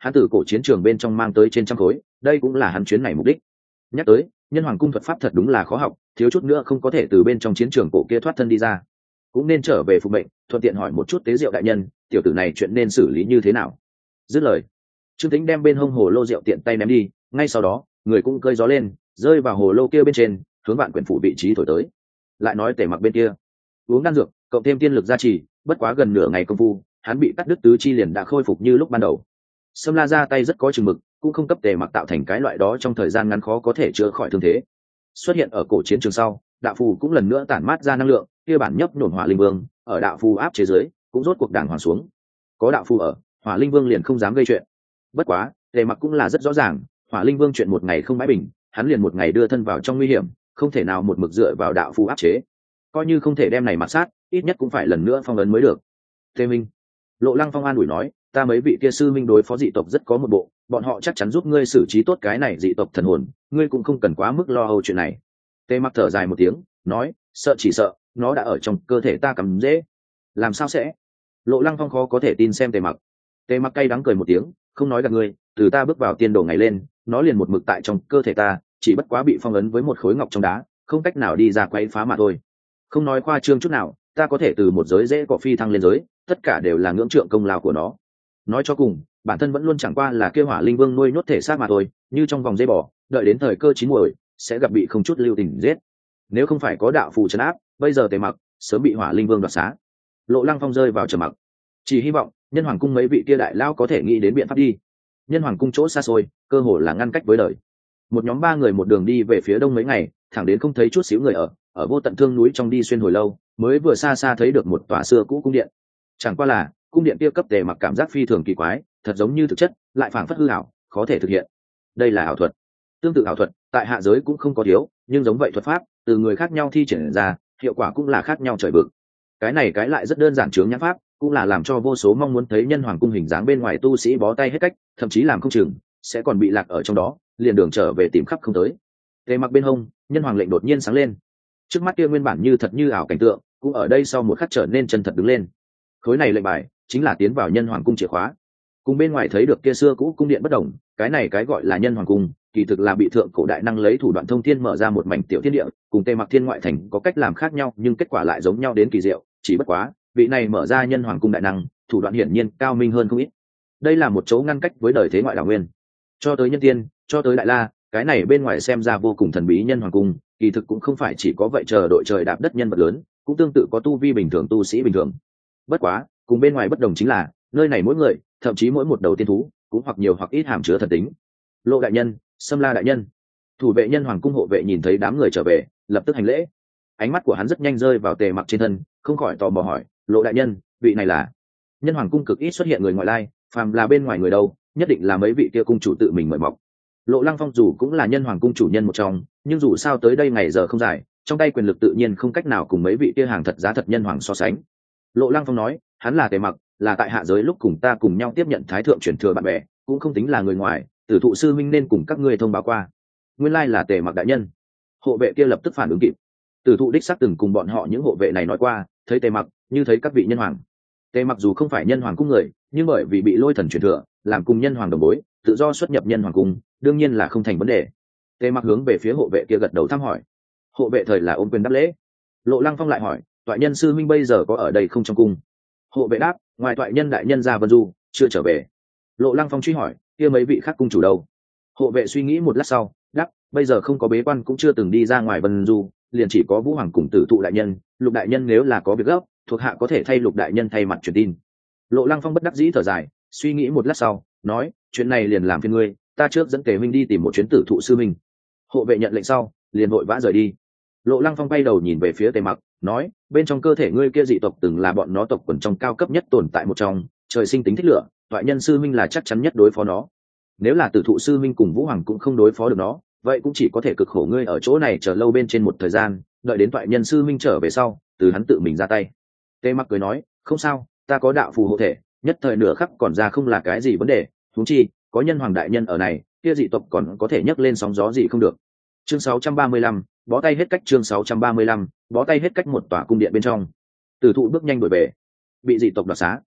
hắn từ cổ chiến trường bên trong mang tới trên trăm khối, đây cũng là hắn chuyến này mục đích. Nhắc tới nhân hoàng cung thuật pháp thật đúng là khó học, thiếu chút nữa không có thể từ bên trong chiến trường cổ kia thoát thân đi ra, cũng nên trở về phục mệnh, thuận tiện hỏi một chút tế diệu đại nhân, tiểu tử này chuyện nên xử lý như thế nào. Dứt lời, Trương Tĩnh đem bên hông hồ lô rượu tiện tay ném đi, ngay sau đó người cũng cơi gió lên, rơi vào hồ lô kia bên trên, hướng vạn quyển phủ vị trí thổi tới. Lại nói Tề Mặc bên kia, uống đan dược cộng thêm tiên lực gia trì, bất quá gần nửa ngày công phu, hắn bị cắt đứt tứ chi liền đã khôi phục như lúc ban đầu. Sâm La ra tay rất có chừng mực, cũng không cấp Tề Mặc tạo thành cái loại đó trong thời gian ngắn khó có thể chữa khỏi thương thế. Xuất hiện ở cổ chiến trường sau, đạo phù cũng lần nữa tản mát ra năng lượng, kia bản nhấp nhổn hỏa linh vương, ở đạo phù áp chế dưới, cũng rốt cuộc đàng hoàng xuống. Có đạo phù ở, hỏa linh vương liền không dám gây chuyện. Bất quá, Tề Mặc cũng là rất rõ ràng, hỏa linh vương chuyện một ngày không bãi bình, hắn liền một ngày đưa thân vào trong nguy hiểm, không thể nào một mực dựa vào đạo phù áp chế. Coi như không thể đem này mặc sát, ít nhất cũng phải lần nữa phong ấn mới được. Tề Minh, Lộ Lăng Phong an ủi nói, ta mấy vị kia sư minh đối phó dị tộc rất có một bộ, bọn họ chắc chắn giúp ngươi xử trí tốt cái này dị tộc thần hồn, ngươi cũng không cần quá mức lo âu chuyện này. Tề Mặc thở dài một tiếng, nói, sợ chỉ sợ, nó đã ở trong cơ thể ta cắm dễ. Làm sao sẽ? Lộ Lăng Phong khó có thể tin xem Tề Mặc. Tề Mặc cay đắng cười một tiếng, không nói gạt ngươi, từ ta bước vào tiên đồ ngày lên, nó liền một mực tại trong cơ thể ta, chỉ bất quá bị phong ấn với một khối ngọc trong đá, không cách nào đi ra quấy phá mà thôi. Không nói khoa trương chút nào, ta có thể từ một giới dễ cỏ phi thăng lên giới, tất cả đều là ngưỡng trượng công lao của nó. Nói cho cùng, bản thân vẫn luôn chẳng qua là kêu hỏa linh vương nuôi nhốt thể xác mà thôi, như trong vòng dây bò, đợi đến thời cơ chín muồi, sẽ gặp bị không chút lưu tình giết. Nếu không phải có đạo phù trấn áp, bây giờ Tề Mặc sớm bị hỏa linh vương đoạt xá. Lộ Lăng Phong rơi vào trầm mặc, chỉ hy vọng nhân hoàng cung mấy vị kia đại lao có thể nghĩ đến biện pháp đi. Nhân hoàng cung chỗ xa xôi, cơ hồ là ngăn cách với đời. Một nhóm ba người một đường đi về phía đông mấy ngày, thẳng đến không thấy chút xíu người ở, ở vô tận thương núi trong đi xuyên hồi lâu, mới vừa xa xa thấy được một tòa xưa cũ cung điện. Chẳng qua là cung điện kia cấp Tề Mặc cảm giác phi thường kỳ quái, thật giống như thực chất, lại phảng phất hư ảo, khó thể thực hiện. Đây là ảo thuật. Tương tự ảo thuật, tại hạ giới cũng không có thiếu, nhưng giống vậy thuật pháp, từ người khác nhau thi triển ra, hiệu quả cũng là khác nhau trời vực. Cái này cái lại rất đơn giản chướng nhãn pháp, cũng là làm cho vô số mong muốn thấy nhân hoàng cung hình dáng bên ngoài tu sĩ bó tay hết cách, thậm chí làm không chừng sẽ còn bị lạc ở trong đó, liền đường trở về tìm khắp không tới. Tề Mặc bên hông, nhân hoàng lệnh đột nhiên sáng lên. Trước mắt kia nguyên bản như thật như ảo cảnh tượng, cũng ở đây sau một khắc trở nên chân thật đứng lên. Khối này lệnh bài chính là tiến vào nhân hoàng cung chìa khóa. Cùng bên ngoài thấy được kia xưa cũ cung điện bất đồng, cái này cái gọi là nhân hoàng cung, kỳ thực là bị thượng cổ đại năng lấy thủ đoạn thông thiên mở ra một mảnh tiểu thiên địa, cùng Tề Mặc thiên ngoại thành có cách làm khác nhau, nhưng kết quả lại giống nhau đến kỳ diệu, chỉ bất quá, vị này mở ra nhân hoàng cung đại năng, thủ đoạn hiển nhiên cao minh hơn không ít. Đây là một chỗ ngăn cách với đời thế ngoại đảo nguyên. Cho tới nhân tiên, cho tới đại la, cái này bên ngoài xem ra vô cùng thần bí nhân hoàng cung, kỳ thực cũng không phải chỉ có vậy chờ đội trời đạp đất nhân vật lớn, cũng tương tự có tu vi bình thường tu sĩ bình thường. Bất quá, cùng bên ngoài bất đồng chính là, nơi này mỗi người, thậm chí mỗi một đầu tiên thú, cũng hoặc nhiều hoặc ít hàm chứa thần tính. Lộ đại nhân, Sâm La đại nhân, thủ vệ nhân hoàng cung hộ vệ nhìn thấy đám người trở về, lập tức hành lễ. Ánh mắt của hắn rất nhanh rơi vào Tề Mặc trên thân, không khỏi tò mò hỏi, Lộ đại nhân, vị này là? Nhân hoàng cung cực ít xuất hiện người ngoại lai, phàm là bên ngoài người đâu, nhất định là mấy vị kia cung chủ tự mình mời mọc. Lộ Lăng Phong dù cũng là nhân hoàng cung chủ nhân một trong, nhưng dù sao tới đây ngày giờ không dài, trong tay quyền lực tự nhiên không cách nào cùng mấy vị kia hàng thật giá thật nhân hoàng so sánh. Lộ Lăng Phong nói, hắn là Tề Mặc, là tại hạ giới lúc cùng ta cùng nhau tiếp nhận thái thượng truyền thừa bạn bè, cũng không tính là người ngoài, tử thụ sư minh nên cùng các ngươi thông báo qua. Nguyên lai là Tề Mặc đại nhân. Hộ vệ kia lập tức phản ứng kịp. Tử thụ đích xác từng cùng bọn họ những hộ vệ này nói qua, thấy Tề Mặc như thấy các vị nhân hoàng. Tề Mặc dù không phải nhân hoàng cung người, nhưng bởi vì bị lôi thần truyền thừa, làm cùng nhân hoàng đồng bối, tự do xuất nhập nhân hoàng cung, đương nhiên là không thành vấn đề. Tề Mặc hướng về phía hộ vệ kia gật đầu thăm hỏi. Hộ vệ thời là ôm quyền đáp lễ. Lộ Lăng Phong lại hỏi, toại nhân sư minh bây giờ có ở đây không trong cung? Hộ vệ đáp, ngoài toại nhân đại nhân ra Vân Du, chưa trở về. Lộ Lăng Phong truy hỏi, kia mấy vị khác cung chủ đâu? Hộ vệ suy nghĩ một lát sau, đáp, bây giờ không có bế quan cũng chưa từng đi ra ngoài Vân Du, liền chỉ có Vũ Hoàng cùng Tử Thụ đại nhân, Lục đại nhân nếu là có việc gấp, thuộc hạ có thể thay Lục đại nhân thay mặt truyền tin. Lộ Lăng Phong bất đắc dĩ thở dài, suy nghĩ một lát sau, nói, chuyện này liền làm phiền ngươi, ta trước dẫn Tề minh đi tìm một chuyến Tử Thụ sư minh. Hộ vệ nhận lệnh sau, liền vội vã rời đi. Lộ Lăng Phong bay đầu nhìn về phía Tề Mặc, nói, bên trong cơ thể ngươi kia dị tộc từng là bọn nó tộc quần trong cao cấp nhất tồn tại một trong, trời sinh tính thích lửa, toại nhân sư minh là chắc chắn nhất đối phó nó. Nếu là Tử Thụ sư minh cùng Vũ Hoàng cũng không đối phó được nó, vậy cũng chỉ có thể cực khổ ngươi ở chỗ này chờ lâu bên trên một thời gian, đợi đến toại nhân sư minh trở về sau, từ hắn tự mình ra tay. Tề Mặc cười nói, không sao, ta có đạo phù hộ thể, nhất thời nửa khắc còn ra không là cái gì vấn đề, huống chi có nhân hoàng đại nhân ở này, kia dị tộc còn có thể nhấc lên sóng gió gì không được. Chương sáu trăm ba mươi lăm, bó tay hết cách. Chương sáu trăm ba mươi lăm, bó tay hết cách. Một tòa cung điện bên trong, Tử Thụ bước nhanh đuổi về, bị dị tộc đoạt xá.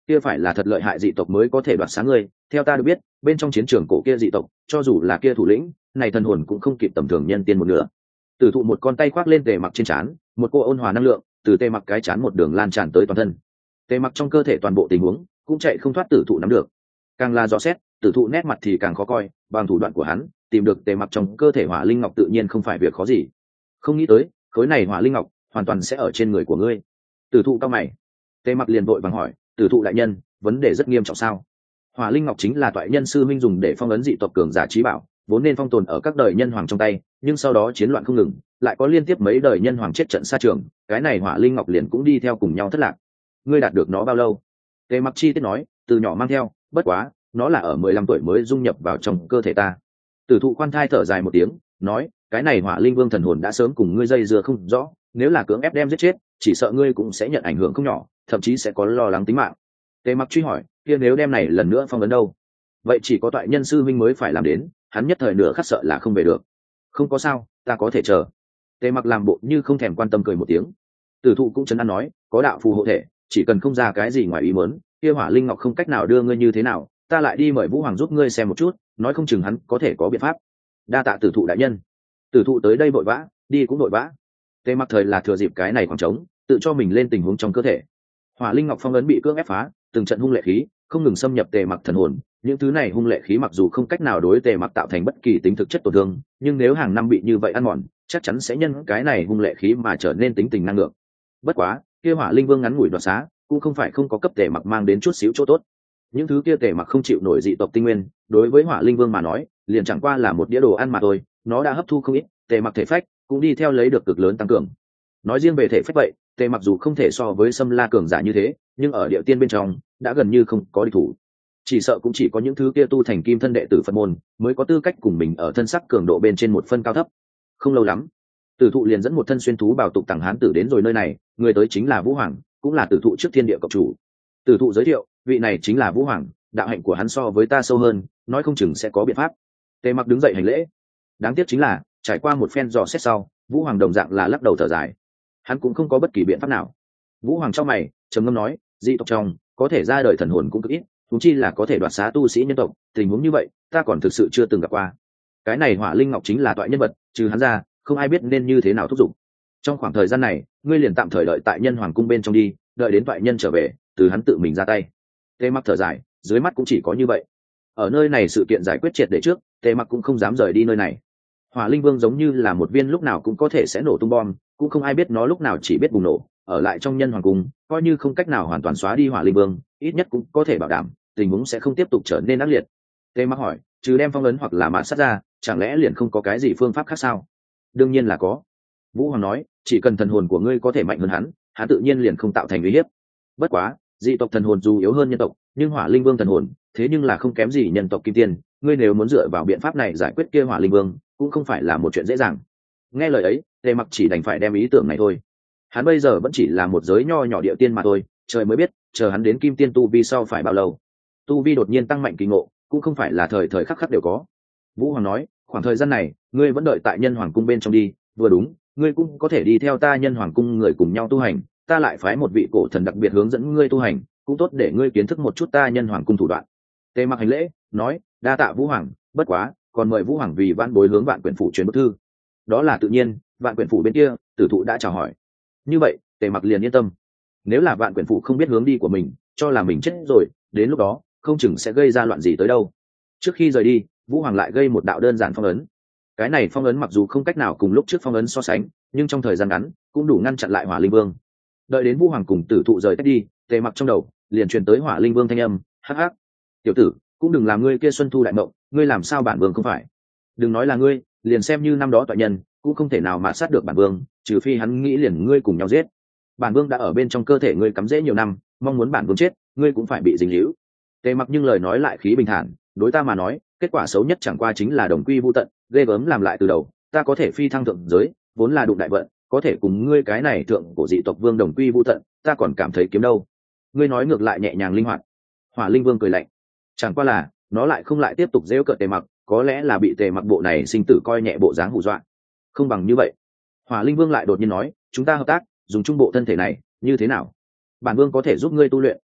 kia phải là thật lợi hại dị tộc mới có thể đoạt xá ngươi. Theo ta được biết, bên trong chiến trường cổ kia dị tộc, cho dù là kia thủ lĩnh, này thần hồn cũng không kịp tầm thường nhân tiên một nửa. Tử thụ một con tay khoác lên Tề Mặc trên trán, một cô ôn hòa năng lượng từ Tề Mặc cái trán một đường lan tràn tới toàn thân. Tề Mặc trong cơ thể toàn bộ tình huống cũng chạy không thoát tử thụ nắm được. Càng là rõ xét, tử thụ nét mặt thì càng khó coi, bằng thủ đoạn của hắn, tìm được Tề Mặc trong cơ thể hỏa linh ngọc tự nhiên không phải việc khó gì. Không nghĩ tới, khối này hỏa linh ngọc hoàn toàn sẽ ở trên người của ngươi. Tử thụ cao mày. Tề Mặc liền vội vàng hỏi, tử thụ đại nhân, vấn đề rất nghiêm trọng sao? Hỏa linh ngọc chính là toại nhân sư minh dùng để phong ấn dị tộc cường giả trí bảo, vốn nên phong tồn ở các đời nhân hoàng trong tay, nhưng sau đó chiến loạn không ngừng, lại có liên tiếp mấy đời nhân hoàng chết trận xa trường, cái này hỏa linh ngọc liền cũng đi theo cùng nhau thất lạc. Ngươi đạt được nó bao lâu? Tề Mặc chi tiết nói, từ nhỏ mang theo, bất quá, nó là ở mười lăm tuổi mới dung nhập vào trong cơ thể ta. Tử thụ khoan thai thở dài một tiếng, nói, cái này hỏa linh vương thần hồn đã sớm cùng ngươi dây dưa không rõ, nếu là cưỡng ép đem giết chết, chỉ sợ ngươi cũng sẽ nhận ảnh hưởng không nhỏ, thậm chí sẽ có lo lắng tính mạng. Tề Mặc truy hỏi, kia nếu đem này lần nữa phong ấn đâu? Vậy chỉ có toại nhân sư minh mới phải làm đến, hắn nhất thời nửa khắc sợ là không về được. Không có sao, ta có thể chờ. Tề Mặc làm bộ như không thèm quan tâm cười một tiếng. Tử thụ cũng chấn an nói, có đạo phù hộ thể, chỉ cần không ra cái gì ngoài ý muốn, kia hỏa linh ngọc không cách nào đưa ngươi như thế nào, ta lại đi mời Vũ Hoàng giúp ngươi xem một chút, nói không chừng hắn có thể có biện pháp. Đa tạ tử thụ đại nhân. Tử thụ tới đây vội vã, đi cũng vội vã. Tề Mặc thời là thừa dịp cái này khoảng trống, tự cho mình lên tình huống trong cơ thể. Hỏa linh ngọc phong ấn bị cưỡng ép phá, từng trận hung lệ khí không ngừng xâm nhập Tề Mặc thần hồn, những thứ này hung lệ khí mặc dù không cách nào đối Tề Mặc tạo thành bất kỳ tính thực chất tổn thương, nhưng nếu hàng năm bị như vậy ăn mòn, chắc chắn sẽ nhân cái này hung lệ khí mà trở nên tính tình năng lượng. Bất quá, kia hỏa linh vương ngắn ngủi đoạt xá, cũng không phải không có cấp Tề Mặc mang đến chút xíu chỗ tốt. Những thứ kia Tề Mặc không chịu nổi dị tộc tinh nguyên, đối với hỏa linh vương mà nói, liền chẳng qua là một đĩa đồ ăn mà thôi, nó đã hấp thu không ít, Tề Mặc thể phách cũng đi theo lấy được cực lớn tăng cường. Nói riêng về thể phách vậy, Tề Mặc dù không thể so với Sâm La cường giả như thế, nhưng ở địa tiên bên trong đã gần như không có địch thủ. Chỉ sợ cũng chỉ có những thứ kia tu thành kim thân đệ tử Phật môn mới có tư cách cùng mình ở thân sắc cường độ bên trên một phân cao thấp. Không lâu lắm, Tử thụ liền dẫn một thân xuyên thú bảo tục tàng hán tử đến rồi nơi này, người tới chính là Vũ Hoàng, cũng là Tử thụ trước thiên địa cộng chủ. Tử thụ giới thiệu, vị này chính là Vũ Hoàng, đạo hạnh của hắn so với ta sâu hơn, nói không chừng sẽ có biện pháp. Tề Mặc đứng dậy hành lễ. Đáng tiếc chính là, trải qua một phen dò xét sau, Vũ Hoàng đồng dạng là lắc đầu thở dài. Hắn cũng không có bất kỳ biện pháp nào. Vũ Hoàng trong mày trầm ngâm nói, dị tộc trong có thể ra đời thần hồn cũng cực ít, thúng chi là có thể đoạt xá tu sĩ nhân tộc, tình huống như vậy ta còn thực sự chưa từng gặp qua. Cái này hỏa linh ngọc chính là toại nhân vật, trừ hắn ra không ai biết nên như thế nào thúc giục. Trong khoảng thời gian này ngươi liền tạm thời đợi tại nhân hoàng cung bên trong đi, đợi đến toại nhân trở về từ hắn tự mình ra tay. Tề Mặc thở dài, dưới mắt cũng chỉ có như vậy. Ở nơi này sự kiện giải quyết triệt để trước, Tề Mặc cũng không dám rời đi nơi này. Hỏa linh vương giống như là một viên lúc nào cũng có thể sẽ nổ tung bom, cũng không ai biết nó lúc nào chỉ biết bùng nổ. Ở lại trong nhân hoàng cung, coi như không cách nào hoàn toàn xóa đi hỏa linh vương, ít nhất cũng có thể bảo đảm tình huống sẽ không tiếp tục trở nên ác liệt. Tề Mặc hỏi, trừ đem phong ấn hoặc là mạt sát ra, chẳng lẽ liền không có cái gì phương pháp khác sao? Đương nhiên là có. Vũ Hoàng nói, chỉ cần thần hồn của ngươi có thể mạnh hơn hắn, hắn tự nhiên liền không tạo thành uy hiếp. Bất quá, dị tộc thần hồn dù yếu hơn nhân tộc, nhưng hỏa linh vương thần hồn thế nhưng là không kém gì nhân tộc kim tiên, ngươi nếu muốn dựa vào biện pháp này giải quyết kia hỏa linh vương, cũng không phải là một chuyện dễ dàng. Nghe lời ấy, Tề Mặc chỉ đành phải đem ý tưởng này thôi. Hắn bây giờ vẫn chỉ là một giới nho nhỏ địa tiên mà thôi, trời mới biết chờ hắn đến kim tiên tu vi sau phải bao lâu. Tu vi đột nhiên tăng mạnh kỳ ngộ cũng không phải là thời thời khắc khắc đều có. Vũ Hoàng nói, khoảng thời gian này ngươi vẫn đợi tại nhân hoàng cung bên trong đi, vừa đúng ngươi cũng có thể đi theo ta nhân hoàng cung người cùng nhau tu hành, ta lại phái một vị cổ thần đặc biệt hướng dẫn ngươi tu hành, cũng tốt để ngươi kiến thức một chút ta nhân hoàng cung thủ đoạn. Tề Mặc hành lễ nói, đa tạ Vũ Hoàng, bất quá còn mời Vũ Hoàng vì vãn bối hướng Vạn Quyển phủ truyền bức thư. Đó là tự nhiên, Vạn Quyển phủ bên kia Tử thụ đã chào hỏi. Như vậy Tề Mặc liền yên tâm. Nếu là Vạn Quyển phủ không biết hướng đi của mình, cho là mình chết rồi, đến lúc đó không chừng sẽ gây ra loạn gì tới đâu. Trước khi rời đi, Vũ Hoàng lại gây một đạo đơn giản phong ấn. Cái này phong ấn mặc dù không cách nào cùng lúc trước phong ấn so sánh, nhưng trong thời gian ngắn cũng đủ ngăn chặn lại hỏa linh vương. Đợi đến Vũ Hoàng cùng Tử thụ rời tách đi, Tề Mặc trong đầu liền truyền tới hỏa linh vương thanh âm, hắc hắc, tiểu tử cũng đừng làm ngươi kia xuân thu đại mộng, ngươi làm sao bản vương không phải. Đừng nói là ngươi, liền xem như năm đó toại nhân cũng không thể nào mà sát được bản vương, trừ phi hắn nghĩ liền ngươi cùng nhau giết. Bản vương đã ở bên trong cơ thể ngươi cắm rễ nhiều năm, mong muốn bản vương chết, ngươi cũng phải bị dính líu. Tề Mặc nhưng lời nói lại khí bình thản, đối ta mà nói, kết quả xấu nhất chẳng qua chính là đồng quy vu tận, ghê gớm làm lại từ đầu, ta có thể phi thăng thượng giới, vốn là đụng đại vận, có thể cùng ngươi cái này thượng của dị tộc vương đồng quy vu tận, ta còn cảm thấy kiếm đâu. Ngươi nói ngược lại nhẹ nhàng linh hoạt. Hỏa linh vương cười lạnh, chẳng qua là nó lại không lại tiếp tục giễu cợt Tề Mặc, có lẽ là bị Tề Mặc bộ này sinh tử coi nhẹ bộ dáng hù dọa. Không bằng như vậy. Hỏa linh vương lại đột nhiên nói, chúng ta hợp tác, dùng trung bộ thân thể này, như thế nào? Bản vương có thể giúp ngươi tu luyện,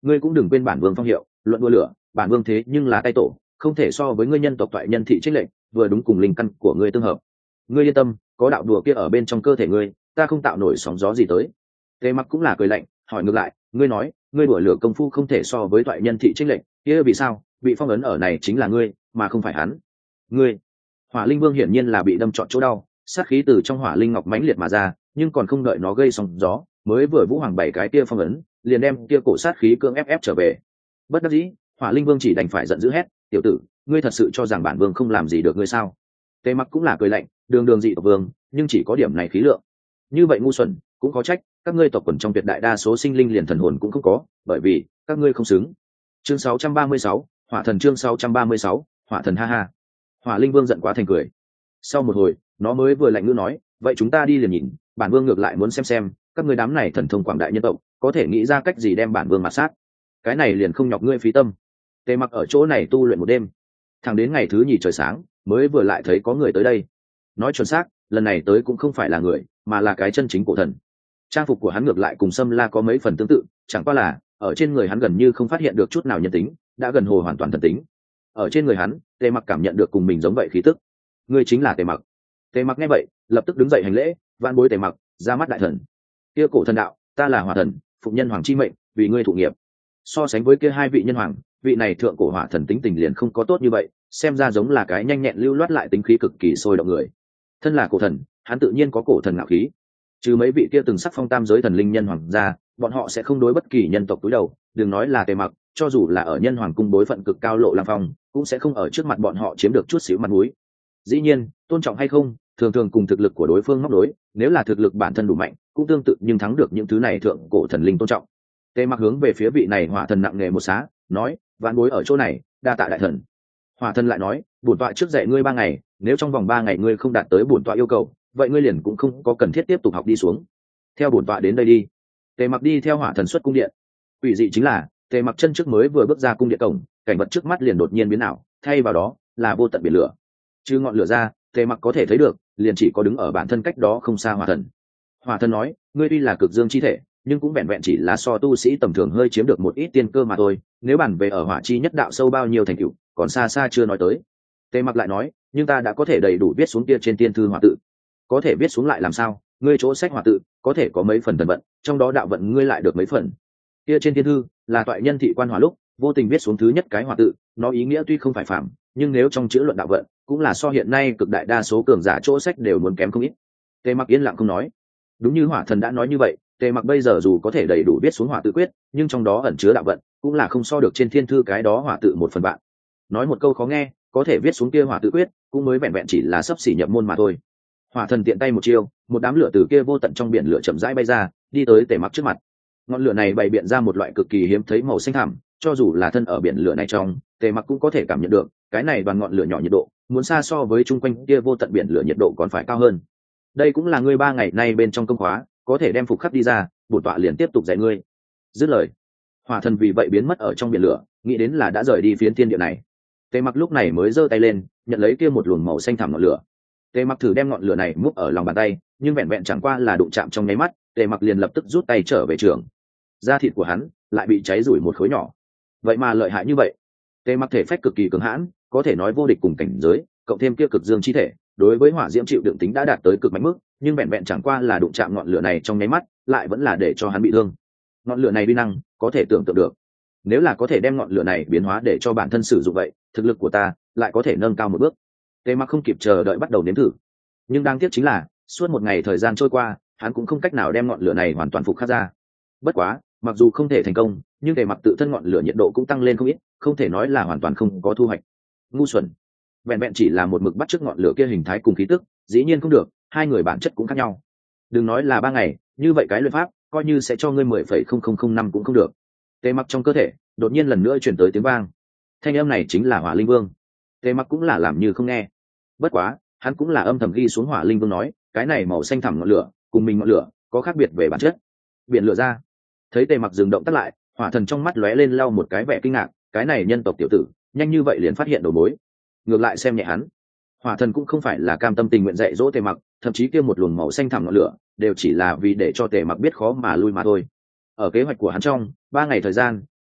ngươi cũng đừng quên bản vương phong hiệu, luận đua lửa bản vương thế nhưng là tay tổ, không thể so với ngươi nhân tộc toại nhân thị trích lệnh, vừa đúng cùng linh căn của ngươi tương hợp. Ngươi yên tâm, có đạo đùa kia ở bên trong cơ thể ngươi, ta không tạo nổi sóng gió gì tới. Tề Mặc cũng là cười lạnh, hỏi ngược lại, ngươi nói ngươi đùa lửa công phu không thể so với toại nhân thị trích lệnh, kia vì sao bị phong ấn ở này chính là ngươi mà không phải hắn? Ngươi. Hỏa Linh Vương hiển nhiên là bị đâm trọn chỗ đau, sát khí từ trong hỏa linh ngọc mãnh liệt mà ra, nhưng còn không đợi nó gây sóng gió, mới vừa vũ hoàng bảy cái kia phong ấn, liền đem kia cổ sát khí cưỡng ép ép trở về. Bất đắc dĩ, Hỏa Linh Vương chỉ đành phải giận dữ hét, tiểu tử, ngươi thật sự cho rằng bản vương không làm gì được ngươi sao? Tề Mặc cũng là cười lạnh, đường đường dị tộc vương, nhưng chỉ có điểm này khí lượng. Như vậy ngu xuẩn, cũng có trách, các ngươi tộc quần trong tuyệt đại đa số sinh linh liền thần hồn cũng không có, bởi vì các ngươi không xứng. Chương sáu trăm ba mươi sáu, Hỏa Thần chương sáu trăm ba mươi sáu, Hỏa Thần ha ha. Hỏa Linh Vương giận quá thành cười. Sau một hồi, nó mới vừa lạnh ngữ nói, vậy chúng ta đi liền nhìn, bản vương ngược lại muốn xem xem, các ngươi đám này thần thông quảng đại nhân tộc, có thể nghĩ ra cách gì đem bản vương mà sát. Cái này liền không nhọc ngươi phí tâm. Tề Mặc ở chỗ này tu luyện một đêm, thẳng đến ngày thứ nhì trời sáng, mới vừa lại thấy có người tới đây. Nói chuẩn xác, lần này tới cũng không phải là người, mà là cái chân chính cổ thần. Trang phục của hắn ngược lại cùng Sâm La có mấy phần tương tự, chẳng qua là ở trên người hắn gần như không phát hiện được chút nào nhân tính, đã gần hồ hoàn toàn thần tính. Ở trên người hắn, Tề Mặc cảm nhận được cùng mình giống vậy khí tức. Ngươi chính là Tề Mặc. Tề Mặc nghe vậy, lập tức đứng dậy hành lễ, van bối Tề Mặc, ra mắt đại thần. Kia cổ thần đạo, ta là Hỏa Thần, phụng nhân hoàng chi mệnh, vì ngươi thụ nghiệp. So sánh với kia hai vị nhân hoàng, vị này thượng cổ Hỏa Thần tính tình liền không có tốt như vậy, xem ra giống là cái nhanh nhẹn lưu loát lại tính khí cực kỳ sôi động người. Thân là cổ thần, hắn tự nhiên có cổ thần ngạo khí. Trừ mấy vị kia từng sắc phong tam giới thần linh nhân hoàng ra, bọn họ sẽ không đối bất kỳ nhân tộc túi đầu, đừng nói là Tề Mặc, cho dù là ở nhân hoàng cung bối phận cực cao Lộ Lang Phong, cũng sẽ không ở trước mặt bọn họ chiếm được chút xíu mặt mũi. Dĩ nhiên, tôn trọng hay không, thường thường cùng thực lực của đối phương móc đối, nếu là thực lực bản thân đủ mạnh, cũng tương tự nhưng thắng được những thứ này thượng cổ thần linh tôn trọng. Tề Mặc hướng về phía vị này Hỏa Thần nặng nề một xá, nói, vạn bối ở chỗ này, đa tạ đại thần. Hỏa Thần lại nói, bổn tọa trước dạy ngươi ba ngày, nếu trong vòng ba ngày ngươi không đạt tới bổn tọa yêu cầu, vậy ngươi liền cũng không có cần thiết tiếp tục học đi xuống. Theo bổn tọa đến đây đi. Tề Mặc đi theo Hỏa Thần xuất cung điện. Quỷ dị chính là, Tề Mặc chân trước mới vừa bước ra cung điện cổng, cảnh vật trước mắt liền đột nhiên biến ảo, thay vào đó là vô tận biển lửa. Chứ ngọn lửa ra, Tề Mặc có thể thấy được, liền chỉ có đứng ở bản thân cách đó không xa Hỏa Thần. Hỏa Thần nói, ngươi tuy là cực dương chi thể, nhưng cũng vẹn vẹn chỉ là so tu sĩ tầm thường hơi chiếm được một ít tiên cơ mà thôi, nếu bản về ở hỏa chi nhất đạo sâu bao nhiêu thành tựu, còn xa xa chưa nói tới. Tề Mặc lại nói, nhưng ta đã có thể đầy đủ viết xuống kia trên tiên thư hỏa tự. Có thể viết xuống lại làm sao, ngươi chỗ sách hỏa tự có thể có mấy phần thần vận, trong đó đạo vận ngươi lại được mấy phần. Kia trên tiên thư là toại nhân thị quan hỏa lúc vô tình viết xuống thứ nhất cái hỏa tự, nó ý nghĩa tuy không phải phạm, nhưng nếu trong chữ luận đạo vận, cũng là so hiện nay cực đại đa số cường giả chỗ sách đều muốn kém không ít. Tề Mặc yên lặng không nói. Đúng như Hỏa Thần đã nói như vậy, Tề Mặc bây giờ dù có thể đầy đủ viết xuống hỏa tự quyết, nhưng trong đó ẩn chứa đạo vận, cũng là không so được trên thiên thư cái đó hỏa tự một phần vạn. Nói một câu khó nghe, có thể viết xuống kia hỏa tự quyết, cũng mới vẹn vẹn chỉ là sắp xỉ nhập môn mà thôi. Hỏa Thần tiện tay một chiêu, một đám lửa từ kia vô tận trong biển lửa chậm rãi bay ra, đi tới Tề Mặc trước mặt. Ngọn lửa này bày biện ra một loại cực kỳ hiếm thấy màu xanh thẳm, cho dù là thân ở biển lửa này trong, Tề Mặc cũng có thể cảm nhận được, cái này đoàn ngọn lửa nhỏ nhiệt độ, muốn xa so với chung quanh kia vô tận biển lửa nhiệt độ còn phải cao hơn. Đây cũng là ngươi ba ngày nay bên trong công khóa, có thể đem phục khắc đi ra, bổn tọa liền tiếp tục dạy ngươi. Dứt lời, Hỏa Thần vì vậy biến mất ở trong biển lửa, nghĩ đến là đã rời đi phiến thiên địa này. Tề Mặc lúc này mới giơ tay lên, nhận lấy kia một luồng màu xanh thẳm ngọn lửa. Tề Mặc thử đem ngọn lửa này múc ở lòng bàn tay, nhưng vẹn vẹn chẳng qua là đụng chạm trong nháy mắt, Tề Mặc liền lập tức rút tay trở về trường. Da thịt của hắn lại bị cháy rủi một khối nhỏ. Vậy mà lợi hại như vậy. Tề Mặc thể phách cực kỳ cứng hãn, có thể nói vô địch cùng cảnh giới, cộng thêm kia cực dương chi thể, đối với hỏa diễm chịu đựng tính đã đạt tới cực mạnh mức, nhưng vẹn vẹn chẳng qua là đụng chạm ngọn lửa này trong nháy mắt, lại vẫn là để cho hắn bị thương. Ngọn lửa này uy năng, có thể tưởng tượng được. Nếu là có thể đem ngọn lửa này biến hóa để cho bản thân sử dụng vậy, thực lực của ta lại có thể nâng cao một bước. Tề Mặc không kịp chờ đợi bắt đầu nếm thử. Nhưng đáng tiếc chính là, suốt một ngày thời gian trôi qua, hắn cũng không cách nào đem ngọn lửa này hoàn toàn phục khắc ra. Bất quá, mặc dù không thể thành công, nhưng Tề Mặc tự thân ngọn lửa nhiệt độ cũng tăng lên không ít, không thể nói là hoàn toàn không có thu hoạch. Ngu xuẩn. Vẹn vẹn chỉ là một mực bắt chước ngọn lửa kia hình thái cùng khí tức, dĩ nhiên không được, hai người bản chất cũng khác nhau. Đừng nói là ba ngày, như vậy cái luyện pháp, coi như sẽ cho ngươi mười phẩy không không không năm cũng không được. Tề Mặc trong cơ thể đột nhiên lần nữa truyền tới tiếng vang. Thanh âm này chính là Hỏa Linh Vương. Tề Mặc cũng là làm như không nghe. Bất quá, hắn cũng là âm thầm ghi xuống Hỏa Linh Vương nói, cái này màu xanh thẳm ngọn lửa, cùng mình ngọn lửa có khác biệt về bản chất. Biển lửa ra. Thấy Tề Mặc dừng động tắt lại, Hỏa Thần trong mắt lóe lên lau một cái vẻ kinh ngạc, cái này nhân tộc tiểu tử, nhanh như vậy liền phát hiện đầu mối. Ngược lại xem nhẹ hắn. Hỏa Thần cũng không phải là cam tâm tình nguyện dạy dỗ Tề Mặc, thậm chí kia một luồng màu xanh thẳm ngọn lửa, đều chỉ là vì để cho Tề Mặc biết khó mà lui mà thôi. Ở kế hoạch của hắn trong, ba ngày thời gian,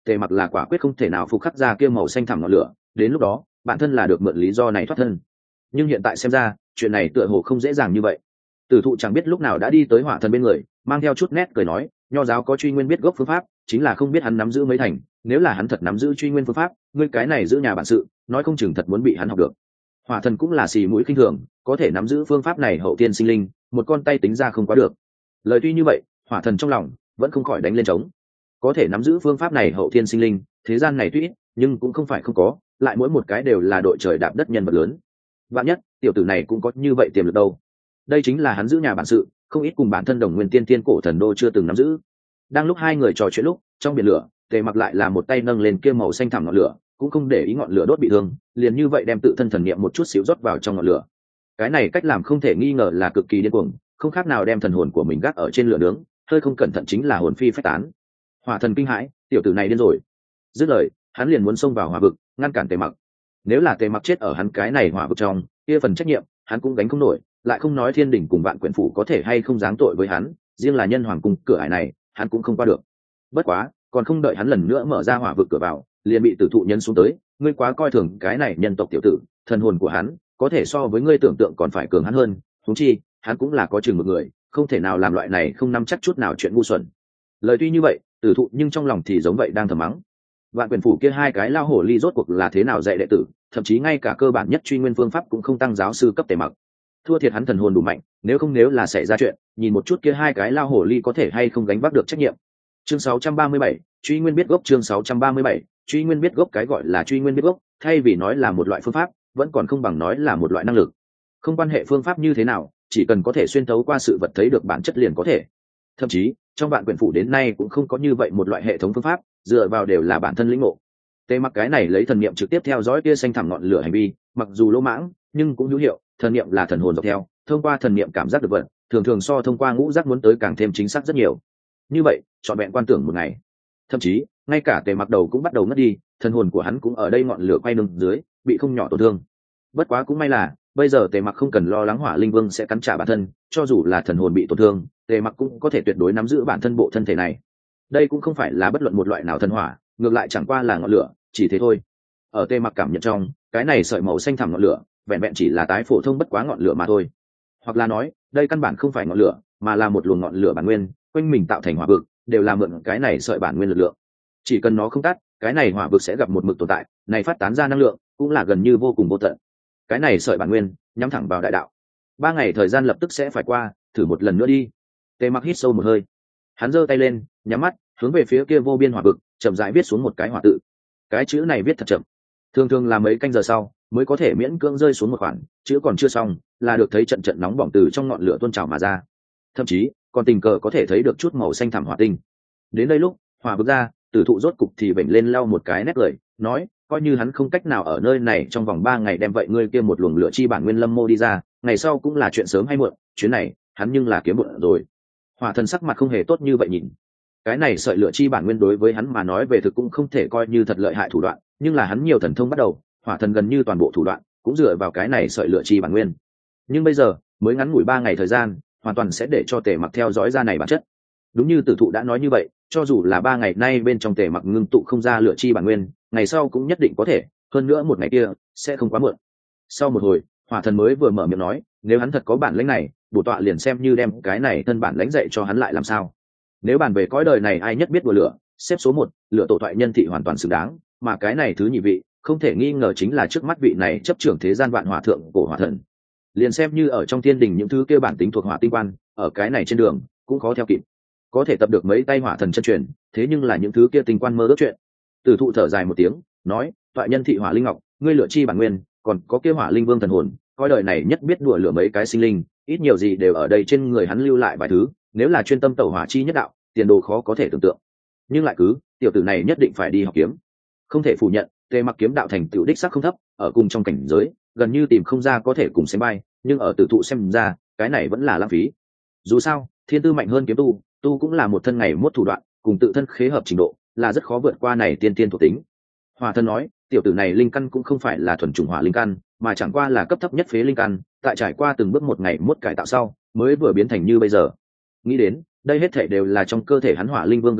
Tề Mặc là quả quyết không thể nào phục khắc ra kia màu xanh thẳm ngọn lửa, đến lúc đó bản thân là được mượn lý do này thoát thân. Nhưng hiện tại xem ra chuyện này tựa hồ không dễ dàng như vậy. Tử thụ chẳng biết lúc nào đã đi tới hỏa thần bên người, mang theo chút nét cười nói, nho giáo có truy nguyên biết gốc phương pháp, chính là không biết hắn nắm giữ mấy thành, nếu là hắn thật nắm giữ truy nguyên phương pháp, ngươi cái này giữ nhà bản sự, nói không chừng thật muốn bị hắn học được. Hỏa thần cũng là xì mũi khinh thường, có thể nắm giữ phương pháp này hậu tiên sinh linh, một con tay tính ra không quá được. Lời tuy như vậy, hỏa thần trong lòng vẫn không khỏi đánh lên trống. Có thể nắm giữ phương pháp này hậu tiên sinh linh, thế gian này tuy ít, nhưng cũng không phải không có, lại mỗi một cái đều là đội trời đạp đất nhân vật lớn. Vạn nhất tiểu tử này cũng có như vậy tiềm lực đâu. Đây chính là hắn giữ nhà bản sự, không ít cùng bản thân đồng nguyên tiên tiên cổ thần đô chưa từng nắm giữ. Đang lúc hai người trò chuyện lúc, trong biển lửa, Tề Mặc lại là một tay nâng lên kia màu xanh thẳm ngọn lửa, cũng không để ý ngọn lửa đốt bị thương, liền như vậy đem tự thân thần niệm một chút xíu rót vào trong ngọn lửa. Cái này cách làm không thể nghi ngờ là cực kỳ điên cuồng, không khác nào đem thần hồn của mình gác ở trên lửa nướng, hơi không cẩn thận chính là hồn phi phách tán. Hỏa thần kinh hãi, tiểu tử này điên rồi. Dứt lời, hắn liền muốn xông vào hỏa vực, ngăn cản Tề Mặc. Nếu là Tề Mặc chết ở hắn cái này hỏa vực trong, kia phần trách nhiệm hắn cũng gánh không nổi, lại không nói thiên đình cùng vạn quyển phủ có thể hay không giáng tội với hắn, riêng là nhân hoàng cung cửa ải này hắn cũng không qua được. Bất quá còn không đợi hắn lần nữa mở ra hỏa vực cửa vào, liền bị tử thụ nhân xuống tới, ngươi quá coi thường cái này nhân tộc tiểu tử, thần hồn của hắn có thể so với ngươi tưởng tượng còn phải cường hắn hơn, huống chi hắn cũng là có chừng một người, không thể nào làm loại này không nắm chắc chút nào chuyện ngu xuẩn. Lời tuy như vậy, tử thụ nhưng trong lòng thì giống vậy đang thầm mắng. Vạn quyền phủ kia hai cái lao hổ ly rốt cuộc là thế nào dạy đệ tử, thậm chí ngay cả cơ bản nhất truy nguyên phương pháp cũng không tăng giáo sư cấp Tề Mặc. Thua thiệt hắn thần hồn đủ mạnh, nếu không nếu là xảy ra chuyện, nhìn một chút kia hai cái lao hổ ly có thể hay không gánh vác được trách nhiệm. Chương sáu trăm ba mươi bảy, truy nguyên biết gốc. Chương sáu trăm ba mươi bảy, truy nguyên biết gốc. Cái gọi là truy nguyên biết gốc, thay vì nói là một loại phương pháp, vẫn còn không bằng nói là một loại năng lực. Không quan hệ phương pháp như thế nào, chỉ cần có thể xuyên thấu qua sự vật thấy được bản chất liền có thể. Thậm chí trong vạn quyển phủ đến nay cũng không có như vậy một loại hệ thống phương pháp, dựa vào đều là bản thân lĩnh ngộ. Tề Mặc cái này lấy thần niệm trực tiếp theo dõi kia xanh thẳm ngọn lửa hành vi, mặc dù lỗ mãng nhưng cũng hữu hiệu, thần niệm là thần hồn dọc theo, thông qua thần niệm cảm giác được vật, thường thường so thông qua ngũ giác muốn tới càng thêm chính xác rất nhiều. Như vậy chọn vẹn quan tưởng một ngày, thậm chí ngay cả Tề Mặc đầu cũng bắt đầu mất đi, thần hồn của hắn cũng ở đây ngọn lửa quay lưng dưới bị không nhỏ tổn thương. Bất quá cũng may là bây giờ Tề Mặc không cần lo lắng Hỏa Linh Vương sẽ cắn trả bản thân, cho dù là thần hồn bị tổn thương, Tề Mặc cũng có thể tuyệt đối nắm giữ bản thân bộ thân thể này. Đây cũng không phải là bất luận một loại nào thần hỏa, ngược lại chẳng qua là ngọn lửa, chỉ thế thôi. Ở Tề Mặc cảm nhận trong, cái này sợi màu xanh thẳm ngọn lửa, vẹn vẹn chỉ là tái phổ thông bất quá ngọn lửa mà thôi. Hoặc là nói, đây căn bản không phải ngọn lửa, mà là một luồng ngọn lửa bản nguyên, quanh mình tạo thành hỏa vực, đều là mượn cái này sợi bản nguyên lực lượng. Chỉ cần nó không tắt, cái này hỏa vực sẽ gặp một mực tồn tại, này phát tán ra năng lượng, cũng là gần như vô cùng vô tận. Cái này sợi bản nguyên, nhắm thẳng vào đại đạo. Ba ngày thời gian lập tức sẽ phải qua, thử một lần nữa đi. Tề Mặc hít sâu một hơi, hắn giơ tay lên, nhắm mắt, hướng về phía kia vô biên hỏa vực, chậm rãi viết xuống một cái hỏa tự. Cái chữ này viết thật chậm, thường thường là mấy canh giờ sau mới có thể miễn cưỡng rơi xuống một khoản, chữ còn chưa xong, là được thấy trận trận nóng bỏng từ trong ngọn lửa tuôn trào mà ra. Thậm chí còn tình cờ có thể thấy được chút màu xanh thẳm hỏa tinh. Đến đây lúc hỏa vực ra, tử thụ rốt cục thì bệnh lên lau một cái nét cười, nói, coi như hắn không cách nào ở nơi này trong vòng ba ngày đem vậy ngươi kia một luồng lửa chi bản nguyên lâm mô đi ra, ngày sau cũng là chuyện sớm hay muộn, chuyến này hắn nhưng là kiếm bụng rồi. Hỏa thần sắc mặt không hề tốt như vậy nhìn. Cái này sợi lửa chi bản nguyên đối với hắn mà nói về thực cũng không thể coi như thật lợi hại thủ đoạn, nhưng là hắn nhiều thần thông bắt đầu, hỏa thần gần như toàn bộ thủ đoạn cũng dựa vào cái này sợi lửa chi bản nguyên. Nhưng bây giờ mới ngắn ngủi ba ngày thời gian, hoàn toàn sẽ để cho Tề Mặc theo dõi ra này bản chất. Đúng như tử thụ đã nói như vậy, cho dù là ba ngày nay bên trong Tề Mặc ngưng tụ không ra lửa chi bản nguyên, ngày sau cũng nhất định có thể, hơn nữa một ngày kia sẽ không quá muộn. Sau một hồi, hỏa thần mới vừa mở miệng nói, nếu hắn thật có bản lĩnh này, bổ tọa liền xem như đem cái này thân bản lãnh dạy cho hắn lại làm sao. Nếu bàn về cõi đời này ai nhất biết đùa lửa, xếp số một, lửa tổ thoại nhân thị hoàn toàn xứng đáng, mà cái này thứ nhị vị không thể nghi ngờ chính là trước mắt vị này chấp trưởng thế gian vạn hỏa thượng cổ hỏa thần. Liền xem như ở trong thiên đình những thứ kia bản tính thuộc hỏa tinh quan, ở cái này trên đường cũng khó theo kịp, có thể tập được mấy tay hỏa thần chân truyền, thế nhưng là những thứ kia tinh quan mơ ước chuyện. Tử thụ thở dài một tiếng, nói, thoại nhân thị hỏa linh ngọc, ngươi lửa chi bản nguyên, còn có kia hỏa linh vương thần hồn, coi đời này nhất biết đùa lửa mấy cái sinh linh, ít nhiều gì đều ở đây trên người hắn lưu lại vài thứ, nếu là chuyên tâm tẩu hỏa chi nhất đạo, tiền đồ khó có thể tưởng tượng. Nhưng lại cứ tiểu tử này nhất định phải đi học kiếm. Không thể phủ nhận, Tề Mặc kiếm đạo thành tựu đích sắc không thấp, ở cùng trong cảnh giới gần như tìm không ra có thể cùng sánh bay, nhưng ở tử thụ xem ra cái này vẫn là lãng phí. Dù sao thiên tư mạnh hơn kiếm tu, tu cũng là một thân ngày mốt thủ đoạn, cùng tự thân khế hợp trình độ là rất khó vượt qua này tiên tiên thuộc tính. Hỏa thân nói, tiểu tử này linh căn cũng không phải là thuần chủng hỏa linh căn, mà chẳng qua là cấp thấp nhất phế linh căn, tại trải qua từng bước một ngày mốt cải tạo sau mới vừa biến thành như bây giờ. Nghĩ đến đây hết thảy đều là trong cơ thể hắn hỏa linh vương gây nên,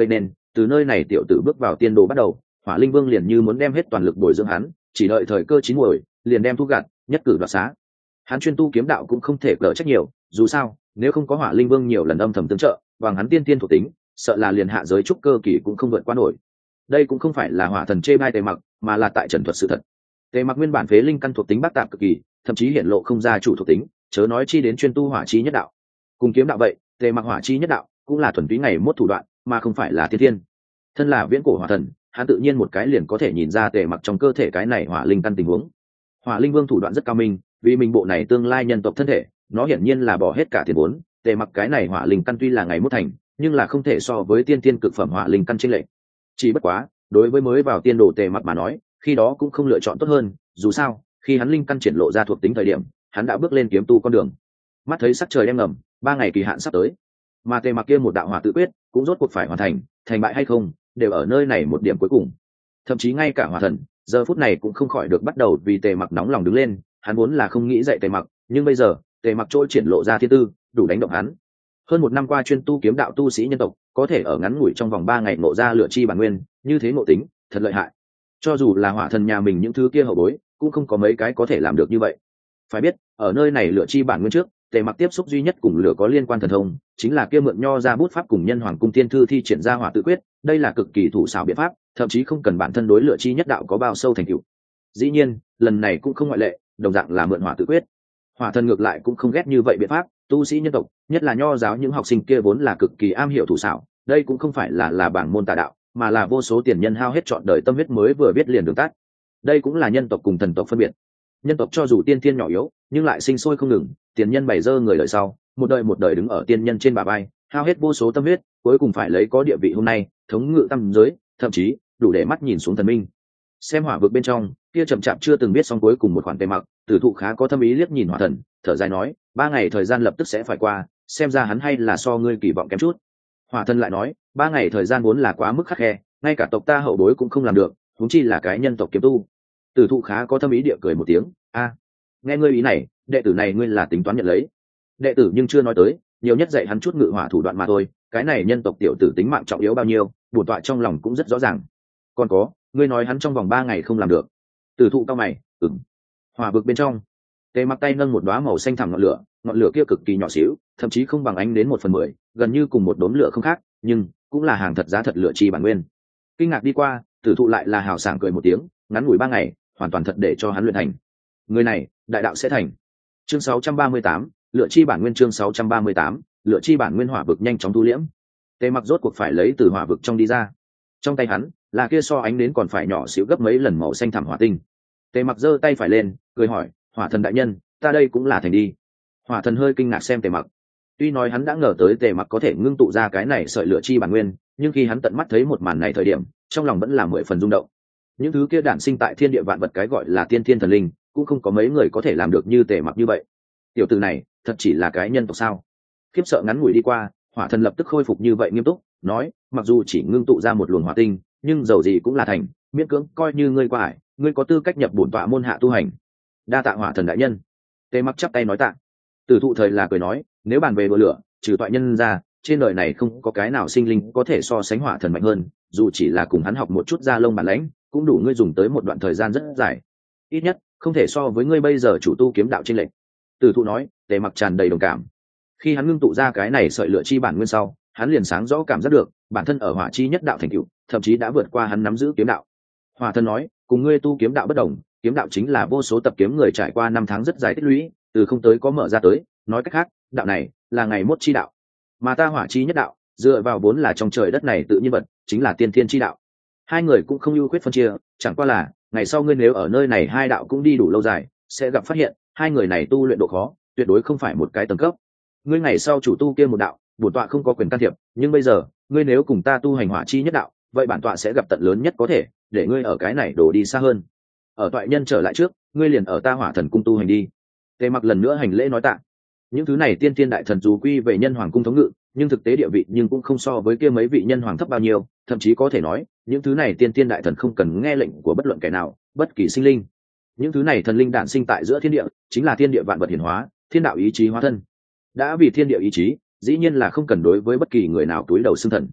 từ nơi này tiểu tử bước vào tiên đồ bắt đầu, Hỏa Linh Vương liền như muốn đem hết toàn lực bồi dưỡng hắn, chỉ đợi thời cơ chín muồi liền đem thu gặt, nhất cử đoạt xá. Hắn chuyên tu kiếm đạo cũng không thể cỡ trách nhiều, dù sao nếu không có Hỏa Linh Vương nhiều lần âm thầm tương trợ bằng hắn tiên tiên thuộc tính, sợ là liền hạ giới trúc cơ kỳ cũng không vượt qua nổi. Đây cũng không phải là Hỏa Thần chê bai Tề Mặc, mà là tại trần thuật sự thật. Tề Mặc nguyên bản phế linh căn thuộc tính bát tạp cực kỳ, thậm chí hiện lộ không ra chủ thuộc tính, chớ nói chi đến chuyên tu hỏa chi nhất đạo. Cùng kiếm đạo vậy, Tề Mặc hỏa chi nhất đạo cũng là thuần túy ngày mốt thủ đoạn, mà không phải là tiên thiên. Thân là viễn cổ hỏa thần, hắn tự nhiên một cái liền có thể nhìn ra Tề Mặc trong cơ thể cái này hỏa linh căn tình huống. Hỏa Linh Vương thủ đoạn rất cao minh, vì mình bộ này tương lai nhân tộc thân thể, nó hiển nhiên là bỏ hết cả tiền vốn. Tề Mặc cái này hỏa linh căn tuy là ngày mốt thành, nhưng là không thể so với tiên tiên cực phẩm hỏa linh căn chênh lệch. Chỉ bất quá, đối với mới vào tiên đồ Tề Mặc mà nói, khi đó cũng không lựa chọn tốt hơn, dù sao, khi hắn linh căn triển lộ ra thuộc tính thời điểm, hắn đã bước lên kiếm tu con đường. Mắt thấy sắc trời đem ngầm, ba ngày kỳ hạn sắp tới, mà Tề Mặc kia một đạo hỏa tự quyết cũng rốt cuộc phải hoàn thành, thành bại hay không, đều ở nơi này một điểm cuối cùng. Thậm chí ngay cả hỏa thần, giờ phút này cũng không khỏi được bắt đầu vì Tề Mặc nóng lòng đứng lên, hắn vốn là không nghĩ dạy Tề Mặc, nhưng bây giờ, Tề Mặc trôi triển lộ ra thiên tư, đủ đánh động hắn. Hơn một năm qua chuyên tu kiếm đạo tu sĩ nhân tộc, có thể ở ngắn ngủi trong vòng ba ngày ngộ ra lựa chi bản nguyên, như thế ngộ tính, thật lợi hại. Cho dù là hỏa thần nhà mình những thứ kia hậu bối, cũng không có mấy cái có thể làm được như vậy. Phải biết, ở nơi này lựa chi bản nguyên trước, Tề Mặc tiếp xúc duy nhất cùng lửa có liên quan thần thông, chính là kia mượn nho ra bút pháp cùng nhân hoàng cung tiên thư thi triển ra hỏa tự quyết, đây là cực kỳ thủ xảo biện pháp, thậm chí không cần bản thân đối lựa chi nhất đạo có bao sâu thành tựu. Dĩ nhiên, lần này cũng không ngoại lệ, đồng dạng là mượn hỏa tự quyết. Hỏa thần ngược lại cũng không ghét như vậy biện pháp, tu sĩ nhân tộc, nhất là nho giáo những học sinh kia vốn là cực kỳ am hiểu thủ xảo, đây cũng không phải là là bảng môn tà đạo, mà là vô số tiền nhân hao hết trọn đời tâm huyết mới vừa biết liền đường tắt. Đây cũng là nhân tộc cùng thần tộc phân biệt. Nhân tộc cho dù tiên tiên nhỏ yếu, nhưng lại sinh sôi không ngừng, tiền nhân bày dơ người đời sau, một đời một đời đứng ở tiên nhân trên bả vai, hao hết vô số tâm huyết, cuối cùng phải lấy có địa vị hôm nay, thống ngự tam giới, thậm chí đủ để mắt nhìn xuống thần minh. Xem hỏa vực bên trong, kia chậm chạp chưa từng biết xong cuối cùng một khoản Tề Mặc, Tử Thụ khá có thâm ý liếc nhìn hỏa thần, thở dài nói, ba ngày thời gian lập tức sẽ phải qua, xem ra hắn hay là so ngươi kỳ vọng kém chút. Hỏa thần lại nói, ba ngày thời gian vốn là quá mức khắc khe, ngay cả tộc ta hậu bối cũng không làm được, huống chi là cái nhân tộc kiếm tu. Tử Thụ khá có thâm ý địa cười một tiếng, a, nghe ngươi ý này, đệ tử này ngươi là tính toán nhận lấy. Đệ tử nhưng chưa nói tới, nhiều nhất dạy hắn chút ngự hỏa thủ đoạn mà thôi, cái này nhân tộc tiểu tử tính mạng trọng yếu bao nhiêu, bổn tọa trong lòng cũng rất rõ ràng. Còn có, ngươi nói hắn trong vòng ba ngày không làm được. Tử Thụ cao mày, ừm. Hỏa vực bên trong, Tề Mặc tay nâng một đóa màu xanh thẳm ngọn lửa, ngọn lửa kia cực kỳ nhỏ xíu, thậm chí không bằng ánh đến một phần mười, gần như cùng một đốm lửa không khác, nhưng cũng là hàng thật giá thật lửa chi bản nguyên. Kinh ngạc đi qua, Tử Thụ lại là hào sảng cười một tiếng, ngắn ngủi ba ngày, hoàn toàn thật để cho hắn luyện thành. Người này, đại đạo sẽ thành. Chương sáu trăm ba mươi tám, lựa chi bản nguyên chương sáu trăm ba mươi tám, lựa chi bản nguyên hỏa vực nhanh chóng thu liễm. Tề Mặc rốt cuộc phải lấy từ hỏa vực trong đi ra. Trong tay hắn, là kia so ánh đến còn phải nhỏ xíu gấp mấy lần màu xanh thẳm hỏa tinh. Tề Mặc giơ tay phải lên, cười hỏi, hỏa thần đại nhân, ta đây cũng là thành đi. Hỏa thần hơi kinh ngạc xem Tề Mặc. Tuy nói hắn đã ngờ tới Tề Mặc có thể ngưng tụ ra cái này sợi lửa chi bản nguyên, nhưng khi hắn tận mắt thấy một màn này thời điểm, trong lòng vẫn là mười phần rung động. Những thứ kia đản sinh tại thiên địa vạn vật cái gọi là tiên thiên thần linh, cũng không có mấy người có thể làm được như Tề Mặc như vậy. Tiểu tử này, thật chỉ là cái nhân tộc sao? Khiếp sợ ngắn ngủi đi qua, hỏa thần lập tức khôi phục như vậy nghiêm túc, nói, mặc dù chỉ ngưng tụ ra một luồng hỏa tinh, nhưng dầu gì cũng là thành, miễn cưỡng coi như ngươi qua ải, ngươi có tư cách nhập bổn tọa môn hạ tu hành. Đa tạ hỏa thần đại nhân. Tề Mặc chắp tay nói tạ. Tử Thụ thời là cười nói, nếu bàn về đùa lửa, trừ tọa nhân ra, trên đời này không có cái nào sinh linh có thể so sánh hỏa thần mạnh hơn, dù chỉ là cùng hắn học một chút da lông bản lãnh, cũng đủ ngươi dùng tới một đoạn thời gian rất dài. Ít nhất, không thể so với ngươi bây giờ chủ tu kiếm đạo trên lệnh. Tử Thụ nói. Tề Mặc tràn đầy đồng cảm. Khi hắn ngưng tụ ra cái này sợi lửa chi bản nguyên sau, hắn liền sáng rõ cảm giác được bản thân ở hỏa chi nhất đạo thành tựu, thậm chí đã vượt qua hắn nắm giữ kiếm đạo. Hỏa thần nói, cùng ngươi tu kiếm đạo bất đồng, kiếm đạo chính là vô số tập kiếm người trải qua năm tháng rất dài tích lũy, từ không tới có mở ra tới, nói cách khác, đạo này là ngày mốt chi đạo. Mà ta hỏa chi nhất đạo, dựa vào vốn là trong trời đất này tự nhiên vật, chính là tiên thiên chi đạo. Hai người cũng không ưu khuyết phân chia, chẳng qua là, ngày sau ngươi nếu ở nơi này hai đạo cũng đi đủ lâu dài, sẽ gặp phát hiện, hai người này tu luyện độ khó, tuyệt đối không phải một cái tầng cấp. Ngươi ngày sau chủ tu kia một đạo, bổn tọa không có quyền can thiệp, nhưng bây giờ, ngươi nếu cùng ta tu hành hỏa chi nhất đạo, vậy bản tọa sẽ gặp tận lớn nhất có thể, để ngươi ở cái này đổ đi xa hơn. Ở toại nhân trở lại trước, ngươi liền ở ta hỏa thần cung tu hành đi. Tề Mặc lần nữa hành lễ nói tạ. Những thứ này tiên tiên đại thần dù quy về nhân hoàng cung thống ngự, nhưng thực tế địa vị nhưng cũng không so với kia mấy vị nhân hoàng thấp bao nhiêu, thậm chí có thể nói, những thứ này tiên tiên đại thần không cần nghe lệnh của bất luận kẻ nào, bất kỳ sinh linh. Những thứ này thần linh đản sinh tại giữa thiên địa, chính là thiên địa vạn vật hiển hóa, thiên đạo ý chí hóa thân. Đã vì thiên địa ý chí, dĩ nhiên là không cần đối với bất kỳ người nào túi đầu xưng thần.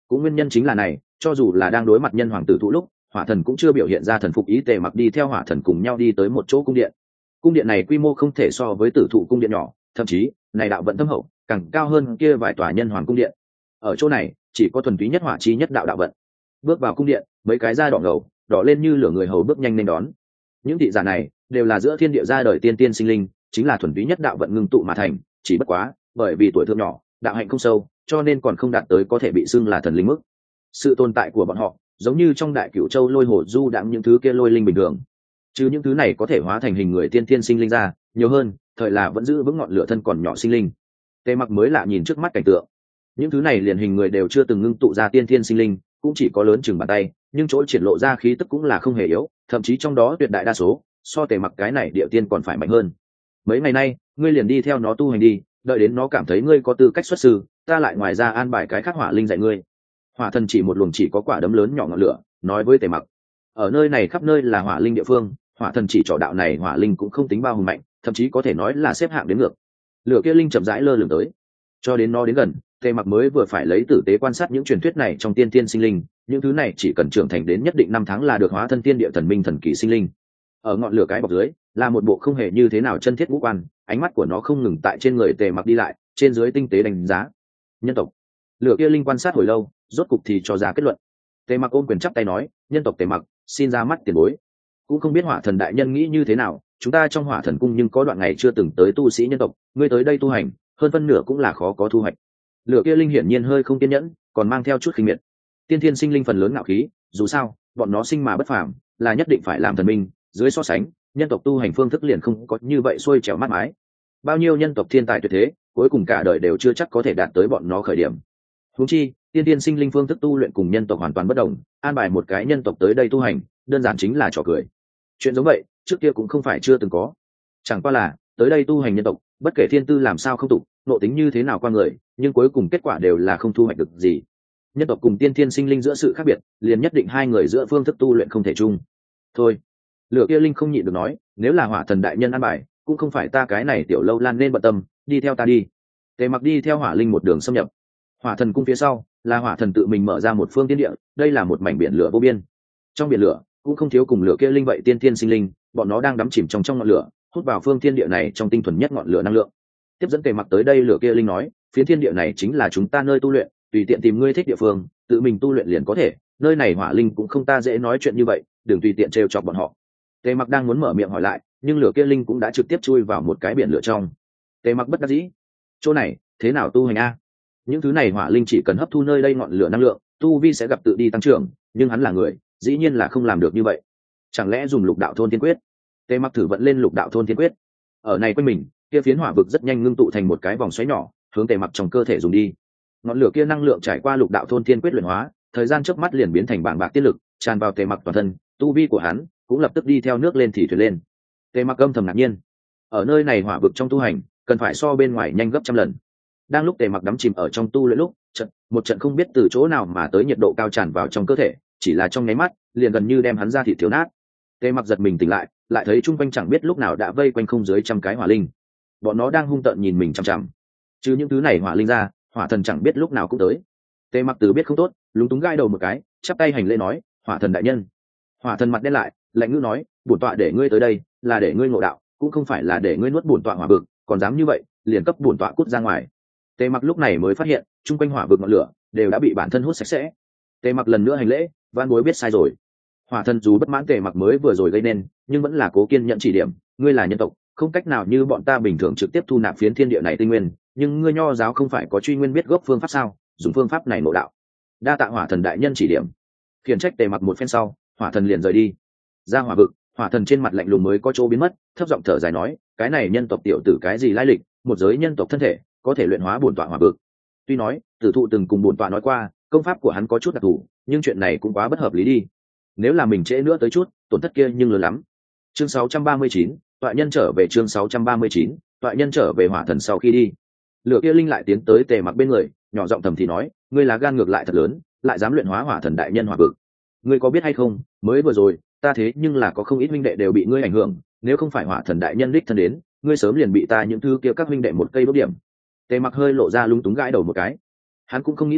cũng nguyên nhân chính là này, cho dù là đang đối mặt nhân hoàng tử thụ lúc, hỏa thần cũng chưa biểu hiện ra thần phục ý. Tề Mặc đi theo hỏa thần cùng nhau đi tới một chỗ cung điện. Cung điện này quy mô không thể so với tử thụ cung điện nhỏ, thậm chí này đạo vận thâm hậu, càng cao hơn kia vài tòa nhân hoàng cung điện. Ở chỗ này chỉ có thuần túy nhất hỏa chi nhất đạo đạo vận. Bước vào cung điện, mấy cái da đỏ ngầu đỏ lên như lửa người hầu bước nhanh lên đón. Những thị giả này đều là giữa thiên địa ra đời tiên tiên sinh linh, chính là thuần túy nhất đạo vận ngưng tụ mà thành, chỉ bất quá bởi vì tuổi thượng nhỏ, đạo hạnh không sâu, cho nên còn không đạt tới có thể bị xưng là thần linh mức. Sự tồn tại của bọn họ giống như trong đại cửu châu lôi hồ du đãng những thứ kia lôi linh bình thường, chứ những thứ này có thể hóa thành hình người tiên tiên sinh linh ra nhiều hơn, thời là vẫn giữ vững ngọn lửa thân còn nhỏ sinh linh. Tề Mặc mới lạ nhìn trước mắt cảnh tượng, những thứ này liền hình người đều chưa từng ngưng tụ ra tiên tiên sinh linh, cũng chỉ có lớn chừng bàn tay, nhưng chỗ triển lộ ra khí tức cũng là không hề yếu, thậm chí trong đó tuyệt đại đa số so Tề Mặc cái này địa tiên còn phải mạnh hơn. Mấy ngày nay ngươi liền đi theo nó tu hành đi, đợi đến nó cảm thấy ngươi có tư cách xuất sư, ta lại ngoài ra an bài cái khác hỏa linh dạy ngươi. Hỏa thần chỉ một luồng chỉ có quả đấm lớn nhỏ ngọn lửa, nói với Tề Mặc. Ở nơi này khắp nơi là hỏa linh địa phương, hỏa thần chỉ trỏ đạo này hỏa linh cũng không tính bao hùng mạnh, thậm chí có thể nói là xếp hạng đến ngược. Lửa kia linh chậm rãi lơ lửng tới, cho đến nó đến gần, Tề Mặc mới vừa phải lấy tử tế quan sát những truyền thuyết này trong tiên tiên sinh linh, những thứ này chỉ cần trưởng thành đến nhất định năm tháng là được hóa thân tiên địa thần minh thần kỳ sinh linh. Ở ngọn lửa cái bọc dưới là một bộ không hề như thế nào chân thiết ngũ quan, ánh mắt của nó không ngừng tại trên người Tề Mặc đi lại, trên dưới tinh tế đánh giá. Nhân tộc. Lửa kia linh quan sát hồi lâu, rốt cục thì cho ra kết luận. Tề Mặc ôm quyền chắp tay nói, nhân tộc Tề Mặc, xin ra mắt tiền bối. Cũng không biết hỏa thần đại nhân nghĩ như thế nào, chúng ta trong hỏa thần cung nhưng có đoạn ngày chưa từng tới tu sĩ nhân tộc, ngươi tới đây tu hành, hơn phân nửa cũng là khó có thu hoạch. Lửa kia linh hiển nhiên hơi không kiên nhẫn, còn mang theo chút khinh miệt. Tiên thiên sinh linh phần lớn ngạo khí, dù sao bọn nó sinh mà bất phàm, là nhất định phải làm thần minh, dưới so sánh nhân tộc tu hành phương thức liền không có như vậy xuôi trèo mát mái. Bao nhiêu nhân tộc thiên tài tuyệt thế, cuối cùng cả đời đều chưa chắc có thể đạt tới bọn nó khởi điểm. Huống chi tiên thiên sinh linh phương thức tu luyện cùng nhân tộc hoàn toàn bất đồng, an bài một cái nhân tộc tới đây tu hành đơn giản chính là trò cười. Chuyện giống vậy trước kia cũng không phải chưa từng có, chẳng qua là tới đây tu hành nhân tộc bất kể thiên tư làm sao không tục, nộ tính như thế nào qua người, nhưng cuối cùng kết quả đều là không thu hoạch được gì. Nhân tộc cùng tiên thiên sinh linh giữa sự khác biệt, liền nhất định hai người giữa phương thức tu luyện không thể chung. Thôi, lửa kia linh không nhịn được nói, nếu là hỏa thần đại nhân an bài, cũng không phải ta cái này tiểu lâu lan nên bận tâm, đi theo ta đi. Tề Mặc đi theo hỏa linh một đường xâm nhập. Hỏa thần cung phía sau là hỏa thần tự mình mở ra một phương tiên địa, đây là một mảnh biển lửa vô biên. Trong biển lửa cũng không thiếu cùng lửa kia linh vậy tiên thiên sinh linh, bọn nó đang đắm chìm trong trong ngọn lửa, hút vào phương thiên địa này trong tinh thuần nhất ngọn lửa năng lượng. Tiếp dẫn Tề Mặc tới đây, lửa kia linh nói, phiến thiên địa này chính là chúng ta nơi tu luyện, tùy tiện tìm ngươi thích địa phương, tự mình tu luyện liền có thể, nơi này hỏa linh cũng không ta dễ nói chuyện như vậy, đừng tùy tiện trêu chọc bọn họ. Tề Mặc đang muốn mở miệng hỏi lại, nhưng lửa kia linh cũng đã trực tiếp chui vào một cái biển lửa trong. Tề Mặc bất đắc dĩ, chỗ này thế nào tu hành a? Những thứ này hỏa linh chỉ cần hấp thu nơi đây ngọn lửa năng lượng, tu vi sẽ gặp tự đi tăng trưởng, nhưng hắn là người, dĩ nhiên là không làm được như vậy. Chẳng lẽ dùng lục đạo thôn thiên quyết? Tề Mặc thử vận lên lục đạo thôn thiên quyết. Ở này quanh mình, kia phiến hỏa vực rất nhanh ngưng tụ thành một cái vòng xoáy nhỏ, hướng Tề Mặc trong cơ thể dùng đi. Ngọn lửa kia năng lượng trải qua lục đạo thôn thiên quyết luyện hóa, thời gian chớp mắt liền biến thành bảng bạc tiết lực, tràn vào Tề Mặc toàn thân, tu vi của hắn cũng lập tức đi theo nước lên thì thuyền lên. Tề Mặc âm thầm ngạc nhiên, ở nơi này hỏa vực trong tu hành, cần phải so bên ngoài nhanh gấp trăm lần. Đang lúc Tề Mặc đắm chìm ở trong tu luyện lúc, trận một trận không biết từ chỗ nào mà tới nhiệt độ cao tràn vào trong cơ thể, chỉ là trong nháy mắt, liền gần như đem hắn ra thịt thiếu nát. Tề Mặc giật mình tỉnh lại, lại thấy chung quanh chẳng biết lúc nào đã vây quanh không dưới trăm cái hỏa linh. Bọn nó đang hung tợn nhìn mình chằm chằm. Chứ những thứ này hỏa linh ra, hỏa thần chẳng biết lúc nào cũng tới. Tề Mặc từ biết không tốt, lúng túng gai đầu một cái, chắp tay hành lễ nói, hỏa thần đại nhân. Hỏa thần mặt đen lại, lạnh ngữ nói, bổn tọa để ngươi tới đây là để ngươi ngộ đạo, cũng không phải là để ngươi nuốt bổn tọa hỏa vực, còn dám như vậy liền cấp bổn tọa cút ra ngoài. Tề Mặc lúc này mới phát hiện chung quanh hỏa vực ngọn lửa đều đã bị bản thân hút sạch sẽ. Tề Mặc lần nữa hành lễ, van bối biết sai rồi. Hỏa thần dù bất mãn Tề Mặc mới vừa rồi gây nên, nhưng vẫn là cố kiên nhận chỉ điểm, ngươi là nhân tộc, không cách nào như bọn ta bình thường trực tiếp thu nạp phiến thiên địa này tinh nguyên, nhưng ngươi nho giáo không phải có truy nguyên biết gốc phương pháp sao, dùng phương pháp này ngộ đạo. Đa tạ hỏa thần đại nhân chỉ điểm. Khiển trách Tề Mặc một phen sau, hỏa thần liền rời đi. Ra hỏa vực, hỏa thần trên mặt lạnh lùng mới có chỗ biến mất, thấp giọng thở dài nói, cái này nhân tộc tiểu tử cái gì lai lịch, một giới nhân tộc thân thể có thể luyện hóa bổn tọa hỏa vực. Tuy nói tử thụ từng cùng bổn tọa nói qua công pháp của hắn có chút đặc thù, nhưng chuyện này cũng quá bất hợp lý đi. Nếu là mình trễ nữa tới chút, tổn thất kia nhưng lớn lắm. Chương sáu trăm ba mươi chín, tọa nhân trở về. Chương sáu trăm ba mươi chín, tọa nhân trở về. Hỏa thần sau khi đi, lửa kia linh lại tiến tới Tề Mặc bên người, nhỏ giọng thầm thì nói, ngươi lá gan ngược lại thật lớn, lại dám luyện hóa hỏa thần đại nhân hỏa vực. Ngươi có biết hay không, mới vừa rồi ta thế nhưng là có không ít huynh đệ đều bị ngươi ảnh hưởng, nếu không phải hỏa thần đại nhân đích thân đến, ngươi sớm liền bị ta những thứ kia các huynh đệ một cây đốt điểm. Tề Mặc hơi lộ ra lung túng gãi đầu một cái. Hắn cũng không nghĩ tới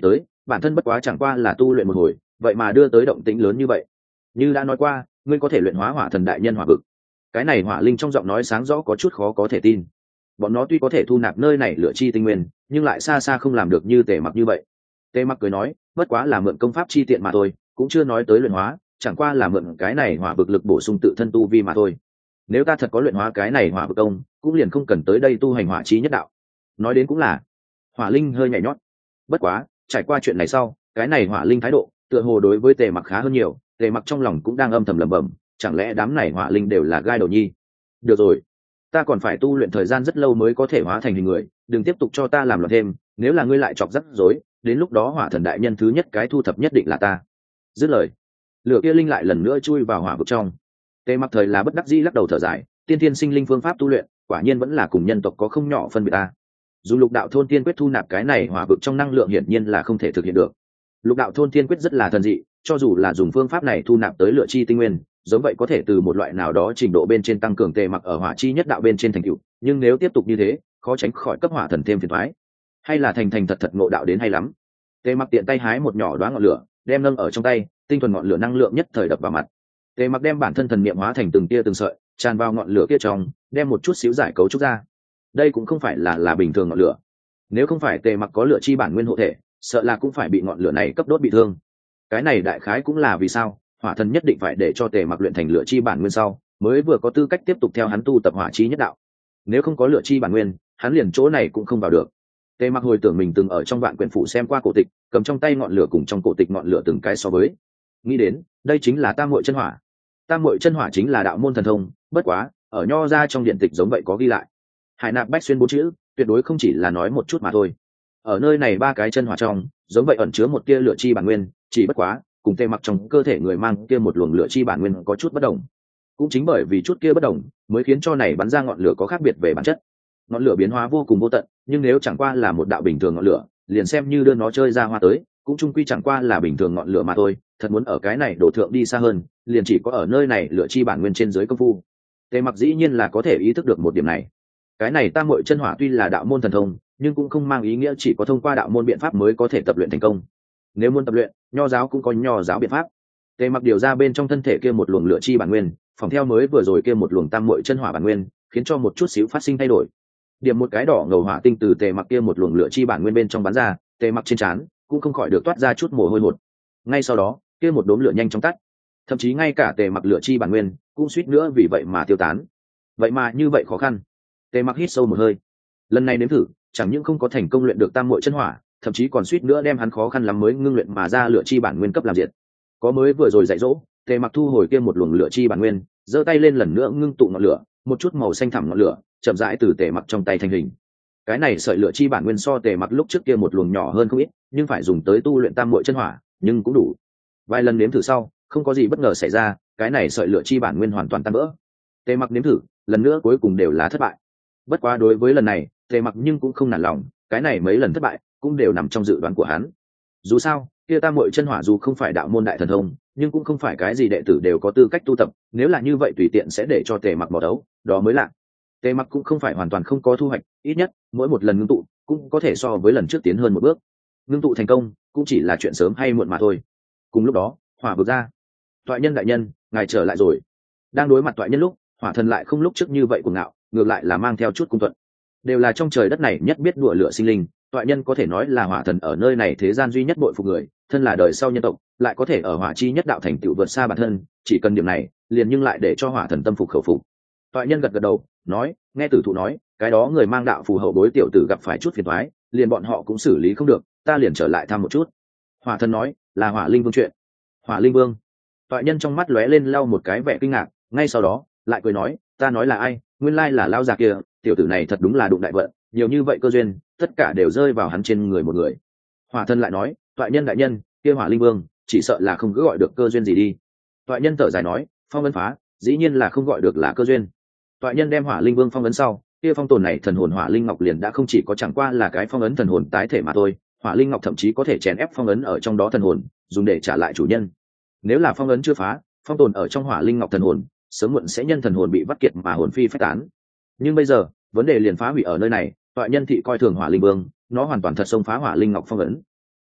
bản thân bất quá chẳng qua là tu luyện một hồi vậy mà đưa tới động tĩnh lớn như vậy. Như đã nói qua, ngươi có thể luyện hóa hỏa thần đại nhân hỏa vực. Cái này hỏa linh trong giọng nói sáng rõ có chút khó có thể tin. Bọn nó tuy có thể thu nạp nơi này lửa chi tinh nguyên, nhưng lại xa xa không làm được như Tề Mặc như vậy. Tề Mặc cười nói, bất quá là mượn công pháp chi tiện mà thôi, cũng chưa nói tới luyện hóa, chẳng qua là mượn cái này hỏa vực lực bổ sung tự thân tu vi mà thôi. Nếu ta thật có luyện hóa cái này hỏa vực công, cũng liền không cần tới đây tu hành hỏa chi nhất đạo. Nói đến cũng là. Hỏa linh hơi nhảy nhót. Bất quá, trải qua chuyện này sau, cái này hỏa linh thái độ, tựa hồ đối với Tề Mặc khá hơn nhiều. Tề Mặc trong lòng cũng đang âm thầm lẩm bẩm, chẳng lẽ đám này hỏa linh đều là gai đầu nhi? Được rồi, ta còn phải tu luyện thời gian rất lâu mới có thể hóa thành hình người, đừng tiếp tục cho ta làm loạn thêm, nếu là ngươi lại chọc rắc rối, đến lúc đó hỏa thần đại nhân thứ nhất cái thu thập nhất định là ta. Dứt lời, lửa kia linh lại lần nữa chui vào hỏa vực trong. Tề Mặc thời là bất đắc dĩ lắc đầu thở dài, tiên thiên sinh linh phương pháp tu luyện, quả nhiên vẫn là cùng nhân tộc có không nhỏ phân biệt ta. Dù lục đạo thôn tiên quyết thu nạp cái này hỏa vực trong năng lượng hiển nhiên là không thể thực hiện được. Lục đạo thôn tiên quyết rất là thần dị, cho dù là dùng phương pháp này thu nạp tới lửa chi tinh nguyên, giống vậy có thể từ một loại nào đó trình độ bên trên tăng cường Tề Mặc ở hỏa chi nhất đạo bên trên thành tựu, nhưng nếu tiếp tục như thế, khó tránh khỏi cấp hỏa thần thêm phiền toái. Hay là thành thành thật thật ngộ đạo đến hay lắm. Tề Mặc tiện tay hái một nhỏ đóa ngọn lửa, đem nâng ở trong tay, tinh thuần ngọn lửa năng lượng nhất thời đập vào mặt. Tề Mặc đem bản thân thần niệm hóa thành từng tia từng sợi, tràn vào ngọn lửa kia trong, đem một chút xíu giải cấu trúc ra. Đây cũng không phải là là bình thường ngọn lửa. Nếu không phải Tề Mặc có lửa chi bản nguyên hộ thể, sợ là cũng phải bị ngọn lửa này cấp đốt bị thương. Cái này đại khái cũng là vì sao hỏa thần nhất định phải để cho Tề Mặc luyện thành lửa chi bản nguyên sau, mới vừa có tư cách tiếp tục theo hắn tu tập hỏa chi nhất đạo. Nếu không có lửa chi bản nguyên, hắn liền chỗ này cũng không vào được. Tề Mặc hồi tưởng mình từng ở trong vạn quyển phủ xem qua cổ tịch, cầm trong tay ngọn lửa cùng trong cổ tịch ngọn lửa từng cái so với, nghĩ đến đây chính là tam muội chân hỏa. Tam muội chân hỏa chính là đạo môn thần thông, bất quá ở nho ra trong điện tịch giống vậy có ghi lại. Hải Nạp Bách Xuyên bốn chữ tuyệt đối không chỉ là nói một chút mà thôi. Ở nơi này ba cái chân hỏa trong, giống vậy ẩn chứa một tia lửa chi bản nguyên, chỉ bất quá cùng Tề Mặc trong cơ thể người mang kia một luồng lửa chi bản nguyên có chút bất đồng. Cũng chính bởi vì chút kia bất đồng, mới khiến cho này bắn ra ngọn lửa có khác biệt về bản chất. Ngọn lửa biến hóa vô cùng vô tận, nhưng nếu chẳng qua là một đạo bình thường ngọn lửa, liền xem như đưa nó chơi ra hoa tới, cũng chung quy chẳng qua là bình thường ngọn lửa mà thôi. Thật muốn ở cái này đổ thượng đi xa hơn, liền chỉ có ở nơi này lửa chi bản nguyên trên dưới công phu. Tề Mặc dĩ nhiên là có thể ý thức được một điểm này. Cái này tam muội chân hỏa tuy là đạo môn thần thông, nhưng cũng không mang ý nghĩa chỉ có thông qua đạo môn biện pháp mới có thể tập luyện thành công. Nếu muốn tập luyện, nho giáo cũng có nho giáo biện pháp. Tề Mặc điều ra bên trong thân thể kia một luồng lửa chi bản nguyên, phòng theo mới vừa rồi kia một luồng tam muội chân hỏa bản nguyên, khiến cho một chút xíu phát sinh thay đổi. Điểm một cái đỏ ngầu hỏa tinh từ Tề Mặc kia một luồng lửa chi bản nguyên bên trong bắn ra, Tề Mặc trên trán cũng không khỏi được toát ra chút mồ hôi hột. Ngay sau đó, kia một đốm lửa nhanh chóng tắt, thậm chí ngay cả Tề Mặc lửa chi bản nguyên cũng suýt nữa vì vậy mà tiêu tán. Vậy mà như vậy khó khăn. Tề Mặc hít sâu một hơi. Lần này nếm thử, chẳng những không có thành công luyện được tam muội chân hỏa, thậm chí còn suýt nữa đem hắn khó khăn lắm mới ngưng luyện mà ra lửa chi bản nguyên cấp làm diệt. Có mới vừa rồi dạy dỗ, Tề Mặc thu hồi kia một luồng lửa chi bản nguyên, giơ tay lên lần nữa ngưng tụ ngọn lửa, một chút màu xanh thẳm ngọn lửa chậm rãi từ Tề Mặc trong tay thành hình. Cái này sợi lửa chi bản nguyên so Tề Mặc lúc trước kia một luồng nhỏ hơn không ít, nhưng phải dùng tới tu luyện tam muội chân hỏa, nhưng cũng đủ. Vài lần nếm thử sau, không có gì bất ngờ xảy ra, cái này sợi lửa chi bản nguyên hoàn toàn tan vỡ. Tề Mặc nếm thử, lần nữa cuối cùng đều là thất bại. Bất quá đối với lần này, Tề Mặc nhưng cũng không nản lòng, cái này mấy lần thất bại cũng đều nằm trong dự đoán của hắn. Dù sao, kia tam muội chân hỏa dù không phải đạo môn đại thần thông, nhưng cũng không phải cái gì đệ tử đều có tư cách tu tập, nếu là như vậy tùy tiện sẽ để cho Tề Mặc bỏ đấu, đó mới lạ. Tề Mặc cũng không phải hoàn toàn không có thu hoạch, ít nhất mỗi một lần ngưng tụ cũng có thể so với lần trước tiến hơn một bước. Ngưng tụ thành công cũng chỉ là chuyện sớm hay muộn mà thôi. Cùng lúc đó, hỏa vực ra. Toại nhân đại nhân, ngài trở lại rồi. Đang đối mặt toại nhân lúc, hỏa thần lại không lúc trước như vậy cuồng ngạo, ngược lại là mang theo chút cung thuận. Đều là trong trời đất này nhất biết đùa lửa sinh linh, toại nhân có thể nói là hỏa thần ở nơi này thế gian duy nhất bội phục người, thân là đời sau nhân tộc, lại có thể ở hỏa chi nhất đạo thành tựu vượt xa bản thân, chỉ cần điểm này, liền nhưng lại để cho hỏa thần tâm phục khẩu phục. Toại nhân gật gật đầu, nói, nghe tử thụ nói, cái đó người mang đạo phù hậu bối tiểu tử gặp phải chút phiền toái, liền bọn họ cũng xử lý không được, ta liền trở lại thăm một chút. Hỏa thần nói, là Hỏa Linh Vương chuyện. Hỏa Linh Vương. Toại nhân trong mắt lóe lên lau một cái vẻ kinh ngạc, ngay sau đó lại cười nói, ta nói là ai, nguyên lai là lao già kia, tiểu tử này thật đúng là đụng đại vận, nhiều như vậy cơ duyên, tất cả đều rơi vào hắn trên người một người. Hỏa thần lại nói, toại nhân đại nhân, kia Hỏa Linh Vương chỉ sợ là không cứ gọi được cơ duyên gì đi. Toại nhân thở dài nói, phong ấn phá, dĩ nhiên là không gọi được là cơ duyên. Toại nhân đem Hỏa Linh Vương phong ấn sau, kia phong tồn này thần hồn Hỏa Linh Ngọc liền đã không chỉ có chẳng qua là cái phong ấn thần hồn tái thể mà thôi, Hỏa Linh Ngọc thậm chí có thể chèn ép phong ấn ở trong đó thần hồn, dùng để trả lại chủ nhân. Nếu là phong ấn chưa phá, phong tồn ở trong Hỏa Linh Ngọc thần hồn, sớm muộn sẽ nhân thần hồn bị vắt kiệt mà hồn phi phách tán. Nhưng bây giờ, vấn đề liền phá hủy ở nơi này, toại nhân thị coi thường Hỏa Linh Vương, nó hoàn toàn thật xông phá Hỏa Linh Ngọc phong ấn.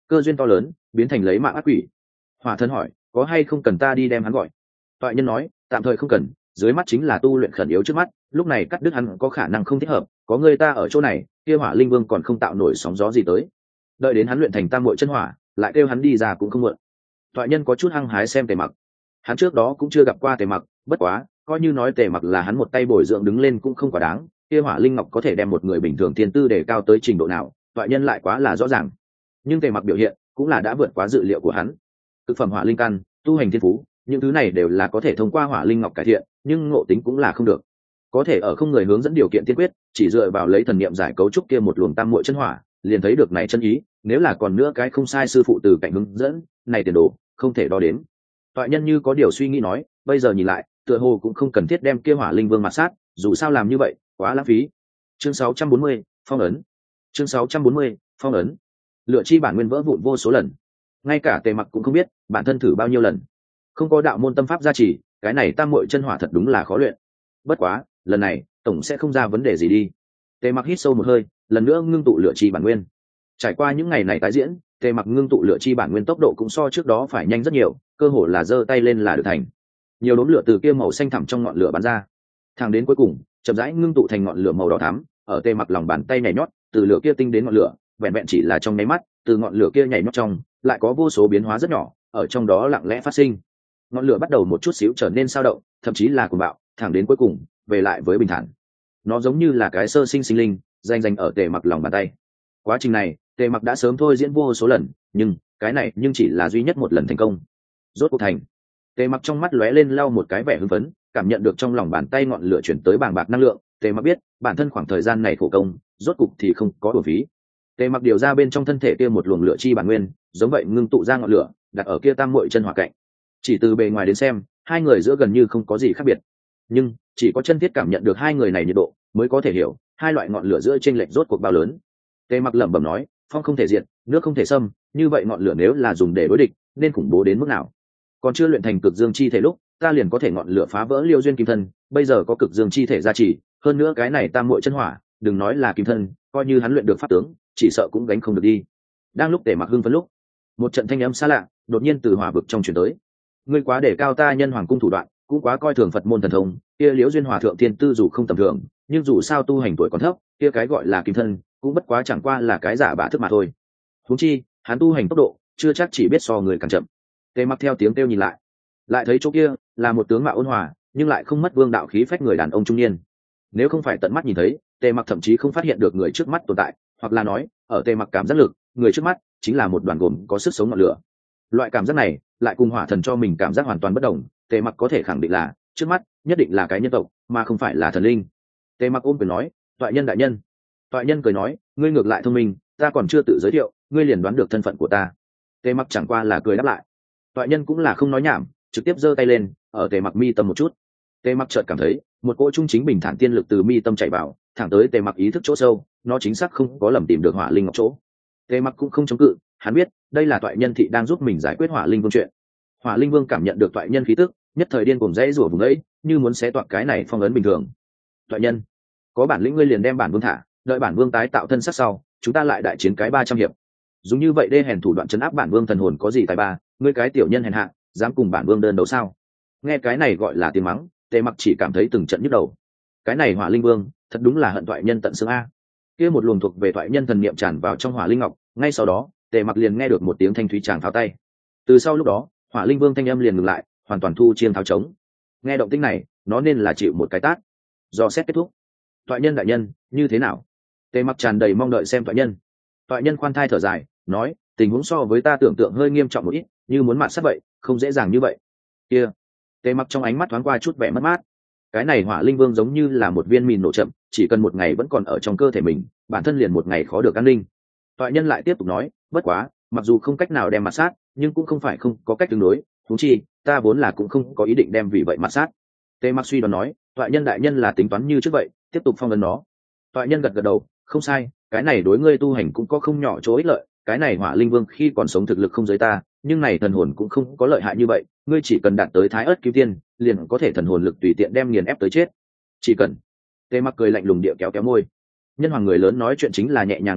cơ duyên to lớn biến thành lấy mạng ác quỷ. Hỏa thần hỏi có hay không cần ta đi đem hắn gọi. Toại nhân nói tạm thời không cần, dưới mắt chính là tu luyện khẩn yếu trước mắt, lúc này cắt đứt hắn có khả năng không thích hợp, có người ta ở chỗ này kia hỏa linh vương còn không tạo nổi sóng gió gì tới, đợi đến hắn luyện thành tam muội chân hỏa lại kêu hắn đi ra cũng không muộn. Toại nhân có chút hăng hái xem Tề Mặc, hắn trước đó cũng chưa gặp qua Tề Mặc, bất quá coi như nói Tề Mặc là hắn một tay bồi dưỡng đứng lên cũng không quá đáng, kia hỏa linh ngọc có thể đem một người bình thường tiên tư đề cao tới trình độ nào Toại nhân lại quá là rõ ràng. Nhưng Tề Mặc biểu hiện cũng là đã vượt quá dự liệu của hắn. Thực phẩm hỏa linh căn, tu hành thiên phú, những thứ này đều là có thể thông qua hỏa linh ngọc cải thiện, nhưng ngộ tính cũng là không được. Có thể ở không người hướng dẫn điều kiện tiên quyết, chỉ dựa vào lấy thần niệm giải cấu trúc kia một luồng tam muội chân hỏa, liền thấy được này chân ý, nếu là còn nữa cái không sai sư phụ từ cạnh hướng dẫn, này tiền đồ không thể đo đếm. Toại nhân như có điều suy nghĩ nói, bây giờ nhìn lại, tựa hồ cũng không cần thiết đem kia hỏa linh vương mặt sát, dù sao làm như vậy, quá lãng phí. Chương sáu trăm bốn mươi, phong ấn. Chương sáu trăm bốn mươi, phong ấn. Lựa chi bản nguyên vỡ vụn vô số lần, ngay cả Tề Mặc cũng không biết bản thân thử bao nhiêu lần, không có đạo môn tâm pháp gia trì, cái này tam muội chân hỏa thật đúng là khó luyện. Bất quá lần này tổng sẽ không ra vấn đề gì đi. Tề Mặc hít sâu một hơi, lần nữa ngưng tụ lửa chi bản nguyên. Trải qua những ngày này tái diễn, Tề Mặc ngưng tụ lửa chi bản nguyên tốc độ cũng so trước đó phải nhanh rất nhiều, cơ hồ là giơ tay lên là được thành. Nhiều đốm lửa từ kia màu xanh thẳm trong ngọn lửa bắn ra, thẳng đến cuối cùng chậm rãi ngưng tụ thành ngọn lửa màu đỏ thắm, ở Tề Mặc lòng bàn tay nhảy nhót, từ lửa kia tinh đến ngọn lửa, vẹn vẹn chỉ là trong nháy mắt, từ ngọn lửa kia nhảy nhót trong, lại có vô số biến hóa rất nhỏ, ở trong đó lặng lẽ phát sinh. Ngọn lửa bắt đầu một chút xíu trở nên sao động, thậm chí là cuồng bạo, thẳng đến cuối cùng về lại với bình thản. Nó giống như là cái sơ sinh sinh linh, danh danh ở Tề Mặc lòng bàn tay. Quá trình này, Tề Mặc đã sớm thôi diễn vô số lần, nhưng cái này nhưng chỉ là duy nhất một lần thành công. Rốt cuộc thành. Tề Mặc trong mắt lóe lên lau một cái vẻ hưng phấn, cảm nhận được trong lòng bàn tay ngọn lửa chuyển tới bàng bạc năng lượng, Tề Mặc biết, bản thân khoảng thời gian này khổ công, rốt cục thì không có uổng phí. Tề Mặc điều ra bên trong thân thể kia một luồng lửa chi bản nguyên, giống vậy ngưng tụ ra ngọn lửa, đặt ở kia tam muội chân hỏa cạnh. Chỉ từ bề ngoài đến xem, hai người giữa gần như không có gì khác biệt, nhưng chỉ có chân thiết cảm nhận được hai người này nhiệt độ, mới có thể hiểu hai loại ngọn lửa giữa chênh lệch rốt cuộc bao lớn. Tề Mặc lẩm bẩm nói, phong không thể diệt, nước không thể xâm, như vậy ngọn lửa nếu là dùng để đối địch, nên khủng bố đến mức nào? Còn chưa luyện thành cực dương chi thể lúc, ta liền có thể ngọn lửa phá vỡ liêu duyên kim thân, bây giờ có cực dương chi thể gia trì, hơn nữa cái này tam muội chân hỏa, đừng nói là kim thân, coi như hắn luyện được pháp tướng, chỉ sợ cũng gánh không được đi. Đang lúc Tề Mặc hưng phấn lúc, một trận thanh âm xa lạ đột nhiên từ hỏa vực trong truyền tới. Ngươi quá để cao ta Nhân Hoàng cung thủ đoạn, cũng quá coi thường Phật môn thần thông, kia Liễu Duyên Hòa thượng thiên tư dù không tầm thường, nhưng dù sao tu hành tuổi còn thấp, kia cái gọi là kim thân, cũng bất quá chẳng qua là cái giả bạ thức mà thôi. Huống chi, hắn tu hành tốc độ, chưa chắc chỉ biết so người càng chậm. Tề Mặc theo tiếng kêu nhìn lại, lại thấy chỗ kia là một tướng mạo ôn hòa, nhưng lại không mất vương đạo khí phách người đàn ông trung niên. Nếu không phải tận mắt nhìn thấy, Tề Mặc thậm chí không phát hiện được người trước mắt tồn tại, hoặc là nói, ở Tề Mặc cảm giác lực, người trước mắt chính là một đoàn gồm có sức sống ngọn lửa. Loại cảm giác này lại cùng hỏa thần cho mình cảm giác hoàn toàn bất đồng. Tề Mặc có thể khẳng định là trước mắt nhất định là cái nhân tộc, mà không phải là thần linh. Tề Mặc ôm cười nói, toại nhân đại nhân. Toại nhân cười nói, ngươi ngược lại thông minh, ta còn chưa tự giới thiệu, ngươi liền đoán được thân phận của ta. Tề Mặc chẳng qua là cười đáp lại. Toại nhân cũng là không nói nhảm, trực tiếp giơ tay lên, ở Tề Mặc mi tâm một chút. Tề Mặc chợt cảm thấy một cỗ trung chính bình thản tiên lực từ mi tâm chảy vào, thẳng tới Tề Mặc ý thức chỗ sâu, nó chính xác không có lầm tìm được hỏa linh ngọc chỗ. Tề Mặc cũng không chống cự, hắn biết đây là toại nhân thị đang giúp mình giải quyết hỏa linh vương chuyện. Hỏa linh vương cảm nhận được toại nhân khí tức, nhất thời điên cuồng dãy rủa vùng ấy, như muốn xé toạc cái này phong ấn bình thường. Toại nhân, có bản lĩnh ngươi liền đem bản vương thả, đợi bản vương tái tạo thân sắc sau, chúng ta lại đại chiến cái ba trăm hiệp. Dùng như vậy đê hèn thủ đoạn trấn áp bản vương thần hồn có gì tài ba, ngươi cái tiểu nhân hèn hạ, dám cùng bản vương đơn đấu sao? Nghe cái này gọi là tiếng mắng, Tề Mặc chỉ cảm thấy từng trận nhức đầu. Cái này hỏa linh vương, thật đúng là hận toại nhân tận xương a. Kia một luồng thuộc về toại nhân thần niệm tràn vào trong hỏa linh ngọc, ngay sau đó, Tề Mặc liền nghe được một tiếng thanh thúy tràng tháo tay. Từ sau lúc đó, hỏa linh vương thanh âm liền ngừng lại, hoàn toàn thu chiên tháo trống. Nghe động tĩnh này, nó nên là chịu một cái tát. Do xét kết thúc, toại nhân đại nhân, như thế nào? Tề Mặc tràn đầy mong đợi xem toại nhân. Toại nhân khoan thai thở dài, nói, tình huống so với ta tưởng tượng hơi nghiêm trọng một ít, như muốn mạt sát vậy, không dễ dàng như vậy. Kia, Tề Mặc trong ánh mắt thoáng qua chút vẻ mất mát. Cái này hỏa linh vương giống như là một viên mìn nổ chậm, chỉ cần một ngày vẫn còn ở trong cơ thể mình, bản thân liền một ngày khó được an ninh. Toại nhân lại tiếp tục nói, bất quá, mặc dù không cách nào đem mạt sát, nhưng cũng không phải không có cách tương đối. Thú chi, ta vốn là cũng không có ý định đem vì vậy mạt sát. Tề Mặc suy đoán nói, toại nhân đại nhân là tính toán như trước vậy, tiếp tục phong ấn nó. Toại nhân gật gật đầu, không sai, cái này đối ngươi tu hành cũng có không nhỏ chỗ ích lợi. Cái này hỏa linh vương khi còn sống thực lực không giới ta, nhưng này thần hồn cũng không có lợi hại như vậy. Ngươi chỉ cần đạt tới thái ớt kim tiên, liền có thể thần hồn lực tùy tiện đem nghiền ép tới chết. Chỉ cần. Tề Mặc cười lạnh lùng địa kéo kéo môi. Nhân hoàng người lớn nói chuyện chính là nhẹ nhàng linh hoạt,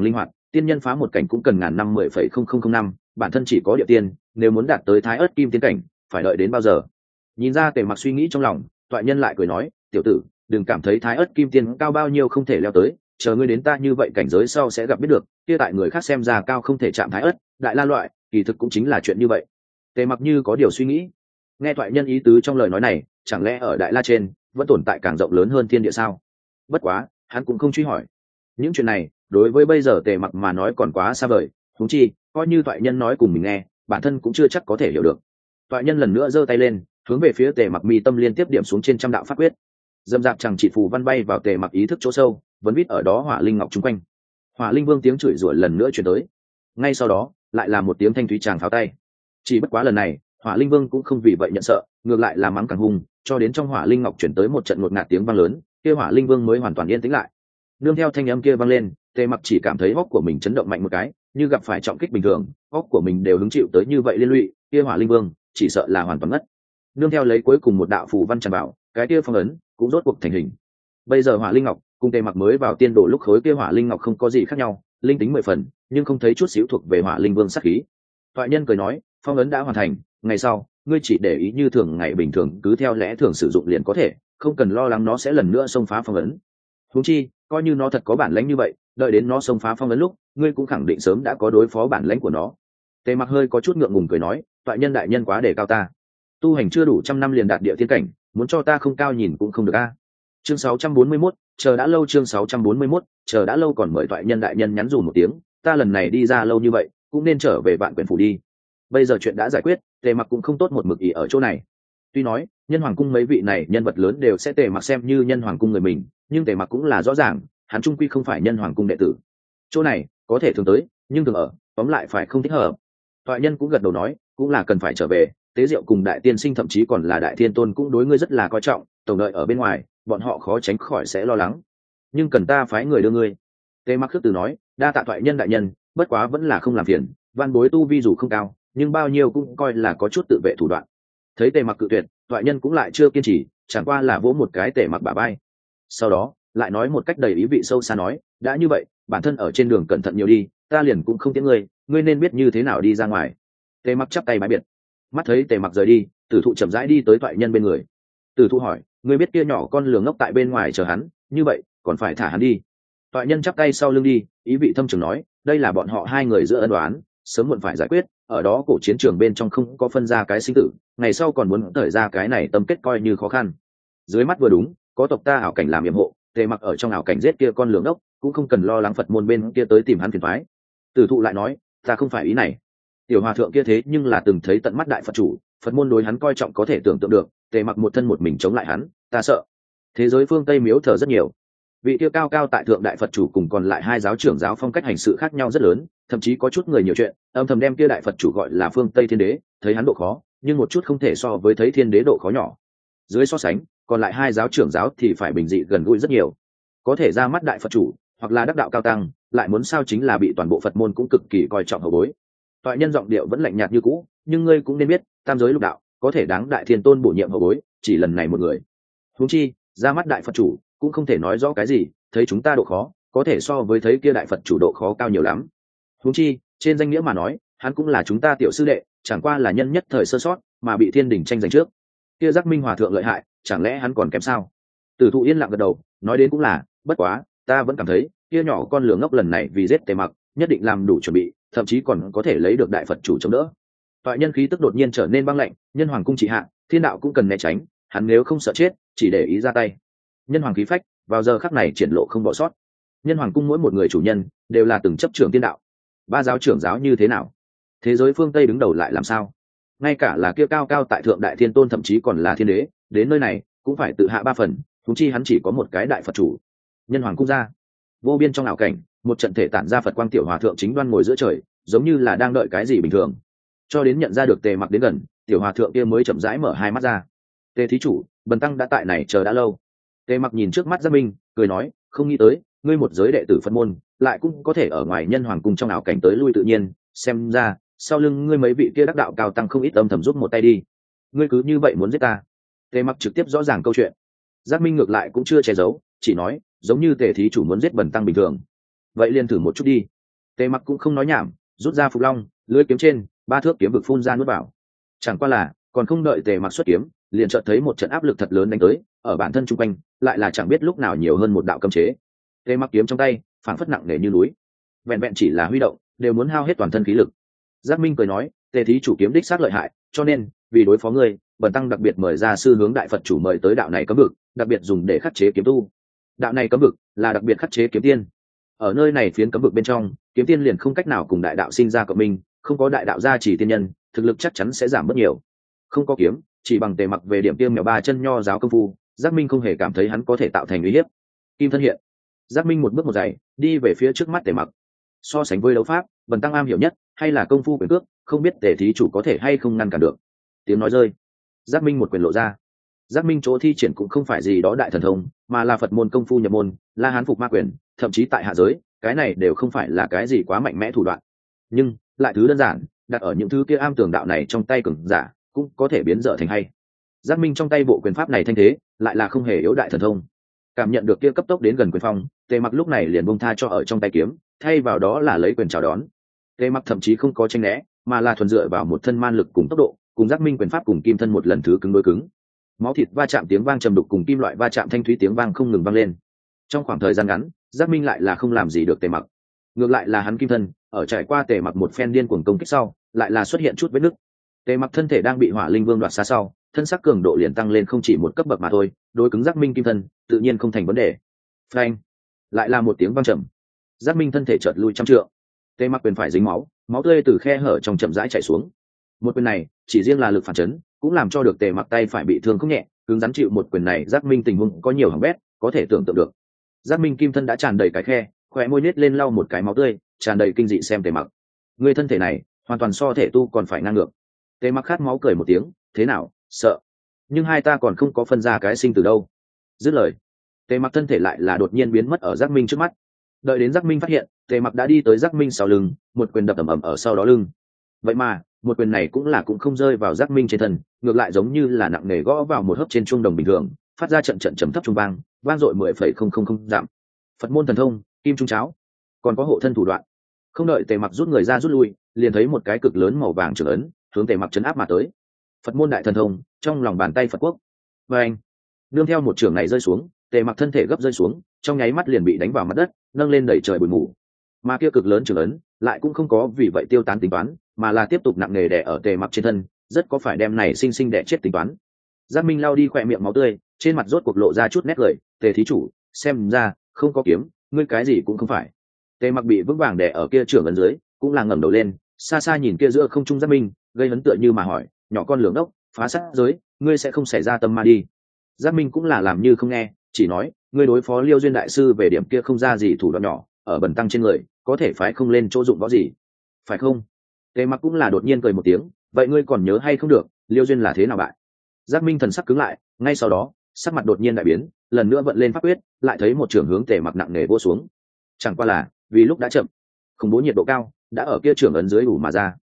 tiên nhân phá một cảnh cũng cần ngàn năm mười phẩy không không không năm, bản thân chỉ có địa tiên, nếu muốn đạt tới thái ớt kim tiên cảnh phải đợi đến bao giờ? Nhìn ra Tề Mặc suy nghĩ trong lòng, toại nhân lại cười nói, tiểu tử, đừng cảm thấy thái ớt kim tiên cao bao nhiêu không thể leo tới, chờ ngươi đến ta như vậy cảnh giới sau sẽ gặp biết được, kia tại người khác xem ra cao không thể chạm thái ớt, đại la loại, kỳ thực cũng chính là chuyện như vậy. Tề Mặc như có điều suy nghĩ, nghe toại nhân ý tứ trong lời nói này, chẳng lẽ ở đại la trên vẫn tồn tại càng rộng lớn hơn thiên địa sao? Bất quá, hắn cũng không truy hỏi. Những chuyện này, đối với bây giờ Tề Mặc mà nói còn quá xa vời, huống chi, coi như toại nhân nói cùng mình nghe, bản thân cũng chưa chắc có thể hiểu được. Toại nhân lần nữa giơ tay lên, hướng về phía Tề Mặc mi tâm liên tiếp điểm xuống trên trăm đạo pháp quyết. Dâm dạp chẳng chỉ phù văn bay vào Tề Mặc ý thức chỗ sâu, vẫn vít ở đó hỏa linh ngọc chung quanh. Hỏa linh vương tiếng chửi rủa lần nữa truyền tới. Ngay sau đó, lại là một tiếng thanh thúy tràng pháo tay. Chỉ bất quá lần này, hỏa linh vương cũng không vì vậy nhận sợ, ngược lại là mắng càng hung, cho đến trong hỏa linh ngọc chuyển tới một trận ngột ngạt tiếng vang lớn, kia hỏa linh vương mới hoàn toàn yên tĩnh lại. Nương theo thanh âm kia vang lên, Tề Mặc chỉ cảm thấy óc của mình chấn động mạnh một cái, như gặp phải trọng kích bình thường, óc của mình đều hứng chịu tới như vậy liên lụy, kia hỏa linh vương chỉ sợ là hoàn toàn ngất. Nương theo lấy cuối cùng một đạo phù văn tràn vào, cái kia phong ấn cũng rốt cuộc thành hình. Bây giờ hỏa linh ngọc cùng Tề Mặc mới vào tiên độ lúc khối kia hỏa linh ngọc không có gì khác nhau, linh tính mười phần, nhưng không thấy chút xíu thuộc về hỏa linh vương sát khí. Toại nhân cười nói, phong ấn đã hoàn thành, ngày sau ngươi chỉ để ý như thường ngày bình thường cứ theo lẽ thường sử dụng liền có thể, không cần lo lắng nó sẽ lần nữa xông phá phong ấn. Huống chi, coi như nó thật có bản lãnh như vậy, đợi đến nó xông phá phong ấn lúc, ngươi cũng khẳng định sớm đã có đối phó bản lãnh của nó. Tề Mặc hơi có chút ngượng ngùng cười nói, toại nhân đại nhân quá để cao ta, tu hành chưa đủ trăm năm liền đạt địa thiên cảnh, muốn cho ta không cao nhìn cũng không được a. Chương sáu trăm bốn mươi mốt, chờ đã lâu chương sáu trăm bốn mươi mốt, chờ đã lâu còn mời toại nhân đại nhân nhắn dù một tiếng, ta lần này đi ra lâu như vậy, cũng nên trở về vạn quyển phủ đi. Bây giờ chuyện đã giải quyết, Tề Mặc cũng không tốt một mực ý ở chỗ này. Tuy nói, nhân hoàng cung mấy vị này nhân vật lớn đều sẽ Tề Mặc xem như nhân hoàng cung người mình, nhưng Tề Mặc cũng là rõ ràng, hắn trung quy không phải nhân hoàng cung đệ tử. Chỗ này có thể thường tới, nhưng thường ở, tóm lại phải không thích hợp. Toại nhân cũng gật đầu nói, cũng là cần phải trở về, Tế Diệu cùng Đại Tiên Sinh thậm chí còn là Đại Thiên Tôn cũng đối ngươi rất là coi trọng, tổng đợi ở bên ngoài, bọn họ khó tránh khỏi sẽ lo lắng. Nhưng cần ta phái người đưa ngươi. Tề Mặc khước từ nói, đa tạ toại nhân đại nhân, bất quá vẫn là không làm phiền, văn bối tu vi dù không cao, nhưng bao nhiêu cũng coi là có chút tự vệ thủ đoạn. Thấy Tề Mặc cự tuyệt, toại nhân cũng lại chưa kiên trì, chẳng qua là vỗ một cái Tề Mặc bả vai. Sau đó lại nói một cách đầy ý vị sâu xa nói, đã như vậy, bản thân ở trên đường cẩn thận nhiều đi, ta liền cũng không tiễn ngươi, ngươi nên biết như thế nào đi ra ngoài. Tề Mặc chắp tay bái biệt. Mắt thấy Tề Mặc rời đi, Tử Thụ chậm rãi đi tới toại nhân bên người. Tử Thụ hỏi, ngươi biết kia nhỏ con lường ngốc tại bên ngoài chờ hắn, như vậy còn phải thả hắn đi? Toại nhân chắp tay sau lưng đi, ý vị thâm trường nói, đây là bọn họ hai người giữa ân đoán, sớm muộn phải giải quyết, ở đó cổ chiến trường bên trong không có phân ra cái sinh tử, ngày sau còn muốn thời ra cái này tâm kết coi như khó khăn. Dưới mắt vừa đúng, có tộc ta ảo cảnh làm yểm hộ, Tề Mặc ở trong ảo cảnh giết kia con lường đốc, cũng không cần lo lắng Phật môn bên kia tới tìm hắn phiền toái. Tử Thụ lại nói, ta không phải ý này. Tiểu hòa thượng kia thế nhưng là từng thấy tận mắt đại Phật chủ, Phật môn đối hắn coi trọng có thể tưởng tượng được, Tề Mặc một thân một mình chống lại hắn, ta sợ. Thế giới phương Tây miếu thờ rất nhiều, vị kia cao cao tại thượng đại Phật chủ cùng còn lại hai giáo trưởng giáo phong cách hành sự khác nhau rất lớn, thậm chí có chút người nhiều chuyện, âm thầm đem kia đại Phật chủ gọi là phương Tây Thiên Đế, thấy hắn độ khó, nhưng một chút không thể so với thấy Thiên Đế độ khó nhỏ. Dưới so sánh, còn lại hai giáo trưởng giáo thì phải bình dị gần gũi rất nhiều. Có thể ra mắt đại Phật chủ, hoặc là đắc đạo cao tăng, lại muốn sao chính là bị toàn bộ Phật môn cũng cực kỳ coi trọng hậu bối. Toại nhân giọng điệu vẫn lạnh nhạt như cũ, nhưng ngươi cũng nên biết, tam giới lục đạo, có thể đáng đại thiên tôn bổ nhiệm hậu bối, chỉ lần này một người. Huống chi, ra mắt đại Phật chủ, cũng không thể nói rõ cái gì, thấy chúng ta độ khó, có thể so với thấy kia đại Phật chủ độ khó cao nhiều lắm. Huống chi, trên danh nghĩa mà nói, hắn cũng là chúng ta tiểu sư đệ, chẳng qua là nhân nhất thời sơ sót, mà bị thiên đình tranh giành trước. Kia Giác Minh hòa thượng lợi hại, chẳng lẽ hắn còn kém sao? Tử Thụ yên lặng gật đầu, nói đến cũng là, bất quá, ta vẫn cảm thấy, kia nhỏ con lừa ngốc lần này vì giết Tề Mặc, nhất định làm đủ chuẩn bị, thậm chí còn có thể lấy được đại Phật chủ chống đỡ. Toại nhân khí tức đột nhiên trở nên băng lạnh, nhân hoàng cung trị hạ, thiên đạo cũng cần né tránh, hắn nếu không sợ chết, chỉ để ý ra tay. Nhân hoàng khí phách, vào giờ khắc này triển lộ không bỏ sót. Nhân hoàng cung mỗi một người chủ nhân đều là từng chấp trưởng tiên đạo. Ba giáo trưởng giáo như thế nào? Thế giới phương Tây đứng đầu lại làm sao? Ngay cả là kia cao cao tại thượng đại thiên tôn thậm chí còn là thiên đế, đến nơi này cũng phải tự hạ ba phần, thúng chi hắn chỉ có một cái đại Phật chủ. Nhân hoàng cung ra, vô biên trong ảo cảnh, một trận thể tản ra Phật quang tiểu hòa thượng chính đoan ngồi giữa trời, giống như là đang đợi cái gì bình thường. Cho đến nhận ra được Tề Mặc đến gần, tiểu hòa thượng kia mới chậm rãi mở hai mắt ra. Tề thí chủ, bần tăng đã tại này chờ đã lâu. Tề Mặc nhìn trước mắt Giác Minh, cười nói, không nghĩ tới, ngươi một giới đệ tử Phật môn, lại cũng có thể ở ngoài nhân hoàng cung trong ảo cảnh tới lui tự nhiên, xem ra, sau lưng ngươi mấy vị kia đắc đạo cao tăng không ít âm thầm giúp một tay đi. Ngươi cứ như vậy muốn giết ta? Tề Mặc trực tiếp rõ ràng câu chuyện. Giác Minh ngược lại cũng chưa che giấu, chỉ nói, giống như Tề thí chủ muốn giết bần tăng bình thường. Vậy liền thử một chút đi. Tề Mặc cũng không nói nhảm, rút ra phục long, lưỡi kiếm trên ba thước kiếm vực phun ra nuốt vào. Chẳng qua là còn không đợi Tề Mặc xuất kiếm, liền chợt thấy một trận áp lực thật lớn đánh tới, ở bản thân trung quanh lại là chẳng biết lúc nào nhiều hơn một đạo cấm chế. Tề Mặc kiếm trong tay phảng phất nặng nề như núi, vẹn vẹn chỉ là huy động đều muốn hao hết toàn thân khí lực. Giác Minh cười nói, Tề thí chủ kiếm đích xác lợi hại, cho nên vì đối phó ngươi, bần tăng đặc biệt mời ra sư hướng đại Phật chủ mời tới đạo này cấm vực, đặc biệt dùng để khắc chế kiếm tu. Đạo này cấm vực là đặc biệt khắc chế kiếm tiên. Ở nơi này phiến cấm vực bên trong, kiếm tiên liền không cách nào cùng đại đạo sinh ra cộng minh, không có đại đạo gia chỉ tiên nhân, thực lực chắc chắn sẽ giảm bớt nhiều. Không có kiếm, chỉ bằng Tề Mặc về điểm tiêm mèo ba chân nho giáo công phu, Giác Minh không hề cảm thấy hắn có thể tạo thành uy hiếp. Kim thân hiện, Giác Minh một bước một giày đi về phía trước mắt Tề Mặc. So sánh với đấu pháp, bần tăng am hiểu nhất hay là công phu quyền cước, không biết Tề thí chủ có thể hay không ngăn cản được. Tiếng nói rơi, Giác Minh một quyền lộ ra. Giác Minh chỗ thi triển cũng không phải gì đó đại thần thông, mà là Phật môn công phu nhập môn, La Hán phục ma quyền, thậm chí tại hạ giới, cái này đều không phải là cái gì quá mạnh mẽ thủ đoạn. Nhưng lại thứ đơn giản, đặt ở những thứ kia am tường đạo này trong tay cường giả, cũng có thể biến dở thành hay. Giác Minh trong tay bộ quyền pháp này thanh thế, lại là không hề yếu đại thần thông. Cảm nhận được kia cấp tốc đến gần quyền phong, Tề Mặc lúc này liền buông tha cho ở trong tay kiếm, thay vào đó là lấy quyền chào đón. Tề Mặc thậm chí không có tranh né, mà là thuần dựa vào một thân man lực cùng tốc độ, cùng Giác Minh quyền pháp cùng kim thân một lần thứ cứng đối cứng. Máu thịt va chạm tiếng vang trầm đục cùng kim loại va chạm thanh thúy tiếng vang không ngừng vang lên. Trong khoảng thời gian ngắn, Giác Minh lại là không làm gì được Tề Mặc. Ngược lại là hắn kim thân, ở trải qua Tề Mặc một phen điên cuồng công kích sau, lại là xuất hiện chút vết nứt. Tề Mặc thân thể đang bị Hỏa Linh Vương đoạt xa sau, thân sắc cường độ liền tăng lên không chỉ một cấp bậc mà thôi, đối cứng Giác Minh kim thân, tự nhiên không thành vấn đề. Phanh! Lại là một tiếng vang trầm. Giác Minh thân thể chợt lui trăm trượng. Tề Mặc quyền phải dính máu, máu tươi từ khe hở trong chậm rãi chảy xuống. Một quyền này, chỉ riêng là lực phản chấn, cũng làm cho được Tề Mặc tay phải bị thương không nhẹ, cứng rắn chịu một quyền này, Giác Minh tình huống có nhiều hỏng bét, có thể tưởng tượng được. Giác Minh kim thân đã tràn đầy cái khe, khóe môi nết lên lau một cái máu tươi, tràn đầy kinh dị xem Tề Mặc. Người thân thể này, hoàn toàn so thể tu còn phải ngang ngược. Tề Mặc khát máu cười một tiếng, thế nào, sợ? Nhưng hai ta còn không có phân ra cái sinh từ đâu. Dứt lời, Tề Mặc thân thể lại là đột nhiên biến mất ở Giác Minh trước mắt. Đợi đến Giác Minh phát hiện, Tề Mặc đã đi tới Giác Minh sau lưng, một quyền đập ầm ầm ở sau đó lưng. Vậy mà, một quyền này cũng là cũng không rơi vào Giác Minh trên thân, ngược lại giống như là nặng nề gõ vào một hớp trên chuông đồng bình thường, phát ra trận trận trầm thấp trung vang, vang dội mười phẩy không không không giảm. Phật môn thần thông, kim trung cháo, còn có hộ thân thủ đoạn. Không đợi Tề Mặc rút người ra rút lui, liền thấy một cái cực lớn màu vàng trưởng ấn hướng Tề Mặc chấn áp mà tới. Phật môn đại thần thông, trong lòng bàn tay Phật quốc. Và anh, nương theo một trưởng này rơi xuống, Tề Mặc thân thể gấp rơi xuống, trong nháy mắt liền bị đánh vào mặt đất, nâng lên đẩy trời bụi mù. Mà kia cực lớn trưởng ấn lại cũng không có vì vậy tiêu tán tính toán, mà là tiếp tục nặng nề đè ở Tề Mặc trên thân, rất có phải đem này sinh sinh đè chết tính toán. Giác Minh lau đi khỏe miệng máu tươi, trên mặt rốt cuộc lộ ra chút nét cười, Tề thí chủ, xem ra không có kiếm, ngươi cái gì cũng không phải. Tề Mặc bị vững vàng đè ở kia trưởng ấn dưới, cũng là ngẩng đầu lên, xa xa nhìn kia giữa không trung Giác Minh, gây ấn tựa như mà hỏi, nhỏ con lường đốc, phá sát giới, ngươi sẽ không xảy ra tâm ma đi. Giác Minh cũng là làm như không nghe, chỉ nói, ngươi đối phó Liêu Duyên đại sư về điểm kia không ra gì thủ đoạn nhỏ, ở bần tăng trên người, có thể phải không lên chỗ dụng võ gì, phải không? Tề Mặc cũng là đột nhiên cười một tiếng, vậy ngươi còn nhớ hay không được, Liêu Duyên là thế nào bại? Giác Minh thần sắc cứng lại, ngay sau đó, sắc mặt đột nhiên đại biến, lần nữa vận lên pháp quyết, lại thấy một trưởng hướng Tề Mặc nặng nề vỗ xuống. Chẳng qua là, vì lúc đã chậm, khủng bố nhiệt độ cao đã ở kia trưởng ấn dưới đủ mà ra.